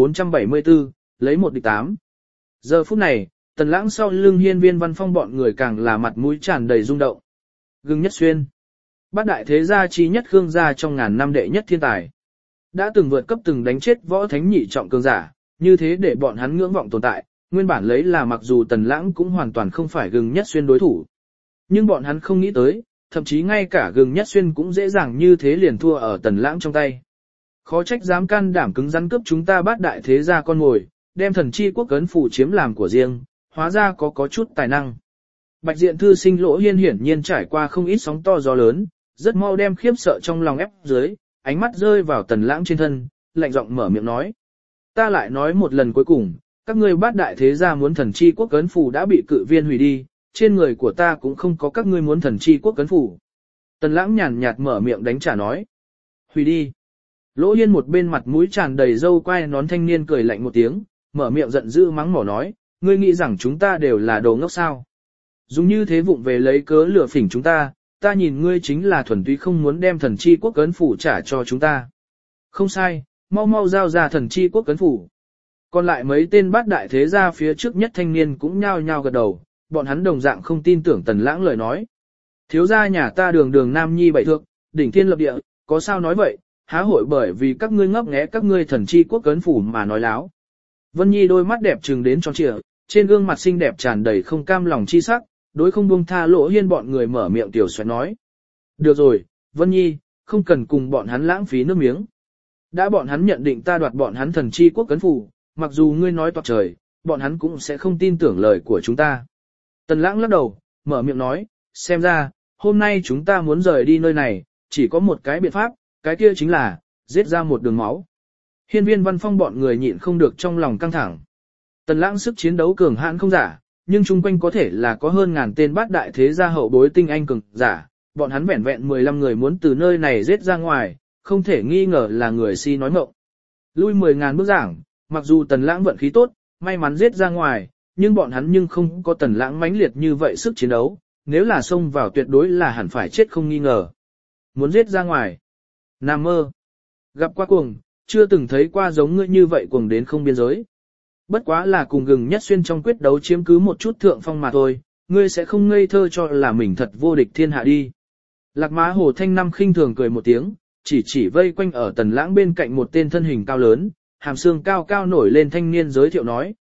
1474, lấy 1 địch 8. Giờ phút này, Tần Lãng sau lưng hiên viên văn phong bọn người càng là mặt mũi tràn đầy rung động. Gừng Nhất Xuyên, bát đại thế gia chi nhất Khương gia trong ngàn năm đệ nhất thiên tài. Đã từng vượt cấp từng đánh chết võ thánh nhị trọng cường giả, như thế để bọn hắn ngưỡng vọng tồn tại, nguyên bản lấy là mặc dù Tần Lãng cũng hoàn toàn không phải Gừng Nhất Xuyên đối thủ. Nhưng bọn hắn không nghĩ tới, thậm chí ngay cả Gừng Nhất Xuyên cũng dễ dàng như thế liền thua ở Tần Lãng trong tay. Khó trách dám can đảm cứng rắn cướp chúng ta bát đại thế gia con mồi, đem thần chi quốc cấn phủ chiếm làm của riêng, hóa ra có chút tài năng. Bạch Diện Thư Sinh Lỗ Hiên hiển nhiên trải qua không ít sóng to gió lớn, rất mau đem khiếp sợ trong lòng ép dưới, ánh mắt rơi vào Tần Lãng trên thân, lạnh giọng mở miệng nói. Ta lại nói một lần cuối cùng, các ngươi bát đại thế gia muốn thần chi quốc cấn phủ đã bị cự viên hủy đi, trên người của ta cũng không có các ngươi muốn thần chi quốc cấn phủ. Tần Lãng nhàn nhạt mở miệng đánh trả nói. Hủy đi. Lỗ Hiên một bên mặt mũi tràn đầy râu quai nón thanh niên cười lạnh một tiếng, mở miệng giận dữ mắng mỏ nói, ngươi nghĩ rằng chúng ta đều là đồ ngốc sao? Dùng như thế vụng về lấy cớ lừa phỉnh chúng ta nhìn ngươi chính là thuần túy không muốn đem thần chi quốc cấn phủ trả cho chúng ta. Không sai, mau mau giao ra thần chi quốc cấn phủ. Còn lại mấy tên bát đại thế gia phía trước nhất thanh niên cũng nhao nhao gật đầu, bọn hắn đồng dạng không tin tưởng Tần Lãng lời nói. Thiếu gia nhà ta đường đường nam nhi bảy thượng, đỉnh thiên lập địa, có sao nói vậy, há hội bởi vì các ngươi ngấp nghé các ngươi thần chi quốc cấn phủ mà nói láo. Vân Nhi đôi mắt đẹp trừng đến tròn trịa, trên gương mặt xinh đẹp tràn đầy không cam lòng chi sắc, đối không buông tha Lỗ Hiên bọn người mở miệng tiểu xoẹt nói. Được rồi, Vân Nhi, không cần cùng bọn hắn lãng phí nước miếng. Đã bọn hắn nhận định ta đoạt bọn hắn thần chi quốc cấn phủ, mặc dù ngươi nói toạc trời, bọn hắn cũng sẽ không tin tưởng lời của chúng ta. Tần Lãng lắc đầu, mở miệng nói, xem ra, hôm nay chúng ta muốn rời đi nơi này, chỉ có một cái biện pháp, cái kia chính là, giết ra một đường máu. Hiên viên văn phong bọn người nhịn không được trong lòng căng thẳng. Tần Lãng sức chiến đấu cường hãn không giả, nhưng chung quanh có thể là có hơn ngàn tên bát đại thế gia hậu bối tinh anh cường giả, bọn hắn vẹn vẹn 15 người muốn từ nơi này giết ra ngoài, không thể nghi ngờ là người si nói mộng. Lui 10.000 bước giảng, mặc dù Tần Lãng vận khí tốt, may mắn giết ra ngoài, nhưng bọn hắn nhưng không có Tần Lãng mãnh liệt như vậy sức chiến đấu, nếu là xông vào tuyệt đối là hẳn phải chết không nghi ngờ. Muốn giết ra ngoài. Nam mơ. Gặp qua cuồng, chưa từng thấy qua giống ngươi như vậy cuồng đến không biên giới. Bất quá là cùng Gừng Nhất Xuyên trong quyết đấu chiếm cứ một chút thượng phong mà thôi, ngươi sẽ không ngây thơ cho là mình thật vô địch thiên hạ đi. Lạc Má Hồ Thanh Năm khinh thường cười một tiếng, chỉ vây quanh ở Tần Lãng bên cạnh một tên thân hình cao lớn, hàm xương cao cao nổi lên thanh niên giới thiệu nói,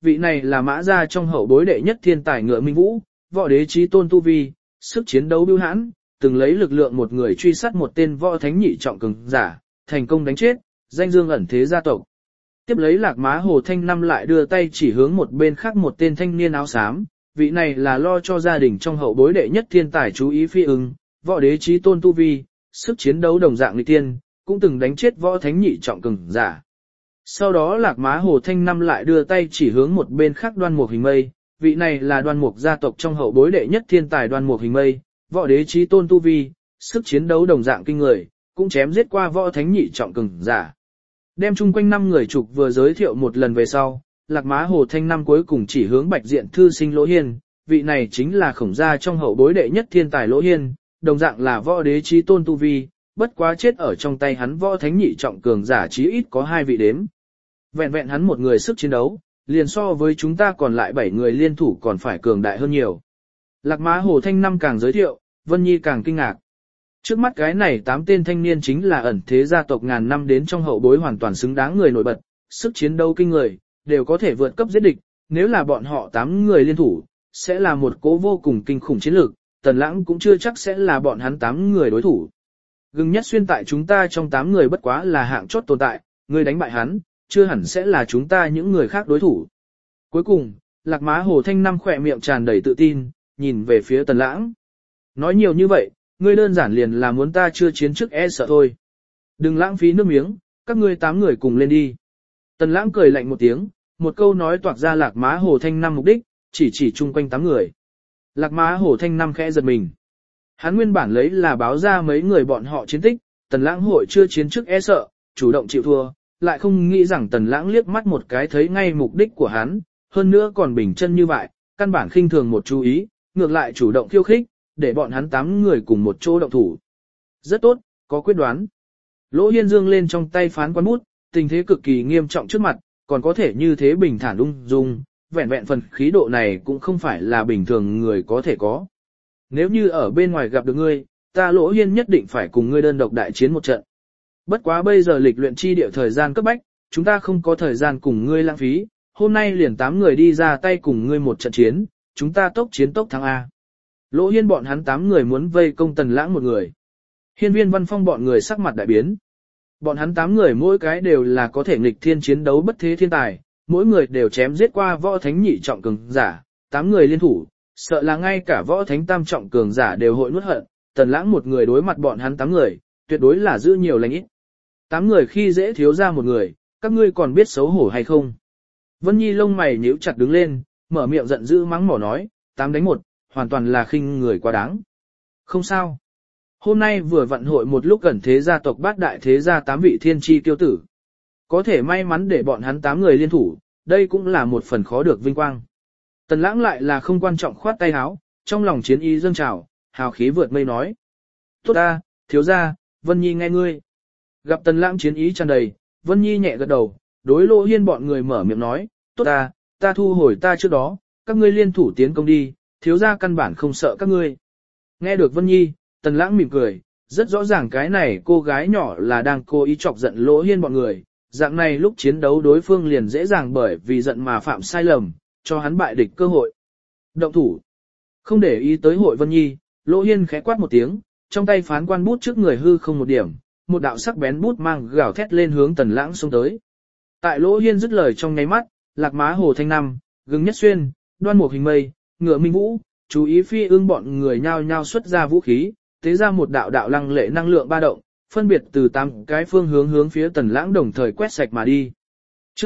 vị này là Mã gia trong hậu bối đệ nhất thiên tài Ngựa Minh Vũ, võ đế chí tôn tu vi, sức chiến đấu bưu hãn, từng lấy lực lượng một người truy sát một tên võ thánh nhị trọng cường giả, thành công đánh chết, danh dương ẩn thế gia tộc. Tiếp lấy Lạc Má Hồ Thanh Năm lại đưa tay chỉ hướng một bên khác một tên thanh niên áo xám, vị này là lo cho gia đình trong hậu bối đệ nhất thiên tài chú ý phi ưng, võ đế chí tôn tu vi, sức chiến đấu đồng dạng nghịch tiên, cũng từng đánh chết võ thánh nhị trọng cường giả. Sau đó Lạc Má Hồ Thanh Năm lại đưa tay chỉ hướng một bên khác Đoan Mục Hình Mây, vị này là Đoan Mục gia tộc trong hậu bối đệ nhất thiên tài Đoan Mục Hình Mây, võ đế chí tôn tu vi, sức chiến đấu đồng dạng kinh người, cũng chém giết qua võ thánh nhị trọng cường giả. Đem chung quanh 5 người trục vừa giới thiệu một lần về sau, Lạc Má Hồ Thanh Năm cuối cùng chỉ hướng Bạch Diện thư sinh Lỗ Hiên, vị này chính là Khổng gia trong hậu bối đệ nhất thiên tài Lỗ Hiên, đồng dạng là võ đế chí tôn tu vi, bất quá chết ở trong tay hắn võ thánh nhị trọng cường giả chí ít có 2 vị đếm. Vẹn vẹn hắn một người sức chiến đấu, liền so với chúng ta còn lại 7 người liên thủ còn phải cường đại hơn nhiều. Lạc Má Hồ Thanh Năm càng giới thiệu, Vân Nhi càng kinh ngạc. Trước mắt cái này 8 tên thanh niên chính là ẩn thế gia tộc ngàn năm đến trong hậu bối hoàn toàn xứng đáng người nổi bật, sức chiến đấu kinh người, đều có thể vượt cấp giết địch, nếu là bọn họ 8 người liên thủ, sẽ là một cố vô cùng kinh khủng chiến lược, Tần Lãng cũng chưa chắc sẽ là bọn hắn 8 người đối thủ. Gừng Nhất Xuyên tại chúng ta trong 8 người bất quá là hạng chót tồn tại, người đánh bại hắn, chưa hẳn sẽ là chúng ta những người khác đối thủ. Cuối cùng, Lạc Má Hồ Thanh Năm khỏe miệng tràn đầy tự tin, nhìn về phía Tần Lãng. Nói nhiều như vậy, ngươi đơn giản liền là muốn ta chưa chiến trước e sợ thôi. Đừng lãng phí nước miếng, các ngươi 8 người cùng lên đi. Tần Lãng cười lạnh một tiếng, một câu nói toạc ra Lạc Má Hồ Thanh Năm mục đích, chỉ chung quanh 8 người. Lạc Má Hồ Thanh Năm khẽ giật mình. Hắn nguyên bản lấy là báo ra mấy người bọn họ chiến tích, Tần Lãng hội chưa chiến trước e sợ, chủ động chịu thua, lại không nghĩ rằng Tần Lãng liếc mắt một cái thấy ngay mục đích của hắn, hơn nữa còn bình chân như vậy, căn bản khinh thường một chú ý, ngược lại chủ động khiêu khích, để bọn hắn 8 người cùng một chỗ động thủ. Rất tốt, có quyết đoán. Lỗ Hiên dương lên trong tay phán quan bút, tình thế cực kỳ nghiêm trọng trước mặt, còn có thể như thế bình thản ung dung, vẹn vẹn phần khí độ này cũng không phải là bình thường người có thể có. Nếu như ở bên ngoài gặp được ngươi, ta Lỗ Hiên nhất định phải cùng ngươi đơn độc đại chiến một trận. Bất quá bây giờ lịch luyện chi địa thời gian cấp bách, chúng ta không có thời gian cùng ngươi lãng phí, hôm nay liền 8 người đi ra tay cùng ngươi một trận chiến, chúng ta tốc chiến tốc thắng A. Lỗ Hiên bọn hắn 8 người muốn vây công Tần Lãng một người. Hiên Viên Văn Phong bọn người sắc mặt đại biến. Bọn hắn 8 người mỗi cái đều là có thể nghịch thiên chiến đấu bất thế thiên tài, mỗi người đều chém giết qua võ thánh nhị trọng cường giả, 8 người liên thủ, sợ là ngay cả võ thánh tam trọng cường giả đều hội nuốt hận, Tần Lãng một người đối mặt bọn hắn 8 người, tuyệt đối là giữ nhiều lành ít. 8 người khi dễ thiếu ra một người, các ngươi còn biết xấu hổ hay không? Vân Nhi lông mày nhíu chặt đứng lên, mở miệng giận dữ mắng mỏ nói, 8 đánh 1, hoàn toàn là khinh người quá đáng. Không sao. Hôm nay vừa vận hội một lúc gần thế gia tộc bát đại thế gia 8 vị thiên chi tiêu tử. Có thể may mắn để bọn hắn 8 người liên thủ, đây cũng là một phần khó được vinh quang. Tần Lãng lại là không quan trọng khoát tay áo, trong lòng chiến ý dâng trào, hào khí vượt mây nói. Tốt ta, thiếu gia, Vân Nhi nghe ngươi. Gặp Tần Lãng chiến ý tràn đầy, Vân Nhi nhẹ gật đầu, đối Lỗ Hiên bọn người mở miệng nói, tốt ta thu hồi ta trước đó, các ngươi liên thủ tiến công đi, thiếu gia căn bản không sợ các ngươi. Nghe được Vân Nhi, Tần Lãng mỉm cười, rất rõ ràng cái này cô gái nhỏ là đang cố ý chọc giận Lỗ Hiên bọn người, dạng này lúc chiến đấu đối phương liền dễ dàng bởi vì giận mà phạm sai lầm, cho hắn bại địch cơ hội. Động thủ. Không để ý tới hội Vân Nhi, Lỗ Hiên khẽ quát một tiếng, trong tay phán quan bút trước người hư không một điểm, một đạo sắc bén bút mang gào thét lên hướng Tần Lãng xông tới. Tại Lỗ Hiên dứt lời trong nháy mắt, Lạc Má Hồ Thanh Năm, Gừng Nhất Xuyên, Đoan Mục Hình Mây, Ngựa Minh Vũ, chú ý phi ương bọn người nhao nhao xuất ra vũ khí, tế ra một đạo đạo lăng lệ năng lượng ba động, phân biệt từ 8 cái phương hướng hướng phía Tần Lãng đồng thời quét sạch mà đi. Chương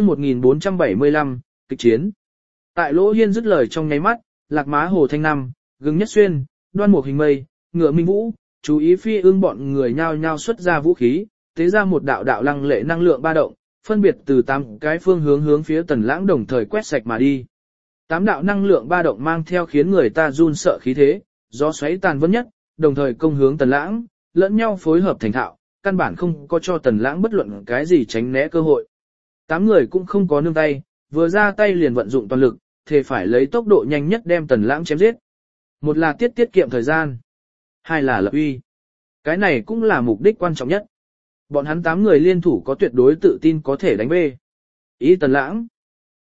1475, kịch chiến. Tại Lỗ Hiên dứt lời trong nháy mắt, Lạc Má Hồ Thanh Năm, Gừng Nhất Xuyên, Đoan Mục Hình Mây, Ngựa Minh Vũ, chú ý phi ương bọn người nhao nhao xuất ra vũ khí, tế ra một đạo đạo lăng lệ năng lượng ba động, phân biệt từ 8 cái phương hướng hướng phía Tần Lãng đồng thời quét sạch mà đi. 8 đạo năng lượng ba động mang theo khiến người ta run sợ khí thế, gió xoáy tàn vân nhất, đồng thời công hướng Tần Lãng, lẫn nhau phối hợp thành thạo, căn bản không có cho Tần Lãng bất luận cái gì tránh né cơ hội. 8 người cũng không có nương tay, vừa ra tay liền vận dụng toàn lực, thề phải lấy tốc độ nhanh nhất đem Tần Lãng chém giết. Một là tiết kiệm thời gian, hai là lập uy. Cái này cũng là mục đích quan trọng nhất. Bọn hắn 8 người liên thủ có tuyệt đối tự tin có thể đánh bê. Ý Tần Lãng.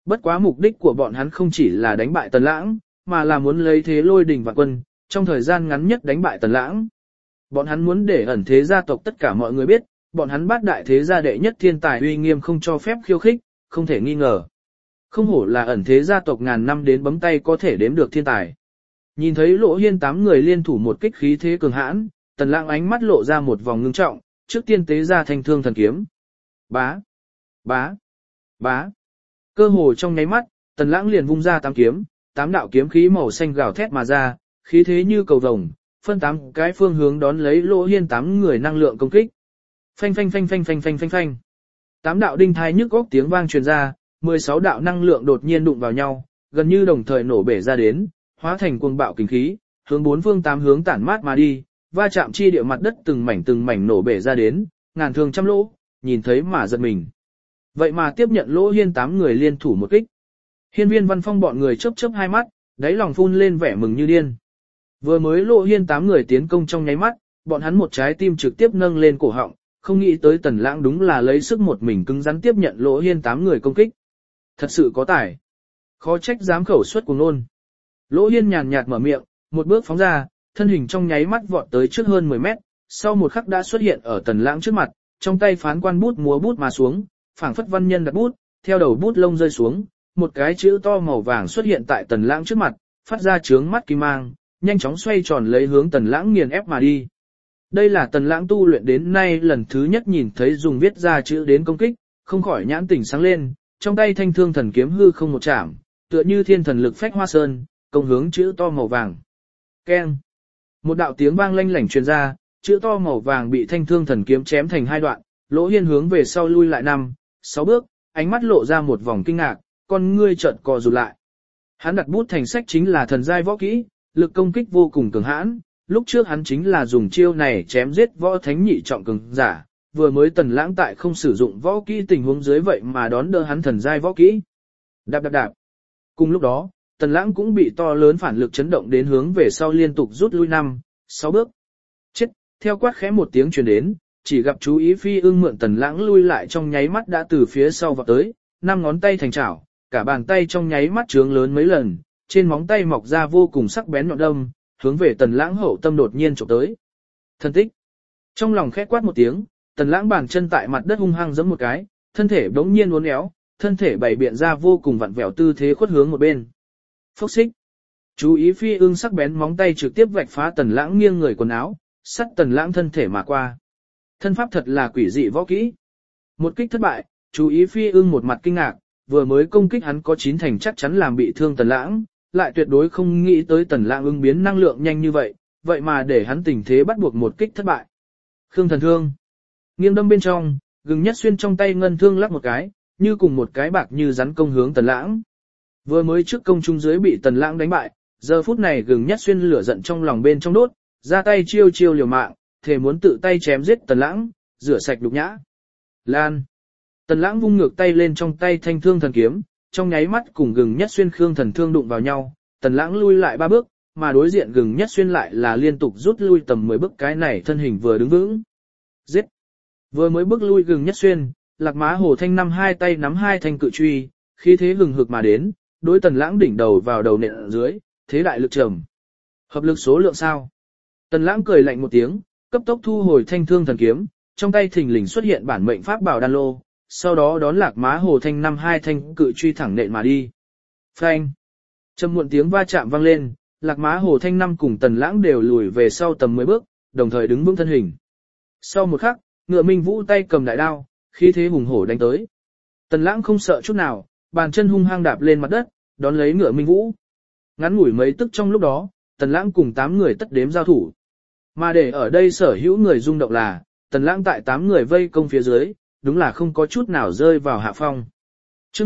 Bất quá mục đích của bọn hắn không chỉ là đánh bại Tần Lãng, mà là muốn lấy thế lôi đình vạn quân, trong thời gian ngắn nhất đánh bại Tần Lãng. Bọn hắn muốn để ẩn thế gia tộc tất cả mọi người biết, bọn hắn bát đại thế gia đệ nhất thiên tài uy nghiêm không cho phép khiêu khích, không thể nghi ngờ. Không hổ là ẩn thế gia tộc ngàn năm đến bấm tay có thể đếm được thiên tài. Nhìn thấy Lỗ Hiên 8 người liên thủ một kích khí thế cường hãn, Tần Lãng ánh mắt lộ ra một vòng ngưng trọng, trước tiên tế ra thanh thương thần kiếm. Bá, bá, bá. Cơ hồ trong nháy mắt, Tần Lãng liền vung ra 8 kiếm, 8 đạo kiếm khí màu xanh gào thét mà ra, khí thế như cầu vồng, phân 8 cái phương hướng đón lấy Lỗ Hiên 8 người năng lượng công kích. Phanh phanh phanh phanh phanh phanh phanh phanh. 8 đạo đinh thai nhức óc tiếng vang truyền ra, 16 đạo năng lượng đột nhiên đụng vào nhau, gần như đồng thời nổ bể ra đến, hóa thành cuồng bạo kinh khí, hướng bốn phương tám hướng tản mát mà đi, va chạm chi địa mặt đất từng mảnh nổ bể ra đến, ngàn thương trăm lỗ, nhìn thấy mà giật mình. Vậy mà tiếp nhận Lỗ Hiên 8 người liên thủ một kích. Hiên Viên Văn Phong bọn người chớp chớp hai mắt, đáy lòng phun lên vẻ mừng như điên. Vừa mới Lỗ Hiên 8 người tiến công trong nháy mắt, bọn hắn một trái tim trực tiếp nâng lên cổ họng, không nghĩ tới Tần Lãng đúng là lấy sức một mình cứng rắn tiếp nhận Lỗ Hiên 8 người công kích. Thật sự có tài. Khó trách dám khẩu xuất cuồng ngôn. Lỗ Hiên nhàn nhạt mở miệng, một bước phóng ra, thân hình trong nháy mắt vọt tới trước hơn 10 mét, sau một khắc đã xuất hiện ở Tần Lãng trước mặt, trong tay phán quan bút múa bút mà xuống, phảng phất văn nhân đặt bút, theo đầu bút lông rơi xuống, một cái chữ to màu vàng xuất hiện tại Tần Lãng trước mặt, phát ra chướng mắt kim mang, nhanh chóng xoay tròn lấy hướng Tần Lãng nghiền ép mà đi. Đây là Tần Lãng tu luyện đến nay lần thứ nhất nhìn thấy dùng viết ra chữ đến công kích, không khỏi nhãn tỉnh sáng lên, trong tay thanh thương thần kiếm hư không một chạm, tựa như thiên thần lực phách hoa sơn, công hướng chữ to màu vàng. Keng. Một đạo tiếng vang lanh lảnh truyền ra, chữ to màu vàng bị thanh thương thần kiếm chém thành hai đoạn, Lỗ Hiên hướng về sau lui lại 5-6 bước, ánh mắt lộ ra một vòng kinh ngạc, con ngươi chợt co rụt lại. Hắn đặt bút thành sách chính là thần giai võ kỹ, lực công kích vô cùng cường hãn, lúc trước hắn chính là dùng chiêu này chém giết võ thánh nhị trọng cường giả, vừa mới Tần Lãng tại không sử dụng võ kỹ tình huống dưới vậy mà đón đỡ hắn thần giai võ kỹ. Đạp đạp đạp. Cùng lúc đó, Tần Lãng cũng bị to lớn phản lực chấn động đến hướng về sau liên tục rút lui 5-6 bước. Chết, theo quát khẽ một tiếng truyền đến, chỉ gặp chú ý Phi Ưng mượn Tần Lãng lui lại trong nháy mắt đã từ phía sau vọt tới, 5 ngón tay thành chảo, cả bàn tay trong nháy mắt trướng lớn mấy lần, trên móng tay mọc ra vô cùng sắc bén nhọn đâm, hướng về Tần Lãng hậu tâm đột nhiên chụp tới. Thân tích. Trong lòng khẽ quát một tiếng, Tần Lãng bàn chân tại mặt đất hung hăng giẫm một cái, thân thể bỗng nhiên uốn éo, thân thể bày biện ra vô cùng vặn vẹo tư thế khuất hướng một bên. Phốc xích. Chú ý Phi Ưng sắc bén móng tay trực tiếp vạch phá Tần Lãng nghiêng người quần áo, sắt Tần Lãng thân thể mà qua. Thân pháp thật là quỷ dị võ kỹ. Một kích thất bại, chú ý Phi Ưng một mặt kinh ngạc, vừa mới công kích hắn có 9 thành chắc chắn làm bị thương Tần Lãng, lại tuyệt đối không nghĩ tới Tần Lãng ứng biến năng lượng nhanh như vậy, vậy mà để hắn tình thế bắt buộc một kích thất bại. Khương thần thương. Nghiêng đâm bên trong, Gừng Nhất Xuyên trong tay ngân thương lắc một cái, như cùng một cái bạc như rắn công hướng Tần Lãng. Vừa mới trước công trung dưới bị Tần Lãng đánh bại, giờ phút này Gừng Nhất Xuyên lửa giận trong lòng bên trong đốt, ra tay chiêu chiêu liều mạng, thề muốn tự tay chém giết Tần Lãng, rửa sạch nhục nhã. Lan. Tần Lãng vung ngược tay lên trong tay thanh thương thần kiếm, trong nháy mắt cùng Gừng Nhất Xuyên Khương thần thương đụng vào nhau, Tần Lãng lui lại 3 bước, mà đối diện Gừng Nhất Xuyên lại là liên tục rút lui tầm 10 bước, cái này thân hình vừa đứng vững. Giết. Vừa mới bước lui Gừng Nhất Xuyên, Lạc Má Hồ Thanh năm hai tay nắm hai thanh cự truy, khí thế hừng hực mà đến, đối Tần Lãng đỉnh đầu vào đầu nện ở dưới, thế đại lực trầm. Hợp lực số lượng sao? Tần Lãng cười lạnh một tiếng, cấp tốc thu hồi thanh thương thần kiếm, trong tay thình lình xuất hiện bản mệnh pháp bảo đan lô, sau đó đón Lạc Má Hồ Thanh năm hai thanh cự truy thẳng nện mà đi. Phanh! Trầm muộn tiếng va chạm vang lên, Lạc Má Hồ Thanh năm cùng Tần Lãng đều lùi về sau tầm 10 bước, đồng thời đứng vững thân hình. Sau một khắc, Ngựa Minh Vũ tay cầm đại đao, khí thế hùng hổ đánh tới. Tần Lãng không sợ chút nào, bàn chân hung hăng đạp lên mặt đất, đón lấy Ngựa Minh Vũ. Ngắn ngủi mấy tức trong lúc đó, Tần Lãng cùng 8 người tất đếm giao thủ. Mà để ở đây sở hữu người rung động là, Tần Lãng tại 8 người vây công phía dưới, đúng là không có chút nào rơi vào hạ phong. Chương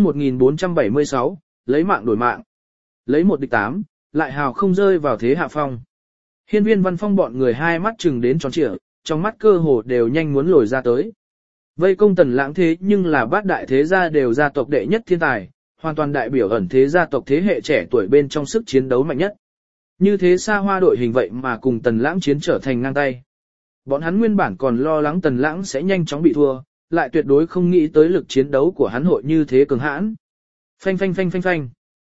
1476, lấy mạng đổi mạng. Lấy 1 địch 8, lại hào không rơi vào thế hạ phong. Hiên Viên Văn Phong bọn người hai mắt trừng đến tròn trịa, trong mắt cơ hồ đều nhanh muốn lồi ra tới. Vây công Tần Lãng thế nhưng là bát đại thế gia đều gia tộc đệ nhất thiên tài, hoàn toàn đại biểu ẩn thế gia tộc thế hệ trẻ tuổi bên trong sức chiến đấu mạnh nhất. Như thế xa hoa đội hình vậy mà cùng Tần Lãng chiến trở thành ngang tay. Bọn hắn nguyên bản còn lo lắng Tần Lãng sẽ nhanh chóng bị thua, lại tuyệt đối không nghĩ tới lực chiến đấu của hắn hội như thế cường hãn. Phanh phanh phanh phanh phanh.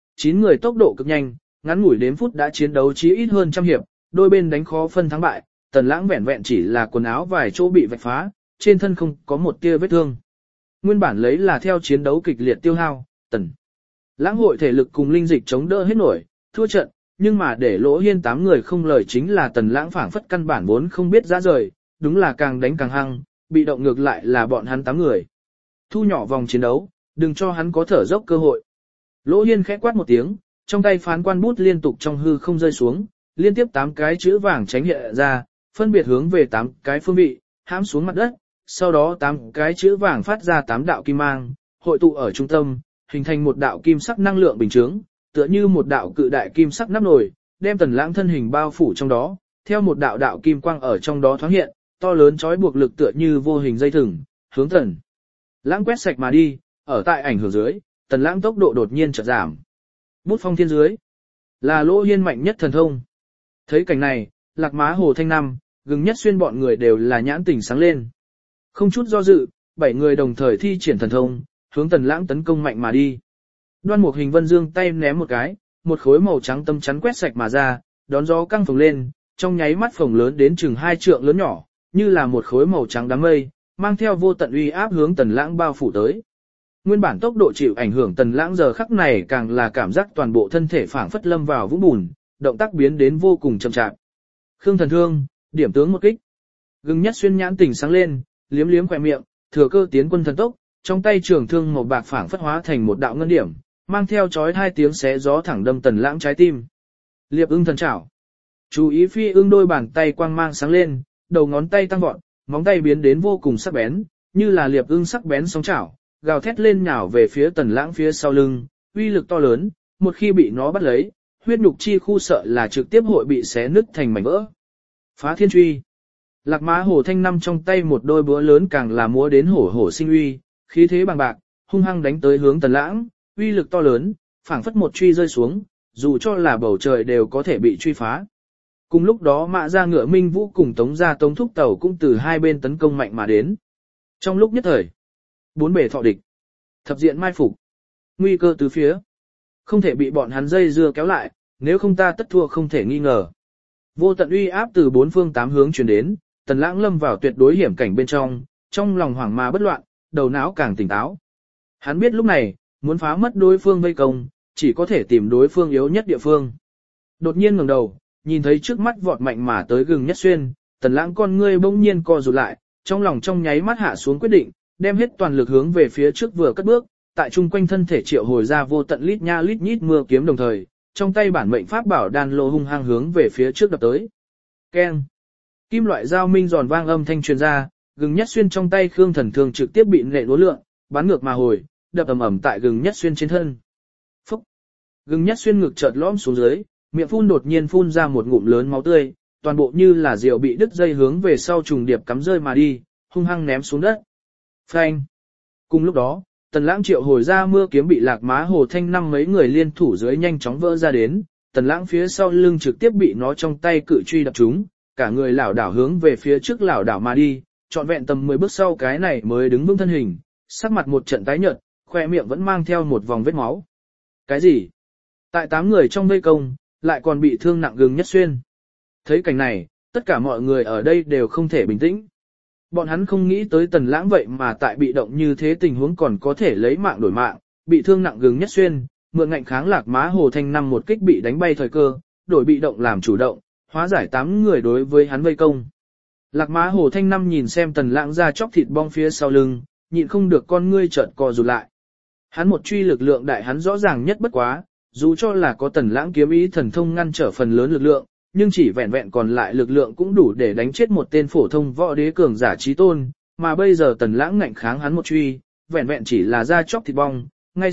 9 người tốc độ cực nhanh, ngắn ngủi đếm phút đã chiến đấu chí ít hơn trăm hiệp, đôi bên đánh khó phân thắng bại, Tần Lãng vẹn vẹn chỉ là quần áo vài chỗ bị vạch phá, trên thân không có một tia vết thương. Nguyên bản lấy là theo chiến đấu kịch liệt tiêu hao, Tần Lãng hội thể lực cùng linh dịch chống đỡ hết nổi, thua trận, nhưng mà để Lỗ Hiên 8 người không lời chính là Tần Lãng phảng phất căn bản vốn không biết ra rời, đúng là càng đánh càng hăng, bị động ngược lại là bọn hắn 8 người. Thu nhỏ vòng chiến đấu, đừng cho hắn có thở dốc cơ hội. Lỗ Hiên khẽ quát một tiếng, trong tay phán quan bút liên tục trong hư không rơi xuống, liên tiếp 8 cái chữ vàng tránh hiện ra, phân biệt hướng về 8 cái phương vị, hãm xuống mặt đất, sau đó 8 cái chữ vàng phát ra 8 đạo kim mang, hội tụ ở trung tâm, hình thành một đạo kim sắc năng lượng bình chướng, tựa như một đạo cự đại kim sắc nắp nồi, đem Tần Lãng thân hình bao phủ trong đó, theo một đạo đạo kim quang ở trong đó thoáng hiện, to lớn chói buộc lực tựa như vô hình dây thừng, hướng Tần Lãng quét sạch mà đi, ở tại ảnh hưởng dưới, Tần Lãng tốc độ đột nhiên chợt giảm. Bút phong thiên dưới, là Lỗ Hiên mạnh nhất thần thông. Thấy cảnh này, Lạc Má Hồ Thanh Năm, Gừng Nhất Xuyên bọn người đều là nhãn tỉnh sáng lên. Không chút do dự, 7 người đồng thời thi triển thần thông, hướng Tần Lãng tấn công mạnh mà đi. Đoan Mục Hình Vân giương tay ném một cái, một khối màu trắng tâm chắn quét sạch mà ra, đón gió căng phồng lên, trong nháy mắt phồng lớn đến chừng 2 trượng lớn nhỏ, như là một khối màu trắng đám mây, mang theo vô tận uy áp hướng Tần Lãng bao phủ tới. Nguyên bản tốc độ chịu ảnh hưởng Tần Lãng giờ khắc này càng là cảm giác toàn bộ thân thể phảng phất lâm vào vũng bùn, động tác biến đến vô cùng chậm chạp. Khương Thần Thương, điểm tướng một kích. Gừng Nhất Xuyên nhãn tỉnh sáng lên, liếm liếm khóe miệng, thừa cơ tiến quân thần tốc, trong tay trường thương màu bạc phảng phất hóa thành một đạo ngân điểm, mang theo chói 2 tiếng xé gió thẳng đâm Tần Lãng trái tim. Liệp ưng thần chảo. Chú ý phi ưng đôi bàn tay quang mang sáng lên, đầu ngón tay tăng vọt, móng tay biến đến vô cùng sắc bén, như là liệp ưng sắc bén sóng chảo, gào thét lên nhào về phía Tần Lãng phía sau lưng, uy lực to lớn, một khi bị nó bắt lấy, huyết nhục chi khu sợ là trực tiếp hội bị xé nứt thành mảnh vỡ. Phá thiên truy. Lạc Má Hồ Thanh Năm trong tay một đôi búa lớn càng là múa đến hổ hổ sinh uy, khí thế bằng bạc, hung hăng đánh tới hướng Tần Lãng, uy lực to lớn, phảng phất một truy rơi xuống, dù cho là bầu trời đều có thể bị truy phá. Cùng lúc đó Mã Gia Ngựa Minh Vũ cùng Tống Gia Tống Thúc Tẩu cũng từ hai bên tấn công mạnh mà đến. Trong lúc nhất thời, bốn bề thọ địch, thập diện mai phục, nguy cơ tứ phía, không thể bị bọn hắn dây dưa kéo lại, nếu không ta tất thua không thể nghi ngờ. Vô tận uy áp từ bốn phương tám hướng truyền đến, Tần Lãng lâm vào tuyệt đối hiểm cảnh bên trong lòng hoảng mà bất loạn, đầu não càng tỉnh táo. Hắn biết lúc này, muốn phá mất đối phương vây công, chỉ có thể tìm đối phương yếu nhất địa phương. Đột nhiên ngẩng đầu, nhìn thấy trước mắt vọt mạnh mà tới Gừng Nhất Xuyên, Tần Lãng con ngươi bỗng nhiên co rụt lại, trong lòng trong nháy mắt hạ xuống quyết định, đem hết toàn lực hướng về phía trước vừa cất bước, tại trung quanh thân thể triệu hồi ra vô tận lít nha lít nhít mưa kiếm đồng thời, trong tay bản mệnh pháp bảo đan lô hung hăng hướng về phía trước đập tới. Keng! Kim loại dao minh giòn vang âm thanh truyền ra, Gừng Nhất Xuyên trong tay Khương Thần Thương trực tiếp bị nện uốn lượn, bắn ngược mà hồi, đập ầm ầm tại Gừng Nhất Xuyên trên thân. Phúc! Gừng Nhất Xuyên ngực chợt lõm xuống dưới, miệng phun đột nhiên phun ra một ngụm lớn máu tươi, toàn bộ như là rượu bị đứt dây hướng về sau trùng điệp cắm rơi mà đi, hung hăng ném xuống đất. Phanh! Cùng lúc đó, Tần Lãng triệu hồi ra mưa kiếm bị Lạc Má Hồ Thanh Năm mấy người liên thủ dưới nhanh chóng vỡ ra đến, Tần Lãng phía sau lưng trực tiếp bị nó trong tay cự truy đập trúng, cả người lảo đảo hướng về phía trước lảo đảo mà đi, trọn vẹn tầm 10 bước sau cái này mới đứng vững thân hình, sắc mặt một trận tái nhợt, khoe miệng vẫn mang theo một vòng vết máu. Cái gì? Tại 8 người trong vây công, lại còn bị thương nặng Gừng Nhất Xuyên. Thấy cảnh này, tất cả mọi người ở đây đều không thể bình tĩnh. Bọn hắn không nghĩ tới Tần Lãng vậy mà tại bị động như thế tình huống còn có thể lấy mạng đổi mạng, bị thương nặng Gừng Nhất Xuyên, mượn ngạnh kháng Lạc Má Hồ Thanh Năm một kích bị đánh bay thời cơ, đổi bị động làm chủ động, hóa giải 8 người đối với hắn vây công. Lạc Má Hồ Thanh Năm nhìn xem Tần Lãng ra chóc thịt bong phía sau lưng, nhịn không được con ngươi chợt co rụt lại. Hắn một truy lực lượng đại hắn rõ ràng nhất bất quá, dù cho là có Tần Lãng kiếm ý thần thông ngăn trở phần lớn lực lượng, nhưng chỉ vẹn vẹn còn lại lực lượng cũng đủ để đánh chết một tên phổ thông võ đế cường giả chí tôn, mà bây giờ Tần Lãng ngạnh kháng hắn một truy, vẹn vẹn chỉ là da chóc thịt bong, ngay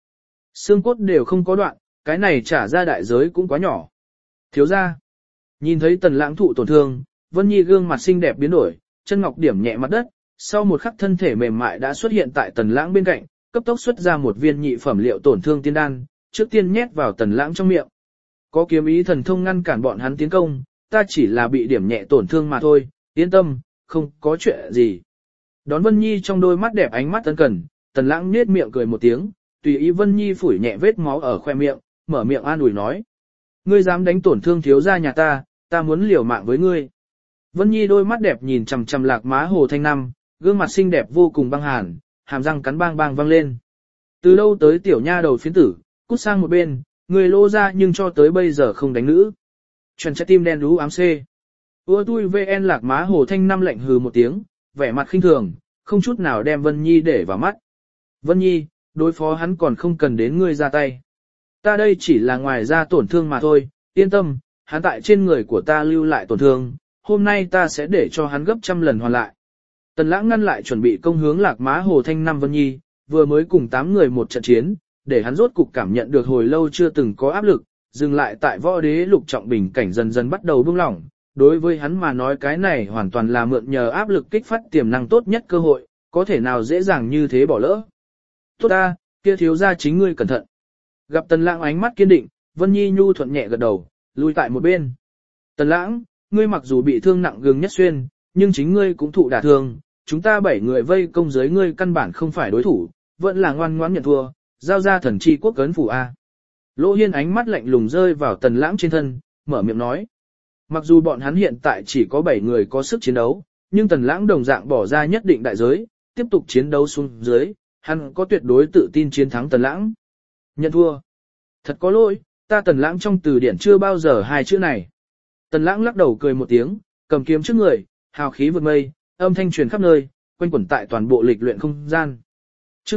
xương cốt đều không có đoạn, cái này trả ra đại giới cũng quá nhỏ. Thiếu gia, nhìn thấy Tần Lãng thụ tổn thương, Vân Nhi gương mặt xinh đẹp biến đổi, chân ngọc điểm nhẹ mặt đất, sau một khắc thân thể mềm mại đã xuất hiện tại Tần Lãng bên cạnh, cấp tốc xuất ra một viên nhị phẩm liệu tổn thương tiên đan, trước tiên nhét vào Tần Lãng trong miệng. Có kiếm ý thần thông ngăn cản bọn hắn tiến công, ta chỉ là bị điểm nhẹ tổn thương mà thôi, yên tâm, không có chuyện gì. Đón Vân Nhi trong đôi mắt đẹp ánh mắt ân cần, Tần Lãng nhếch miệng cười một tiếng, tùy ý Vân Nhi phủi nhẹ vết máu ở khoe miệng, mở miệng an ủi nói. Ngươi dám đánh tổn thương thiếu gia nhà ta muốn liều mạng với ngươi. Vân Nhi đôi mắt đẹp nhìn chằm chằm Lạc Má Hồ Thanh Năm, gương mặt xinh đẹp vô cùng băng hàn, hàm răng cắn bang bang vang lên. Từ đâu tới tiểu nha đầu phiến tử, cút sang một bên, người lô ra nhưng cho tới bây giờ không đánh nữ. Chuẩn trái tim đen đú ám xê. Ua tui VN Lạc Má Hồ Thanh Năm lạnh hừ một tiếng, vẻ mặt khinh thường, không chút nào đem Vân Nhi để vào mắt. Vân Nhi, đối phó hắn còn không cần đến ngươi ra tay. Ta đây chỉ là ngoài ra tổn thương mà thôi, yên tâm, hắn tại trên người của ta lưu lại tổn thương, hôm nay ta sẽ để cho hắn gấp trăm lần hoàn lại. Tần Lãng ngăn lại chuẩn bị công hướng Lạc Má Hồ Thanh Năm Vân Nhi, vừa mới cùng 8 người một trận chiến, để hắn rốt cục cảm nhận được hồi lâu chưa từng có áp lực, dừng lại tại võ đế lục trọng bình cảnh dần dần bắt đầu buông lỏng. Đối với hắn mà nói cái này hoàn toàn là mượn nhờ áp lực kích phát tiềm năng tốt nhất cơ hội, có thể nào dễ dàng như thế bỏ lỡ. Tốt ta, kia thiếu gia chính ngươi cẩn thận. Gặp Tần Lãng ánh mắt kiên định, Vân Nhi nhu thuận nhẹ gật đầu, lui tại một bên. Tần Lãng, ngươi mặc dù bị thương nặng gừng nhất xuyên, nhưng chính ngươi cũng thụ đả thương, chúng ta 7 người vây công giới ngươi căn bản không phải đối thủ, vẫn là ngoan ngoãn nhận thua, giao ra thần chi quốc cấn phủ A. Lỗ Hiên ánh mắt lạnh lùng rơi vào Tần Lãng trên thân, mở miệng nói. Mặc dù bọn hắn hiện tại chỉ có 7 người có sức chiến đấu, nhưng Tần Lãng đồng dạng bỏ ra nhất định đại giới, tiếp tục chiến đấu xuống dưới, hắn có tuyệt đối tự tin chiến thắng Tần Lãng. Nhận thua. Thật có lỗi, ta Tần Lãng trong từ điển chưa bao giờ hai chữ này. Tần Lãng lắc đầu cười một tiếng, cầm kiếm trước người, hào khí vượt mây, âm thanh truyền khắp nơi, quanh quẩn tại toàn bộ lịch luyện không gian. Chương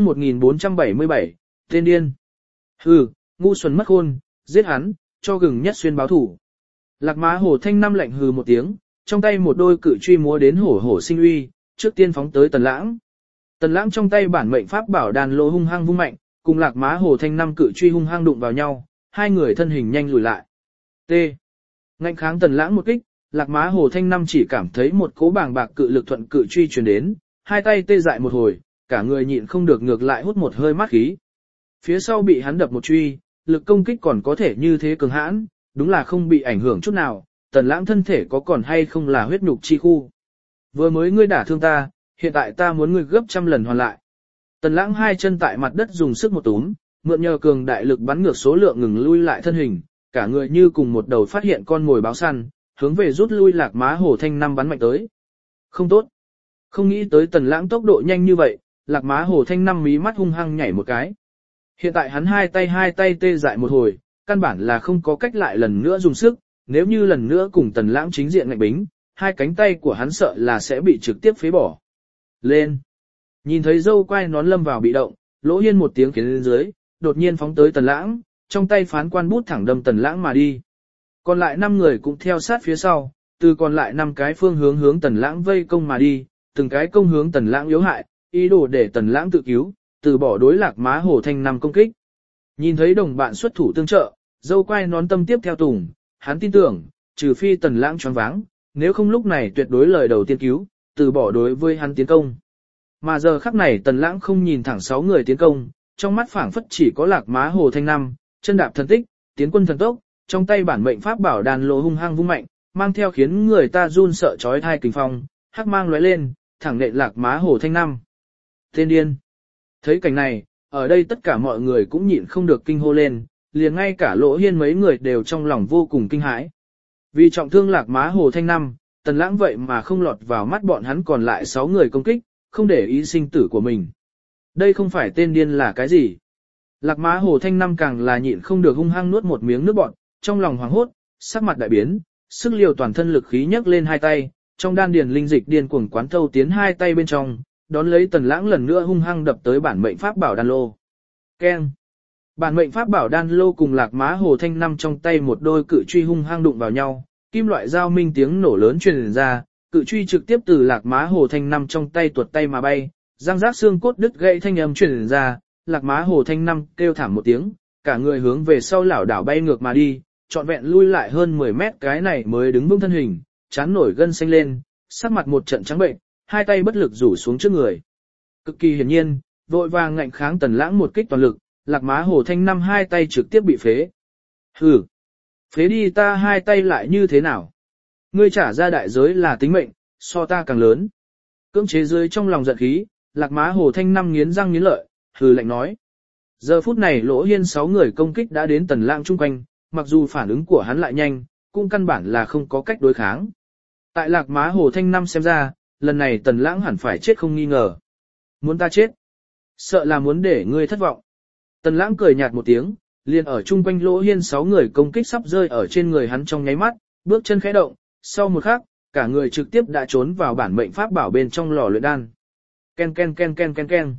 1477, tên điên. Hừ, ngu xuẩn mất khôn, giết hắn, cho gừng nhất xuyên báo thủ. Lạc Má Hồ Thanh Năm lạnh hừ một tiếng, trong tay một đôi cự truy múa đến hổ hổ sinh uy, trước tiên phóng tới Tần Lãng. Tần Lãng trong tay bản mệnh pháp bảo đàn lô hung hăng vung mạnh, cùng Lạc Má Hồ Thanh Năm cự truy hung hăng đụng vào nhau, hai người thân hình nhanh lùi lại. T. Ngạnh kháng Tần Lãng một kích, Lạc Má Hồ Thanh Năm chỉ cảm thấy một cỗ bàng bạc cự lực thuận cự truy truyền đến, hai tay tê dại một hồi, cả người nhịn không được ngược lại hút một hơi mát khí. Phía sau bị hắn đập một truy, lực công kích còn có thể như thế cường hãn, đúng là không bị ảnh hưởng chút nào. Tần Lãng thân thể có còn hay không là huyết nhục chi khu. Vừa mới ngươi đả thương ta, hiện tại ta muốn ngươi gấp trăm lần hoàn lại. Tần Lãng hai chân tại mặt đất dùng sức một túm, mượn nhờ cường đại lực bắn ngược số lượng ngừng lui lại thân hình, cả người như cùng một đầu phát hiện con mồi báo săn, hướng về rút lui Lạc Má Hồ Thanh Năm bắn mạnh tới. Không tốt. Không nghĩ tới Tần Lãng tốc độ nhanh như vậy, Lạc Má Hồ Thanh Năm mí mắt hung hăng nhảy một cái. Hiện tại hắn hai tay tê dại một hồi, căn bản là không có cách lại lần nữa dùng sức, nếu như lần nữa cùng Tần Lãng chính diện ngạnh bính, hai cánh tay của hắn sợ là sẽ bị trực tiếp phế bỏ. Lên. Nhìn thấy dâu quai nón lâm vào bị động, Lỗ Hiên một tiếng khiến lên dưới, đột nhiên phóng tới Tần Lãng, trong tay phán quan bút thẳng đâm Tần Lãng mà đi. Còn lại 5 người cũng theo sát phía sau, từ còn lại 5 cái phương hướng Tần Lãng vây công mà đi, từng cái công hướng Tần Lãng yếu hại, ý đồ để Tần Lãng tự cứu, từ bỏ đối Lạc Má Hồ Thanh Năm công kích. Nhìn thấy đồng bạn xuất thủ tương trợ, dâu quai nón tâm tiếp theo tùng, hắn tin tưởng, trừ phi Tần Lãng choáng váng, nếu không lúc này tuyệt đối lời đầu tiên cứu, từ bỏ đối với hắn tiến công. Mà giờ khắc này Tần Lãng không nhìn thẳng 6 người tiến công, trong mắt phảng phất chỉ có Lạc Má Hồ Thanh Năm, chân đạp thần tích, tiến quân thần tốc, trong tay bản mệnh pháp bảo đàn lô hung hăng vung mạnh, mang theo khiến người ta run sợ chói tai kình phong, hắc mang lóe lên, thẳng nện Lạc Má Hồ Thanh Năm. Tên điên. Thấy cảnh này, ở đây tất cả mọi người cũng nhịn không được kinh hô lên, liền ngay cả Lỗ Hiên mấy người đều trong lòng vô cùng kinh hãi. Vì trọng thương Lạc Má Hồ Thanh Năm, Tần Lãng vậy mà không lọt vào mắt bọn hắn còn lại 6 người công kích, không để ý sinh tử của mình. Đây không phải tên điên là cái gì? Lạc Má Hồ Thanh Năm càng là nhịn không được hung hăng nuốt một miếng nước bọt, trong lòng hoảng hốt, sắc mặt đại biến, sức liều toàn thân lực khí nhấc lên hai tay, trong đan điền linh dịch điên cuồng quán thâu tiến hai tay bên trong, đón lấy Tần Lãng lần nữa hung hăng đập tới bản mệnh pháp bảo đan lô. Keng. Bản mệnh pháp bảo đan lô cùng Lạc Má Hồ Thanh Năm trong tay một đôi cự truy hung hăng đụng vào nhau, kim loại giao minh tiếng nổ lớn truyền ra, cự truy trực tiếp từ Lạc Má Hồ Thanh Năm trong tay tuột tay mà bay, răng rác xương cốt đứt gãy thanh âm truyền ra, Lạc Má Hồ Thanh Năm kêu thảm một tiếng, cả người hướng về sau lảo đảo bay ngược mà đi, trọn vẹn lui lại hơn 10 mét cái này mới đứng vững thân hình, chán nổi gân xanh lên, sắc mặt một trận trắng bệnh, hai tay bất lực rủ xuống trước người. Cực kỳ hiển nhiên, vội vàng ngạnh kháng Tần Lãng một kích toàn lực, Lạc Má Hồ Thanh Năm hai tay trực tiếp bị phế. Hừ, phế đi ta hai tay lại như thế nào? Ngươi trả ra đại giới là tính mệnh, so ta càng lớn. Cưỡng chế dưới trong lòng giận khí, Lạc Má Hồ Thanh Năm nghiến răng nghiến lợi, hừ lạnh nói. Giờ phút này Lỗ Hiên 6 người công kích đã đến Tần Lãng chung quanh, mặc dù phản ứng của hắn lại nhanh, cũng căn bản là không có cách đối kháng. Tại Lạc Má Hồ Thanh Năm xem ra, lần này Tần Lãng hẳn phải chết không nghi ngờ. Muốn ta chết? Sợ là muốn để ngươi thất vọng. Tần Lãng cười nhạt một tiếng, liền ở chung quanh Lỗ Hiên 6 người công kích sắp rơi ở trên người hắn trong nháy mắt, bước chân khẽ động, sau một khắc, cả người trực tiếp đã trốn vào bản mệnh pháp bảo bên trong lò luyện đan. Ken ken ken ken ken ken.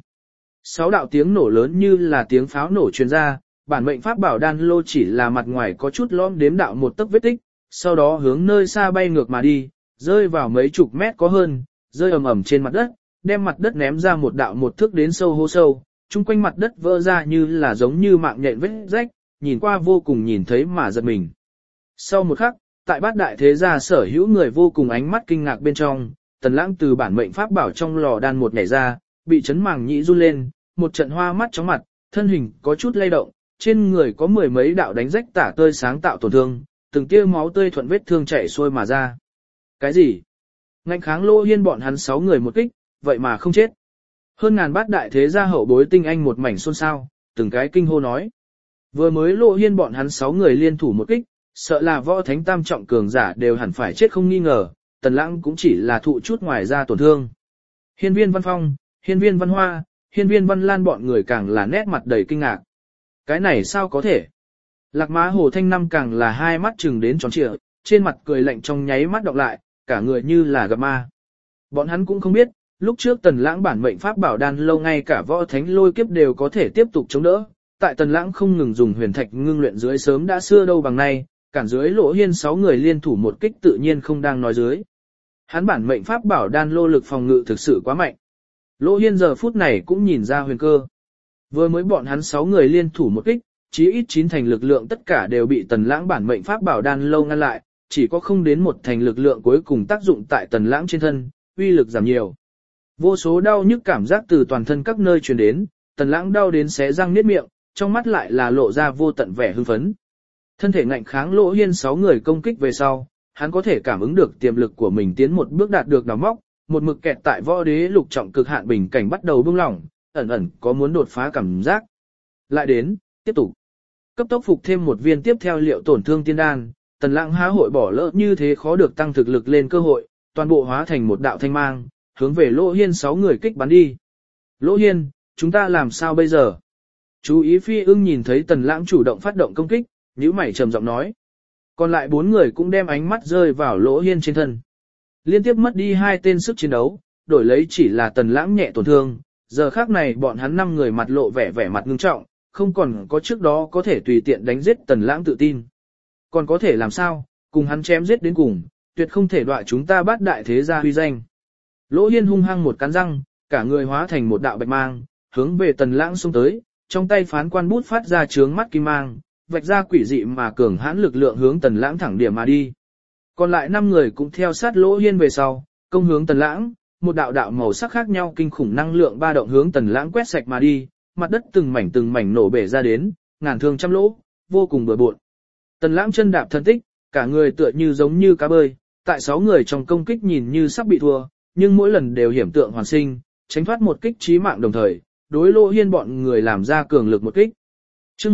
6 đạo tiếng nổ lớn như là tiếng pháo nổ truyền ra, bản mệnh pháp bảo đan lô chỉ là mặt ngoài có chút lõm đếm đạo một tấc vết tích, sau đó hướng nơi xa bay ngược mà đi, rơi vào mấy chục mét có hơn, rơi ầm ầm trên mặt đất, đem mặt đất ném ra một đạo một thước đến sâu hố sâu, chung quanh mặt đất vỡ ra như là giống như mạng nhện vết rách, nhìn qua vô cùng nhìn thấy mà giật mình. Sau một khắc, tại Bát Đại Thế Gia sở hữu người vô cùng ánh mắt kinh ngạc bên trong, Tần Lãng từ bản mệnh pháp bảo trong lò đan một nhảy ra, bị chấn màng nhĩ run lên, một trận hoa mắt chóng mặt, thân hình có chút lay động, trên người có mười mấy đạo đánh rách tả tơi sáng tạo tổn thương, từng tia máu tươi thuận vết thương chảy xuôi mà ra. Cái gì? Ngạnh kháng Lỗ Hiên bọn hắn 6 người một kích, vậy mà không chết. Hơn ngàn Bát Đại Thế Gia hậu bối tinh anh một mảnh xôn xao, từng cái kinh hô nói. Vừa mới Lỗ Hiên bọn hắn 6 người liên thủ một kích, sợ là võ thánh tam trọng cường giả đều hẳn phải chết không nghi ngờ, Tần Lãng cũng chỉ là thụ chút ngoài ra tổn thương. Hiên Viên Văn Phong, Hiên Viên Văn Hoa, Hiên Viên Văn Lan bọn người càng là nét mặt đầy kinh ngạc. Cái này sao có thể? Lạc Má Hồ Thanh Năm càng là hai mắt trừng đến tròn trịa, trên mặt cười lạnh trong nháy mắt đọc lại, cả người như là gặp ma. Bọn hắn cũng không biết, lúc trước Tần Lãng bản mệnh pháp bảo đan lâu ngay cả võ thánh lôi kiếp đều có thể tiếp tục chống đỡ. Tại Tần Lãng không ngừng dùng huyền thạch ngưng luyện dưới sớm đã xưa đâu bằng nay, cản dưới Lỗ Hiên 6 người liên thủ một kích tự nhiên không đang nói dưới. Hắn bản mệnh pháp bảo đan lô lực phòng ngự thực sự quá mạnh. Lỗ Hiên giờ phút này cũng nhìn ra huyền cơ. Vừa mới bọn hắn 6 người liên thủ một kích, chí ít 9 thành lực lượng tất cả đều bị Tần Lãng bản mệnh pháp bảo đan lâu ngăn lại, chỉ có không đến một thành lực lượng cuối cùng tác dụng tại Tần Lãng trên thân, uy lực giảm nhiều. Vô số đau nhức cảm giác từ toàn thân các nơi truyền đến, Tần Lãng đau đến xé răng niết miệng, trong mắt lại là lộ ra vô tận vẻ hưng phấn. Thân thể ngạnh kháng Lỗ Hiên 6 người công kích về sau, hắn có thể cảm ứng được tiềm lực của mình tiến một bước đạt được đào móc, một mực kẹt tại võ đế lục trọng cực hạn bình cảnh bắt đầu buông lỏng, ẩn ẩn có muốn đột phá cảm giác. Lại đến, tiếp tục. Cấp tốc phục thêm một viên tiếp theo liệu tổn thương tiên đan, Tần Lãng há hội bỏ lỡ như thế khó được tăng thực lực lên cơ hội, toàn bộ hóa thành một đạo thanh mang, hướng về Lỗ Hiên 6 người kích bắn đi. Lỗ Hiên, chúng ta làm sao bây giờ? Chú ý Phi Ưng nhìn thấy Tần Lãng chủ động phát động công kích, nhíu mày trầm giọng nói. Còn lại 4 người cũng đem ánh mắt rơi vào Lỗ Hiên trên thân. Liên tiếp mất đi 2 tên sức chiến đấu, đổi lấy chỉ là Tần Lãng nhẹ tổn thương, giờ khác này bọn hắn 5 người mặt lộ vẻ mặt ngưng trọng, không còn có trước đó có thể tùy tiện đánh giết Tần Lãng tự tin. Còn có thể làm sao, cùng hắn chém giết đến cùng, tuyệt không thể đọa chúng ta Bát Đại Thế Gia huy danh. Lỗ Hiên hung hăng một cắn răng, cả người hóa thành một đạo bạch mang, hướng về Tần Lãng xông tới, trong tay phán quan bút phát ra chướng mắt kim mang, vạch ra quỷ dị mà cường hãn lực lượng hướng Tần Lãng thẳng điểm mà đi. Còn lại 5 người cũng theo sát Lỗ Hiên về sau, công hướng Tần Lãng, một đạo đạo màu sắc khác nhau kinh khủng năng lượng ba động hướng Tần Lãng quét sạch mà đi, mặt đất từng mảnh nổ bể ra đến, ngàn thương trăm lỗ, vô cùng bừa bộn. Tần Lãng chân đạp thân tích, cả người tựa như giống như cá bơi, tại 6 người trong công kích nhìn như sắp bị thua, nhưng mỗi lần đều hiểm tượng hoàn sinh, tránh thoát một kích chí mạng đồng thời, đối Lỗ Hiên bọn người làm ra cường lực một kích. Chương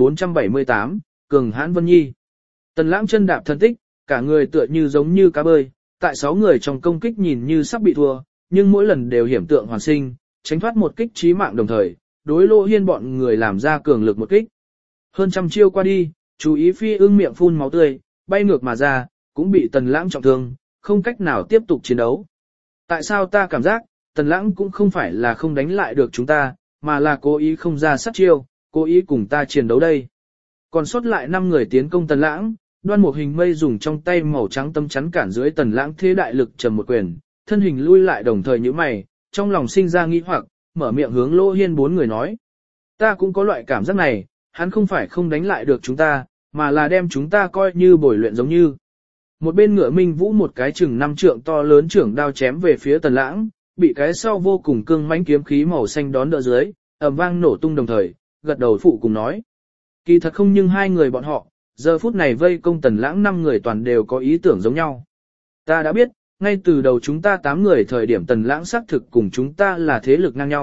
1478, cường hãn Vân Nhi. Tần Lãng chân đạp thân tích, cả người tựa như giống như cá bơi, tại 6 người trong công kích nhìn như sắp bị thua, nhưng mỗi lần đều hiểm tượng hoàn sinh, tránh thoát một kích chí mạng đồng thời, đối Lỗ Hiên bọn người làm ra cường lực một kích. Hơn trăm chiêu qua đi, chú ý Phi Ưng miệng phun máu tươi, bay ngược mà ra, cũng bị Tần Lãng trọng thương, không cách nào tiếp tục chiến đấu. Tại sao ta cảm giác, Tần Lãng cũng không phải là không đánh lại được chúng ta, mà là cố ý không ra sát chiêu, cố ý cùng ta chiến đấu đây. Còn sót lại 5 người tiến công Tần Lãng, Đoan Mục Hình Mây dùng trong tay màu trắng tấm chắn cản dưới Tần Lãng thế đại lực trầm một quyền, thân hình lui lại đồng thời nhíu mày, trong lòng sinh ra nghi hoặc, mở miệng hướng Lỗ Hiên 4 người nói. Ta cũng có loại cảm giác này, hắn không phải không đánh lại được chúng ta, mà là đem chúng ta coi như bồi luyện giống như. Một bên Ngựa Minh Vũ một cái chừng 5 trượng to lớn trưởng đao chém về phía Tần Lãng, bị cái sau vô cùng cương mãnh kiếm khí màu xanh đón đỡ dưới, ầm vang nổ tung đồng thời, gật đầu phụ cùng nói. Kỳ thật không nhưng 2 người bọn họ, giờ phút này vây công Tần Lãng 5 người toàn đều có ý tưởng giống nhau. Ta đã biết, ngay từ đầu chúng ta 8 người thời điểm Tần Lãng xác thực cùng chúng ta là thế lực ngang nhau,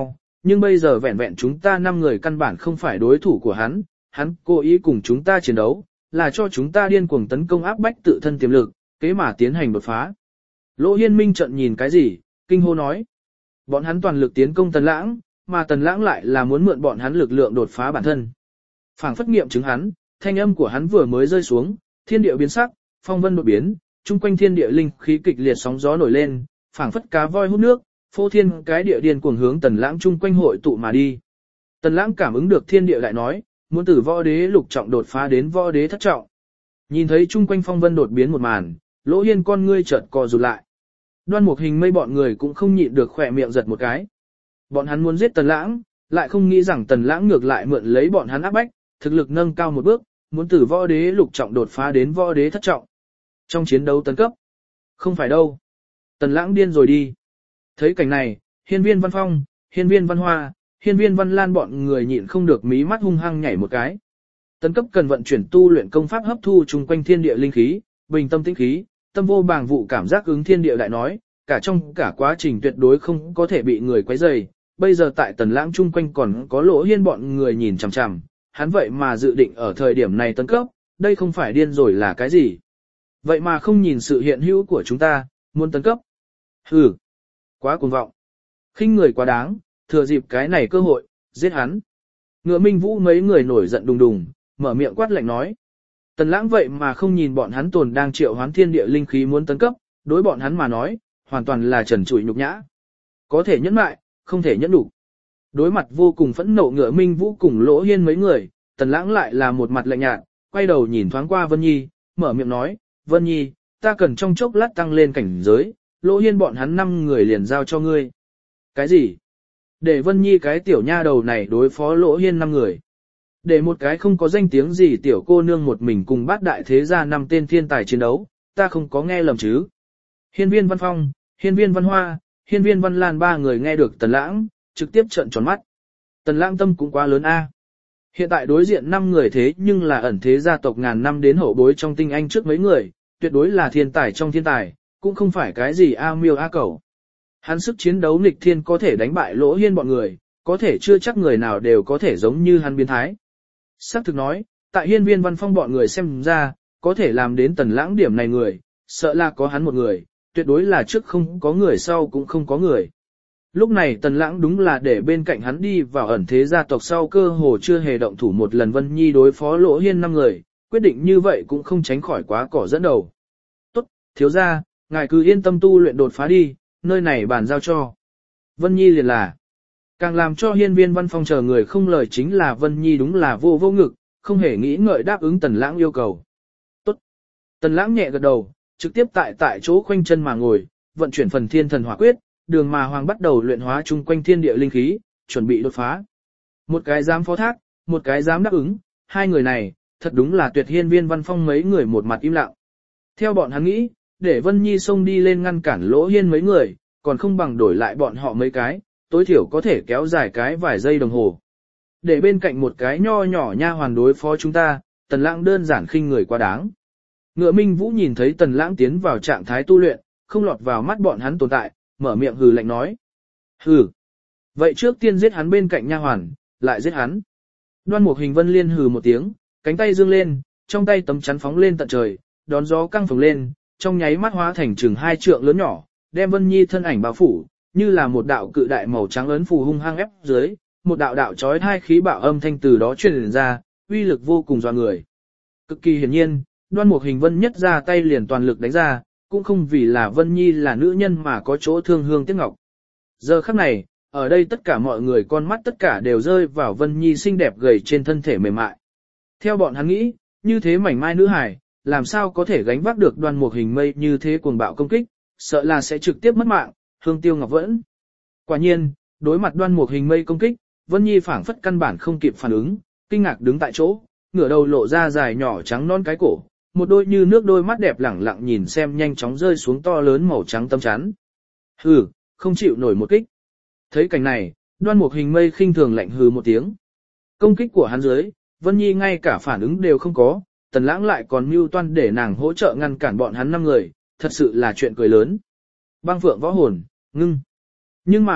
nhưng bây giờ vẹn vẹn chúng ta 5 người căn bản không phải đối thủ của hắn cố ý cùng chúng ta chiến đấu, là cho chúng ta điên cuồng tấn công áp bách tự thân tiềm lực, kế mà tiến hành đột phá. Lỗ Hiên Minh trận nhìn cái gì, kinh hô nói. Bọn hắn toàn lực tiến công Tần Lãng, mà Tần Lãng lại là muốn mượn bọn hắn lực lượng đột phá bản thân. Phảng phất nghiệm chứng hắn, thanh âm của hắn vừa mới rơi xuống, thiên địa biến sắc, phong vân đột biến, chung quanh thiên địa linh khí kịch liệt sóng gió nổi lên, phảng phất cá voi hút nước, phô thiên cái địa điên cuồng hướng Tần Lãng chung quanh hội tụ mà đi. Tần Lãng cảm ứng được thiên địa lại nói, muốn từ võ đế lục trọng đột phá đến võ đế thất trọng. Nhìn thấy chung quanh phong vân đột biến một màn, Lỗ Hiên con ngươi chợt co rụt lại. Đoan Mục Hình Mây bọn người cũng không nhịn được khỏe miệng giật một cái. Bọn hắn muốn giết Tần Lãng, lại không nghĩ rằng Tần Lãng ngược lại mượn lấy bọn hắn áp bách, thực lực nâng cao một bước, muốn từ võ đế lục trọng đột phá đến võ đế thất trọng. Trong chiến đấu tấn cấp. Không phải đâu. Tần Lãng điên rồi đi. Thấy cảnh này, Hiên Viên Văn Phong, Hiên Viên Văn Hoa, Hiên Viên Văn Lan bọn người nhịn không được mí mắt hung hăng nhảy một cái. Tấn cấp cần vận chuyển tu luyện công pháp hấp thu chung quanh thiên địa linh khí, bình tâm tĩnh khí, tâm vô bàng vụ cảm giác ứng thiên địa lại nói, cả trong cả quá trình tuyệt đối không có thể bị người quấy rầy. Bây giờ tại Tần Lãng chung quanh còn có Lỗ Hiên bọn người nhìn chằm chằm, hắn vậy mà dự định ở thời điểm này tấn cấp, đây không phải điên rồi là cái gì? Vậy mà không nhìn sự hiện hữu của chúng ta, muốn tấn cấp. Hừ, quá cuồng vọng. Khinh người quá đáng, thừa dịp cái này cơ hội, giết hắn. Ngựa Minh Vũ mấy người nổi giận đùng đùng, mở miệng quát lạnh nói. Tần Lãng vậy mà không nhìn bọn hắn tồn đang triệu hoán thiên địa linh khí muốn tấn cấp, đối bọn hắn mà nói, hoàn toàn là trần trụi nhục nhã. Có thể nhẫn mại, không thể nhẫn đủ. Đối mặt vô cùng phẫn nộ Ngựa Minh Vũ cùng Lỗ Hiên mấy người, Tần Lãng lại là một mặt lạnh nhạt, quay đầu nhìn thoáng qua Vân Nhi, mở miệng nói, Vân Nhi, ta cần trong chốc lát tăng lên cảnh giới, Lỗ Hiên bọn hắn 5 người liền giao cho ngươi. Cái gì? Để Vân Nhi cái tiểu nha đầu này đối phó Lỗ Hiên 5 người. Để một cái không có danh tiếng gì tiểu cô nương một mình cùng bát đại thế gia 5 tên thiên tài chiến đấu, ta không có nghe lầm chứ. Hiên Viên Văn Phong, Hiên Viên Văn Hoa, Hiên Viên Văn Lan 3 người nghe được Tần Lãng, trực tiếp trợn tròn mắt. Tần Lãng tâm cũng quá lớn a. Hiện tại đối diện 5 người thế nhưng là ẩn thế gia tộc ngàn năm đến hậu bối trong tinh anh trước mấy người, tuyệt đối là thiên tài trong thiên tài, cũng không phải cái gì a miêu a cẩu. Hắn sức chiến đấu nghịch thiên có thể đánh bại Lỗ Hiên bọn người, có thể chưa chắc người nào đều có thể giống như hắn biến thái. Sắc thực nói, tại Hiên Viên Văn Phong bọn người xem ra, có thể làm đến Tần Lãng điểm này người, sợ là có hắn một người, tuyệt đối là trước không có người sau cũng không có người. Lúc này Tần Lãng đúng là để bên cạnh hắn đi vào ẩn thế gia tộc sau cơ hồ chưa hề động thủ một lần Vân Nhi đối phó Lỗ Hiên 5 người, quyết định như vậy cũng không tránh khỏi quá cỏ dẫn đầu. Tốt, thiếu gia, ngài cứ yên tâm tu luyện đột phá đi, nơi này bàn giao cho. Vân Nhi liền là. Càng làm cho Hiên Viên Văn Phong chờ người không lời chính là Vân Nhi đúng là vô vô ngực, không hề nghĩ ngợi đáp ứng Tần Lãng yêu cầu. Tốt. Tần Lãng nhẹ gật đầu, trực tiếp tại chỗ khoanh chân mà ngồi, vận chuyển phần thiên thần hỏa quyết, đường mà hoàng bắt đầu luyện hóa chung quanh thiên địa linh khí, chuẩn bị đột phá. Một cái dám phó thác, một cái dám đáp ứng, hai người này, thật đúng là tuyệt. Hiên Viên Văn Phong mấy người một mặt im lặng. Theo bọn hắn nghĩ, để Vân Nhi xông đi lên ngăn cản Lỗ Hiên mấy người, còn không bằng đổi lại bọn họ mấy cái, tối thiểu có thể kéo dài cái vài giây đồng hồ. Để bên cạnh một cái nho nhỏ nha hoàn đối phó chúng ta, Tần Lãng đơn giản khinh người quá đáng. Ngựa Minh Vũ nhìn thấy Tần Lãng tiến vào trạng thái tu luyện, không lọt vào mắt bọn hắn tồn tại, mở miệng hừ lạnh nói. Hừ. Vậy trước tiên giết hắn bên cạnh nha hoàn, lại giết hắn. Đoan Mục Hình Vân Liên hừ một tiếng, cánh tay dương lên, trong tay tấm chắn phóng lên tận trời, đón gió căng phồng lên, trong nháy mắt hóa thành chừng 2 trượng lớn nhỏ, đem Vân Nhi thân ảnh bao phủ, như là một đạo cự đại màu trắng ấn phù hung hăng ép dưới, một đạo đạo chói tai khí bạo âm thanh từ đó truyền ra, uy lực vô cùng dọa người. Cực kỳ hiển nhiên, Đoan Mục Hình Vân nhất ra tay liền toàn lực đánh ra, cũng không vì là Vân Nhi là nữ nhân mà có chỗ thương hương tiếc ngọc. Giờ khắc này, ở đây tất cả mọi người con mắt tất cả đều rơi vào Vân Nhi xinh đẹp gầy trên thân thể mềm mại. Theo bọn hắn nghĩ, như thế mảnh mai nữ hài, làm sao có thể gánh vác được Đoan Mục Hình Mây như thế cuồng bạo công kích, sợ là sẽ trực tiếp mất mạng, hương tiêu ngọc vẫn. Quả nhiên, đối mặt Đoan Mục Hình Mây công kích, Vân Nhi phảng phất căn bản không kịp phản ứng, kinh ngạc đứng tại chỗ, ngửa đầu lộ ra dài nhỏ trắng non cái cổ, một đôi như nước đôi mắt đẹp lẳng lặng nhìn xem nhanh chóng rơi xuống to lớn màu trắng tấm chắn. Hừ, không chịu nổi một kích. Thấy cảnh này, Đoan Mục Hình Mây khinh thường lạnh hừ một tiếng. Công kích của hắn dưới, Vân Nhi ngay cả phản ứng đều không có, Tần Lãng lại còn mưu toan để nàng hỗ trợ ngăn cản bọn hắn 5 người, thật sự là chuyện cười lớn. Băng Phượng Võ Hồn, ngưng. Nhưng mà,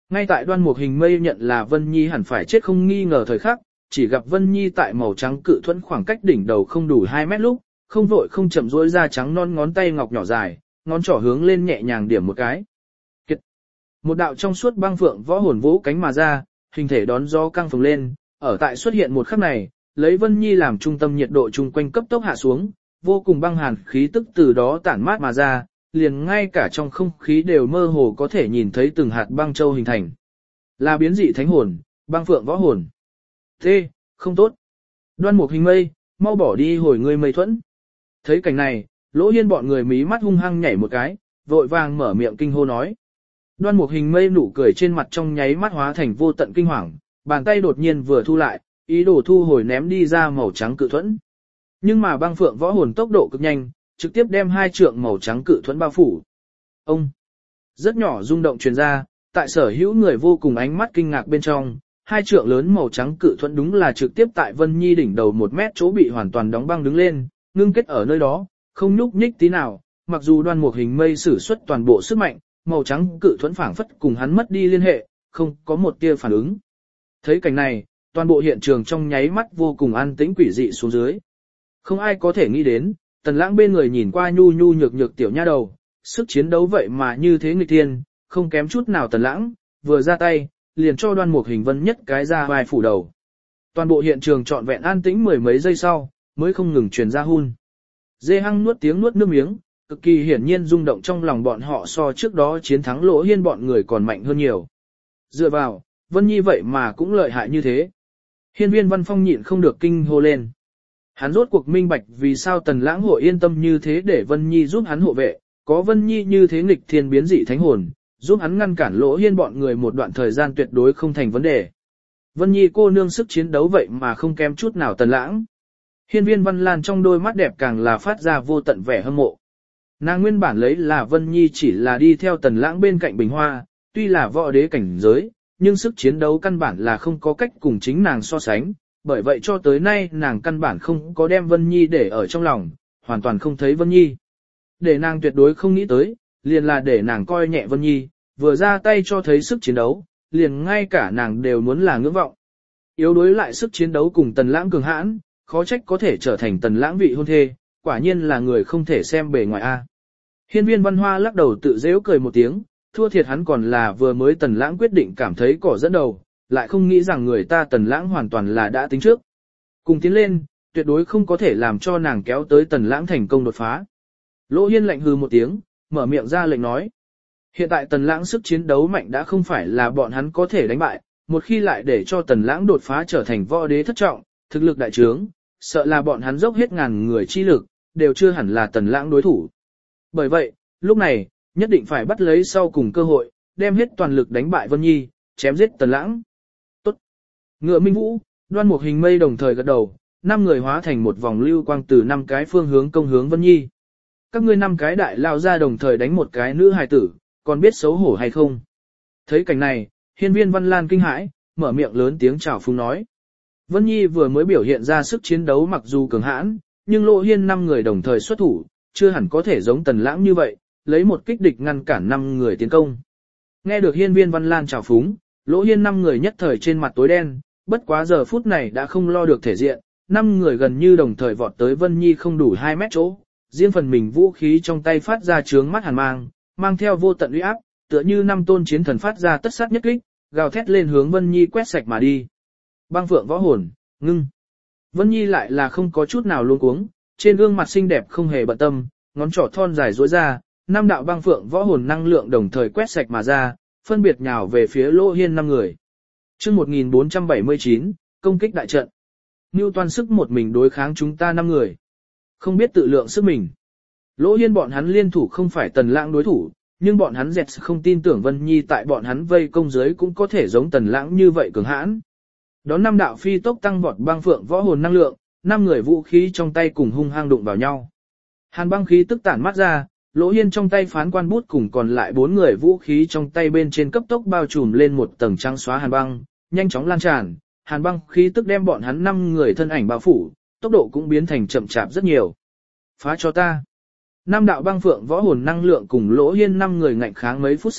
Ngay tại Đoan Mục Hình Mây nhận là Vân Nhi hẳn phải chết không nghi ngờ thời khắc, chỉ gặp Vân Nhi tại màu trắng cự thuẫn khoảng cách đỉnh đầu không đủ 2 mét lúc, không vội không chậm rỗi ra trắng non ngón tay ngọc nhỏ dài, ngón trỏ hướng lên nhẹ nhàng điểm một cái. Kiệt. Một đạo trong suốt băng phượng võ hồn vũ cánh mà ra, hình thể đón gió căng phồng lên, ở tại xuất hiện một khắc này, lấy Vân Nhi làm trung tâm nhiệt độ chung quanh cấp tốc hạ xuống, vô cùng băng hàn khí tức từ đó tản mát mà ra, liền ngay cả trong không khí đều mơ hồ có thể nhìn thấy từng hạt băng châu hình thành. Là biến dị thánh hồn, băng phượng võ hồn. Thế, không tốt. Đoan Mục Hình Mây, mau bỏ đi hồi ngươi mây thuẫn. Thấy cảnh này, Lỗ Hiên bọn người mí mắt hung hăng nhảy một cái, vội vàng mở miệng kinh hô nói. Đoan Mục Hình Mây nụ cười trên mặt trong nháy mắt hóa thành vô tận kinh hoàng, bàn tay đột nhiên vừa thu lại, ý đồ thu hồi ném đi ra màu trắng cự thuẫn. Nhưng mà băng phượng võ hồn tốc độ cực nhanh, trực tiếp đem 2 trượng màu trắng cự thuẫn bao phủ. Ông! Rất nhỏ rung động truyền ra, tại sở hữu người vô cùng ánh mắt kinh ngạc bên trong, 2 trượng lớn màu trắng cự thuẫn đúng là trực tiếp tại Vân Nhi đỉnh đầu 1 mét chỗ bị hoàn toàn đóng băng đứng lên, ngưng kết ở nơi đó, không nhúc nhích tí nào, mặc dù Đoan Mục Hình Mây sử xuất toàn bộ sức mạnh, màu trắng cự thuẫn phảng phất cùng hắn mất đi liên hệ, không có một tia phản ứng. Thấy cảnh này, toàn bộ hiện trường trong nháy mắt vô cùng an tĩnh quỷ dị xuống dưới. Không ai có thể nghĩ đến, Tần Lãng bên người nhìn qua nhu nhu nhược nhược tiểu nha đầu, sức chiến đấu vậy mà như thế nghịch thiên, không kém chút nào Tần Lãng, vừa ra tay, liền cho Đoan Mục Hình Vân nhất cái ra vai phủ đầu. Toàn bộ hiện trường trọn vẹn an tĩnh mười mấy giây sau, mới không ngừng truyền ra hun. Dê Hăng nuốt nước miếng, cực kỳ hiển nhiên rung động trong lòng bọn họ so trước đó chiến thắng Lỗ Hiên bọn người còn mạnh hơn nhiều. Dựa vào, Vân Nhi vậy mà cũng lợi hại như thế. Hiên Viên Văn Phong nhịn không được kinh hô lên. Hắn rốt cuộc minh bạch vì sao Tần Lãng hội yên tâm như thế để Vân Nhi giúp hắn hộ vệ, có Vân Nhi như thế nghịch thiên biến dị thánh hồn, giúp hắn ngăn cản Lỗ Hiên bọn người một đoạn thời gian tuyệt đối không thành vấn đề. Vân Nhi cô nương sức chiến đấu vậy mà không kém chút nào Tần Lãng. Hiên Viên Văn Lan trong đôi mắt đẹp càng là phát ra vô tận vẻ hâm mộ. Nàng nguyên bản lấy là Vân Nhi chỉ là đi theo Tần Lãng bên cạnh Bình Hoa, tuy là võ đế cảnh giới, nhưng sức chiến đấu căn bản là không có cách cùng chính nàng so sánh, bởi vậy cho tới nay nàng căn bản không có đem Vân Nhi để ở trong lòng, hoàn toàn không thấy Vân Nhi. Để nàng tuyệt đối không nghĩ tới, liền là để nàng coi nhẹ Vân Nhi, vừa ra tay cho thấy sức chiến đấu, liền ngay cả nàng đều muốn là ngưỡng vọng. Yếu đối lại sức chiến đấu cùng Tần Lãng cường hãn, khó trách có thể trở thành Tần Lãng vị hôn thê, quả nhiên là người không thể xem bề ngoài a. Hiên Viên Văn Hoa lắc đầu tự giễu cười một tiếng, thua thiệt hắn còn là vừa mới Tần Lãng quyết định cảm thấy cỏ dẫn đầu, lại không nghĩ rằng người ta Tần Lãng hoàn toàn là đã tính trước. Cùng tiến lên, tuyệt đối không có thể làm cho nàng kéo tới Tần Lãng thành công đột phá. Lỗ Hiên lạnh hừ một tiếng, mở miệng ra lệnh nói. Hiện tại Tần Lãng sức chiến đấu mạnh đã không phải là bọn hắn có thể đánh bại, một khi lại để cho Tần Lãng đột phá trở thành võ đế thất trọng, thực lực đại trướng, sợ là bọn hắn dốc hết ngàn người chi lực, đều chưa hẳn là Tần Lãng đối thủ. Bởi vậy, lúc này, nhất định phải bắt lấy sau cùng cơ hội, đem hết toàn lực đánh bại Vân Nhi, chém giết Tần Lãng. Tốt. Ngựa Minh Vũ, Đoan Mục Hình Mây đồng thời gật đầu, 5 người hóa thành một vòng lưu quang từ 5 cái phương hướng công hướng Vân Nhi. Các ngươi 5 cái đại lao ra đồng thời đánh một cái nữ hài tử, còn biết xấu hổ hay không? Thấy cảnh này, Hiên Viên Văn Lan kinh hãi, mở miệng lớn tiếng chào phúng nói. Vân Nhi vừa mới biểu hiện ra sức chiến đấu mặc dù cường hãn, nhưng Lỗ Hiên 5 người đồng thời xuất thủ, chưa hẳn có thể giống Tần Lãng như vậy, lấy một kích địch ngăn cản 5 người tiến công. Nghe được Hiên Viên Văn Lan chào phúng, Lỗ Hiên 5 người nhất thời trên mặt tối đen, bất quá giờ phút này đã không lo được thể diện, 5 người gần như đồng thời vọt tới Vân Nhi không đủ 2 mét chỗ, riêng phần mình vũ khí trong tay phát ra chướng mắt hàn mang, mang theo vô tận uy áp, tựa như 5 tôn chiến thần phát ra tất sát nhất kích, gào thét lên hướng Vân Nhi quét sạch mà đi. Băng phượng võ hồn, ngưng. Vân Nhi lại là không có chút nào luống cuống, trên gương mặt xinh đẹp không hề bận tâm, ngón trỏ thon dài duỗi ra, 5 đạo băng phượng võ hồn năng lượng đồng thời quét sạch mà ra, phân biệt nhào về phía Lỗ Hiên 5 người. Chương 1479, công kích đại trận. Nưu toàn sức một mình đối kháng chúng ta 5 người. Không biết tự lượng sức mình. Lỗ Hiên bọn hắn liên thủ không phải Tần Lãng đối thủ, nhưng bọn hắn dẹt không tin tưởng Vân Nhi tại bọn hắn vây công giới cũng có thể giống Tần Lãng như vậy cường hãn. Đón 5 đạo phi tốc tăng vọt băng phượng võ hồn năng lượng, 5 người vũ khí trong tay cùng hung hăng đụng vào nhau. Hàn băng khí tức tản mắt ra, Lỗ Hiên trong tay phán quan bút cùng còn lại 4 người vũ khí trong tay bên trên cấp tốc bao trùm lên một tầng trắng xóa hàn băng, nhanh chóng lan tràn, hàn băng khí tức đem bọn hắn 5 người thân ảnh bao phủ, tốc độ cũng biến thành chậm chạp rất nhiều. Phá cho ta. 5 đạo băng phượng võ hồn năng lượng cùng Lỗ Hiên 5 người ngạnh kháng mấy phút sau,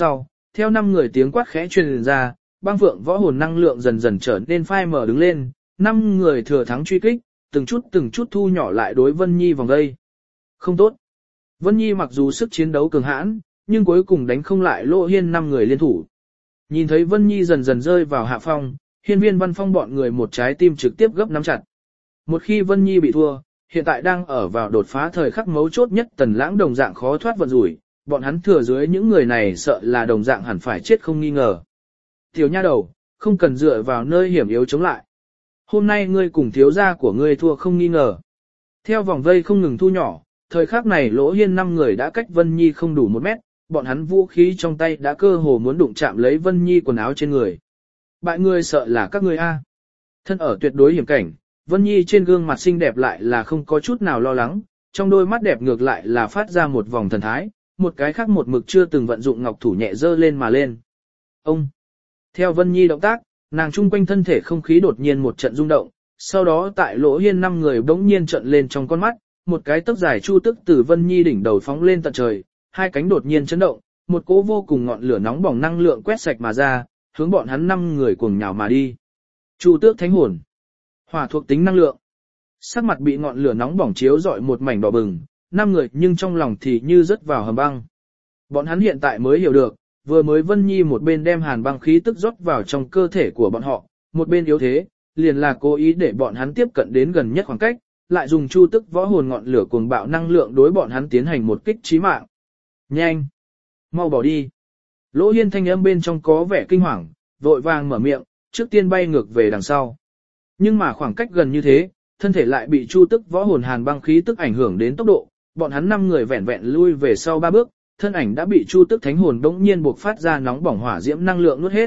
theo 5 người tiếng quát khẽ truyền ra, băng phượng võ hồn năng lượng dần dần trở nên phai mờ đứng lên, 5 người thừa thắng truy kích, từng chút thu nhỏ lại đối Vân Nhi vòng đây. Không tốt. Vân Nhi mặc dù sức chiến đấu cường hãn, nhưng cuối cùng đánh không lại Lỗ Hiên 5 người liên thủ. Nhìn thấy Vân Nhi dần dần rơi vào hạ phong, Hiên Viên Văn Phong bọn người một trái tim trực tiếp gấp nắm chặt. Một khi Vân Nhi bị thua, hiện tại đang ở vào đột phá thời khắc mấu chốt nhất, Tần Lãng đồng dạng khó thoát vận rủi, bọn hắn thừa dưới những người này sợ là đồng dạng hẳn phải chết không nghi ngờ. Tiểu nha đầu, không cần dựa vào nơi hiểm yếu chống lại. Hôm nay ngươi cùng thiếu gia của ngươi thua không nghi ngờ. Theo vòng vây không ngừng thu nhỏ, thời khắc này Lỗ Hiên 5 người đã cách Vân Nhi không đủ 1 mét, bọn hắn vũ khí trong tay đã cơ hồ muốn đụng chạm lấy Vân Nhi quần áo trên người. Bại ngươi sợ là các ngươi a. Thân ở tuyệt đối hiểm cảnh, Vân Nhi trên gương mặt xinh đẹp lại là không có chút nào lo lắng, trong đôi mắt đẹp ngược lại là phát ra một vòng thần thái, một cái khác một mực chưa từng vận dụng ngọc thủ nhẹ dơ lên mà lên. Ông! Theo Vân Nhi động tác, nàng trung quanh thân thể không khí đột nhiên một trận rung động, sau đó tại Lỗ Hiên 5 người bỗng nhiên trợn lên trong con mắt, một cái tấc dài chu tức từ Vân Nhi đỉnh đầu phóng lên tận trời, hai cánh đột nhiên chấn động, một cỗ vô cùng ngọn lửa nóng bỏng năng lượng quét sạch mà ra, hướng bọn hắn 5 người cuồng nhào mà đi. Chu tước thánh hồn, hỏa thuộc tính năng lượng. Sắc mặt bị ngọn lửa nóng bỏng chiếu rọi một mảnh đỏ bừng, 5 người nhưng trong lòng thì như rớt vào hầm băng. Bọn hắn hiện tại mới hiểu được, vừa mới Vân Nhi một bên đem hàn băng khí tức rót vào trong cơ thể của bọn họ, một bên yếu thế, liền là cố ý để bọn hắn tiếp cận đến gần nhất khoảng cách, lại dùng chu tức võ hồn ngọn lửa cuồng bạo năng lượng đối bọn hắn tiến hành một kích chí mạng. Nhanh! Mau bỏ đi! Lỗ Hiên thanh âm bên trong có vẻ kinh hoàng, vội vàng mở miệng, trước tiên bay ngược về đằng sau. Nhưng mà khoảng cách gần như thế, thân thể lại bị chu tức võ hồn hàn băng khí tức ảnh hưởng đến tốc độ, bọn hắn 5 người vẹn vẹn lui về sau 3 bước, thân ảnh đã bị chu tức thánh hồn đống nhiên buộc phát ra nóng bỏng hỏa diễm năng lượng nuốt hết.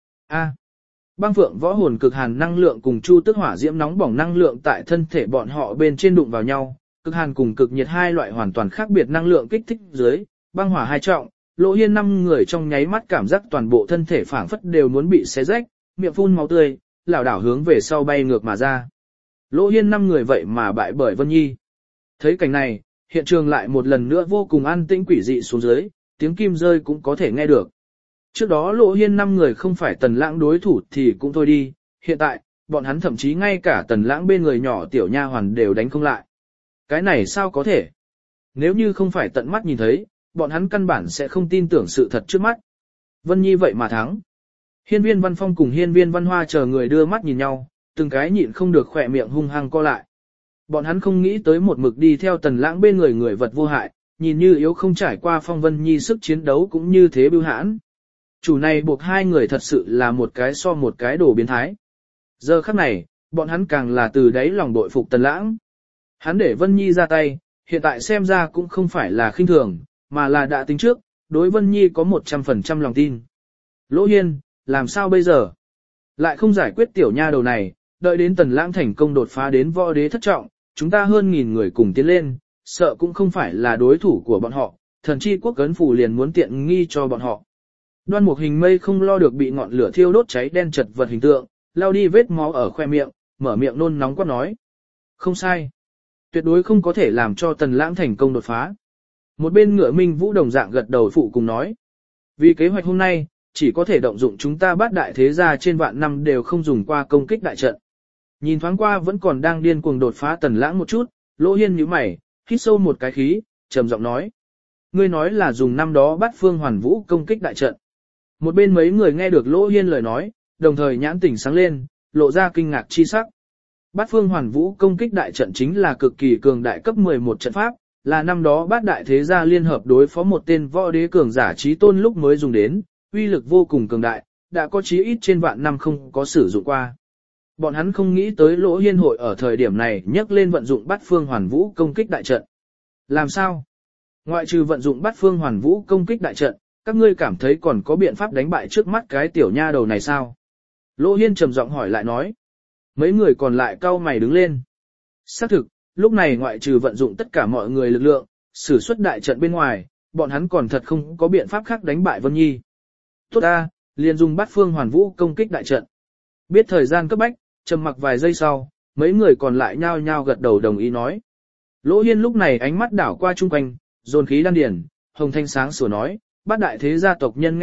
Băng phượng võ hồn cực hàn năng lượng cùng chu tức hỏa diễm nóng bỏng năng lượng tại thân thể bọn họ bên trên đụng vào nhau, cực hàn cùng cực nhiệt hai loại hoàn toàn khác biệt năng lượng kích thích dưới, băng hỏa hai trọng, Lỗ Hiên 5 người trong nháy mắt cảm giác toàn bộ thân thể phảng phất đều muốn bị xé rách, miệng phun máu tươi, lảo đảo hướng về sau bay ngược mà ra. Lỗ Hiên 5 người vậy mà bại bởi Vân Nhi. Thấy cảnh này, hiện trường lại một lần nữa vô cùng an tĩnh quỷ dị xuống dưới, tiếng kim rơi cũng có thể nghe được. Trước đó Lỗ Hiên 5 người không phải Tần Lãng đối thủ thì cũng thôi đi, hiện tại, bọn hắn thậm chí ngay cả Tần Lãng bên người nhỏ tiểu nha hoàn đều đánh không lại. Cái này sao có thể? Nếu như không phải tận mắt nhìn thấy, bọn hắn căn bản sẽ không tin tưởng sự thật trước mắt. Vân Nhi vậy mà thắng. Hiên Viên Văn Phong cùng Hiên Viên Văn Hoa chờ người đưa mắt nhìn nhau, từng cái nhịn không được khỏe miệng hung hăng co lại. Bọn hắn không nghĩ tới một mực đi theo Tần Lãng bên người người vật vô hại, nhìn như yếu không trải qua Phong Vân Nhi sức chiến đấu cũng như thế bưu hãn. Chủ này buộc hai người thật sự là một cái so một cái đồ biến thái. Giờ khắc này, bọn hắn càng là từ đáy lòng bội phục Tần Lãng. Hắn để Vân Nhi ra tay, hiện tại xem ra cũng không phải là khinh thường, mà là đã tính trước, đối Vân Nhi có 100% lòng tin. Lỗ Hiên, làm sao bây giờ? Lại không giải quyết tiểu nha đầu này, đợi đến Tần Lãng thành công đột phá đến võ đế thất trọng, chúng ta hơn 1000 người cùng tiến lên, sợ cũng không phải là đối thủ của bọn họ, thần chi quốc cấn phủ liền muốn tiện nghi cho bọn họ. Đoan Mục Hình Mây không lo được bị ngọn lửa thiêu đốt cháy đen chật vật hình tượng, lau đi vết máu ở khoe miệng, mở miệng nôn nóng quát nói. Không sai. Tuyệt đối không có thể làm cho Tần Lãng thành công đột phá. Một bên Ngựa Minh Vũ đồng dạng gật đầu phụ cùng nói. Vì kế hoạch hôm nay, chỉ có thể động dụng chúng ta bát đại thế gia trên vạn năm đều không dùng qua công kích đại trận. Nhìn thoáng qua vẫn còn đang điên cuồng đột phá Tần Lãng một chút, Lỗ Hiên nhíu mày, hít sâu một cái khí, trầm giọng nói. Ngươi nói là dùng năm đó Bát Phương Hoàn Vũ công kích đại trận. Một bên mấy người nghe được Lỗ Hiên lời nói, đồng thời nhãn tỉnh sáng lên, lộ ra kinh ngạc chi sắc. Bát Phương Hoàn Vũ công kích đại trận chính là cực kỳ cường đại cấp 11 trận pháp, là năm đó bát đại thế gia liên hợp đối phó một tên võ đế cường giả chí tôn lúc mới dùng đến, uy lực vô cùng cường đại, đã có chí ít trên vạn năm không có sử dụng qua. Bọn hắn không nghĩ tới Lỗ Hiên hội ở thời điểm này nhắc lên vận dụng Bát Phương Hoàn Vũ công kích đại trận. Làm sao? Ngoại trừ vận dụng Bát Phương Hoàn Vũ công kích đại trận, các ngươi cảm thấy còn có biện pháp đánh bại trước mắt cái tiểu nha đầu này sao? Lỗ Hiên trầm giọng hỏi lại nói. Mấy người còn lại cau mày đứng lên. Xác thực, lúc này ngoại trừ vận dụng tất cả mọi người lực lượng, sử xuất đại trận bên ngoài, bọn hắn còn thật không có biện pháp khác đánh bại Vân Nhi. Tốt ta, liền dùng Bát Phương Hoàn Vũ công kích đại trận. Biết thời gian cấp bách, trầm mặc vài giây sau, mấy người còn lại nhao nhao gật đầu đồng ý nói. Lỗ Hiên lúc này ánh mắt đảo qua chung quanh, dồn khí đan điển, hồng thanh sáng sủa nói, bát đại thế gia tộc nhân nghe lệnh,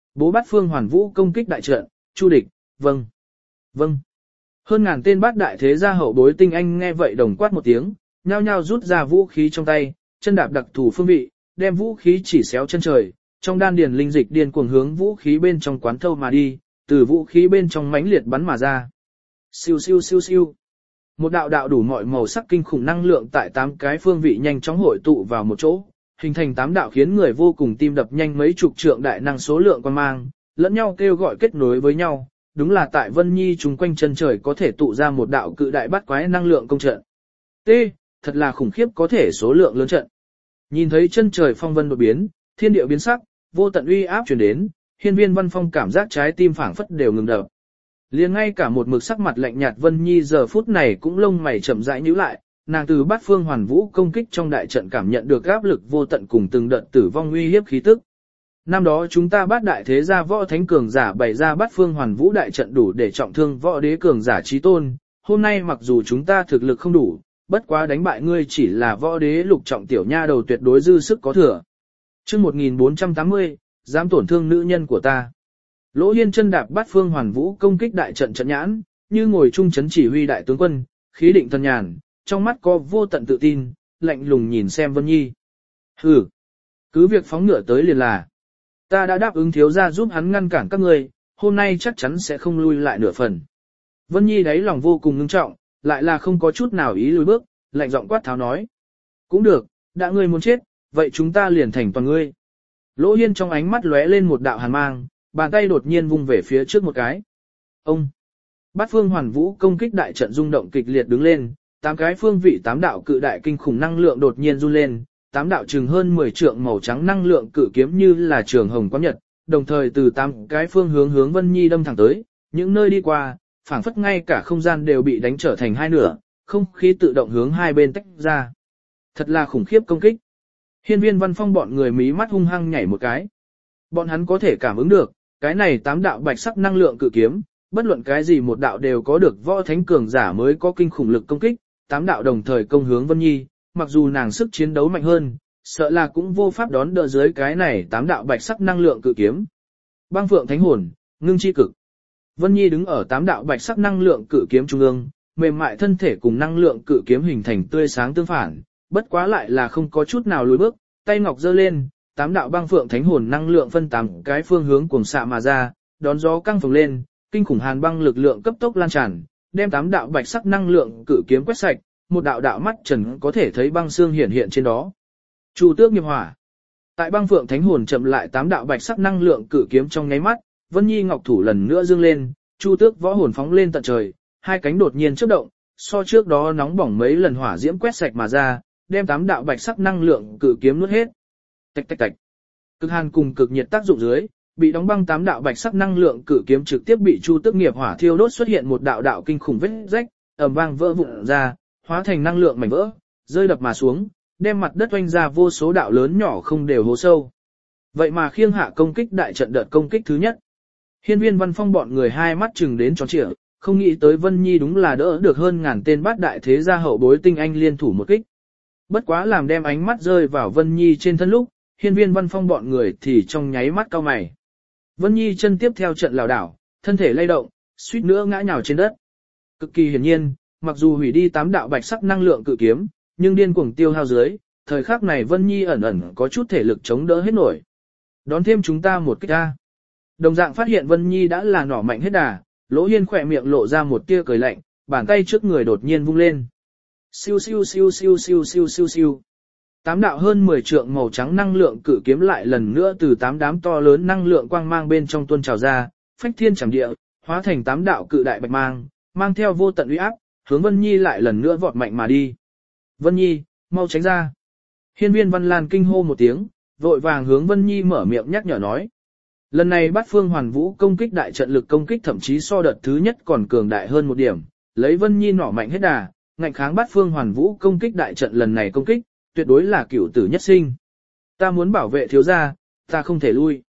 bố bát phương hoàn vũ công kích đại trận, chu địch, vâng, vâng. Hơn ngàn tên bát đại thế gia hậu bối tinh anh nghe vậy đồng quát một tiếng, nhao nhao rút ra vũ khí trong tay, chân đạp đặc thủ phương vị, đem vũ khí chỉ xéo chân trời, trong đan điền linh dịch điên cuồng hướng vũ khí bên trong quán thâu mà đi, từ vũ khí bên trong mãnh liệt bắn mà ra. Siêu siêu siêu siêu. Một đạo đạo đủ mọi màu sắc kinh khủng năng lượng tại 8 cái phương vị nhanh chóng hội tụ vào một chỗ, hình thành 8 đạo khiến người vô cùng tim đập nhanh mấy chục trượng đại năng số lượng quan mang, lẫn nhau kêu gọi kết nối với nhau, đúng là tại Vân Nhi chung quanh chân trời có thể tụ ra một đạo cự đại bát quái năng lượng công trận. T, thật là khủng khiếp có thể số lượng lớn trận. Nhìn thấy chân trời phong vân đột biến, thiên địa biến sắc, vô tận uy áp truyền đến, Hiên Viên Văn Phong cảm giác trái tim phảng phất đều ngừng đập. Liền ngay cả một mực sắc mặt lạnh nhạt Vân Nhi giờ phút này cũng lông mày chậm rãi nhíu lại, nàng từ bát phương hoàn vũ công kích trong đại trận cảm nhận được áp lực vô tận cùng từng đợt tử vong uy hiếp khí tức. Năm đó chúng ta bát đại thế gia võ thánh cường giả bày ra bát phương hoàn vũ đại trận đủ để trọng thương võ đế cường giả chí tôn, hôm nay mặc dù chúng ta thực lực không đủ, bất quá đánh bại ngươi chỉ là võ đế lục trọng tiểu nha đầu tuyệt đối dư sức có thừa. Chương 1480, dám tổn thương nữ nhân của ta. Lỗ Hiên chân đạp bát phương hoàn vũ công kích đại trận trận nhãn, như ngồi trung chấn chỉ huy đại tướng quân, khí định thần nhàn, trong mắt có vô tận tự tin, lạnh lùng nhìn xem Vân Nhi. Hừ, cứ việc phóng ngựa tới liền là. Ta đã đáp ứng thiếu gia giúp hắn ngăn cản các ngươi, hôm nay chắc chắn sẽ không lui lại nửa phần. Vân Nhi đáy lòng vô cùng ngưng trọng, lại là không có chút nào ý lùi bước, lạnh giọng quát tháo nói. Cũng được, đã ngươi muốn chết, vậy chúng ta liền thành toàn ngươi. Lỗ Hiên trong ánh mắt lóe lên một đạo hàn mang, bàn tay đột nhiên vung về phía trước một cái. Ông! Bát phương hoàn vũ công kích đại trận rung động kịch liệt đứng lên, 8 cái phương vị 8 đạo cự đại kinh khủng năng lượng đột nhiên run lên, 8 đạo chừng hơn 10 trượng màu trắng năng lượng cự kiếm như là trường hồng quán nhật, đồng thời từ 8 cái phương hướng Vân Nhi đâm thẳng tới, những nơi đi qua, phảng phất ngay cả không gian đều bị đánh trở thành hai nửa, không khí tự động hướng hai bên tách ra. Thật là khủng khiếp công kích. Hiên Viên Văn Phong bọn người mí mắt hung hăng nhảy một cái. Bọn hắn có thể cảm ứng được, cái này 8 đạo bạch sắc năng lượng cự kiếm, bất luận cái gì một đạo đều có được võ thánh cường giả mới có kinh khủng lực công kích, 8 đạo đồng thời công hướng Vân Nhi, mặc dù nàng sức chiến đấu mạnh hơn, sợ là cũng vô pháp đón đỡ dưới cái này 8 đạo bạch sắc năng lượng cự kiếm. Băng Phượng Thánh Hồn, ngưng chi cực. Vân Nhi đứng ở 8 đạo bạch sắc năng lượng cự kiếm trung ương, mềm mại thân thể cùng năng lượng cự kiếm hình thành tươi sáng tương phản, bất quá lại là không có chút nào lùi bước, tay ngọc giơ lên, 8 đạo Băng Phượng Thánh Hồn năng lượng phân 8 cái phương hướng cuồng xạ mà ra, đón gió căng phồng lên, kinh khủng hàn băng lực lượng cấp tốc lan tràn, đem 8 đạo bạch sắc năng lượng cự kiếm quét sạch, một đạo đạo mắt trần có thể thấy băng xương hiển hiện trên đó. Chu Tước nghiệp hỏa. Tại Băng Phượng Thánh Hồn chậm lại 8 đạo bạch sắc năng lượng cự kiếm trong nháy mắt, Vân Nhi ngọc thủ lần nữa dương lên, Chu Tước võ hồn phóng lên tận trời, hai cánh đột nhiên chớp động, so trước đó nóng bỏng mấy lần hỏa diễm quét sạch mà ra, đem 8 đạo bạch sắc năng lượng cự kiếm nuốt hết. Tạch tạch tạch. Cực hàn cùng cực nhiệt tác dụng dưới, bị đóng băng 8 đạo bạch sắc năng lượng cự kiếm trực tiếp bị Chu Tước nghiệp hỏa thiêu đốt, xuất hiện một đạo đạo kinh khủng vết rách, ầm vang vỡ vụn ra, hóa thành năng lượng mảnh vỡ, rơi đập mà xuống, đem mặt đất oanh ra vô số đạo lớn nhỏ không đều hố sâu. Vậy mà khiêng hạ công kích đại trận đợt công kích thứ nhất. Hiên Viên Văn Phong bọn người hai mắt chừng đến tròn trịa, không nghĩ tới Vân Nhi đúng là đỡ được hơn ngàn tên bát đại thế gia hậu bối tinh anh liên thủ một kích. Bất quá làm đem ánh mắt rơi vào Vân Nhi trên thân lúc, Hiên Viên Văn Phong bọn người thì trong nháy mắt cau mày. Vân Nhi chân tiếp theo trận lảo đảo, thân thể lay động, suýt nữa ngã nhào trên đất. Cực kỳ hiển nhiên, mặc dù hủy đi 8 đạo bạch sắc năng lượng cự kiếm, nhưng điên cuồng tiêu hao dưới, thời khắc này Vân Nhi ẩn ẩn có chút thể lực chống đỡ hết nổi. Đón thêm chúng ta một kích a. Đồng dạng phát hiện Vân Nhi đã là nỏ mạnh hết đà, Lỗ Hiên khỏe miệng lộ ra một tia cười lạnh, bàn tay trước người đột nhiên vung lên. Siêu siêu siêu siêu siêu siêu siêu siêu. 8 đạo hơn 10 trượng màu trắng năng lượng cự kiếm lại lần nữa từ 8 đám to lớn năng lượng quang mang bên trong tuôn trào ra, phách thiên chẳng địa, hóa thành 8 đạo cự đại bạch mang, mang theo vô tận uy áp, hướng Vân Nhi lại lần nữa vọt mạnh mà đi. Vân Nhi, mau tránh ra. Hiên Viên Văn Lan kinh hô một tiếng, vội vàng hướng Vân Nhi mở miệng nhắc nhở nói. Lần này Bát Phương Hoàn Vũ công kích đại trận lực công kích thậm chí so đợt thứ nhất còn cường đại hơn một điểm, lấy Vân Nhi nỏ mạnh hết đà, ngạnh kháng Bát Phương Hoàn Vũ công kích đại trận lần này công kích, tuyệt đối là cửu tử nhất sinh. Ta muốn bảo vệ thiếu gia, ta không thể lui.